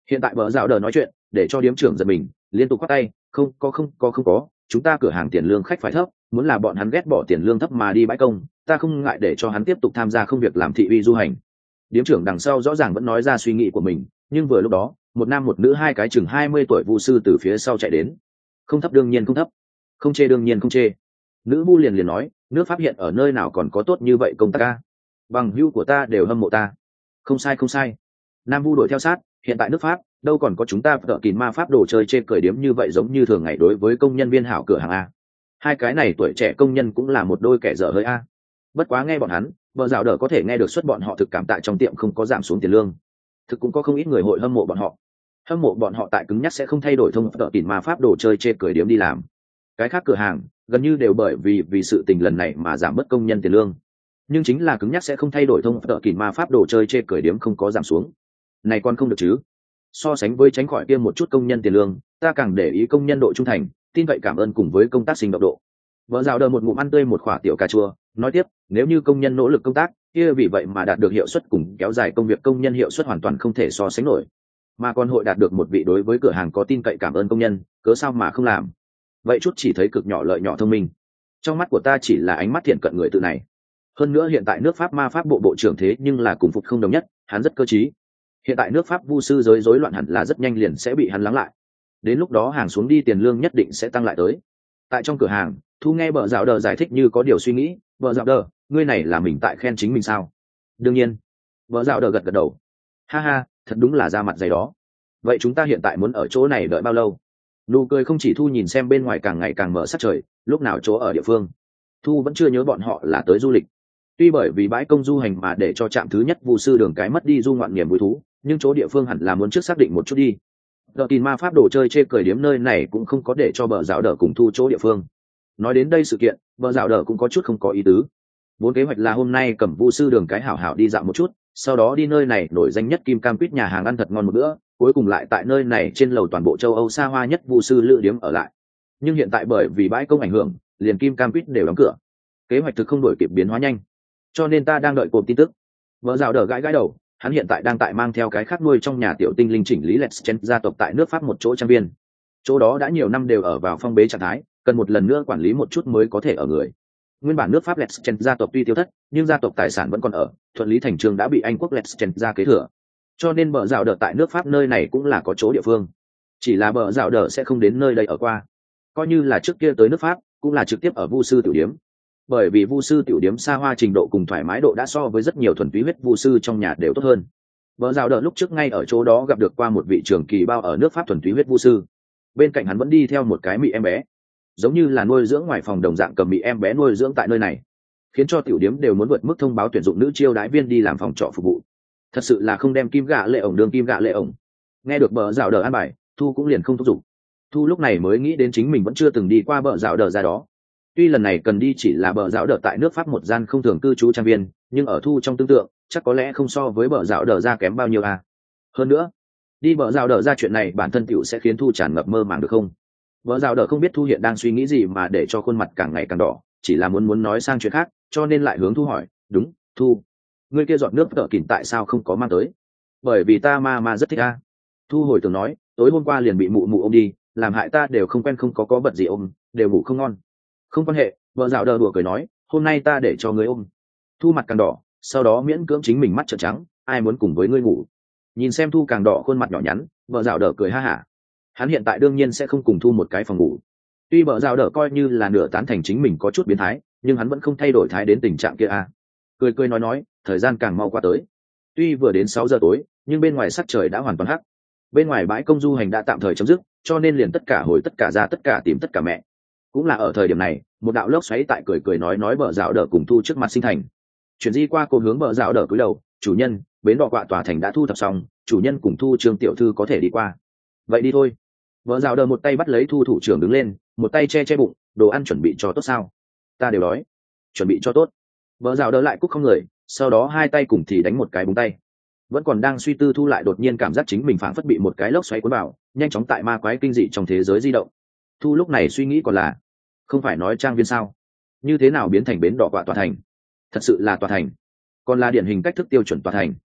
Hiện tại bờ dạo đờ nói chuyện để cho điếm trưởng giật mình, liên tục quát tay, không có không có không có, chúng ta cửa hàng tiền lương khách phải thấp, muốn là bọn hắn ghét bỏ tiền lương thấp mà đi bãi công, ta không ngại để cho hắn tiếp tục tham gia công việc làm thị uy du hành. Điếm trưởng đằng sau rõ ràng vẫn nói ra suy nghĩ của mình, nhưng vừa lúc đó một nam một nữ hai cái chừng hai mươi tuổi vu sư từ phía sau chạy đến. Không thấp đương nhiên không thấp, không chê đương nhiên không chê. Nữ vu liền liền nói, nước Pháp hiện ở nơi nào còn có tốt như vậy công tác ca, bằng hữu của ta đều hâm mộ ta. Không sai không sai. Nam vu đuổi theo sát, hiện tại nước Pháp đâu còn có chúng ta tợ kín ma pháp đồ chơi trên cởi điếm như vậy giống như thường ngày đối với công nhân viên hảo cửa hàng a. Hai cái này tuổi trẻ công nhân cũng là một đôi kẻ dở hơi a. Bất quá nghe bọn hắn, vợ dạo đỡ có thể nghe được suất bọn họ thực cảm tại trong tiệm không có giảm xuống tiền lương. Thực cũng có không ít người hội hâm mộ bọn họ. Hâm mộ bọn họ tại cứng nhắc sẽ không thay đổi thông tợ kín ma pháp đồ chơi trên cởi điếm đi làm. Cái khác cửa hàng gần như đều bởi vì vì sự tình lần này mà giảm bớt công nhân tiền lương. Nhưng chính là cứng nhắc sẽ không thay đổi thông tợ kín ma pháp đồ chơi trên cởi điếm không có giảm xuống. Này còn không được chứ? So sánh với tránh khỏi kia một chút công nhân tiền lương, ta càng để ý công nhân độ trung thành, tin vậy cảm ơn cùng với công tác sinh động độ. Vợ rào đờ một ngụm ăn tươi một khỏa tiểu cà chua, nói tiếp, nếu như công nhân nỗ lực công tác, kia vì vậy mà đạt được hiệu suất cùng kéo dài công việc công nhân hiệu suất hoàn toàn không thể so sánh nổi. Mà còn hội đạt được một vị đối với cửa hàng có tin cậy cảm ơn công nhân, cớ sao mà không làm? Vậy chút chỉ thấy cực nhỏ lợi nhỏ thông minh. Trong mắt của ta chỉ là ánh mắt thiện cận người tự này. Hơn nữa hiện tại nước Pháp ma pháp bộ bộ trưởng thế nhưng là cùng phục không đồng nhất, hắn rất cơ trí. Hiện tại nước Pháp vu sư giới rối loạn hẳn là rất nhanh liền sẽ bị hắn lắng lại. Đến lúc đó hàng xuống đi tiền lương nhất định sẽ tăng lại tới. Tại trong cửa hàng, Thu nghe bờ dạo đờ giải thích như có điều suy nghĩ, bờ dạo đờ, ngươi này là mình tại khen chính mình sao? Đương nhiên. Bờ dạo đờ gật gật đầu. Ha ha, thật đúng là ra mặt dày đó. Vậy chúng ta hiện tại muốn ở chỗ này đợi bao lâu? Nụ cười không chỉ Thu nhìn xem bên ngoài càng ngày càng mở sắc trời, lúc nào chỗ ở địa phương. Thu vẫn chưa nhớ bọn họ là tới du lịch. Tuy bởi vì bãi công du hành mà để cho trạm thứ nhất vu sư đường cái mất đi du ngoạn niềm vui thú, nhưng chỗ địa phương hẳn là muốn trước xác định một chút đi. Đợt tin ma pháp đồ chơi chê cười điếm nơi này cũng không có để cho bờ dạo đờ cùng Thu chỗ địa phương. Nói đến đây sự kiện, bờ dạo đờ cũng có chút không có ý tứ. Vốn kế hoạch là hôm nay cầm vu sư đường cái hảo hảo đi dạo một chút, sau đó đi nơi này nổi danh nhất Kim Cam Quýt nhà hàng ăn thật ngon một bữa, cuối cùng lại tại nơi này trên lầu toàn bộ châu Âu xa hoa nhất vu sư lữ điếm ở lại. Nhưng hiện tại bởi vì bãi công ảnh hưởng, liền Kim Cam Quýt đều đóng cửa. Kế hoạch thực không đổi kịp biến hóa nhanh, cho nên ta đang đợi cột tin tức. Vợ rào đờ gãi gãi đầu, hắn hiện tại đang tại mang theo cái khác nuôi trong nhà tiểu tinh linh chỉnh lý Let's Chen gia tộc tại nước Pháp một chỗ trang viên. Chỗ đó đã nhiều năm đều ở vào phong bế trạng thái, cần một lần nữa quản lý một chút mới có thể ở người. Nguyên bản nước Pháp Let's Chen gia tộc tuy tiêu thất, nhưng gia tộc tài sản vẫn còn ở, thuận lý thành trường đã bị Anh quốc Let's Chen gia kế thừa. Cho nên bờ rào đờ tại nước Pháp nơi này cũng là có chỗ địa phương. Chỉ là bờ rào đờ sẽ không đến nơi đây ở qua. Coi như là trước kia tới nước Pháp, cũng là trực tiếp ở vu sư tiểu điếm. Bởi vì vu sư tiểu điếm xa hoa trình độ cùng thoải mái độ đã so với rất nhiều thuần túy huyết vu sư trong nhà đều tốt hơn. Vợ rào đỡ lúc trước ngay ở chỗ đó gặp được qua một vị trưởng kỳ bao ở nước Pháp thuần túy huyết vu sư. Bên cạnh hắn vẫn đi theo một cái mị em bé, giống như là nuôi dưỡng ngoài phòng đồng dạng cầm mị em bé nuôi dưỡng tại nơi này, khiến cho tiểu điếm đều muốn vượt mức thông báo tuyển dụng nữ chiêu đái viên đi làm phòng trọ phục vụ. Thật sự là không đem kim gạ lệ ổng đường kim gạ lệ ổng. Nghe được bờ rào đỡ an bài, Thu cũng liền không thúc giục. Thu lúc này mới nghĩ đến chính mình vẫn chưa từng đi qua bờ rào đỡ ra đó. Tuy lần này cần đi chỉ là bờ rào đỡ tại nước Pháp một gian không thường cư trú trang viên, nhưng ở Thu trong tương tượng chắc có lẽ không so với bờ rào đỡ ra kém bao nhiêu à. Hơn nữa, đi bờ rào đỡ ra chuyện này bản thân tiểu sẽ khiến Thu tràn ngập mơ màng được không? Bờ rào đỡ không biết Thu hiện đang suy nghĩ gì mà để cho khuôn mặt càng ngày càng đỏ, chỉ là muốn muốn nói sang chuyện khác, cho nên lại hướng Thu hỏi, đúng, Thu, người kia giọt nước tợ kỉn tại sao không có mang tới? Bởi vì ta ma ma rất thích a. Thu hồi tưởng nói, tối hôm qua liền bị mụ mụ ôm đi, làm hại ta đều không quen không có có vật gì ôm, đều ngủ không ngon. Không quan hệ, vợ dạo đờ đùa cười nói, hôm nay ta để cho ngươi ôm. Thu mặt càng đỏ, sau đó miễn cưỡng chính mình mắt trợn trắng, ai muốn cùng với ngươi ngủ? Nhìn xem Thu càng đỏ khuôn mặt nhỏ nhắn, vợ dạo đờ cười ha hả. Hắn hiện tại đương nhiên sẽ không cùng Thu một cái phòng ngủ. Tuy vợ dạo đờ coi như là nửa tán thành chính mình có chút biến thái, nhưng hắn vẫn không thay đổi thái đến tình trạng kia a. Cười cười nói nói, thời gian càng mau qua tới. Tuy vừa đến sáu giờ tối, nhưng bên ngoài sắc trời đã hoàn toàn hắc. Bên ngoài bãi công du hành đã tạm thời chấm dứt, cho nên liền tất cả hồi tất cả ra tất cả tìm tất cả mẹ. Cũng là ở thời điểm này, một đạo lốc xoáy tại cười cười nói nói bờ rào đỡ cùng Thu trước mặt sinh thành. Chuyển di qua cô hướng bờ rào đỡ cúi đầu, chủ nhân, bến đò quạ tòa thành đã thu thập xong, chủ nhân cùng Thu Trương tiểu thư có thể đi qua. Vậy đi thôi. Bờ rào đỡ một tay bắt lấy Thu thủ trưởng đứng lên, một tay che che bụng, đồ ăn chuẩn bị cho tốt sao? Ta đều đói. Chuẩn bị cho tốt. Bờ rào đỡ lại cúc không người, sau đó hai tay cùng thì đánh một cái búng tay. Vẫn còn đang suy tư Thu lại đột nhiên cảm giác chính mình phảng phất bị một cái lốc xoáy cuốn vào, nhanh chóng tại ma quái kinh dị trong thế giới di động. Thu lúc này suy nghĩ còn là, không phải nói trang viên sao, như thế nào biến thành bến đỏ quạ tòa thành? Thật sự là tòa thành, còn là điển hình cách thức tiêu chuẩn tòa thành.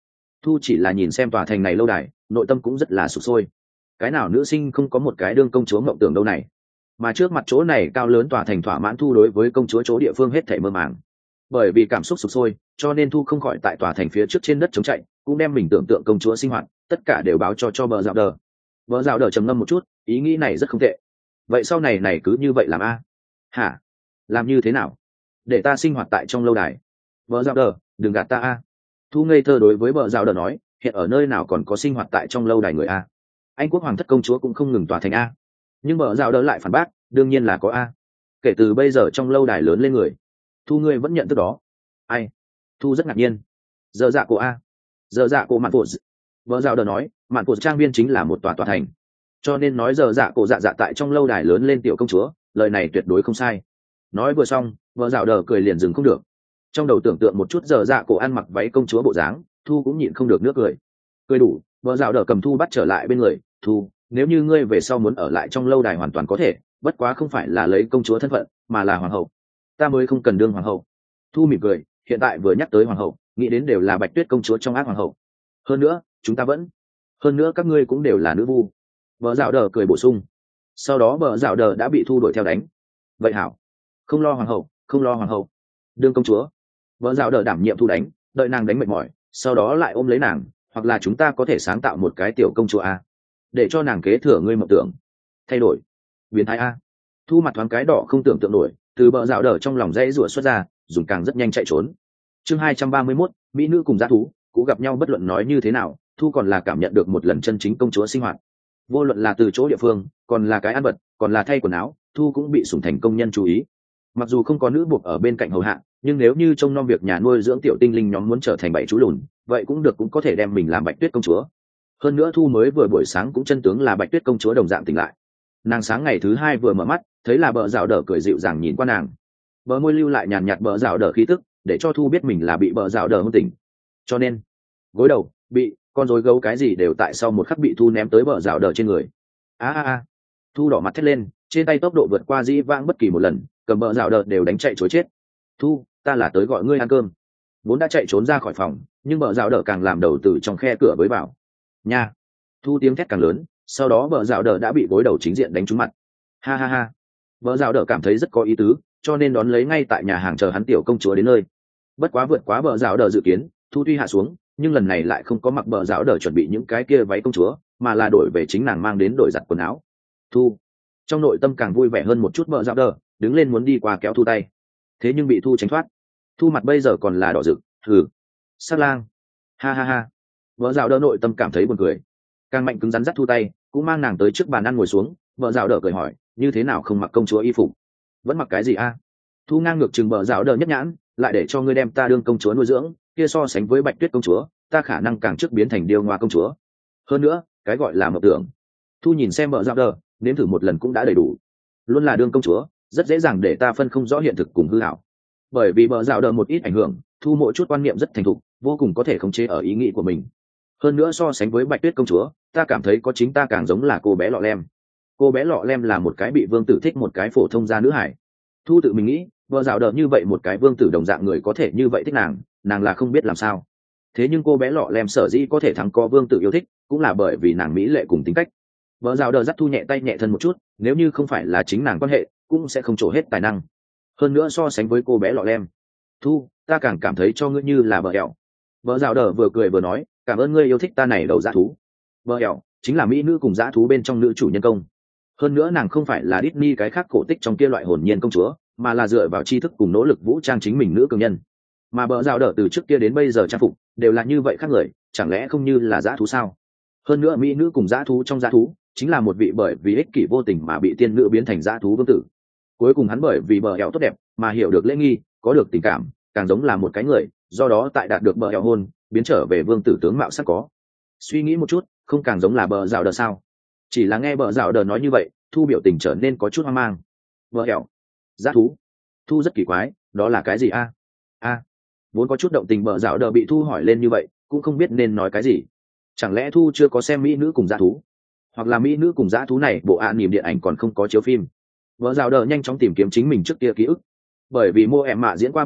Thu chỉ là nhìn xem tòa thành này lâu đài, nội tâm cũng rất là sụp sôi. Cái nào nữ sinh không có một cái đương công chúa mộng tưởng đâu này, mà trước mặt chỗ này cao lớn tòa thành thỏa mãn Thu đối với công chúa chỗ địa phương hết thảy mơ màng. Bởi vì cảm xúc sụp sôi, cho nên Thu không khỏi tại tòa thành phía trước trên đất chống chạy, cũng đem mình tưởng tượng công chúa sinh hoạt tất cả đều báo cho cho bờ dạo đờ. Bờ dạo đờ trầm ngâm một chút, ý nghĩ này rất không tệ. Vậy sau này này cứ như vậy làm a? Hả? Làm như thế nào? Để ta sinh hoạt tại trong lâu đài. Bờ dạo đờ, đừng gạt ta a. Thu ngây thơ đối với bờ dạo đờ nói, hiện ở nơi nào còn có sinh hoạt tại trong lâu đài người a? Anh quốc hoàng thất công chúa cũng không ngừng tòa thành a. Nhưng bờ dạo đờ lại phản bác, đương nhiên là có a. Kể từ bây giờ trong lâu đài lớn lên người, Thu ngươi vẫn nhận thức đó. Ai? Thu rất ngạc nhiên. Giờ dạ cổ a. Giờ dạ cổ mạn phụ. Bờ dạo đờ nói, mạn phụ trang viên chính là một tòa tòa thành, cho nên nói giờ dạ cổ dạ dạ tại trong lâu đài lớn lên tiểu công chúa, lời này tuyệt đối không sai. Nói vừa xong, vợ dạo đờ cười liền dừng không được. Trong đầu tưởng tượng một chút giờ dạ cổ ăn mặc váy công chúa bộ dáng, Thu cũng nhịn không được nước cười. Cười đủ, vợ dạo đờ cầm Thu bắt trở lại bên người. Thu, nếu như ngươi về sau muốn ở lại trong lâu đài hoàn toàn có thể, bất quá không phải là lấy công chúa thân phận, mà là hoàng hậu. Ta mới không cần đương hoàng hậu. Thu mỉm cười, hiện tại vừa nhắc tới hoàng hậu, nghĩ đến đều là Bạch Tuyết công chúa trong ác hoàng hậu. Hơn nữa, chúng ta vẫn, hơn nữa các ngươi cũng đều là nữ vu. Vợ dạo đờ cười bổ sung. Sau đó vợ dạo đờ đã bị Thu đuổi theo đánh. Vậy hảo, không lo hoàng hậu, không lo hoàng hậu, đương công chúa. Vợ dạo đờ đảm nhiệm Thu đánh, đợi nàng đánh mệt mỏi, sau đó lại ôm lấy nàng, hoặc là chúng ta có thể sáng tạo một cái tiểu công chúa a, để cho nàng kế thừa ngươi mộng tưởng. Thay đổi, biến thái a. Thu mặt thoáng cái đỏ không tưởng tượng nổi, từ vợ dạo đờ trong lòng dãy rủa xuất ra, dùng càng rất nhanh chạy trốn. Chương hai trăm ba mươi mốt, mỹ nữ cùng dã thú, cũ gặp nhau bất luận nói như thế nào, Thu còn là cảm nhận được một lần chân chính công chúa sinh hoạt. Vô luận là từ chỗ địa phương, còn là cái ăn vật, còn là thay quần áo, Thu cũng bị sủng thành công nhân chú ý. Mặc dù không có nữ buộc ở bên cạnh hầu hạ, nhưng nếu như trông nom việc nhà nuôi dưỡng tiểu tinh linh nhóm muốn trở thành bảy chú lùn, vậy cũng được, cũng có thể đem mình làm Bạch Tuyết công chúa. Hơn nữa Thu mới vừa buổi sáng cũng chân tướng là Bạch Tuyết công chúa đồng dạng tỉnh lại. Nàng sáng ngày thứ hai vừa mở mắt, thấy là bờ rào đờ cười dịu dàng nhìn qua nàng, bờ môi lưu lại nhàn nhạt bờ rào đờ khí tức, để cho Thu biết mình là bị bờ rào đờ hôn tỉnh. Cho nên gối đầu, bị con rối gấu cái gì đều tại sau một khắc bị Thu ném tới bờ rào đờ trên người. A a a. Thu đỏ mặt thét lên, trên tay tốc độ vượt qua dĩ vãng bất kỳ một lần, cầm bờ rào đờ đều đánh chạy chối chết. Thu, ta là tới gọi ngươi ăn cơm. Vốn đã chạy trốn ra khỏi phòng, nhưng bờ rào đờ càng làm đầu từ trong khe cửa với vào. Nha. Thu tiếng thét càng lớn, sau đó bờ rào đờ đã bị gối đầu chính diện đánh trúng mặt. Ha ha ha. Bờ rào đờ cảm thấy rất có ý tứ, cho nên đón lấy ngay tại nhà hàng chờ hắn tiểu công chúa đến nơi. Bất quá vượt quá bờ rào đờ dự kiến, Thu tuy hạ xuống, nhưng lần này lại không có mặc bờ rào đờ chuẩn bị những cái kia váy công chúa, mà là đổi về chính nàng mang đến đổi giặt quần áo. Thu trong nội tâm càng vui vẻ hơn một chút, bờ rào đờ đứng lên muốn đi qua kéo Thu tay, thế nhưng bị Thu tránh thoát. Thu mặt bây giờ còn là đỏ rực. Thử sát lang. Ha ha ha. Bờ rào đờ nội tâm cảm thấy buồn cười, càng mạnh cứng rắn dắt Thu tay, cũng mang nàng tới trước bàn ăn ngồi xuống. Bờ rào đờ cười hỏi, như thế nào không mặc công chúa y phục, vẫn mặc cái gì a? Thu ngang ngược chừng bờ rào đờ nhất nhãn, lại để cho ngươi đem ta đương công chúa nuôi dưỡng, kia so sánh với Bạch Tuyết công chúa, ta khả năng càng trước biến thành điêu ngoa công chúa. Hơn nữa, cái gọi là mộng tưởng. Thu nhìn xem bờ rào đờ, nếm thử một lần cũng đã đầy đủ. Luôn là đương công chúa, rất dễ dàng để ta phân không rõ hiện thực cùng hư ảo. Bởi vì bờ rào đờ một ít ảnh hưởng, Thu mỗi chút quan niệm rất thành thục, vô cùng có thể khống chế ở ý nghĩ của mình. Hơn nữa so sánh với Bạch Tuyết công chúa, ta cảm thấy có chính ta càng giống là cô bé lọ lem. Cô bé lọ lem là một cái bị vương tử thích một cái phổ thông gia nữ hải. Thu tự mình nghĩ, vợ dạo đợt như vậy một cái vương tử đồng dạng người có thể như vậy thích nàng, nàng là không biết làm sao. Thế nhưng cô bé lọ lem sở dĩ có thể thắng có vương tử yêu thích, cũng là bởi vì nàng mỹ lệ cùng tính cách. Vợ dạo đợt dắt Thu nhẹ tay nhẹ thân một chút, nếu như không phải là chính nàng quan hệ, cũng sẽ không trổ hết tài năng. Hơn nữa so sánh với cô bé lọ lem, Thu, ta càng cảm thấy cho ngươi như là bờ ẻo. Vợ dạo đợt vừa cười vừa nói, cảm ơn ngươi yêu thích ta này đầu dã thú. Bờ ẻo chính là mỹ nữ cùng dã thú bên trong nữ chủ nhân công. Hơn nữa nàng không phải là Disney cái khác cổ tích trong kia loại hồn nhiên công chúa, mà là dựa vào tri thức cùng nỗ lực vũ trang chính mình nữ cường nhân. Mà bờ rào đỡ từ trước kia đến bây giờ trang phục đều là như vậy khác người, chẳng lẽ không như là dã thú sao? Hơn nữa mỹ nữ cùng dã thú trong dã thú chính là một vị bởi vì ích kỷ vô tình mà bị tiên nữ biến thành dã thú vương tử. Cuối cùng hắn bởi vì bờ ẻo tốt đẹp mà hiểu được lễ nghi, có được tình cảm, càng giống là một cái người, do đó tại đạt được bờ ẻo hôn, biến trở về vương tử tướng mạo sắc có. Suy nghĩ một chút, không càng giống là bờ rào đỡ sao? Chỉ là nghe bờ rào đờ nói như vậy, Thu biểu tình trở nên có chút hoang mang. Bờ ẻo, dã thú. Thu rất kỳ quái, đó là cái gì a? A. Vốn có chút động tình bờ rào đờ bị Thu hỏi lên như vậy, cũng không biết nên nói cái gì. Chẳng lẽ Thu chưa có xem mỹ nữ cùng dã thú, hoặc là mỹ nữ cùng dã thú này bộ ạ niềm điện ảnh còn không có chiếu phim? Bờ rào đờ nhanh chóng tìm kiếm chính mình trước kia ký ức, bởi vì Mô Em Mạ diễn qua bờ ẻo,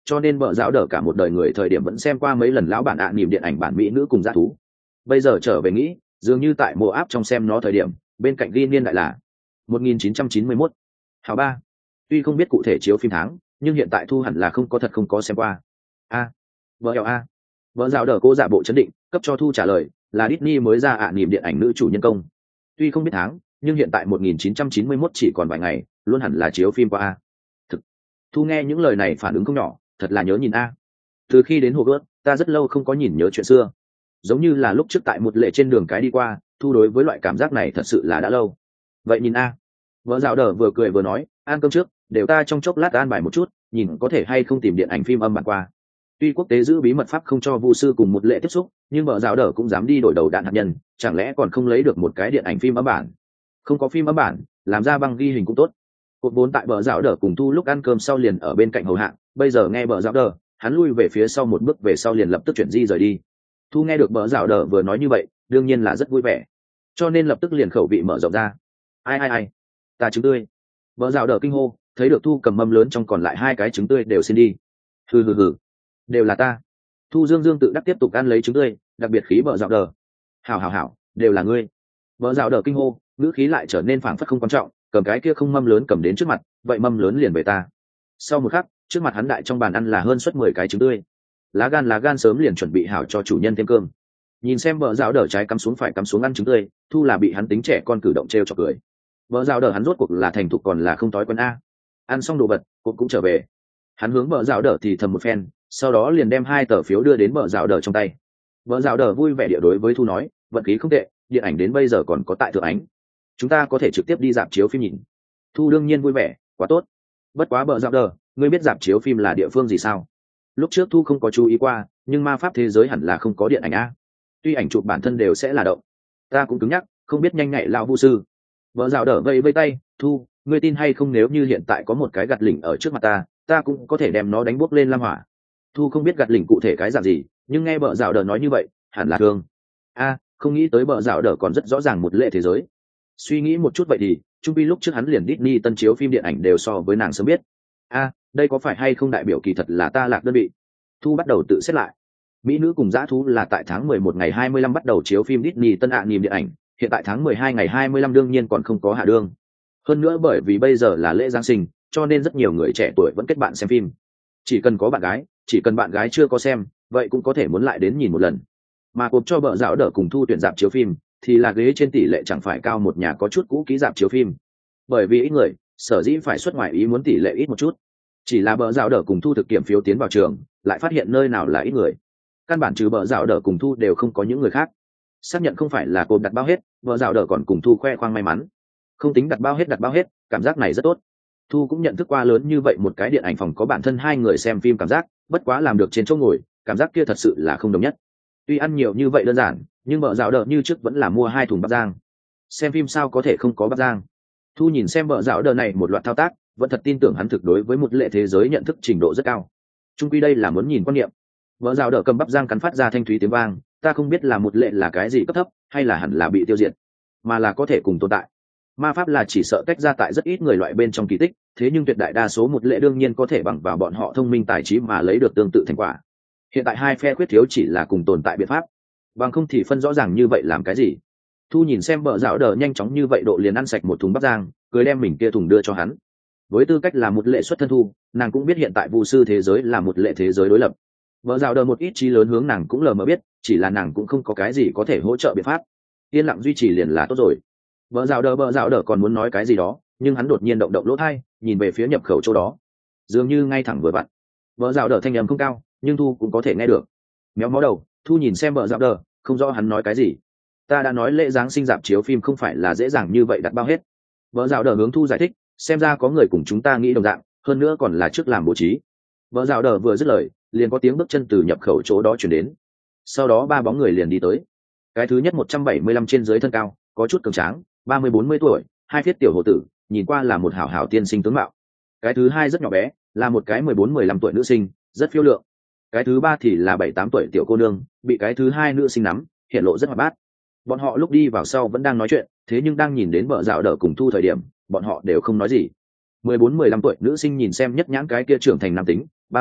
cho nên vợ giáo đỡ cả một đời người thời điểm vẫn xem qua mấy lần lão bản ạ niềm điện ảnh bản mỹ nữ cùng dã thú. Bây giờ trở về nghĩ, dường như tại mùa áp trong xem nó thời điểm, bên cạnh ghi niên đại là một nghìn chín trăm chín mươi mốt. Hào ba. Tuy không biết cụ thể chiếu phim tháng, nhưng hiện tại Thu hẳn là không có thật không có xem qua. A. Vợ eo a. Vợ giáo đỡ cô giả bộ chấn định, cấp cho Thu trả lời, là Disney mới ra ạ niềm điện ảnh nữ chủ nhân công. Tuy không biết tháng, nhưng hiện tại một nghìn chín trăm chín mươi mốt chỉ còn vài ngày, luôn hẳn là chiếu phim qua a. Thực. Thu nghe những lời này phản ứng không nhỏ, thật là nhớ nhìn a. Từ khi đến Hồ Gớt, ta rất lâu không có nhìn nhớ chuyện xưa. Giống như là lúc trước tại một lệ trên đường cái đi qua, Thu đối với loại cảm giác này thật sự là đã lâu. Vậy nhìn a. Vợ dạo đờ vừa cười vừa nói, ăn cơm trước, đều ta trong chốc lát an bài một chút, nhìn có thể hay không tìm điện ảnh phim âm bản qua. Tuy quốc tế giữ bí mật pháp không cho Vu sư cùng một lệ tiếp xúc, nhưng vợ dạo đờ cũng dám đi đổi đầu đạn hạt nhân, chẳng lẽ còn không lấy được một cái điện ảnh phim âm bản? Không có phim âm bản, làm ra băng ghi hình cũng tốt. Cột vốn tại vợ dạo đờ cùng Thu lúc ăn cơm sau liền ở bên cạnh hầu hạ, bây giờ nghe vợ dạo đờ, hắn lui về phía sau một bước về sau liền lập tức chuyển di rời đi. Thu nghe được vợ dạo đờ vừa nói như vậy, đương nhiên là rất vui vẻ, cho nên lập tức liền khẩu vị mở rộng ra. Ai ai ai, ta trứng tươi. Vợ dạo đờ kinh hô, thấy được Thu cầm mâm lớn trong còn lại hai cái trứng tươi đều xin đi. Hừ hừ hừ, đều là ta. Thu dương dương tự đắc tiếp tục ăn lấy trứng tươi, đặc biệt khí vợ dạo đờ. Hảo hảo hảo, đều là ngươi. Vợ dạo đờ kinh hô, ngữ khí lại trở nên phảng phất không quan trọng, cầm cái kia không mâm lớn cầm đến trước mặt, vậy mâm lớn liền về ta. Sau một khắc, trước mặt hắn đại trong bàn ăn là hơn suất mười cái trứng tươi. Lá gan lá gan sớm liền chuẩn bị hảo cho chủ nhân thêm cơm. Nhìn xem vợ dạo đờ trái cắm xuống phải cắm xuống ăn trứng tươi, Thu là bị hắn tính trẻ con cử động trêu chọc cười. Vợ dạo đờ hắn rốt cuộc là thành thục còn là không thói quen a. Ăn xong đồ vật, cũng cũng trở về. Hắn hướng vợ dạo đờ thì thầm một phen, sau đó liền đem hai tờ phiếu đưa đến vợ dạo đờ trong tay. Vợ dạo đờ vui vẻ địa đối với Thu nói, vận khí không tệ, điện ảnh đến bây giờ còn có tại thượng ánh, chúng ta có thể trực tiếp đi rạp chiếu phim nhìn. Thu đương nhiên vui vẻ, quá tốt. Bất quá vợ dạo đờ, ngươi biết rạp chiếu phim là địa phương gì sao? Lúc trước Thu không có chú ý qua, nhưng ma pháp thế giới hẳn là không có điện ảnh a. Tuy ảnh chụp bản thân đều sẽ là động, ta cũng cứng nhắc, không biết nhanh nhạy lão vu sư. Vợ dạo đờ vây vây tay, Thu, ngươi tin hay không nếu như hiện tại có một cái gạt lỉnh ở trước mặt ta, ta cũng có thể đem nó đánh bốc lên lam hỏa. Thu không biết gạt lỉnh cụ thể cái dạng gì, nhưng nghe vợ dạo đờ nói như vậy, hẳn là thương. A, không nghĩ tới vợ dạo đờ còn rất rõ ràng một lệ thế giới. Suy nghĩ một chút vậy thì, trung pi lúc trước hắn liền Disney tân chiếu phim điện ảnh đều so với nàng sớm biết. A, đây có phải hay không đại biểu kỳ thật là ta lạc đơn vị? Thu bắt đầu tự xét lại. Mỹ nữ cùng dã thú là tại tháng mười một ngày hai mươi lăm bắt đầu chiếu phim Disney tân ạ niềm điện ảnh, hiện tại tháng mười hai ngày hai mươi lăm đương nhiên còn không có hạ đương. Hơn nữa bởi vì bây giờ là lễ Giáng sinh, cho nên rất nhiều người trẻ tuổi vẫn kết bạn xem phim. Chỉ cần có bạn gái, chỉ cần bạn gái chưa có xem, vậy cũng có thể muốn lại đến nhìn một lần. Mà cột cho vợ dạo đỡ cùng Thu tuyển dạp chiếu phim, thì là ghế trên tỷ lệ chẳng phải cao một nhà có chút cũ kỹ dạp chiếu phim. Bởi vì ít người, sở dĩ phải xuất ngoại ý muốn tỷ lệ ít một chút. Chỉ là bờ dạo đỡ cùng Thu thực kiểm phiếu tiến vào trường, lại phát hiện nơi nào là ít người. Căn bản trừ bờ dạo đỡ cùng Thu đều không có những người khác. Xác nhận không phải là cột đặt bao hết, bờ dạo đỡ còn cùng Thu khoe khoang may mắn. Không tính đặt bao hết đặt bao hết, cảm giác này rất tốt. Thu cũng nhận thức qua lớn như vậy một cái điện ảnh phòng có bản thân hai người xem phim cảm giác, bất quá làm được trên chỗ ngồi, cảm giác kia thật sự là không đồng nhất. Tuy ăn nhiều như vậy đơn giản, nhưng bờ dạo đỡ như trước vẫn là mua hai thùng bắp rang. Xem phim sao có thể không có bắp rang? Thu nhìn xem bờ dạo đỡ này một loạt thao tác, vẫn thật tin tưởng hắn thực đối với một lệ thế giới nhận thức trình độ rất cao. Trung quy đây là muốn nhìn quan niệm. Bờ dạo đỡ cầm bắp rang cắn phát ra thanh thúy tiếng vang, ta không biết là một lệ là cái gì cấp thấp, hay là hẳn là bị tiêu diệt, mà là có thể cùng tồn tại. Ma pháp là chỉ sợ tách ra tại rất ít người loại bên trong kỳ tích, thế nhưng tuyệt đại đa số một lệ đương nhiên có thể bằng vào bọn họ thông minh tài trí mà lấy được tương tự thành quả. Hiện tại hai phe khuyết thiếu chỉ là cùng tồn tại biện pháp, bằng không thì phân rõ ràng như vậy làm cái gì. Thu nhìn xem bờ dạo đờ nhanh chóng như vậy độ liền ăn sạch một thùng bắp rang, cười đem mình kia thùng đưa cho hắn. Với tư cách là một lệ xuất thân Thu, nàng cũng biết hiện tại vu sư thế giới là một lệ thế giới đối lập. Bờ dạo đờ một ít trí lớn hướng nàng cũng lờ mờ biết, chỉ là nàng cũng không có cái gì có thể hỗ trợ biện pháp. Yên lặng duy trì liền là tốt rồi. Bờ dạo đờ bờ dạo đờ còn muốn nói cái gì đó, nhưng hắn đột nhiên động động lỗ tai, nhìn về phía nhập khẩu chỗ đó, dường như ngay thẳng vừa vặn. Bờ dạo đờ thanh âm không cao, nhưng Thu cũng có thể nghe được. Méo mó đầu, Thu nhìn xem bờ dạo đờ, không rõ hắn nói cái gì. Ta đã nói lễ giáng sinh dạp chiếu phim không phải là dễ dàng như vậy đặt bao hết. Bờ dạo đờ hướng Thu giải thích, xem ra có người cùng chúng ta nghĩ đồng dạng, hơn nữa còn là trước làm bố trí. Bờ dạo đờ vừa dứt lời, liền có tiếng bước chân từ nhập khẩu chỗ đó chuyển đến. Sau đó ba bóng người liền đi tới. Cái thứ nhất một trăm bảy mươi lăm trên dưới thân cao, có chút cường tráng, ba mươi bốn mươi tuổi, hai thiết tiểu hồ tử, nhìn qua là một hảo hảo tiên sinh tướng mạo. Cái thứ hai rất nhỏ bé, là một cái mười bốn mười lăm tuổi nữ sinh, rất phiêu lượng. Cái thứ ba thì là bảy tám tuổi tiểu cô nương, bị cái thứ hai nữ sinh nắm, hiện lộ rất hoạt bát. Bọn họ lúc đi vào sau vẫn đang nói chuyện, thế nhưng đang nhìn đến vợ dạo đỡ cùng Thu thời điểm, bọn họ đều không nói gì. mười bốn mười lăm tuổi nữ sinh nhìn xem nhất nhãn cái kia trưởng thành nam tính, ba ba,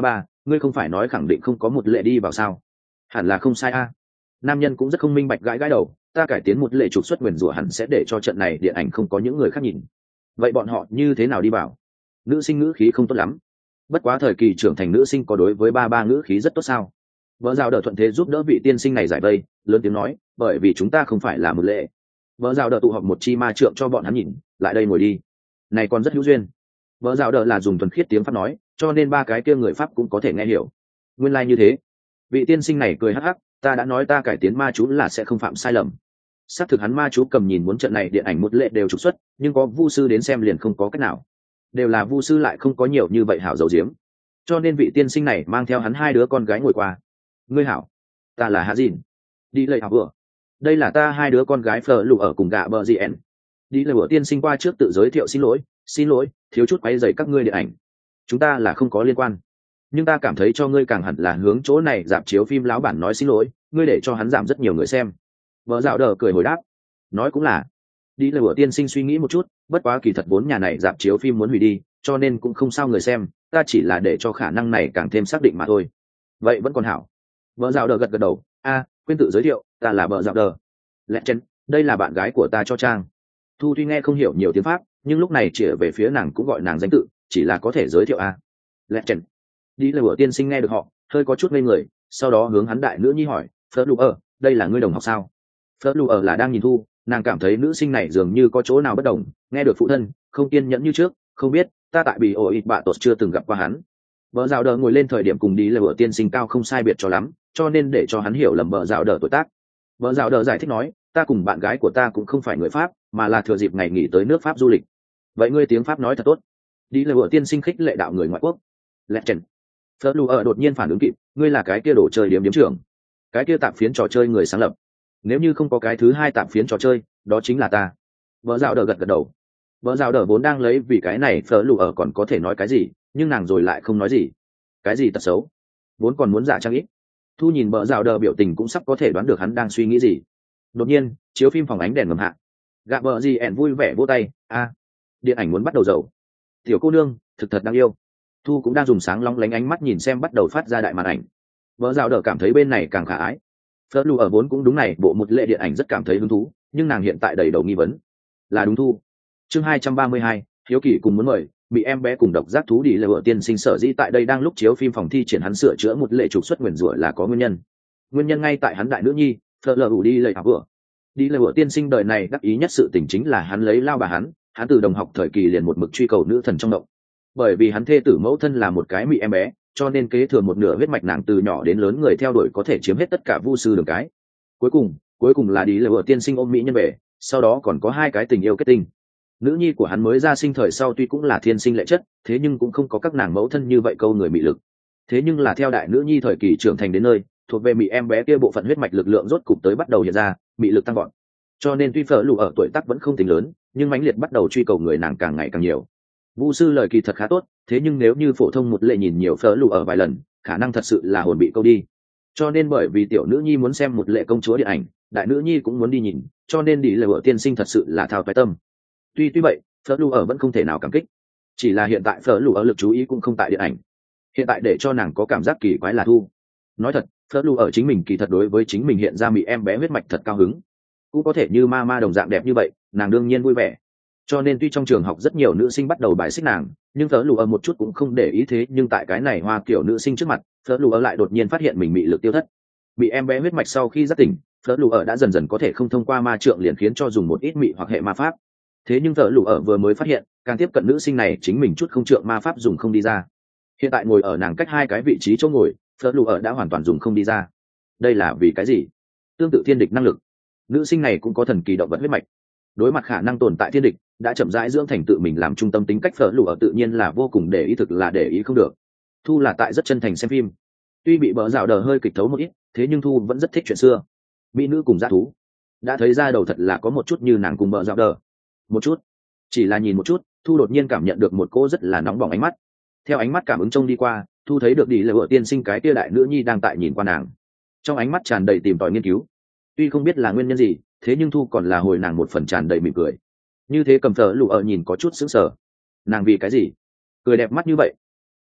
ngươi không phải nói khẳng định không có một lệ đi vào sao? Hẳn là không sai a. Nam nhân cũng rất không minh bạch, gãi gãi đầu, ta cải tiến một lệ trục xuất nguyền rủa hẳn sẽ để cho trận này điện ảnh không có những người khác nhìn. Vậy bọn họ như thế nào đi vào? Nữ sinh ngữ khí không tốt lắm. Bất quá thời kỳ trưởng thành nữ sinh có đối với ba ba ngữ khí rất tốt sao? Vợ rào đỡ thuận thế giúp đỡ vị tiên sinh này giải vây, lớn tiếng nói, bởi vì chúng ta không phải là một lệ. Vợ rào đỡ tụ họp một chi ma trượng cho bọn hắn nhìn, lại đây ngồi đi. Này còn rất hữu duyên. Vợ rào đỡ là dùng thuần khiết tiếng Pháp nói, cho nên ba cái kia người Pháp cũng có thể nghe hiểu. Nguyên lai like như thế. Vị tiên sinh này cười hắc hắc, ta đã nói ta cải tiến ma chú là sẽ không phạm sai lầm. Xác thực hắn ma chú cầm nhìn muốn trận này điện ảnh một lệ đều trục xuất, nhưng có vu sư đến xem liền không có cách nào. Đều là vu sư lại không có nhiều như vậy hảo dầu diếm. Cho nên vị tiên sinh này mang theo hắn hai đứa con gái ngồi qua. Ngươi hảo, ta là Hạ Dìn. Đi lời học vừa. Đây là ta hai đứa con gái Phở Lù ở cùng gạ bờ gì ẻn. Đi lời bữa tiên sinh qua trước tự giới thiệu, xin lỗi, xin lỗi, thiếu chút quấy rầy các ngươi điện ảnh. Chúng ta là không có liên quan. Nhưng ta cảm thấy cho ngươi càng hẳn là hướng chỗ này dạp chiếu phim lão bản nói xin lỗi, ngươi để cho hắn giảm rất nhiều người xem. Vợ dạo đờ cười hồi đáp, nói cũng là. Đi lời bữa tiên sinh suy nghĩ một chút, bất quá kỳ thật vốn nhà này dạp chiếu phim muốn hủy đi, cho nên cũng không sao người xem, ta chỉ là để cho khả năng này càng thêm xác định mà thôi. Vậy vẫn còn hảo. Vợ dạo đờ gật gật đầu, a, quên tự giới thiệu, ta là vợ dạo đờ. Lẹ chân, đây là bạn gái của ta cho Trang. Thu tuy nghe không hiểu nhiều tiếng Pháp, nhưng lúc này chỉ về phía nàng cũng gọi nàng danh tự, chỉ là có thể giới thiệu a. Lẹ chân. Đi lời bữa tiên sinh nghe được họ, hơi có chút ngây người, sau đó hướng hắn đại nữ nhi hỏi, Phớt Lù ở, đây là ngươi đồng học sao? Phớt Lù ở là đang nhìn Thu, nàng cảm thấy nữ sinh này dường như có chỗ nào bất đồng, nghe được phụ thân, không kiên nhẫn như trước, không biết, ta tại bị ổ ít bạ tột chưa từng gặp qua hắn. Bờ rào đờ ngồi lên thời điểm cùng đi lời bữa tiên sinh cao không sai biệt cho lắm, cho nên để cho hắn hiểu lầm bờ rào đờ tuổi tác. Bờ rào đờ giải thích nói, ta cùng bạn gái của ta cũng không phải người Pháp, mà là thừa dịp ngày nghỉ tới nước Pháp du lịch. Vậy ngươi tiếng Pháp nói thật tốt. Đi lời bữa tiên sinh khích lệ đạo người ngoại quốc. Legend. Phớt Lù ở đột nhiên phản ứng kịp, ngươi là cái kia đồ chơi điếm điếm trưởng, cái kia tạm phiến trò chơi người sáng lập. Nếu như không có cái thứ hai tạm phiến trò chơi, đó chính là ta. Vợ dạo đờ gật gật đầu. Vợ dạo đờ vốn đang lấy vì cái này Phớt Lù ở còn có thể nói cái gì, nhưng nàng rồi lại không nói gì. Cái gì tật xấu? Vốn còn muốn giả trang ít. Thu nhìn vợ dạo đờ biểu tình cũng sắp có thể đoán được hắn đang suy nghĩ gì. Đột nhiên, chiếu phim phòng ánh đèn ngầm hạ. Gạ vợ gì ẻn vui vẻ vỗ tay, a, điện ảnh muốn bắt đầu dầu. Tiểu cô nương, thực thật đáng yêu. Thu cũng đang dùng sáng long lánh ánh mắt nhìn xem bắt đầu phát ra đại màn ảnh. Vợ dạo đờ cảm thấy bên này càng khả ái. Phớt Lù ở vốn cũng đúng này, bộ một lệ điện ảnh rất cảm thấy hứng thú, nhưng nàng hiện tại đầy đầu nghi vấn. Là đúng Thu. Chương hai trăm ba mươi hai, hiếu kỳ cùng muốn mời, bị em bé cùng độc giác thú đi lời vợ tiên sinh sở dĩ tại đây đang lúc chiếu phim phòng thi triển hắn sửa chữa một lệ trục xuất nguyền rủa là có nguyên nhân. Nguyên nhân ngay tại hắn đại nữ nhi, Phớt Lù đi lời học vừa. Đi lời vợ tiên sinh đời này đắc ý nhất sự tình chính là hắn lấy lao bà hắn, hắn từ đồng học thời kỳ liền một mực truy cầu nữ thần trong động. Bởi vì hắn thê tử mẫu thân là một cái mị em bé, cho nên kế thừa một nửa huyết mạch nàng từ nhỏ đến lớn người theo đuổi có thể chiếm hết tất cả vu sư đường cái. Cuối cùng, cuối cùng là đi lời vợ tiên sinh ôm mỹ nhân về, sau đó còn có hai cái tình yêu kết tinh. Nữ nhi của hắn mới ra sinh thời sau tuy cũng là thiên sinh lệ chất, thế nhưng cũng không có các nàng mẫu thân như vậy câu người mị lực. Thế nhưng là theo đại nữ nhi thời kỳ trưởng thành đến nơi, thuộc về mị em bé kia bộ phận huyết mạch lực lượng rốt cục tới bắt đầu hiện ra, mị lực tăng vọt. Cho nên tuy Phở Lù ở tuổi tác vẫn không tính lớn, nhưng mãnh liệt bắt đầu truy cầu người nàng càng ngày càng nhiều. Vu sư lời kỳ thật khá tốt, thế nhưng nếu như phổ thông một lệ nhìn nhiều Phở Lù ở vài lần, khả năng thật sự là hồn bị câu đi. Cho nên bởi vì tiểu nữ nhi muốn xem một lệ công chúa điện ảnh, đại nữ nhi cũng muốn đi nhìn, cho nên đi lời vợ tiên sinh thật sự là thao toái tâm. Tuy tuy vậy, Phở Lù ở vẫn không thể nào cảm kích. Chỉ là hiện tại Phở Lù ở lực chú ý cũng không tại điện ảnh. Hiện tại để cho nàng có cảm giác kỳ quái là Thu. Nói thật, Phở Lù ở chính mình kỳ thật đối với chính mình hiện ra mị em bé huyết mạch thật cao hứng. Cũng có thể như ma ma đồng dạng đẹp như vậy, nàng đương nhiên vui vẻ. Cho nên tuy trong trường học rất nhiều nữ sinh bắt đầu bài xích nàng, nhưng Phở Lù ở một chút cũng không để ý thế, nhưng tại cái này hoa kiểu nữ sinh trước mặt, Phở Lù ở lại đột nhiên phát hiện mình mị lực tiêu thất. Bị em bé huyết mạch sau khi giác tỉnh, Phở Lù ở đã dần dần có thể không thông qua ma trượng liền khiến cho dùng một ít mị hoặc hệ ma pháp. Thế nhưng Phở Lù ở vừa mới phát hiện, càng tiếp cận nữ sinh này chính mình chút không trượng ma pháp dùng không đi ra. Hiện tại ngồi ở nàng cách hai cái vị trí chỗ ngồi, Phở Lù ở đã hoàn toàn dùng không đi ra. Đây là vì cái gì? Tương tự thiên địch năng lực. Nữ sinh này cũng có thần kỳ động vật huyết mạch. Đối mặt khả năng tồn tại thiên địch, đã chậm rãi dưỡng thành tự mình làm trung tâm tính cách. Phở Lù ở tự nhiên là vô cùng để ý, thực là để ý không được. Thu là tại rất chân thành xem phim, tuy bị bỡ rào đờ hơi kịch thấu một ít, thế nhưng Thu vẫn rất thích chuyện xưa, mỹ nữ cùng dã thú. Đã thấy ra đầu thật là có một chút như nàng cùng bỡ rào đờ. Một chút, chỉ là nhìn một chút, Thu đột nhiên cảm nhận được một cô rất là nóng bỏng ánh mắt. Theo ánh mắt cảm ứng trông đi qua, Thu thấy được đi là vợ tiên sinh cái kia đại nữ nhi đang tại nhìn qua nàng, trong ánh mắt tràn đầy tìm tòi nghiên cứu. Tuy không biết là nguyên nhân gì, thế nhưng Thu còn là hồi nàng một phần tràn đầy mỉm cười. Như thế cầm Phở Lù ở nhìn có chút sững sờ. Nàng vì cái gì cười đẹp mắt như vậy?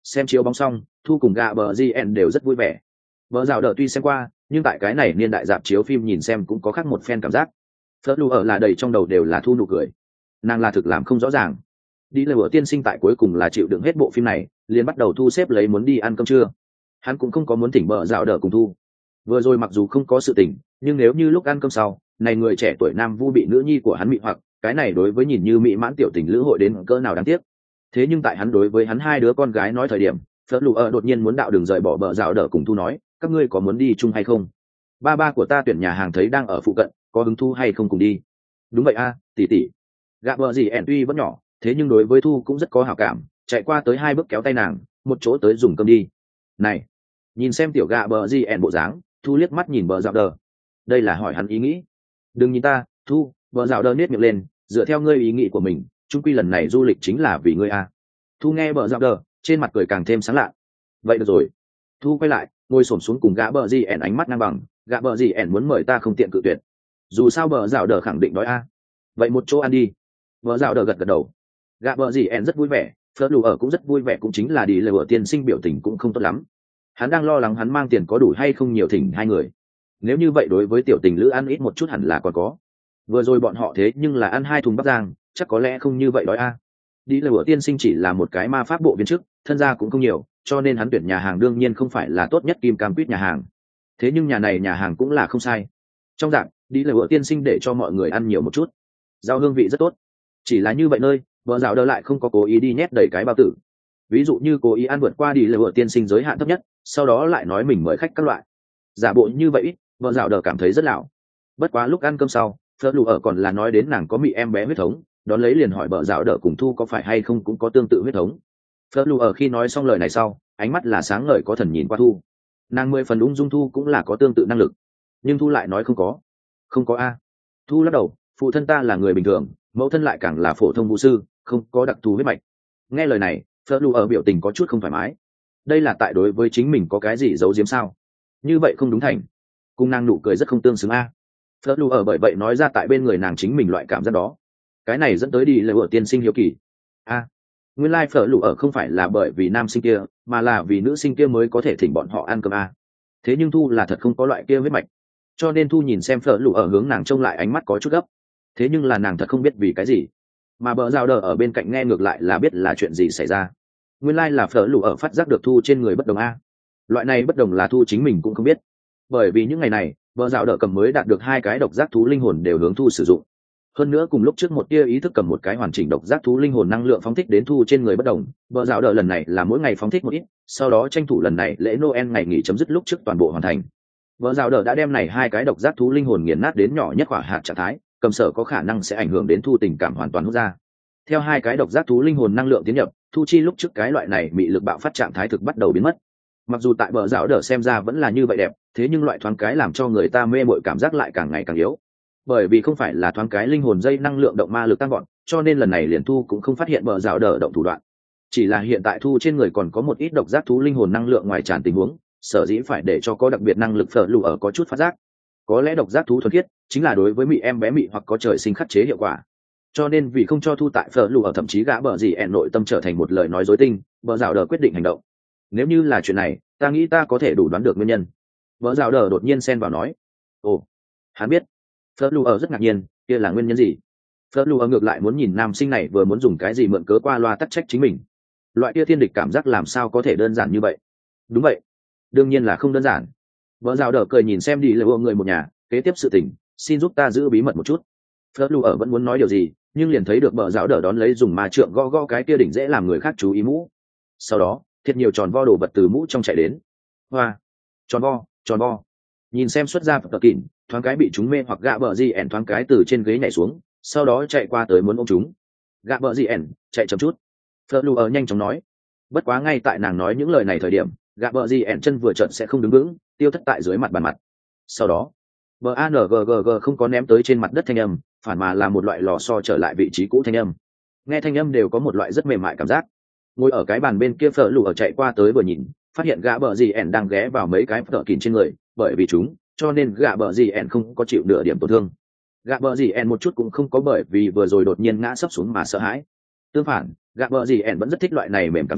Xem chiếu bóng xong, thu cùng gạ bờ gn đều rất vui vẻ. Bờ rào đỡ tuy xem qua, nhưng tại cái này niên đại dạp chiếu phim nhìn xem cũng có khác một phen cảm giác. Phớt lù ở là đầy trong đầu đều là thu nụ cười. Nàng là thực làm không rõ ràng. Đi lời bữa tiên sinh tại cuối cùng là chịu đựng hết bộ phim này, liền bắt đầu thu xếp lấy muốn đi ăn cơm trưa. Hắn cũng không có muốn thỉnh bờ rào đỡ cùng thu. Vừa rồi mặc dù không có sự tình, nhưng nếu như lúc ăn cơm sau, này người trẻ tuổi nam vu bị nữ nhi của hắn mị hoặc, cái này đối với nhìn như mỹ mãn tiểu tình lữ hội đến cỡ nào đáng tiếc. Thế nhưng tại hắn đối với hắn hai đứa con gái nói thời điểm, Phớt lù ở đột nhiên muốn đạo đường rời bỏ bờ rào đỡ cùng thu nói, các ngươi có muốn đi chung hay không? Ba ba của ta tuyển nhà hàng thấy đang ở phụ cận, có hứng thú hay không cùng đi? Đúng vậy a, tỷ tỷ. Gạ bờ gì ẻn tuy vẫn nhỏ, thế nhưng đối với thu cũng rất có hảo cảm, chạy qua tới hai bước kéo tay nàng, một chỗ tới dùng cơm đi. Này, nhìn xem tiểu gạ bờ gì ẻn bộ dáng, thu liếc mắt nhìn bờ rào đờ. Đây là hỏi hắn ý nghĩ. Đừng nhìn ta, thu. Bờ rào đờ nết miệng lên, dựa theo ngươi ý nghĩ của mình, chung quy lần này du lịch chính là vì ngươi a. Thu nghe bờ rào đờ, trên mặt cười càng thêm sáng lạ. Vậy được rồi. Thu quay lại, ngồi xổm xuống cùng gã bờ gì ẻn ánh mắt ngang bằng, gã bờ gì ẻn muốn mời ta không tiện cự tuyệt. Dù sao bờ rào đờ khẳng định đói a. Vậy một chỗ ăn đi. Bờ rào đờ gật gật đầu. Gã bờ gì ẻn rất vui vẻ, Phớt lù ở cũng rất vui vẻ, cũng chính là đi lời bữa tiên sinh biểu tình cũng không tốt lắm. Hắn đang lo lắng hắn mang tiền có đủ hay không nhiều thỉnh hai người. Nếu như vậy đối với tiểu tình lữ ăn ít một chút hẳn là còn có. Vừa rồi bọn họ thế nhưng là ăn hai thùng bắp rang, chắc có lẽ không như vậy đói a. Đi lời bữa tiên sinh chỉ là một cái ma pháp bộ viên chức, thân gia cũng không nhiều, cho nên hắn tuyển nhà hàng đương nhiên không phải là tốt nhất kim cam quýt nhà hàng. Thế nhưng nhà này nhà hàng cũng là không sai. Trong dạng đi lời bữa tiên sinh để cho mọi người ăn nhiều một chút, rau hương vị rất tốt. Chỉ là như vậy nơi vợ rào đỡ lại không có cố ý đi nhét đầy cái bao tử. Ví dụ như cố ý ăn vượt qua đi lời bữa tiên sinh giới hạn thấp nhất, sau đó lại nói mình mời khách các loại. Giả bộ như vậy vợ rào đỡ cảm thấy rất lão. Bất quá lúc ăn cơm sau, Phớt lù ở còn là nói đến nàng có mị em bé huyết thống, đón lấy liền hỏi vợ rào đỡ cùng thu có phải hay không cũng có tương tự huyết thống. Phớt lù ở khi nói xong lời này sau, ánh mắt là sáng ngời có thần nhìn qua thu. Nàng mười phần ung dung thu cũng là có tương tự năng lực, nhưng thu lại nói không có. Không có a. Thu lắc đầu, phụ thân ta là người bình thường, mẫu thân lại càng là phổ thông vũ sư, không có đặc thù huyết mạch. Nghe lời này, Phớt lù ở biểu tình có chút không thoải mái. Đây là tại đối với chính mình có cái gì giấu giếm sao? Như vậy không đúng thành. Cung nàng nụ cười rất không tương xứng a. Phớt lù ở bởi vậy nói ra tại bên người nàng chính mình loại cảm giác đó. Cái này dẫn tới đi lời của tiên sinh hiếu kỳ. A, nguyên lai Phớt lù ở không phải là bởi vì nam sinh kia, mà là vì nữ sinh kia mới có thể thỉnh bọn họ ăn cơm a. Thế nhưng thu là thật không có loại kia huyết mạch, cho nên thu nhìn xem Phớt lù ở hướng nàng trông lại ánh mắt có chút gấp. Thế nhưng là nàng thật không biết vì cái gì, mà bờ rào đờ ở bên cạnh nghe ngược lại là biết là chuyện gì xảy ra. Nguyên lai là Phớt lù ở phát giác được thu trên người bất đồng a. Loại này bất đồng là thu chính mình cũng không biết, bởi vì những ngày này bờ rào đờ cầm mới đạt được hai cái độc giác thú linh hồn đều hướng thu sử dụng. Hơn nữa cùng lúc trước một tia ý thức cầm một cái hoàn chỉnh độc giác thú linh hồn năng lượng phóng thích đến thu trên người bất đồng, bờ rào đờ lần này là mỗi ngày phóng thích một ít, sau đó tranh thủ lần này lễ Noel ngày nghỉ chấm dứt lúc trước toàn bộ hoàn thành. Bờ rào đờ đã đem này hai cái độc giác thú linh hồn nghiền nát đến nhỏ nhất quả hạt trạng thái, cầm sở có khả năng sẽ ảnh hưởng đến thu tình cảm hoàn toàn hút ra. Theo hai cái độc giác thú linh hồn năng lượng tiến nhập, thu chi lúc trước cái loại này bị lực bạo phát trạng thái thực bắt đầu biến mất. Mặc dù tại bờ rào đờ xem ra vẫn là như vậy đẹp, thế nhưng loại thoáng cái làm cho người ta mê mội cảm giác lại càng ngày càng yếu. Bởi vì không phải là thoáng cái linh hồn dây năng lượng động ma lực tăng gọn, cho nên lần này liền thu cũng không phát hiện bờ rào đờ động thủ đoạn. Chỉ là hiện tại thu trên người còn có một ít độc giác thú linh hồn năng lượng ngoài tràn tình huống, sở dĩ phải để cho có đặc biệt năng lực Phớt lù ở có chút phát giác. Có lẽ độc giác thú thuần khiết chính là đối với mị em bé mị hoặc có trời sinh khắc chế hiệu quả. Cho nên vì không cho thu tại Phớt lù ở thậm chí gã bờ gì ẻn nội tâm trở thành một lời nói dối tinh, bờ rào đờ quyết định hành động. Nếu như là chuyện này, ta nghĩ ta có thể đủ đoán được nguyên nhân. Bờ rào đờ đột nhiên xen vào nói. Ồ, hắn biết. Phớt lù ở rất ngạc nhiên, kia là nguyên nhân gì? Phớt lù ở ngược lại muốn nhìn nam sinh này vừa muốn dùng cái gì mượn cớ qua loa tắc trách chính mình. Loại kia thiên địch cảm giác làm sao có thể đơn giản như vậy? Đúng vậy, đương nhiên là không đơn giản. Vợ rào đờ cười nhìn xem đi lời người một nhà, kế tiếp sự tình, xin giúp ta giữ bí mật một chút. Phớt lù ở vẫn muốn nói điều gì, nhưng liền thấy được bờ rào đờ đón lấy dùng ma trượng gõ gõ cái kia đỉnh dễ làm người khác chú ý mũ. Sau đó thiệt nhiều tròn vo đồ vật từ mũ trong chạy đến. Hoa, tròn vo, tròn vo. Nhìn xem xuất ra vật kỉn, thoáng cái bị chúng mê hoặc gạ bờ gì ẻn thoáng cái từ trên ghế nhảy xuống, sau đó chạy qua tới muốn ôm chúng. Gạ bờ gì ẻn, chạy chậm chút. Phớt lù ở nhanh chóng nói. Bất quá ngay tại nàng nói những lời này thời điểm, gạ bờ gì ẻn chân vừa chợt sẽ không đứng vững, tiêu thất tại dưới mặt bàn mặt. Sau đó bờ a n g g g không có ném tới trên mặt đất thanh âm, phản mà là một loại lò xo trở lại vị trí cũ thanh âm. Nghe thanh âm đều có một loại rất mềm mại cảm giác. Ngồi ở cái bàn bên kia Phớt lù ở chạy qua tới vừa nhìn, phát hiện gạ bờ gì ẻn đang ghé vào mấy cái phở kín trên người, bởi vì chúng cho nên gạ bờ gì ẻn không có chịu nửa điểm tổn thương. Gạ bờ gì ẻn một chút cũng không có bởi vì vừa rồi đột nhiên ngã sấp xuống mà sợ hãi. Tương phản, gạ bờ gì ẻn vẫn rất thích loại này mềm cảm giác,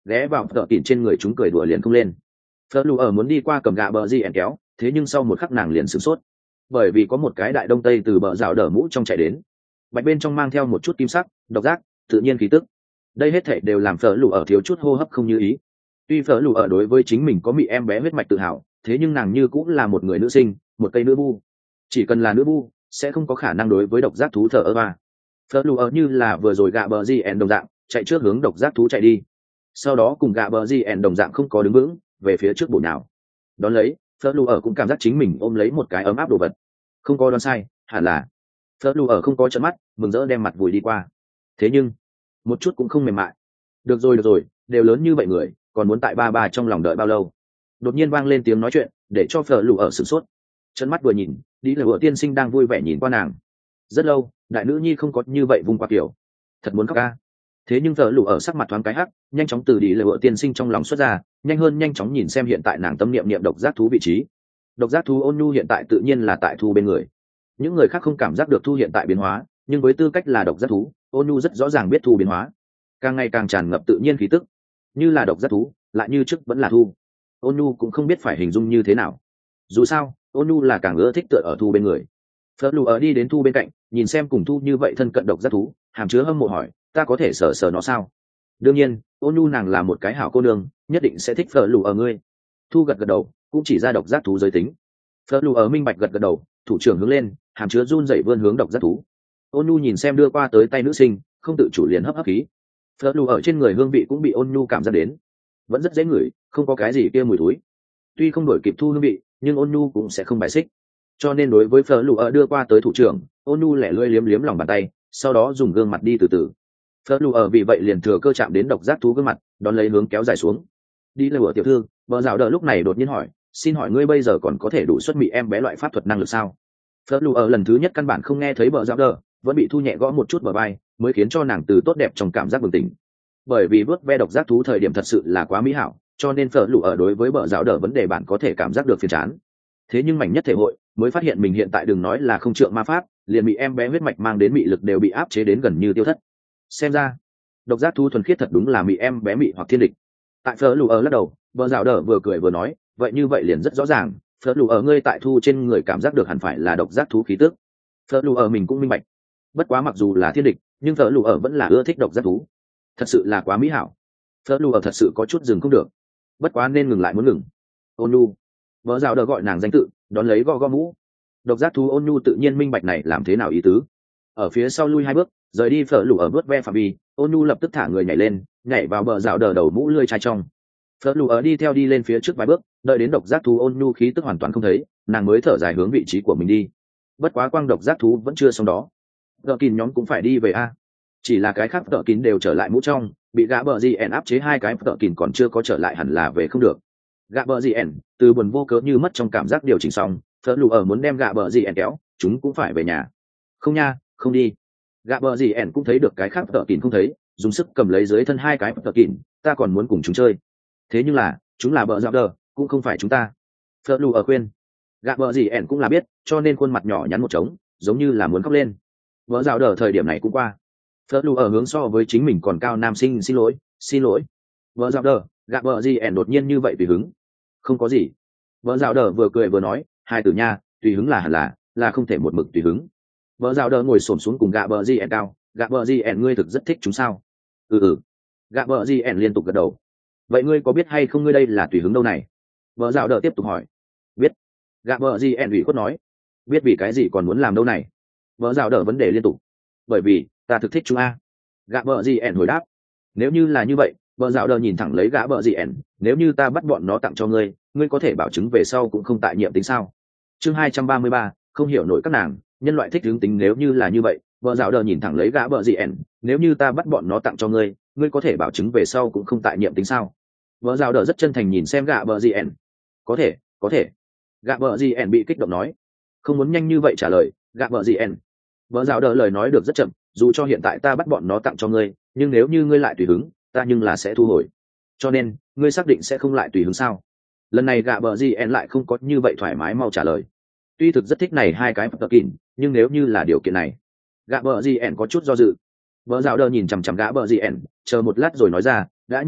ghé vào tợ tỉn trên người chúng cười đùa liền không lên. Phở lù ở muốn đi qua cầm gạ bờ gì ẻn kéo, thế nhưng sau một khắc nàng liền sửng sốt, bởi vì có một cái đại đông tây từ bờ rào đỡ mũ trong chạy đến, bạch bên trong mang theo một chút kim sắc độc giác tự nhiên khí tức. Đây hết thảy đều làm Phở lù ở thiếu chút hô hấp không như ý. Tuy Phở lù ở đối với chính mình có mị em bé huyết mạch tự hào, thế nhưng nàng như cũng là một người nữ sinh, một cây nữ bu. Chỉ cần là nữ bu sẽ không có khả năng đối với độc giác thú thờ ơ ba. Phở lù ở như là vừa rồi gạ bờ gì ẻn đồng dạng chạy trước hướng độc giác thú chạy đi, sau đó cùng gạ bờ gì ẻn đồng dạng không có đứng vững về phía trước bổ nào. Đón lấy Phở lù ở cũng cảm giác chính mình ôm lấy một cái ấm áp đồ vật, không có đoán sai, hẳn là Phở lù ở không có trợn mắt mừng rỡ đem mặt vùi đi qua. Thế nhưng một chút cũng không mềm mại. Được rồi được rồi, đều lớn như vậy người còn muốn tại ba ba trong lòng đợi bao lâu. Đột nhiên vang lên tiếng nói chuyện để cho Phở lù ở sửng sốt, chân mắt vừa nhìn đi là vợ tiên sinh đang vui vẻ nhìn qua nàng. Rất lâu đại nữ nhi không có như vậy vung qua kiểu, thật muốn khóc ca. Thế nhưng Phở lù ở sắc mặt thoáng cái hắc, nhanh chóng từ đi là vợ tiên sinh trong lòng xuất ra, nhanh hơn nhanh chóng nhìn xem hiện tại nàng tâm niệm niệm độc giác thú vị trí. Độc giác thú ôn nhu hiện tại tự nhiên là tại thu bên người. Những người khác không cảm giác được thu hiện tại biến hóa, nhưng với tư cách là độc giác thú, ôn nhu rất rõ ràng biết thu biến hóa, càng ngày càng tràn ngập tự nhiên khí tức, như là độc giác thú lại như trước vẫn là thu. Ôn nhu cũng không biết phải hình dung như thế nào, dù sao ôn nhu là càng ưa thích tựa ở thu bên người. Phớt lù ở đi đến thu bên cạnh, nhìn xem cùng thu như vậy thân cận độc giác thú, hàm chứa hâm mộ hỏi, ta có thể sờ sờ nó sao? Đương nhiên, ôn nhu nàng là một cái hảo cô nương, nhất định sẽ thích Phớt lù ở ngươi. Thu gật gật đầu, cũng chỉ ra độc giác thú giới tính. Phớt lù ở minh bạch gật gật đầu, thủ trưởng hướng lên, hàm chứa run dậy vươn hướng độc giác thú. Ôn nhu nhìn xem đưa qua tới tay nữ sinh, không tự chủ liền hấp hấp khí. Phớt lù ở trên người hương vị cũng bị ôn nhu cảm giác đến, vẫn rất dễ ngửi, không có cái gì kia mùi thối. Tuy không đổi kịp thu hương vị, nhưng ôn nhu cũng sẽ không bài xích. Cho nên đối với Phở lù ở đưa qua tới thủ trưởng, ôn nhu lẻ lươi liếm liếm lòng bàn tay, sau đó dùng gương mặt đi từ từ. Phở lù ở vì vậy liền thừa cơ chạm đến độc giác thú gương mặt, đón lấy hướng kéo dài xuống. Đi lừa tiểu thư, bờ rào đờ lúc này đột nhiên hỏi, xin hỏi ngươi bây giờ còn có thể đủ xuất mị em bé loại pháp thuật năng lực sao? Phở lù ở lần thứ nhất căn bản không nghe thấy bờ rào đờ, vẫn bị thu nhẹ gõ một chút bờ vai, mới khiến cho nàng từ tốt đẹp trong cảm giác bừng tỉnh. Bởi vì vớt ve độc giác thú thời điểm thật sự là quá mỹ hảo, cho nên Phở lù ở đối với bờ rào đờ vấn đề bạn có thể cảm giác được phiền chán. Thế nhưng mảnh nhất thể hội mới phát hiện mình hiện tại đừng nói là không trượng ma pháp, liền bị em bé huyết mạch mang đến mị lực đều bị áp chế đến gần như tiêu thất. Xem ra độc giác thú thuần khiết thật đúng là mị em bé mị hoặc thiên địch. Tại Phở lù ở lắc đầu, bờ rào đờ vừa cười vừa nói, vậy như vậy liền rất rõ ràng, Phở lù ở ngươi tại thu trên người cảm giác được hẳn phải là độc giác thú khí tức. Phở lù ở mình cũng minh bạch, bất quá mặc dù là thiên địch nhưng Phở lù ở vẫn là ưa thích độc giác thú, thật sự là quá mỹ hảo. Phở lù ở thật sự có chút dừng không được, bất quá nên ngừng lại muốn ngừng. Ôn nhu, bờ rào đờ gọi nàng danh tự, đón lấy gõ gõ mũ. Độc giác thú ôn nhu tự nhiên minh bạch này làm thế nào ý tứ, ở phía sau lui hai bước rời đi Phở lù ở vớt ve phạm vi. Ôn nhu lập tức thả người nhảy lên, nhảy vào bờ rào đờ đầu mũ lươi chai trong. Phở lù ở đi theo đi lên phía trước vài bước, đợi đến độc giác thú ôn nhu khí tức hoàn toàn không thấy, nàng mới thở dài hướng vị trí của mình đi. Bất quá quang độc giác thú vẫn chưa xong đó, gợ kín nhóm cũng phải đi về a. Chỉ là cái khác gợ kín đều trở lại mũ trong, bị gã bờ gì ẻn áp chế hai cái gợ kín còn chưa có trở lại hẳn là về không được. Gã bờ gì ẻn từ buồn vô cớ như mất trong cảm giác điều chỉnh xong, Phở lù ở muốn đem gã bờ gì ẻn kéo, chúng cũng phải về nhà. Không nha, không đi. Gã bờ gì ẻn cũng thấy được cái khác gợ kín không thấy, dùng sức cầm lấy dưới thân hai cái gợ kín, ta còn muốn cùng chúng chơi. Thế nhưng là chúng là bờ dạo đờ, cũng không phải chúng ta. Phở lù ở khuyên. Gã bờ gì ẻn cũng là biết, cho nên khuôn mặt nhỏ nhắn một trống, giống như là muốn khóc lên. Vợ dạo đờ thời điểm này cũng qua. Phớt lù ở hướng so với chính mình còn cao nam sinh xin lỗi, xin lỗi. Vợ dạo đờ, gạ vợ gì ẻn đột nhiên như vậy tùy hứng. Không có gì. Vợ dạo đờ vừa cười vừa nói, hai từ nha, tùy hứng là hẳn là, là không thể một mực tùy hứng. Vợ dạo đờ ngồi xổm xuống cùng gạ vợ gì ẻn cao, gạ vợ gì ẻn ngươi thực rất thích chúng sao? Ừ ừ. Gạ vợ gì ẻn liên tục gật đầu. Vậy ngươi có biết hay không ngươi đây là tùy hứng đâu này? Vợ dạo đờ tiếp tục hỏi. Biết. Gạ vợ gì ẻn ủy khuất nói. Biết vì cái gì còn muốn làm đâu này? Vợ dạo đờ vấn đề liên tục. Bởi vì ta thực thích chúng a. Gạ vợ gì ẻn hồi đáp. Nếu như là như vậy, vợ dạo đờ nhìn thẳng lấy gã vợ gì ẻn, nếu như ta bắt bọn nó tặng cho ngươi, ngươi có thể bảo chứng về sau cũng không tại nhiệm tính sao? Chương hai trăm ba mươi ba, không hiểu nổi các nàng, nhân loại thích hướng tính. Nếu như là như vậy, vợ dạo đờ nhìn thẳng lấy gã vợ gì ẻn, nếu như ta bắt bọn nó tặng cho ngươi, ngươi có thể bảo chứng về sau cũng không tại nhiệm tính sao? Vợ dạo đờ rất chân thành nhìn xem gã vợ gì ẻn. Có thể, có thể. Gã vợ gì ẻn bị kích động nói. Không muốn nhanh như vậy trả lời, gã vợ gì ẻn. Vợ dạo đờ lời nói được rất chậm, dù cho hiện tại ta bắt bọn nó tặng cho ngươi, nhưng nếu như ngươi lại tùy hứng, ta nhưng là sẽ thu hồi. Cho nên ngươi xác định sẽ không lại tùy hứng sao? Lần này gạ bờ gì en lại không có như vậy thoải mái mau trả lời. Tuy thực rất thích này hai cái phật kín, nhưng nếu như là điều kiện này, gạ bờ gì en có chút do dự. Vợ dạo đờ nhìn chằm chằm gã bờ gì en, chờ một lát rồi nói ra, đã như vậy,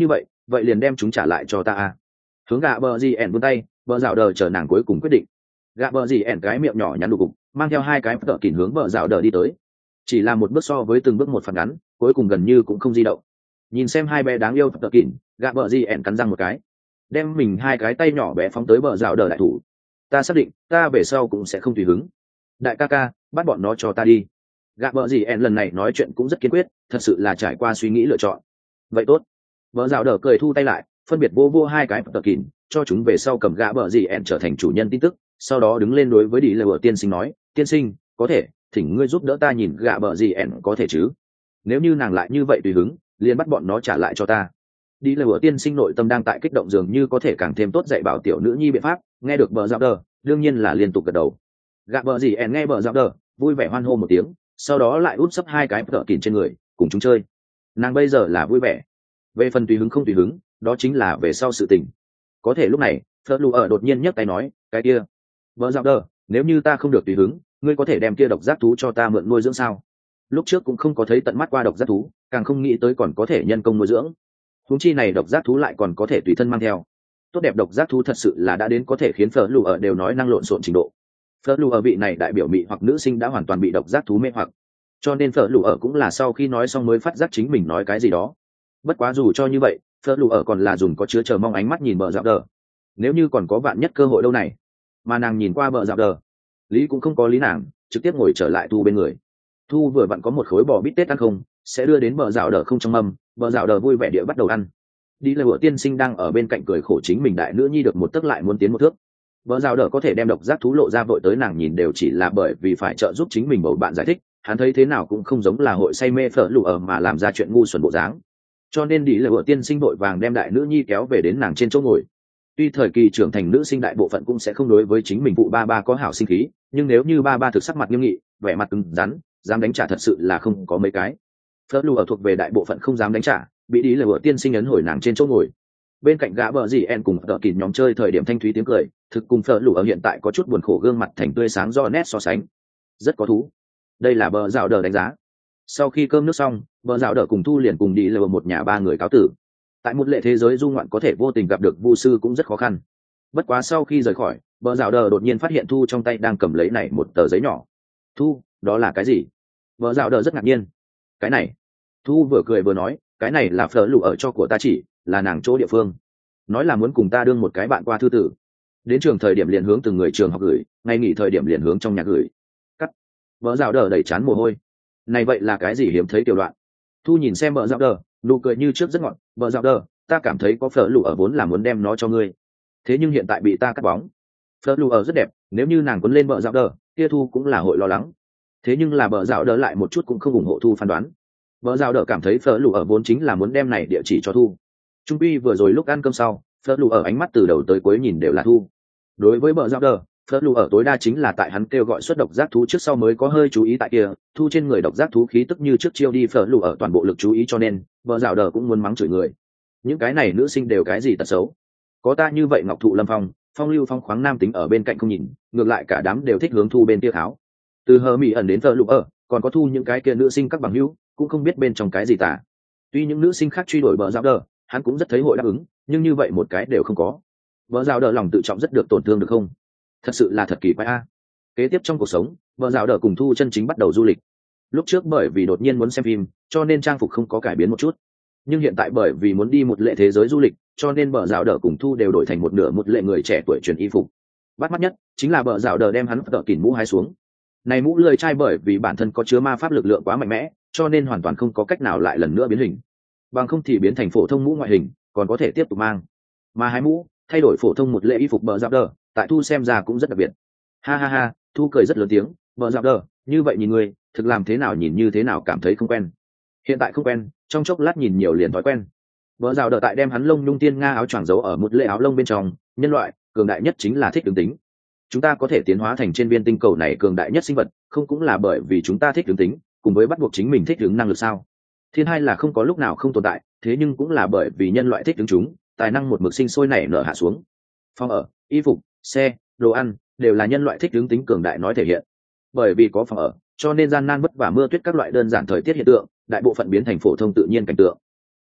vậy liền đem chúng trả lại cho ta a. Hướng gạ bờ gì ẻn vươn tay, bờ rào đờ chờ nàng cuối cùng quyết định. Gạ bờ gì ẻn cái miệng nhỏ nhắn đủ cục, mang theo hai cái tợ kỉn hướng bờ rào đờ đi tới. Chỉ là một bước so với từng bước một phần ngắn, cuối cùng gần như cũng không di động. Nhìn xem hai bé đáng yêu tợ kỉn, gạ bờ gì ẻn cắn răng một cái, đem mình hai cái tay nhỏ bé phóng tới bờ rào đờ đại thủ. Ta xác định, ta về sau cũng sẽ không tùy hứng. Đại ca ca, bắt bọn nó cho ta đi. Gạ bờ gì ẻn lần này nói chuyện cũng rất kiên quyết, thật sự là trải qua suy nghĩ lựa chọn. Vậy tốt. Bờ rào đờ cười thu tay lại, phân biệt vô vô hai cái tợ kỉn, cho chúng về sau cầm gạ bờ gì ẻn trở thành chủ nhân tin tức, sau đó đứng lên đối với đi lệ vợ tiên sinh nói, tiên sinh, có thể, thỉnh ngươi giúp đỡ ta nhìn gạ bờ gì ẻn có thể chứ? Nếu như nàng lại như vậy tùy hứng, liền bắt bọn nó trả lại cho ta. Đi lệ vợ tiên sinh nội tâm đang tại kích động, dường như có thể càng thêm tốt dạy bảo tiểu nữ nhi biện pháp. Nghe được bờ rào đờ, đương nhiên là liên tục gật đầu. Gạ bờ gì ẻn nghe bờ rào đờ, vui vẻ hoan hô một tiếng, sau đó lại úp sấp hai cái tợ kỉn trên người, cùng chúng chơi. Nàng bây giờ là vui vẻ. Về phần tùy hứng không tùy hứng, đó chính là về sau sự tình. Có thể lúc này, Phớt Lù ở đột nhiên nhấc tay nói, cái kia, vợ dạo đờ, nếu như ta không được tùy hứng, ngươi có thể đem kia độc giác thú cho ta mượn nuôi dưỡng sao? Lúc trước cũng không có thấy tận mắt qua độc giác thú, càng không nghĩ tới còn có thể nhân công nuôi dưỡng. Huống chi này độc giác thú lại còn có thể tùy thân mang theo. Tốt đẹp độc giác thú thật sự là đã đến có thể khiến Phớt Lù ở đều nói năng lộn xộn trình độ. Phớt Lù ở vị này đại biểu mị hoặc nữ sinh đã hoàn toàn bị độc giác thú mê hoặc, cho nên Phớt Lù ở cũng là sau khi nói xong mới phát giác chính mình nói cái gì đó. Bất quá dù cho như vậy, Phớt Lù ở còn là dùng có chứa chờ mong ánh mắt nhìn bờ dạo đờ. Nếu như còn có vạn nhất cơ hội đâu này. Mà nàng nhìn qua bờ dạo đờ, lý cũng không có lý nàng, trực tiếp ngồi trở lại Thu bên người. Thu vừa vặn có một khối bò bít tết ăn không, sẽ đưa đến bờ dạo đờ không trong mâm. Bờ dạo đờ vui vẻ địa bắt đầu ăn. Đi lệ vợ tiên sinh đang ở bên cạnh cười khổ, chính mình đại nữ nhi được một tấc lại muốn tiến một thước. Bờ dạo đờ có thể đem độc giác thú lộ ra vội tới nàng nhìn đều chỉ là bởi vì phải trợ giúp chính mình bầu bạn giải thích. Hắn thấy thế nào cũng không giống là hội say mê Phớt Lù ở mà làm ra chuyện ngu xuẩn bộ dáng. Cho nên đi lệ vợ tiên sinh vội vàng đem đại nữ nhi kéo về đến nàng trên chỗ ngồi. Tuy thời kỳ trưởng thành nữ sinh đại bộ phận cũng sẽ không đối với chính mình phụ ba ba có hảo sinh khí, nhưng nếu như ba ba thực sắc mặt nghiêm nghị, vẻ mặt cứng rắn, dám đánh trả thật sự là không có mấy cái. Phớt Lù ở thuộc về đại bộ phận không dám đánh trả, bị đi lệ vợ tiên sinh ấn hồi nàng trên chỗ ngồi. Bên cạnh gã bờ dì en cùng tợ kỉn nhóm chơi thời điểm thanh thúy tiếng cười, thực cùng Phớt Lù ở hiện tại có chút buồn khổ gương mặt thành tươi sáng do nét so sánh, rất có thú. Đây là bờ dạo đờ đánh giá. Sau khi cơm nước xong, bờ dạo đờ cùng Thu liền cùng đi lệ một nhà ba người cáo tử. Tại một lệ thế giới du ngoạn có thể vô tình gặp được vu sư cũng rất khó khăn. Bất quá sau khi rời khỏi, bờ dạo đờ đột nhiên phát hiện Thu trong tay đang cầm lấy này một tờ giấy nhỏ. Thu, đó là cái gì? Bờ dạo đờ rất ngạc nhiên. Cái này. Thu vừa cười vừa nói, cái này là Phớt Lù ở cho của ta chỉ, là nàng chỗ địa phương. Nói là muốn cùng ta đương một cái bạn qua thư tử. Đến trường thời điểm liền hướng từng người trường học gửi, ngày nghỉ thời điểm liền hướng trong nhà gửi. Cắt. Bờ dạo đờ đẩy chán mồ hôi. Này vậy là cái gì hiếm thấy tiểu đoạn? Thu nhìn xem bờ dạo đờ, nụ cười như trước rất ngọt. Bờ dạo đờ, ta cảm thấy có Phớt Lù ở vốn là muốn đem nó cho ngươi, thế nhưng hiện tại bị ta cắt bóng. Phớt Lù ở rất đẹp, nếu như nàng quấn lên bờ dạo đờ, kia Thu cũng là hội lo lắng. Thế nhưng là bờ dạo đờ lại một chút cũng không ủng hộ Thu phán đoán. Bờ dạo đờ cảm thấy Phớt Lù ở vốn chính là muốn đem này địa chỉ cho Thu. Trung quy vừa rồi lúc ăn cơm sau, Phớt Lù ở ánh mắt từ đầu tới cuối nhìn đều là Thu. Đối với bờ dạo đờ, Phớt Lù ở tối đa chính là tại hắn kêu gọi xuất độc giác thú trước sau mới có hơi chú ý tại kia. Thu trên người độc giác thú khí tức như trước chiêu đi Phớt Lù ở toàn bộ lực chú ý, cho nên bờ dạo đờ cũng muốn mắng chửi người. Những cái này nữ sinh đều cái gì tật xấu? Có ta như vậy ngọc thụ lâm phong, phong lưu phong khoáng nam tính ở bên cạnh không nhìn, ngược lại cả đám đều thích hướng Thu bên kia kháo. Từ hờ mỹ ẩn đến Phớt Lù ở, còn có Thu những cái kia nữ sinh các bằng hữu cũng không biết bên trong cái gì tả. Tuy những nữ sinh khác truy đuổi bờ dạo đờ, hắn cũng rất thấy hội đáp ứng, nhưng như vậy một cái đều không có. Bờ dạo đờ lòng tự trọng rất được tổn thương được không? Thật sự là thật kỳ quái a. Kế tiếp trong cuộc sống, bờ dạo đờ cùng Thu chân chính bắt đầu du lịch. Lúc trước bởi vì đột nhiên muốn xem phim, cho nên trang phục không có cải biến một chút. Nhưng hiện tại bởi vì muốn đi một lệ thế giới du lịch, cho nên bờ dạo đờ cùng Thu đều đổi thành một nửa một lệ người trẻ tuổi truyền y phục. Bắt mắt nhất chính là bờ dạo đờ đem hắn tợ kỉn mũ hái xuống. Này mũ lười trai bởi vì bản thân có chứa ma pháp lực lượng quá mạnh mẽ, cho nên hoàn toàn không có cách nào lại lần nữa biến hình. Bằng không thì biến thành phổ thông mũ ngoại hình, còn có thể tiếp tục mang. Mà hái mũ, thay đổi phổ thông một lệ y phục bờ dạo đờ, tại Thu xem ra cũng rất đặc biệt. Ha ha ha, Thu cười rất lớn tiếng, bờ dạo đờ, như vậy nhìn người, thực làm thế nào nhìn như thế nào cảm thấy không quen. Hiện tại không quen, trong chốc lát nhìn nhiều liền thói quen. Bờ dạo đờ tại đem hắn lông nhung tiên nga áo choàng giấu ở một lệ áo lông bên trong, nhân loại cường đại nhất chính là thích ứng tính. Chúng ta có thể tiến hóa thành trên viên tinh cầu này cường đại nhất sinh vật, không cũng là bởi vì chúng ta thích ứng tính, cùng với bắt buộc chính mình thích ứng năng lực sao? Thiên hai là không có lúc nào không tồn tại, thế nhưng cũng là bởi vì nhân loại thích ứng chúng, tài năng một mực sinh sôi nảy nở hạ xuống. Phòng ở, y phục, xe, đồ ăn đều là nhân loại thích ứng tính cường đại nói thể hiện. Bởi vì có phòng ở, cho nên gian nan vất vả mưa tuyết các loại đơn giản thời tiết hiện tượng, đại bộ phận biến thành phổ thông tự nhiên cảnh tượng.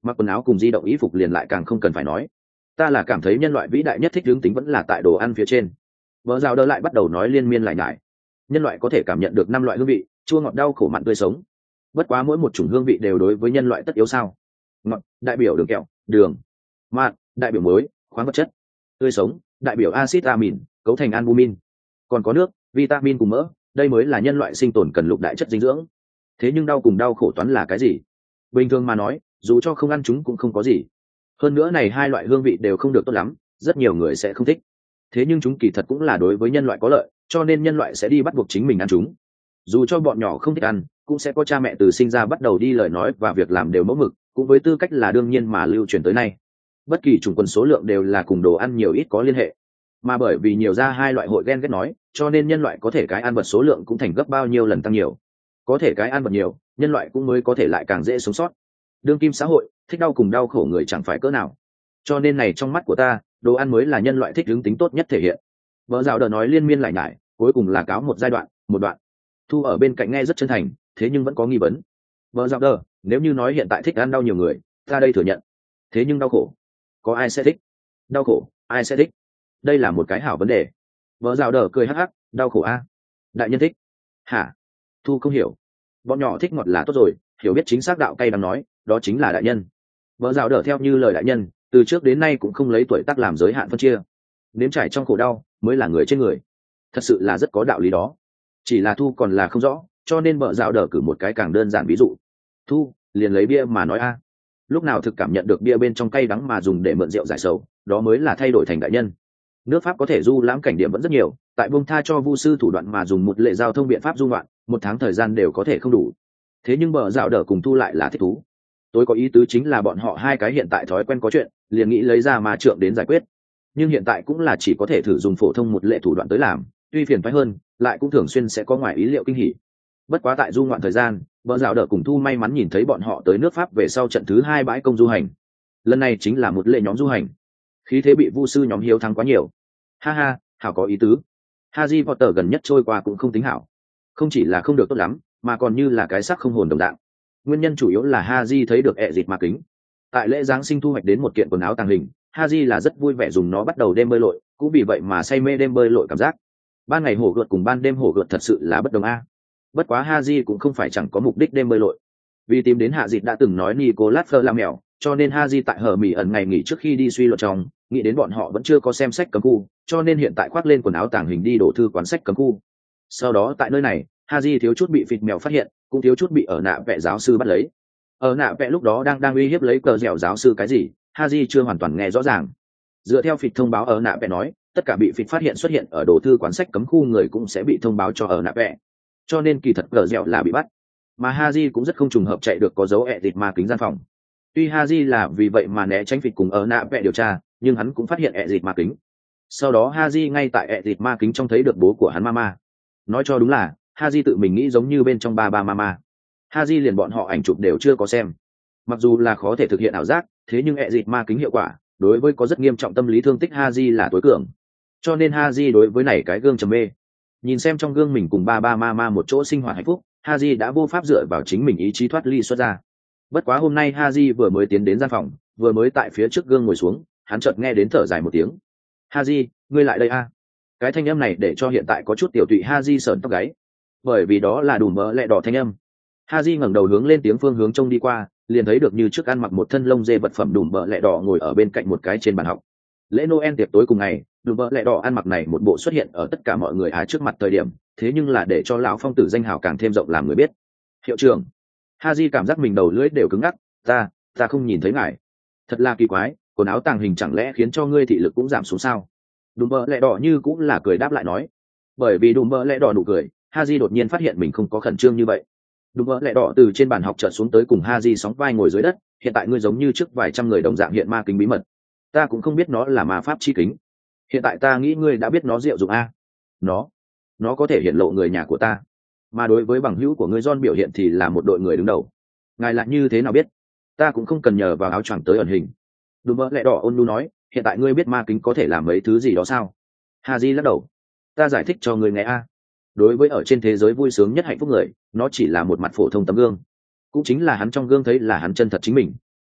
mặc quần áo cùng di động y phục liền lại càng không cần phải nói. Ta là cảm thấy nhân loại vĩ đại nhất thích hướng tính vẫn là tại đồ ăn phía trên. Vợ rào đỡ lại bắt đầu nói liên miên lại nhải. Nhân loại có thể cảm nhận được năm loại hương vị, chua ngọt đau khổ mặn tươi sống. Bất quá mỗi một chủng hương vị đều đối với nhân loại tất yếu sao? Ngọt đại biểu đường kẹo, đường. Mặn đại biểu muối, khoáng vật chất. Tươi sống đại biểu axit amin, cấu thành albumin. Còn có nước, vitamin cùng mỡ, đây mới là nhân loại sinh tồn cần lục đại chất dinh dưỡng. Thế nhưng đau cùng đau khổ toán là cái gì? Bình thường mà nói, dù cho không ăn chúng cũng không có gì. Hơn nữa này hai loại hương vị đều không được tốt lắm, rất nhiều người sẽ không thích. Thế nhưng chúng kỳ thật cũng là đối với nhân loại có lợi, cho nên nhân loại sẽ đi bắt buộc chính mình ăn chúng. Dù cho bọn nhỏ không thích ăn, cũng sẽ có cha mẹ từ sinh ra bắt đầu đi lời nói và việc làm đều mẫu mực, cũng với tư cách là đương nhiên mà lưu truyền tới nay. Bất kỳ chủng quần số lượng đều là cùng đồ ăn nhiều ít có liên hệ. Mà bởi vì nhiều ra hai loại hội ghen ghét nói, cho nên nhân loại có thể cái ăn vật số lượng cũng thành gấp bao nhiêu lần tăng nhiều. Có thể cái ăn vật nhiều, nhân loại cũng mới có thể lại càng dễ sống sót. Đương kim xã hội, thích đau cùng đau khổ người chẳng phải cỡ nào. Cho nên này trong mắt của ta, đồ ăn mới là nhân loại thích hướng tính tốt nhất thể hiện. Vợ rào đờ nói liên miên lại nhải, cuối cùng là cáo một giai đoạn, một đoạn. Thu ở bên cạnh nghe rất chân thành, thế nhưng vẫn có nghi vấn. Vợ rào đờ, nếu như nói hiện tại thích ăn đau nhiều người, ta đây thừa nhận. Thế nhưng đau khổ, có ai sẽ thích? Đau khổ, ai sẽ thích? Đây là một cái hảo vấn đề. Vợ rào đờ cười hắc hắc, đau khổ a, đại nhân thích. Hả? Thu không hiểu. Bọn nhỏ thích ngọt là tốt rồi, hiểu biết chính xác đạo cay đang nói, đó chính là đại nhân. Vợ rào đờ theo như lời đại nhân, từ trước đến nay cũng không lấy tuổi tác làm giới hạn phân chia. Nếm trải trong khổ đau mới là người trên người. Thật sự là rất có đạo lý đó. Chỉ là Thu còn là không rõ, cho nên vợ rào đờ cử một cái càng đơn giản ví dụ. Thu liền lấy bia mà nói a, lúc nào thực cảm nhận được bia bên trong cay đắng mà dùng để mượn rượu giải sầu, đó mới là thay đổi thành đại nhân. Nước Pháp có thể du lãm cảnh điểm vẫn rất nhiều, tại buông tha cho vu sư thủ đoạn mà dùng một lệ giao thông biện pháp du ngoạn, một tháng thời gian đều có thể không đủ. Thế nhưng bờ dạo đỡ cùng Thu lại là thích thú. Tôi có ý tứ chính là bọn họ hai cái hiện tại thói quen có chuyện, liền nghĩ lấy ra ma trượng đến giải quyết. Nhưng hiện tại cũng là chỉ có thể thử dùng phổ thông một lệ thủ đoạn tới làm, tuy phiền toái hơn, lại cũng thường xuyên sẽ có ngoài ý liệu kinh hỉ. Bất quá tại du ngoạn thời gian, bờ dạo đỡ cùng Thu may mắn nhìn thấy bọn họ tới nước Pháp về sau trận thứ hai bãi công du hành. Lần này chính là một lệ nhóm du hành. Khí thế bị vu sư nhóm hiếu thắng quá nhiều. Ha ha, hảo có ý tứ. Harry Potter gần nhất trôi qua cũng không tính hảo. Không chỉ là không được tốt lắm, mà còn như là cái xác không hồn đồng dạng. Nguyên nhân chủ yếu là Harry thấy được ẹ dịt ma kính. Tại lễ giáng sinh thu hoạch đến một kiện quần áo tàng hình, Harry là rất vui vẻ dùng nó bắt đầu đêm bơi lội, cũng vì vậy mà say mê đêm bơi lội cảm giác. Ban ngày hổ gợt cùng ban đêm hổ gợt thật sự là bất đồng a. Bất quá Harry cũng không phải chẳng có mục đích đêm bơi lội. Vì tìm đến hạ dịt đã từng nói Nicolas Flamel, cho nên Harry tại hở mỉ ẩn ngày nghỉ trước khi đi suy luận trong, nghĩ đến bọn họ vẫn chưa có xem sách cấm khu, cho nên hiện tại khoác lên quần áo tàng hình đi đổ thư quán sách cấm khu. Sau đó tại nơi này, Harry thiếu chút bị phịt mèo phát hiện, cũng thiếu chút bị ở nạ vẽ giáo sư bắt lấy. Ở nạ vẽ lúc đó đang đang uy hiếp lấy cờ dẻo giáo sư cái gì, Harry chưa hoàn toàn nghe rõ ràng. Dựa theo phịt thông báo ở nạ vẽ nói, tất cả bị phịt phát hiện xuất hiện ở đồ thư quán sách cấm khu người cũng sẽ bị thông báo cho ở nạ vẽ. Cho nên kỳ thật cờ dẻo là bị bắt. Mà Harry cũng rất không trùng hợp chạy được có dấu ẹ thịt ma kính gian phòng. Tuy Harry là vì vậy mà né tránh phịt cùng ở nạ vẽ điều tra, nhưng hắn cũng phát hiện ẹ thịt ma kính. Sau đó Harry ngay tại ẹ thịt ma kính trong thấy được bố của hắn mama. Nói cho đúng là Harry tự mình nghĩ giống như bên trong ba ba mama. Harry liền bọn họ ảnh chụp đều chưa có xem. Mặc dù là khó thể thực hiện ảo giác, thế nhưng ẹ thịt ma kính hiệu quả đối với có rất nghiêm trọng tâm lý thương tích Harry là tối cường. Cho nên Harry đối với này cái gương trầm mê. Nhìn xem trong gương mình cùng ba ba mama một chỗ sinh hoạt hạnh phúc, Harry đã vô pháp dựa vào chính mình ý chí thoát ly xuất ra. Bất quá hôm nay Harry vừa mới tiến đến gian phòng, vừa mới tại phía trước gương ngồi xuống, hắn chợt nghe đến thở dài một tiếng. Harry, ngươi lại đây a? Cái thanh âm này để cho hiện tại có chút tiểu tụy Harry sởn tóc gáy, bởi vì đó là đủ mỡ lẹ đỏ thanh âm. Harry ngẩng đầu hướng lên tiếng phương hướng trông đi qua, liền thấy được như trước ăn mặc một thân lông dê vật phẩm đủ mỡ lẹ đỏ ngồi ở bên cạnh một cái trên bàn học. Lễ Noel tiệc tối cùng ngày, đủ mỡ lẹ đỏ ăn mặc này một bộ xuất hiện ở tất cả mọi người á trước mặt thời điểm, thế nhưng là để cho lão phong tử danh hào càng thêm rộng làm người biết. Hiệu trưởng. Harry cảm giác mình đầu lưỡi đều cứng ngắc, ta, ta không nhìn thấy ngài. Thật là kỳ quái, quần áo tàng hình chẳng lẽ khiến cho ngươi thị lực cũng giảm xuống sao? Đùm bơ lẹ đỏ như cũng là cười đáp lại nói. Bởi vì đùm bơ lẹ đỏ nụ cười, Harry đột nhiên phát hiện mình không có khẩn trương như vậy. Đùm bơ lẹ đỏ từ trên bàn học chợt xuống tới cùng Harry sóng vai ngồi dưới đất. Hiện tại ngươi giống như trước vài trăm người đồng dạng hiện ma kính bí mật. Ta cũng không biết nó là ma pháp chi kính. Hiện tại ta nghĩ ngươi đã biết nó diệu dụng a. Nó, nó có thể hiện lộ người nhà của ta. Mà đối với bằng hữu của ngươi John biểu hiện thì là một đội người đứng đầu. Ngài lại như thế nào biết? Ta cũng không cần nhờ vào áo choàng tới ẩn hình. Đùm bơ lẹ đỏ ôn nhu nói, hiện tại ngươi biết ma kính có thể làm mấy thứ gì đó sao? Harry lắc đầu. Ta giải thích cho ngươi nghe a. Đối với ở trên thế giới vui sướng nhất hạnh phúc người, nó chỉ là một mặt phổ thông tấm gương. Cũng chính là hắn trong gương thấy là hắn chân thật chính mình.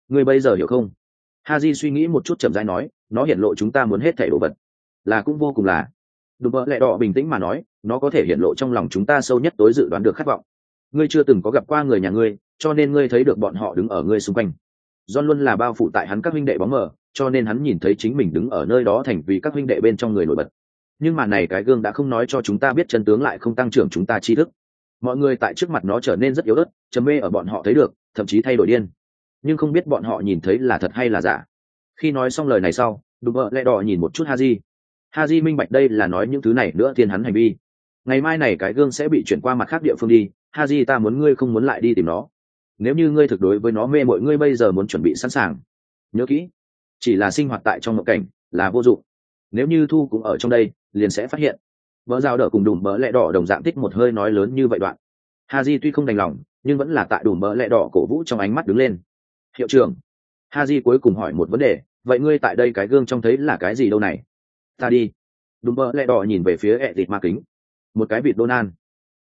Ngươi bây giờ hiểu không? Haji suy nghĩ một chút chậm rãi nói, nó hiển lộ chúng ta muốn hết thảy đồ vật, là cũng vô cùng là. Đùm bợ lẹ đỏ bình tĩnh mà nói, nó có thể hiển lộ trong lòng chúng ta sâu nhất tối dự đoán được khát vọng. Ngươi chưa từng có gặp qua người nhà ngươi, cho nên ngươi thấy được bọn họ đứng ở ngươi xung quanh. John luôn là bao phủ tại hắn các huynh đệ bóng mờ, cho nên hắn nhìn thấy chính mình đứng ở nơi đó thành vì các huynh đệ bên trong người nổi bật. Nhưng mà này cái gương đã không nói cho chúng ta biết chân tướng, lại không tăng trưởng chúng ta tri thức. Mọi người tại trước mặt nó trở nên rất yếu ớt, trầm mê ở bọn họ thấy được, thậm chí thay đổi điên. Nhưng không biết bọn họ nhìn thấy là thật hay là giả. Khi nói xong lời này sau, đùm bợ lẹ đỏ nhìn một chút Haji. Haji minh bạch đây là nói những thứ này nữa thiên hắn hành vi. Ngày mai này cái gương sẽ bị chuyển qua mặt khác địa phương đi. Haji, ta muốn ngươi không muốn lại đi tìm nó. Nếu như ngươi thực đối với nó mê mội, ngươi bây giờ muốn chuẩn bị sẵn sàng. Nhớ kỹ, chỉ là sinh hoạt tại trong mộng cảnh là vô dụng. Nếu như Thu cũng ở trong đây, liền sẽ phát hiện. Vợ Dao Đờ cùng đùm bợ lẹ đỏ đồng dạng thích một hơi nói lớn như vậy đoạn. Haji tuy không đành lòng, nhưng vẫn là tại đùm bợ lẹ đỏ cổ vũ trong ánh mắt đứng lên. Hiệu trưởng, Haji cuối cùng hỏi một vấn đề, vậy ngươi tại đây cái gương trong thấy là cái gì đâu này? Ta đi. Đùm bợ lẹ đỏ nhìn về phía ẹ thịt ma kính. Một cái vịt Donald.